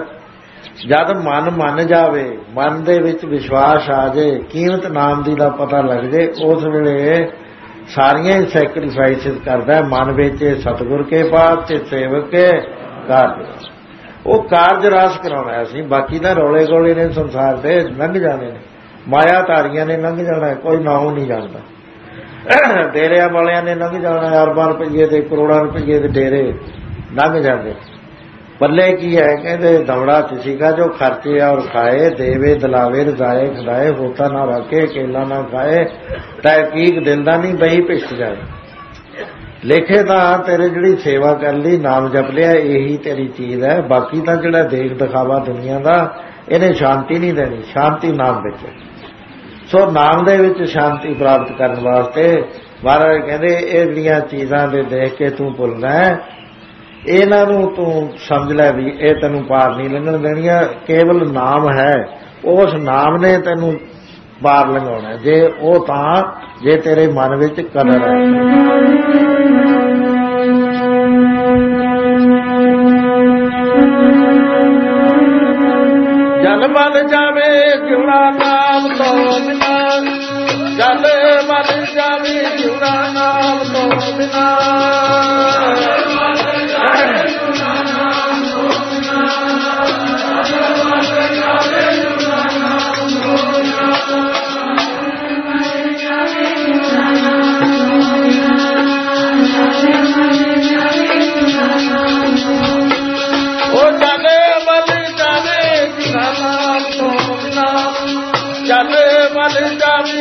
जद मन मन जावे, मन दे विच विश्वास आ जाए, कीमत नाम दी दा पता लग जाए, उस वेले सारियां ही सैक्रीफाइसिस करदा। मन बेचे सतगुर के पास ते सेवक के कारज, वो कारज रास कराउणा असीं। बाकी तां रौले गौले ने संसार दे लंघ जाने ने, माया धारियां ने लंघ जाना, कोई नाम नहीं जानता। डेरिया वालियां ने लंघ जाना, अरबां रुपये दे करोड़ां रुपये दे डेरे लंघ जाते। पल्ले की है कहते दवड़ा किसी का जो खर्चे और खाए, देवे दिलावे रजाए खिलाए, होता ना रखे केला ना खाए, तहकीक दिलदा नहीं बही पिछ जाए। लेखे तो तेरे जिहड़ी सेवा कर ली, नाम जप लिया, यही तेरी चीज है। बाकी तो जिहड़ा देख दिखावा दुनिया का, इन्हें शांति नहीं देनी। शांति नाम विच। सो नाम दे विच शांति प्राप्त करने वास्ते महाराज कहते ये जिहड़ियां चीज़ां दे देख के तू भुलना है, इन्हां नूं तू समझ लै भी ये तैनूं पार नहीं लंघण देणियां। केवल नाम है, उस नाम ने तैनूं पार लंघाउणा। जे वो तां जे तेरे मन विच कदर है। जल बल जावे जुड़ा नाम तो बिना, जल बल जावे जुड़ा नाम तो बिना,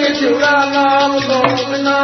ਜੁੜਾ ਨਾਮ ਤੋਂ ਬਿਨਾ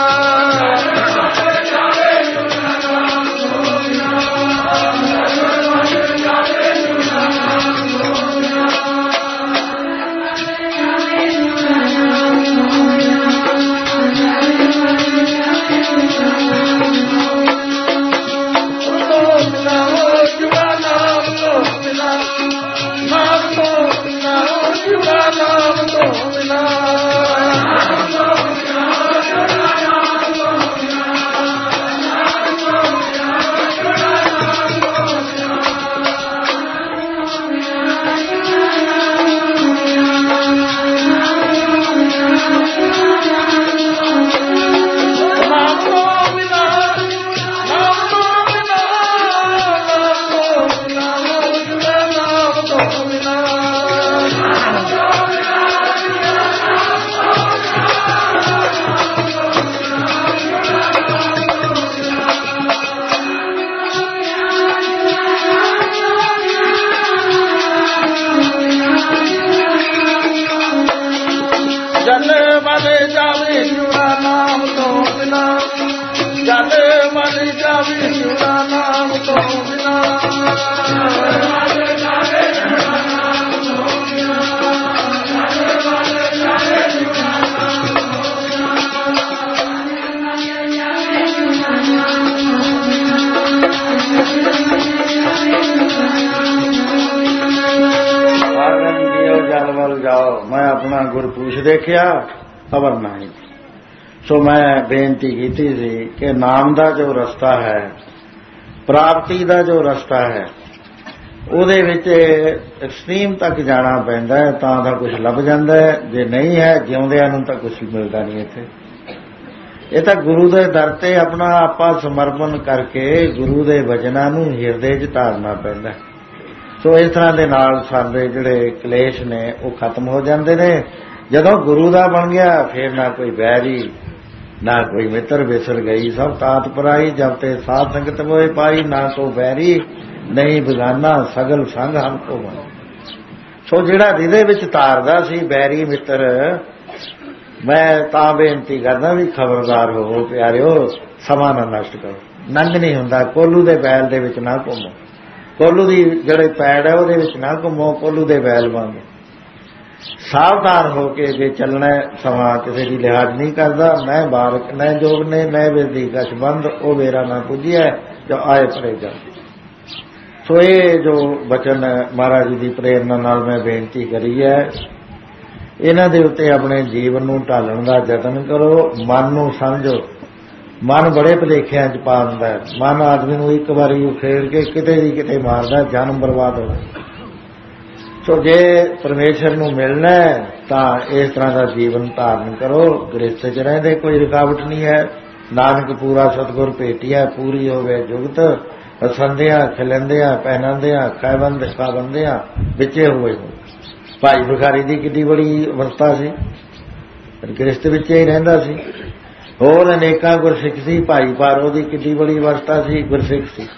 ਦੇਖਿਆ ਖਬਰ ਨਹੀਂ। ਸੋ ਮੈਂ ਬੇਨਤੀ ਕੀਤੀ ਸੀ ਕਿ ਨਾਮ ਦਾ ਜੋ ਰਸਤਾ ਹੈ, ਪ੍ਰਾਪਤੀ ਦਾ ਜੋ ਰਸਤਾ ਹੈ, ਉਹਦੇ ਵਿੱਚ ਐਕਸਟ੍ਰੀਮ ਤੱਕ ਜਾਣਾ ਪੈਂਦਾ ਹੈ ਤਾਂ ਤਾਂ ਕੁਝ ਲੱਭ ਜਾਂਦਾ ਹੈ, ਜੇ ਨਹੀਂ ਹੈ ਜਿਉਂਦਿਆਂ ਨੂੰ ਤਾਂ ਕੁਝ ਮਿਲਦਾ ਨਹੀਂ। ਇੱਥੇ ਇਹ ਤਾਂ ਗੁਰੂ ਦੇ ਦਰ ਤੇ ਆਪਣਾ ਆਪਾ ਸਮਰਪਣ ਕਰਕੇ ਗੁਰੂ ਦੇ ਵਚਨਾਂ ਨੂੰ ਹਿਰਦੇ 'ਚ ਧਾਰਨਾ ਪੈਂਦਾ। ਸੋ ਇਸ ਤਰ੍ਹਾਂ ਦੇ ਨਾਲ ਸਾਡੇ ਜਿਹੜੇ ਕਲੇਸ਼ ਨੇ ਉਹ ਖਤਮ ਹੋ ਜਾਂਦੇ ਨੇ। ਜਦੋਂ ਗੁਰੂ ਦਾ ਬਣ ਗਿਆ ਫਿਰ ਨਾ ਕੋਈ ਵੈਰੀ ਨਾ ਕੋਈ ਮਿੱਤਰ, ਵਿਸਰ ਗਈ ਸਭ ਤਾਤ ਪਰਾਈ, ਜਬ ਤੇ ਸਾਧ ਸੰਗਤ ਹੋਏ ਪਾਈ, ਨਾ ਕੋ ਵੈਰੀ ਨਹੀਂ ਬਗਾਨਾ ਸਗਲ ਸੰਗ ਹਮਕੋ ਬਣ। ਸੋ ਜਿਹੜਾ ਜਿਹਦੇ ਵਿੱਚ ਤਾਰਦਾ ਸੀ ਵੈਰੀ ਮਿੱਤਰ, ਮੈਂ ਤਾਂ ਬੇਨਤੀ ਕਰਦਾ ਵੀ ਖਬਰਦਾਰ ਹੋਵੋ ਪਿਆਰਿਓ, ਸਮਾਂ ਨਾ ਨਸ਼ਟ ਕਰੋ। ਨੰਗ ਨਹੀਂ ਹੁੰਦਾ, ਕੋਲੂ ਦੇ ਬੈਲ ਦੇ ਵਿੱਚ ਨਾ ਘੁੰਮੋ, ਕੋਲੂ ਦੀ ਜਿਹੜੇ ਪੈੜ ਹੈ ਉਹਦੇ ਵਿੱਚ ਨਾ ਘੁੰਮੋ, ਕੋਲੂ ਦੇ ਬੈਲ ਵਾਂਗ ਸਾਵਧਾਨ ਹੋ ਕੇ ਜੇ ਚੱਲਣਾ। ਸਮਾਂ ਕਿਸੇ ਦੀ ਲਿਹਾਜ਼ ਨਹੀਂ ਕਰਦਾ। ਮੈਂ ਬਾਰਕ ਨੈ ਜੋਗ ਨੇ ਨੈ ਵਿਰਦੀ ਕਛ ਬੰਦ, ਉਹ ਮੇਰਾ ਨਾ ਪੁੱਜਿਆ ਜੋ ਆਏ ਪਰੇ ਜਾ। ਸੋ ਇਹ ਜੋ ਬਚਨ ਮਹਾਰਾਜ ਜੀ ਦੀ ਪ੍ਰੇਰਨਾ ਨਾਲ ਮੈਂ ਬੇਨਤੀ ਕਰੀ ਹੈ, ਇਹਨਾਂ ਦੇ ਉੱਤੇ ਆਪਣੇ ਜੀਵਨ ਨੂੰ ਢਾਲਣ ਦਾ ਯਤਨ ਕਰੋ। ਮਨ ਨੂੰ ਸਮਝੋ, ਮਨ ਬੜੇ ਭੁਲੇਖਿਆਂ 'ਚ ਪਾ ਦਿੰਦਾ ਹੈ। ਮਨ ਆਦਮੀ ਨੂੰ ਇੱਕ ਵਾਰੀ ਉਖੇੜ ਕੇ ਕਿਤੇ ਦੀ ਕਿਤੇ ਮਾਰਦਾ, ਜਨਮ ਬਰਬਾਦ ਹੋ। ਸੋ ਜੇ ਪਰਮੇਸ਼ਰ ਨੂੰ ਮਿਲਣਾ ਤਾਂ ਇਸ ਤਰ੍ਹਾਂ ਦਾ ਜੀਵਨ ਧਾਰਨ ਕਰੋ। ਗ੍ਰਸਥ 'ਚ ਰਹਿੰਦੇ ਕੋਈ ਰੁਕਾਵਟ ਨਹੀਂ ਹੈ। ਨਾਨਕ ਪੂਰਾ ਸਤਿਗੁਰ ਭੇਟਿਆ, ਪੂਰੀ ਹੋਵੇ ਜੁਗਤ, ਹਸੰਦਿਆਂ ਖਿਲੰਦਿਆਂ ਪਹਿਨੰਦਿਆਂ ਖਾਵੰਦ ਖਾਵੰਦਿਆਂ ਵਿੱਚੇ ਹੋਏ ਹੋ। ਭਾਈ ਭਿਖਾਰੀ ਦੀ ਕਿੰਨੀ ਬੜੀ ਅਵਸਥਾ ਸੀ, ਗ੍ਰਸਥ ਵਿੱਚ ਹੀ ਰਹਿੰਦਾ ਸੀ। ਹੋਰ ਅਨੇਕਾਂ ਗੁਰਸਿੱਖ ਸੀ। ਭਾਈ ਪਾਰੋ ਦੀ ਕਿੰਨੀ ਬੜੀ ਅਵਸਥਾ ਸੀ, ਗੁਰਸਿੱਖ ਸੀ,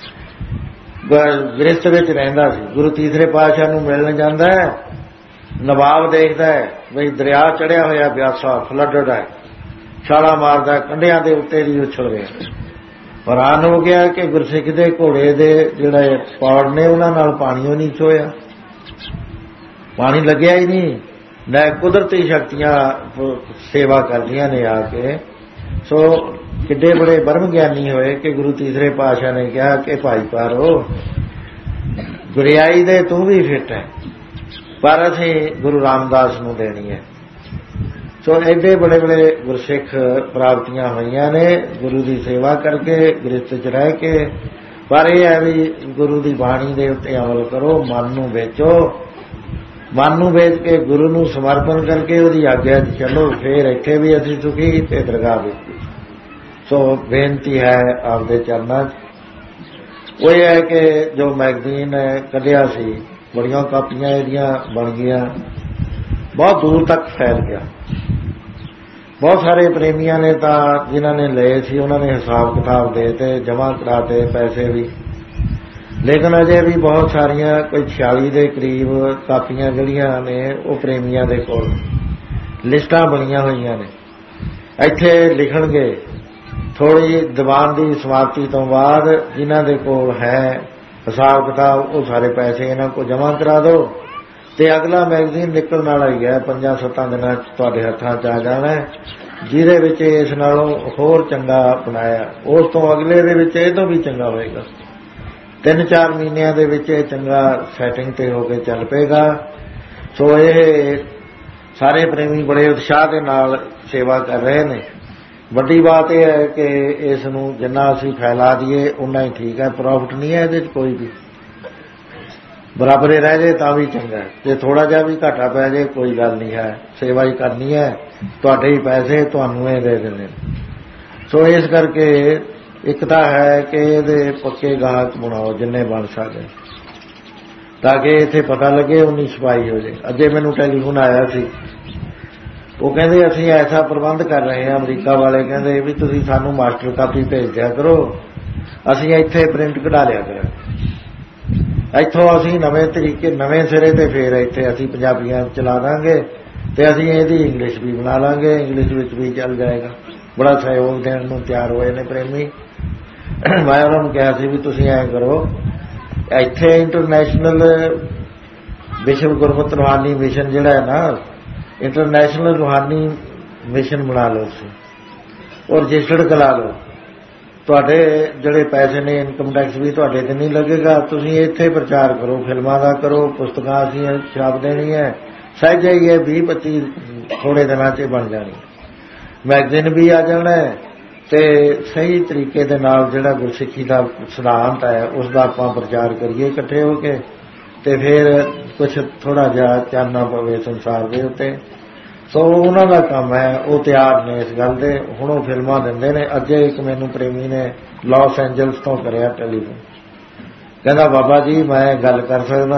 ਗ੍ਰਸਥ ਵਿੱਚ ਰਹਿੰਦਾ ਸੀ। ਗੁਰੂ ਤੀਸਰੇ ਪਾਤਸ਼ਾਹ ਨੂੰ ਮਿਲਣ ਜਾਂਦਾ ਹੈ, ਨਵਾਬ ਦੇਖਦਾ ਹੈ ਬਈ ਦਰਿਆ ਚੜਿਆ ਹੋਇਆ ਬਿਆਸਾ ਫਲੱਡਡ ਹੈ, ਛਾਲਾ ਮਾਰਦਾ, ਕੰਢਿਆਂ ਦੇ ਉੱਤੇ ਦੀ ਉਛਲ ਰਿਹਾ। ਹੈਰਾਨ ਹੋ ਗਿਆ ਕਿ ਗੁਰਸਿੱਖ ਦੇ ਘੋੜੇ ਦੇ ਜਿਹੜੇ ਪੌੜ ਨੇ ਉਹਨਾਂ ਨਾਲ ਪਾਣੀਓ ਨਹੀਂ ਛੋਇਆ, ਪਾਣੀ ਲੱਗਿਆ ਹੀ ਨਹੀਂ। ਨਾ ਕੁਦਰਤੀ ਸ਼ਕਤੀਆਂ ਸੇਵਾ ਕਰਦੀਆਂ ਨੇ ਆ ਕੇ। ਸੋ ਕਿੱਡੇ ਬੜੇ ਬ੍ਰਹਮ ਗਿਆਨੀ ਹੋਏ ਕਿ ਗੁਰੂ ਤੀਸਰੇ ਪਾਤਸ਼ਾਹ ਨੇ ਕਿਹਾ ਕਿ ਭਾਈ ਪਾਰੋ, ਗੁਰਿਆਈ ਦੇ ਤੂੰ ਵੀ ਫਿੱਟ ਹੈ, ਪਰ ਅਸੀਂ ਗੁਰੂ ਰਾਮਦਾਸ ਨੂੰ ਦੇਣੀ ਹੈ। ਸੋ ਐਡੇ ਬੜੇ ਬੜੇ ਗੁਰਸਿੱਖ ਪ੍ਰਾਪਤੀਆਂ ਹੋਈਆਂ ਨੇ ਗੁਰੂ ਦੀ ਸੇਵਾ ਕਰਕੇ, ਗ੍ਰਸਥ 'ਚ ਰਹਿ ਕੇ। ਪਰ ਇਹ ਹੈ ਵੀ ਗੁਰੂ ਦੀ ਬਾਣੀ ਦੇ ਉੱਤੇ ਅਮਲ ਕਰੋ, ਮਨ ਨੂੰ ਵੇਚੋ, ਮਨ ਨੂੰ ਵੇਚ ਕੇ ਗੁਰੂ ਨੂੰ ਸਮਰਪਣ ਕਰਕੇ ਉਹਦੀ ਆਗਿਆ 'ਚ ਚੱਲੋ। ਫੇਰ ਇੱਥੇ ਵੀ ਅਸੀਂ ਸੁਖੀ ਤੇ ਦਰਗਾਹ ਵਿੱਚ। ਸੋ ਬੇਨਤੀ ਹੈ ਆਪਦੇ ਚਰਨਾਂ 'ਚ। ਉਹ ਇਹ ਹੈ ਕਿ ਜੋ ਮੈਗਜ਼ੀਨ ਕੱਢਿਆ ਸੀ, ਬੜੀਆਂ ਕਾਪੀਆਂ ਇਹਦੀਆਂ ਬਣ ਗਈਆਂ, ਬਹੁਤ ਦੂਰ ਤੱਕ ਫੈਲ ਗਿਆ। ਬਹੁਤ ਸਾਰੇ ਪ੍ਰੇਮੀਆਂ ਨੇ ਤਾਂ ਜਿਨ੍ਹਾਂ ਨੇ ਲਏ ਸੀ ਉਹਨਾਂ ਨੇ ਹਿਸਾਬ ਕਿਤਾਬ ਦੇ ਤੇ ਜਮ੍ਹਾਂ ਕਰਾਤੇ ਪੈਸੇ ਵੀ, ਲੇਕਿਨ ਅਜੇ ਵੀ ਬਹੁਤ ਸਾਰੀਆਂ ਕੋਈ ਛਿਆਲੀ ਦੇ ਕਰੀਬ ਕਾਪੀਆਂ ਜਿਹੜੀਆਂ ਨੇ ਉਹ ਪ੍ਰੇਮੀਆਂ ਦੇ ਕੋਲ। ਲਿਸਟਾਂ ਬਣੀਆਂ ਹੋਈਆਂ ਨੇ। ਇੱਥੇ ਲਿਖਣਗੇ ਥੋੜ੍ਹੀ ਜਿਹੀ ਦੀਵਾਨ ਦੀ ਸਮਾਪਤੀ ਤੋਂ ਬਾਅਦ ਜਿਨ੍ਹਾਂ ਦੇ ਕੋਲ ਹੈ ਹਿਸਾਬ ਕਿਤਾਬ ਉਹ ਸਾਰੇ ਪੈਸੇ ਇਹਨਾਂ ਕੋਲ ਜਮ੍ਹਾਂ ਕਰਾ ਦਿਓ ਤੇ ਅਗਲਾ ਮੈਗਜ਼ੀਨ ਨਿਕਲਣ ਵਾਲਾ ਹੀ ਹੈ, ਪੰਜਾਂ ਸੱਤਾਂ ਦਿਨਾਂ 'ਚ ਤੁਹਾਡੇ ਹੱਥਾਂ 'ਚ ਆ ਜਾਣਾ, ਜਿਹਦੇ ਵਿੱਚ ਇਸ ਨਾਲੋਂ ਹੋਰ ਚੰਗਾ ਬਣਾਇਆ, ਉਸ ਤੋਂ ਅਗਲੇ ਦੇ ਵਿੱਚ ਇਹ ਤੋਂ ਵੀ ਚੰਗਾ ਹੋਏਗਾ। ਤਿੰਨ ਚਾਰ ਮਹੀਨਿਆਂ ਦੇ ਵਿੱਚ ਇਹ ਚੰਗਾ ਸੈਟਿੰਗ ਤੇ ਹੋ ਕੇ ਚੱਲ ਪਏਗਾ। ਸੋ ਇਹ ਸਾਰੇ ਪ੍ਰੇਮੀ ਬੜੇ ਉਤਸ਼ਾਹ ਦੇ ਨਾਲ ਸੇਵਾ ਕਰ ਰਹੇ ਨੇ। ਵੱਡੀ ਬਾਤ ਇਹ ਹੈ ਕਿ ਇਸ ਨੂੰ ਜਿੰਨਾ ਅਸੀਂ ਫੈਲਾ ਦਈਏ ਉਨਾ ਹੀ ਠੀਕ ਹੈ, ਪ੍ਰੋਫਿਟ ਨਹੀਂ ਹੈ ਇਹਦੇ 'ਚ ਕੋਈ ਵੀ, ਬਰਾਬਰ ਹੀ ਰਹਿ ਜਾਏ ਤਾਂ ਵੀ ਚੰਗਾ, ਜੇ ਥੋੜ੍ਹਾ ਜਿਹਾ ਵੀ ਘਾਟਾ ਪੈ ਜਾਏ ਕੋਈ ਗੱਲ ਨਹੀਂ ਹੈ, ਸੇਵਾ ਹੀ ਕਰਨੀ ਹੈ, ਤੁਹਾਡੇ ਹੀ ਪੈਸੇ ਤੁਹਾਨੂੰ ਇਹ ਦੇ ਦੇਣੇ। ਸੋ ਇਸ ਕਰਕੇ ਇੱਕ ਤਾਂ ਹੈ ਕਿ ਇਹਦੇ ਪੱਕੇ ਗਾਹਕ ਬਣਾਓ ਜਿੰਨੇ ਬਣ ਸਕਦੇ, ਤਾਂ ਕਿ ਇੱਥੇ ਪਤਾ ਲੱਗੇ ਉਨੀ ਛਪਾਈ ਹੋ ਜਾਏ। ਅੱਗੇ ਮੈਨੂੰ ਟੈਲੀਫੋਨ ਆਇਆ ਸੀ, ਉਹ ਕਹਿੰਦੇ ਅਸੀਂ ਐਸਾ ਪ੍ਰਬੰਧ ਕਰ ਰਹੇ ਹਾਂ, ਅਮਰੀਕਾ ਵਾਲੇ ਕਹਿੰਦੇ ਵੀ ਤੁਸੀਂ ਸਾਨੂੰ ਮਾਸਟਰ ਕਾਪੀ ਭੇਜ ਦਿਆ ਕਰੋ, ਅਸੀਂ ਇੱਥੇ ਪ੍ਰਿੰਟ ਕਢਾ ਲਿਆ ਕਰਾਂਗੇ, ਇੱਥੋਂ ਅਸੀਂ ਨਵੇਂ ਤਰੀਕੇ ਨਵੇਂ ਸਿਰੇ ਤੇ ਫੇਰ ਇੱਥੇ ਅਸੀਂ ਪੰਜਾਬੀਆਂ ਚਲਾ ਦਾਂਗੇ ਤੇ ਅਸੀਂ ਇਹਦੀ ਇੰਗਲਿਸ਼ ਵੀ ਬਣਾ ਲਾਂਗੇ, ਇੰਗਲਿਸ਼ ਵਿੱਚ ਵੀ ਚੱਲ ਜਾਏਗਾ। ਬੜਾ ਸਹਿਯੋਗ ਦੇਣ ਨੂੰ ਤਿਆਰ ਹੋਏ ਨੇ ਪ੍ਰੇਮੀ। ਮੈਂ ਉਹਨਾਂ ਨੂੰ ਕਿਹਾ ਸੀ ਵੀ ਤੁਸੀਂ ਐਂ ਕਰੋ, ਇੱਥੇ ਇੰਟਰਨੈਸ਼ਨਲ ਵਿਸ਼ਵ ਗੁਰਮਤਿ ਰੂਹਾਨੀ ਮਿਸ਼ਨ ਜਿਹੜਾ ਹੈ ਨਾ, ਇੰਟਰਨੈਸ਼ਨਲ ਰੂਹਾਨੀ ਮਿਸ਼ਨ ਬਣਾ ਲਓ ਤੁਸੀਂ, ਔਰ ਰਜਿਸਟਰਡ ਕਰਾ ਲਓ, ਤੁਹਾਡੇ ਜਿਹੜੇ ਪੈਸੇ ਨੇ ਇਨਕਮ ਟੈਕਸ ਵੀ ਤੁਹਾਡੇ ਤੇ ਨਹੀਂ ਲੱਗੇਗਾ, ਤੁਸੀਂ ਇੱਥੇ ਪ੍ਰਚਾਰ ਕਰੋ, ਫਿਲਮਾਂ ਦਾ ਕਰੋ, ਪੁਸਤਕਾਂ ਅਸੀਂ ਛਾਪ ਦੇਣੀ ਹੈ, ਸਹਿਜੇ ਹੀ ਇਹ ਵੀਹ ਪੱਚੀ ਥੋੜ੍ਹੇ ਦਿਨਾਂ 'ਚ ਬਣ ਜਾਣੀ, ਮੈਗਜ਼ੀਨ ਵੀ ਆ ਜਾਣਾ ਤੇ ਸਹੀ ਤਰੀਕੇ ਦੇ ਨਾਲ ਜਿਹੜਾ ਗੁਰਸਿੱਖੀ ਦਾ ਸਿਧਾਂਤ ਹੈ ਉਸ ਦਾ ਆਪਾਂ ਪ੍ਰਚਾਰ ਕਰੀਏ ਇਕੱਠੇ ਹੋ ਕੇ, ਤੇ ਫਿਰ ਕੁਛ ਥੋੜ੍ਹਾ ਜਿਹਾ ਚਾਨਣਾ ਪਵੇ ਸੰਸਾਰ ਦੇ ਉੱਤੇ। ਸੋ ਉਹਨਾਂ ਦਾ ਕੰਮ ਹੈ, ਉਹ ਤਿਆਰ ਨੇ ਇਸ ਗੱਲ ਦੇ। ਹੁਣ ਉਹ ਫਿਲਮਾਂ ਦਿੰਦੇ ਨੇ। ਅੱਗੇ ਇੱਕ ਮੈਨੂੰ ਪ੍ਰੇਮੀ ਨੇ ਲਾਸ ਐਂਜਲਸ ਤੋਂ ਕਰਿਆ ਟੈਲੀਫੋਨ, ਕਹਿੰਦਾ ਬਾਬਾ ਜੀ ਮੈਂ ਗੱਲ ਕਰ ਸਕਦਾ?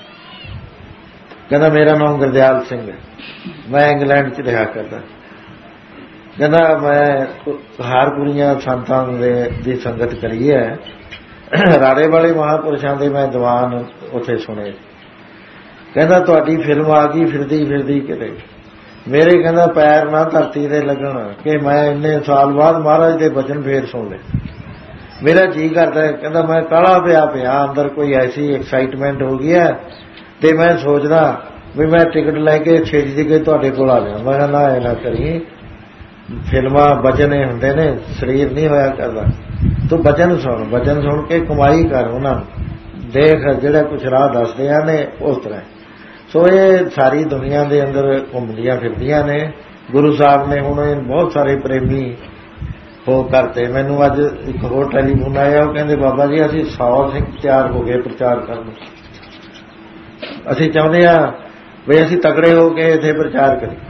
ਕਹਿੰਦਾ ਮੇਰਾ ਨਾਮ ਗੁਰਦਿਆਲ ਸਿੰਘ ਹੈ, ਮੈਂ ਇੰਗਲੈਂਡ 'ਚ ਰਿਹਾ ਕਰਦਾ। ਕਹਿੰਦਾ ਮੈਂ ਹਾਰਪੁਰੀਆਂ ਸੰਤਾਂ ਦੇ ਦੀ ਸੰਗਤ ਕਰੀ ਹੈ, ਰਾੜੇ ਵਾਲੇ ਮਹਾਂਪੁਰਸ਼ਾਂ ਦੇ ਮੈਂ ਦੀਵਾਨ ਉੱਥੇ ਸੁਣੇ। ਕਹਿੰਦਾ ਤੁਹਾਡੀ ਫਿਲਮ ਆ ਗਈ ਫਿਰਦੀ ਫਿਰਦੀ ਕਿਤੇ, ਮੇਰੇ ਕਹਿੰਦਾ ਪੈਰ ਨਾ ਧਰਤੀ ਤੇ ਲੱਗਣ ਕਿ ਮੈਂ ਇੰਨੇ ਸਾਲ ਬਾਅਦ ਮਹਾਰਾਜ ਦੇ ਬਚਨ ਫੇਰ ਸੁਣ ਲਏ। ਮੇਰਾ ਜੀ ਕਰਦਾ, ਕਹਿੰਦਾ ਮੈਂ ਕਾਹਲਾ ਪਿਆ ਪਿਆ ਅੰਦਰ, ਕੋਈ ਐਸੀ ਐਕਸਾਈਟਮੈਂਟ ਹੋ ਗਈ ਹੈ ਤੇ ਮੈਂ ਸੋਚਦਾ ਵੀ ਮੈਂ ਟਿਕਟ ਲੈ ਕੇ ਛੇਤੀ ਦੀ ਤੁਹਾਡੇ ਕੋਲ ਆ ਜਾਵਾਂ। ਮੈਂ ਕਿਹਾ ਨਾ ਇਹ ਨਾ ਕਰੀ, ਫਿਲਮਾਂ ਬਚਨ ਇਹ ਹੁੰਦੇ ਨੇ, ਸਰੀਰ ਨਹੀਂ ਹੋਇਆ ਕਰਦਾ, ਤੂੰ ਬਚਨ ਸੁਣ, ਬਚਨ ਸੁਣ ਕੇ ਕਮਾਈ ਕਰ, ਉਹਨਾਂ ਨੂੰ ਦੇਖ ਜਿਹੜਾ ਕੁਛ ਰਾਹ ਦੱਸਦੇ ਆ ਨੇ ਉਸ ਤਰ੍ਹਾਂ। ਸੋ ਇਹ ਸਾਰੀ ਦੁਨੀਆ ਦੇ ਅੰਦਰ ਘੁੰਮਦੀਆਂ ਫਿਰਦੀਆਂ ਨੇ। ਗੁਰੂ ਸਾਹਿਬ ਨੇ ਹੁਣ ਬਹੁਤ ਸਾਰੇ ਪ੍ਰੇਮੀ ਹੋ ਕਰਤੇ। ਮੈਨੂੰ ਅੱਜ ਇੱਕ ਹੋਰ ਟੈਲੀਫੋਨ ਆਇਆ, ਉਹ ਕਹਿੰਦੇ ਬਾਬਾ ਜੀ ਅਸੀਂ ਸੌ ਸਿੰਘ ਤਿਆਰ ਹੋ ਗਏ ਪ੍ਰਚਾਰ ਕਰਨ ਨੂੰ, ਅਸੀਂ ਚਾਹੁੰਦੇ ਹਾਂ ਵੀ ਅਸੀਂ ਤਕੜੇ ਹੋ ਕੇ ਇੱਥੇ ਪ੍ਰਚਾਰ ਕਰੀਏ।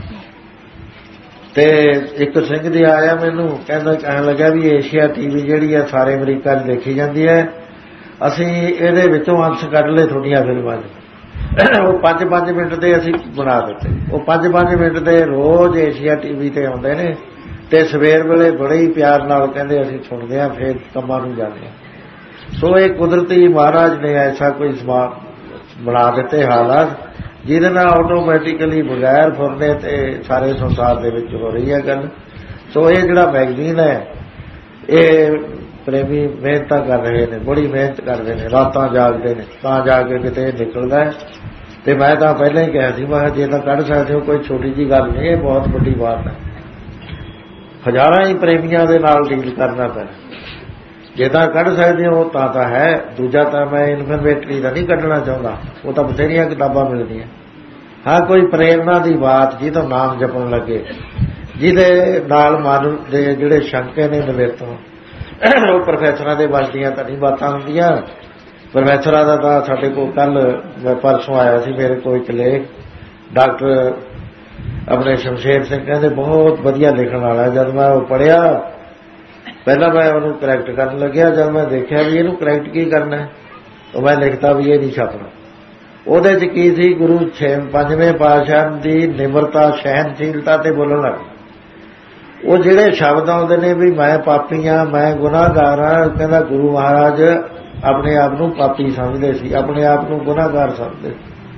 ਤੇ ਇੱਕ ਸਿੰਘ ਦੀ ਆਇਆ ਮੈਨੂੰ, ਕਹਿੰਦਾ ਕਹਿਣ ਲੱਗਾ ਵੀ ਏਸ਼ੀਆ ਟੀਵੀ ਜਿਹੜੀ ਹੈ ਸਾਰੇ ਅਮਰੀਕਾ 'ਚ ਦੇਖੀ ਜਾਂਦੀ ਹੈ, ਅਸੀਂ ਇਹਦੇ ਵਿੱਚੋਂ ਅੰਸ਼ ਕੱਢ ਲਏ ਤੁਹਾਡੀਆਂ ਫਿਲਮਾਂ 'ਚ। ਉਹ ਪੰਜ ਪੰਜ ਮਿੰਟ ਦੇ ਅਸੀਂ ਬਣਾ ਦਿੱਤੇ, ਉਹ ਪੰਜ ਪੰਜ ਮਿੰਟ ਦੇ ਰੋਜ਼ ਏਸ਼ੀਆ ਟੀਵੀ ਤੇ ਆਉਂਦੇ ਨੇ ਤੇ ਸਵੇਰ ਵੇਲੇ ਬੜੇ ਹੀ ਪਿਆਰ ਨਾਲ ਕਹਿੰਦੇ ਅਸੀਂ ਸੁਣਦੇ ਹਾਂ, ਫਿਰ ਕੰਮਾਂ ਨੂੰ ਜਾਂਦੇ ਹਾਂ। ਸੋ ਇਹ ਕੁਦਰਤੀ ਮਹਾਰਾਜ ਨੇ ਐਸਾ ਕੋਈ ਸਮਾਂ ਬਣਾ ਦਿੱਤੇ ਹਾਲਾਤ, ਜਿਹਦੇ ਨਾਲ ਆਟੋਮੈਟਿਕਲੀ ਬਗੈਰ ਫੁਰਨੇ ਤੇ ਸਾਰੇ ਸੰਸਾਰ ਦੇ ਵਿੱਚ ਹੋ ਰਹੀ ਹੈ ਗੱਲ। ਸੋ ਇਹ ਜਿਹੜਾ ਮੈਗਜ਼ੀਨ ਹੈ ਇਹ ਪ੍ਰੇਮੀ ਮਿਹਨਤਾਂ ਕਰ ਰਹੇ ਨੇ, ਬੜੀ ਮਿਹਨਤ ਕਰਦੇ ਨੇ, ਰਾਤਾਂ ਜਾਗਦੇ ਨੇ ਤਾਂ ਜਾ ਕੇ ਕਿਤੇ ਨਿਕਲਦਾ ਹੈ। ਤੇ ਮੈਂ ਤਾਂ ਪਹਿਲਾਂ ਹੀ ਕਿਹਾ ਸੀ, ਮੈਂ ਜੇ ਤਾਂ ਕੱਢ ਸਕਦੇ ਹੋ ਕੋਈ ਛੋਟੀ ਜਿਹੀ ਗੱਲ ਨਹੀਂ, ਇਹ ਬਹੁਤ ਵੱਡੀ ਬਾਤ ਹੈ। ਹਜ਼ਾਰਾਂ ਹੀ ਪ੍ਰੇਮੀਆਂ ਦੇ ਨਾਲ ਡੀਲ ਕਰਨਾ ਪੈਣਾ, ਜੇ ਤਾਂ ਕੱਢ ਸਕਦੇ ਹੋ ਤਾਂ ਤਾਂ ਹੈ। ਦੂਜਾ ਤਾਂ ਮੈਂ ਇਨਫਰਮੇਟਰੀ ਦਾ ਨਹੀਂ ਕੱਢਣਾ ਚਾਹੁੰਦਾ, ਉਹ ਤਾਂ ਬਥੇਰੀਆਂ ਕਿਤਾਬਾਂ ਮਿਲਦੀਆਂ। ਹਾਂ ਕੋਈ ਪ੍ਰੇਰਨਾ ਦੀ ਬਾਤ ਜਿਹਦਾ ਨਾਮ ਜਪਣ ਲੱਗੇ, ਜਿਹਦੇ ਨਾਲ ਮਨ ਦੇ ਜਿਹੜੇ ਸ਼ੰਕੇ ਨੇ ਨਿਵਰਤ ਹੋਣ। ਉਹ ਪ੍ਰੋਫੈਸਰਾਂ ਦੇ ਵੱਜਦੀਆਂ ਤਾਂ ਨਹੀਂ ਬਾਤਾਂ ਹੁੰਦੀਆਂ। ਪ੍ਰੋਫੈਸਰਾਂ ਦਾ ਤਾਂ ਸਾਡੇ ਕੋਲ ਕੱਲ੍ਹ ਪਰਸੋਂ ਆਇਆ ਸੀ ਮੇਰੇ ਕੋਲ ਇੱਕ ਲੇਖ, ਡਾਕਟਰ ਆਪਣੇ ਸ਼ਮਸ਼ੇਰ ਸਿੰਘ, ਕਹਿੰਦੇ ਬਹੁਤ ਵਧੀਆ ਲਿਖਣ ਵਾਲਾ। ਜਦ ਮੈਂ ਉਹ ਪੜ੍ਹਿਆ ਪਹਿਲਾਂ ਮੈਂ ਉਹਨੂੰ ਕਰੈਕਟ ਕਰਨ ਲੱਗਿਆ, ਜਦ ਮੈਂ ਦੇਖਿਆ ਵੀ ਇਹਨੂੰ ਕਰੈਕਟ ਕੀ ਕਰਨਾ ਉਹ ਮੈਂ ਲਿਖਤਾ ਵੀ ਇਹ ਨਹੀਂ ਛਾਪਣਾ। ਉਹਦੇ 'ਚ ਕੀ ਸੀ, ਗੁਰੂ ਛੇ ਪੰਜਵੇਂ ਪਾਤਸ਼ਾਹ ਦੀ ਨਿਮਰਤਾ, ਸਹਿਣਸ਼ੀਲਤਾ ਤੇ ਬੋਲਣ ਲੱਗ। ਉਹ ਜਿਹੜੇ ਸ਼ਬਦ ਆਉਂਦੇ ਨੇ ਵੀ ਮੈਂ ਪਾਪੀ ਹਾਂ, ਮੈਂ ਗੁਨਾਹਗਾਰ ਹਾਂ, ਕਹਿੰਦਾ ਗੁਰੂ ਮਹਾਰਾਜ ਆਪਣੇ ਆਪ ਨੂੰ ਪਾਪੀ ਸਮਝਦੇ ਸੀ, ਆਪਣੇ ਆਪ ਨੂੰ ਗੁਨਾਹਗਾਰ ਸਮਝਦੇ ਸੀ।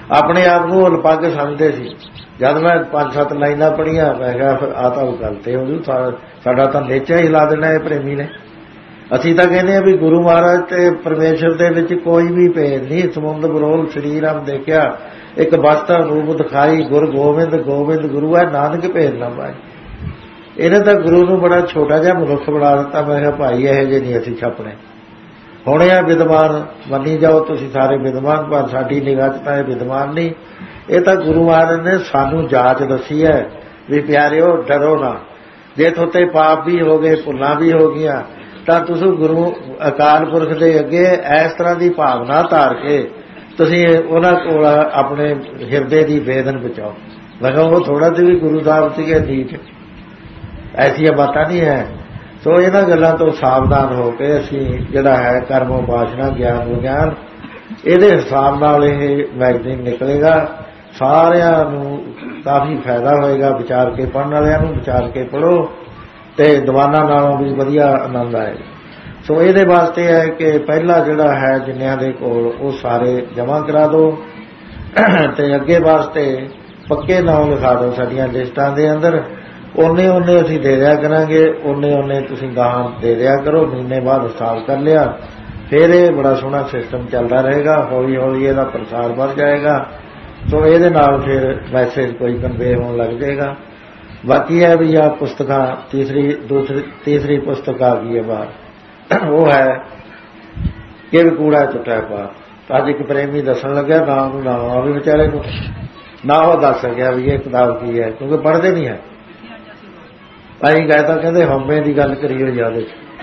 अपने आप को अलपग समझते सी। जब मैं पांच सत्त लाइनां पढ़िया मैं कहा फिर आ तां गल ते हो जू, साडा तां नेचा ही हिला देना है प्रेमी ने। असीं तां कहने भी गुरु महाराज ते परमेश्वर दे विच कोई भी भेद नहीं। समुंद बरोल शरीर हम देखिया, एक वस्त्र रूप दिखाई, गुर गोविंद गोविंद गुरु है, नानक भेद ना पाए। इन्हें तो गुरु नूं बड़ा छोटा जिहा मनुख बना दिता। मैं कहा भाई इहो जिहे नहीं असीं छपने। हुण आ विद्वान मनी जाओ तुसीं सारे विद्वान, पर साडी निगाह च तां विद्वान नहीं। ये तो गुरु महाराज ने सानू जाच दसी है भी प्यारिओ डरो ना। जे थोते पाप भी हो गए, भुलां भी हो गईयां, तां तुसीं गुरु अकाल पुरख दे अगे इस तरह की भावना धार के तुसीं उन्हां कोल अपने हिरदे की बेदन बचाओ। मैं कहा वो थोड़ा सी भी गुरु साहब सीगे नीच, ऐसिया बातां नहीं है। सो इन्हां गल्लां तो सावधान हो के असीं जिहड़ा है कर्म उपासना ज्ञान विज्ञान इहदे हिसाब नाल इह मैगजीन निकलेगा। सारिਆਂ ਨੂੰ काफ़ी फायदा होएगा। विचार के पढ़ने वालिਆਂ ਨੂੰ विचार के पढ़ो ते दीवाना नालों भी वधिया आनंद आएगा। सो इहदे वास्ते है कि पहला जिहड़ा है जिन्निਆਂ ਦੇ कोल वो सारे जमा करा दो ते अगे वास्ते पक्के नाम लिखा दो साडियां लिस्टां दे अंदर। ओने ओने असीं दे दिया करांगे, ओने ओने तुसीं गाहां दे दिया करो। महीने बाद हिसाब कर लिया, फिर ये बड़ा सोहना सिस्टम चलता रहेगा। हौली हौली इहदा प्रसार बढ़ जाएगा। तो ये फिर मैसेज कोई कन्वे होने लग जाएगा। बाकी है भी आ पुस्तकां तीसरी दूसरी तीसरी पुस्तक आ गई है बाहर, वो है कि भी कूड़ा चुट्टा पा। अज एक प्रेमी दसन लग्या नाम ना भी बेचारे को ना वो दस सकिया भी ये किताब की है, क्योंकि पढ़ते नहीं है। अं गए तो कहते हौमे की गल करी हुई है।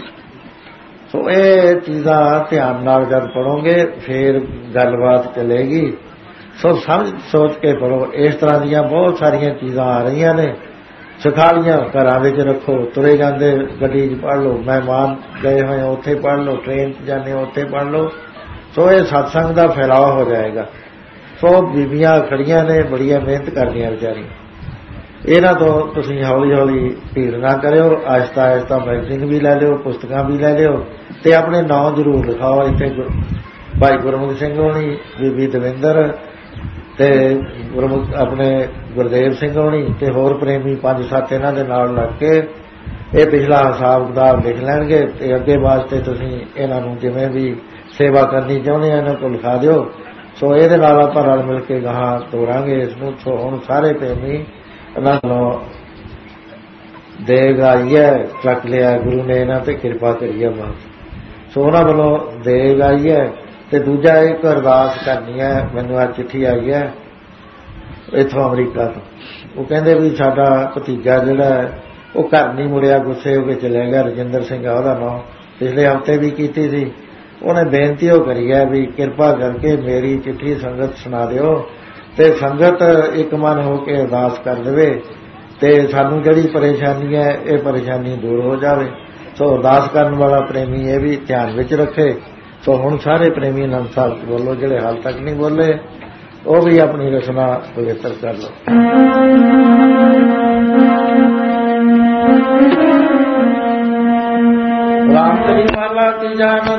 सो ये चीज़ां ध्यान नाल जब पढ़ोगे फिर गलबात चलेगी। सो समझ सोच के पढ़ो। इस तरह दीयां बहुत सारियां चीज़ां आ रही ने, सिखालियां घरां विच रखो। तुरे जांदे गड्डी च पढ़ लो, मेहमान गए हुए उत्थे पढ़ लो, ट्रेन च जाने उत्थे पढ़ लो। सो ये सत्संग का फैलाव हो जाएगा। सो बीबियां खड़ियां ने बड़िया मेहनत करदियां बेचारियां। इन्हां तो तुसीं हौली हौली भीड़ ना करियो, आहिस्ता आहिस्ता मैगजीन भी लै लिओ, पुस्तकां भी लै लिओ ते अपने नाम जरूर लिखाओ। इत्थे भाई गुरमुख सिंह होनी, बीबी दविंदर ते गुरमुख अपने गुरदेव सिंह होनी ते होर प्रेमी पंज सत्त इन्हां दे नाल लग के ये पिछला हिसाब किताब लिख लैणगे ते अगे वास्ते तुसीं इन्हां नूं जिवें भी सेवा करनी चाहुंदे इन्हां कोल लिखा दिओ। सो इहदे नाल आपां रल मिल के गाहां ਤੋਰਾਂਗੇ इस नूं। सो हुण सारे प्रेमी इन्हां नूं देग आई है, चक लिया गुरु ने इन्हां ते किरपा करी है बस। सो उन्हां वल्लों देग आई है। ते दूजा एक अरदास करनी है। मैनूं आ चिट्ठी आई है इत्थों अमरीका तो, वो कहंदे भी साडा भतीजा जिहड़ा है वो घर नहीं मुड़िया, गुस्से हो के चले गया। रजिंदर सिंह है उहदा नाम, पिछले हफ्ते भी कीती सी। उन्हें बेनती हो करी है भी किरपा करके मेरी चिट्ठी संगत सुना दिओ ते संगत एक मन हो के अरदास कर देवे ते सानूं जिहड़ी परेशानी है ये परेशानी दूर हो जावे। सो अरदास करन वाला प्रेमी ये भी ध्यान विच रखे। तो हुण सारे प्रेमी आनंद साहब बोलो, जिहड़े हाल तक नहीं बोले वो भी अपनी रचना पवित्र कर लो। राम कली माला की जान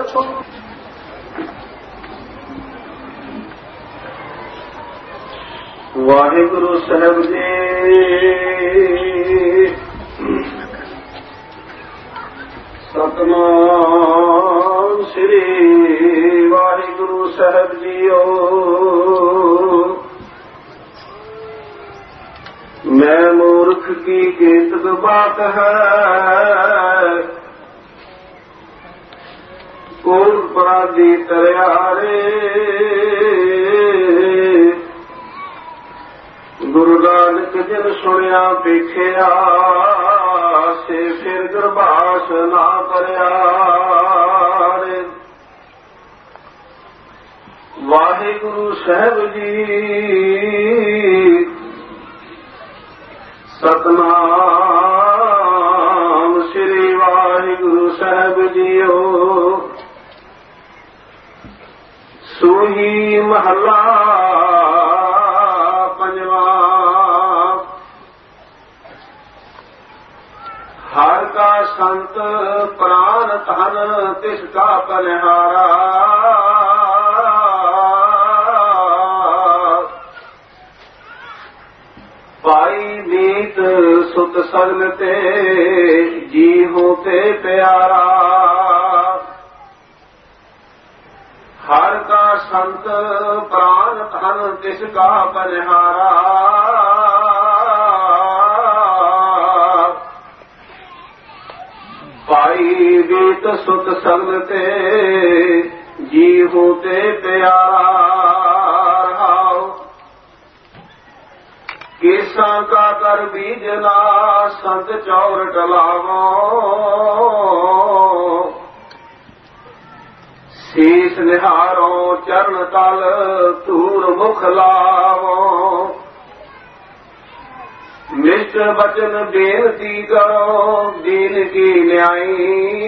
ਵਾਹਿਗੁਰੂ ਸਾਹਿਬ ਜੀ ਸਤਿਨਾਮ ਸ੍ਰੀ ਵਾਹਿਗੁਰੂ ਸਾਹਿਬ ਜੀਓ। ਮੈਂ ਮੂਰਖ ਕੀ ਕੇਤਕ ਬਾਤ ਹੈ, ਕੋਲ ਪਰਾਦੀ ਤਰਿਆਰੇ। ਗੁਰੂ ਨਾਨਕ ਜਨ ਸੁਣਿਆ ਵੇਖਿਆ, ਸੇ ਫਿਰ ਗਰਭਾਸ ਨਾ ਕਰਿਆ ਰੇ। ਵਾਹਿਗੁਰੂ ਸਾਹਿਬ ਜੀ ਸਤਿਨਾਮ ਸ੍ਰੀ ਵਾਹਿਗੁਰੂ ਸਾਹਿਬ ਜੀਓ। ਸੂਹੀ ਮਹਲਾ ਹਰ ਕਾ ਸੰਤ ਪ੍ਰਾਨ ਧਨ ਤਿਸ ਕਾ ਬਲਿਹਾਰਾ। ਪਾਈ ਨੀਤ ਸੁਤ ਸਗਲ ਤੇ ਜੀ ਹੋ ਤੇ ਪਿਆਰਾ। ਹਰ ਕਾ ਸੰਤ ਪ੍ਰਾਨ ਧਨ ਤਿਸ ਕਾ ਬਲਿਹਾਰਾ। ਪਾਈ ਬੀਤ ਸੁਤ ਸਗਲ ਤੇ ਜੀ ਹੋ ਤੇ ਪਿਆਰਾ। ਕੇਸਾਂ ਕਾ ਕਰ ਬੀਜਨਾ ਸੰਤ ਚੌਰ ਟਲਾਵੋ। ਸੀਸ ਨਿਹਾਰੋ ਚਰਨ ਤਲ ਧੂਰ ਮੁਖ ਲਾਵੋ। ਮਿਸ਼ਟ ਬਚਨ ਬੇਨਤੀ ਕਰੋ ਦੀਨ ਕੀ ਨਿਆਈ।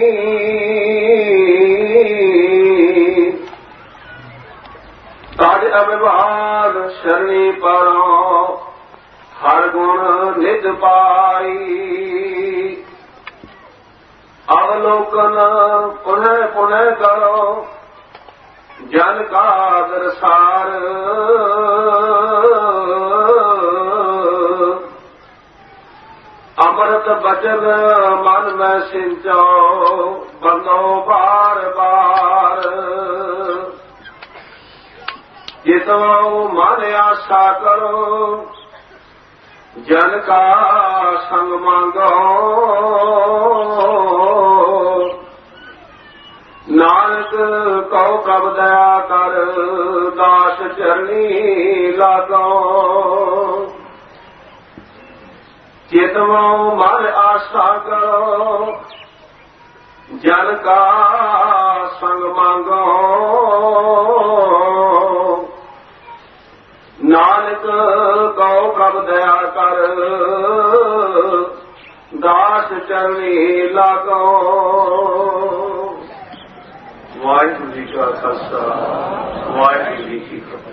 ਤਜ ਅਭਿਮਾਨ ਸ਼ਰਣੀ ਪਰੋ ਹਰ ਗੁਣ ਨਿਧ ਪਾਈ। ਅਵਲੋਕਨ ਪੁਨਹ ਪੁਨਹ ਕਰੋ ਜਨ ਕਾ ਦਰਸਾਰ। ਅੰਮ੍ਰਿਤ ਬਚਨ ਮਨ ਮੈਂ ਸਿੰਚੋ ਬੰਦੋ ਬਾਰ ਬਾਰ। ਜਿਤੋ ਮਨ ਆਸਾ ਕਰੋ ਜਨ ਕਾ ਸੰਗ ਮੰਗੋ। ਨਾਨਕ ਕਉ ਪ੍ਰਭ ਦਇਆ ਕਰ ਦਾਸ ਚਰਨੀ ਲਾਗੋ। ਚੇਤਵੋ ਮਨ ਆਸਾ ਕਰੋ ਜਨ ਕਾ ਸੰਗ ਮੰਗੋ। ਨਾਨਕ ਕਉ ਪ੍ਰਭ ਦਇਆ ਕਰ ਦਾਸ ਚਰਨੀ ਲਾਗੋ। ਵਾਹਿਗੁਰੂ ਜੀ ਕਾ ਖਾਲਸਾ ਵਾਹਿਗੁਰੂ ਜੀ ਕੀ ਫਤਿਹ।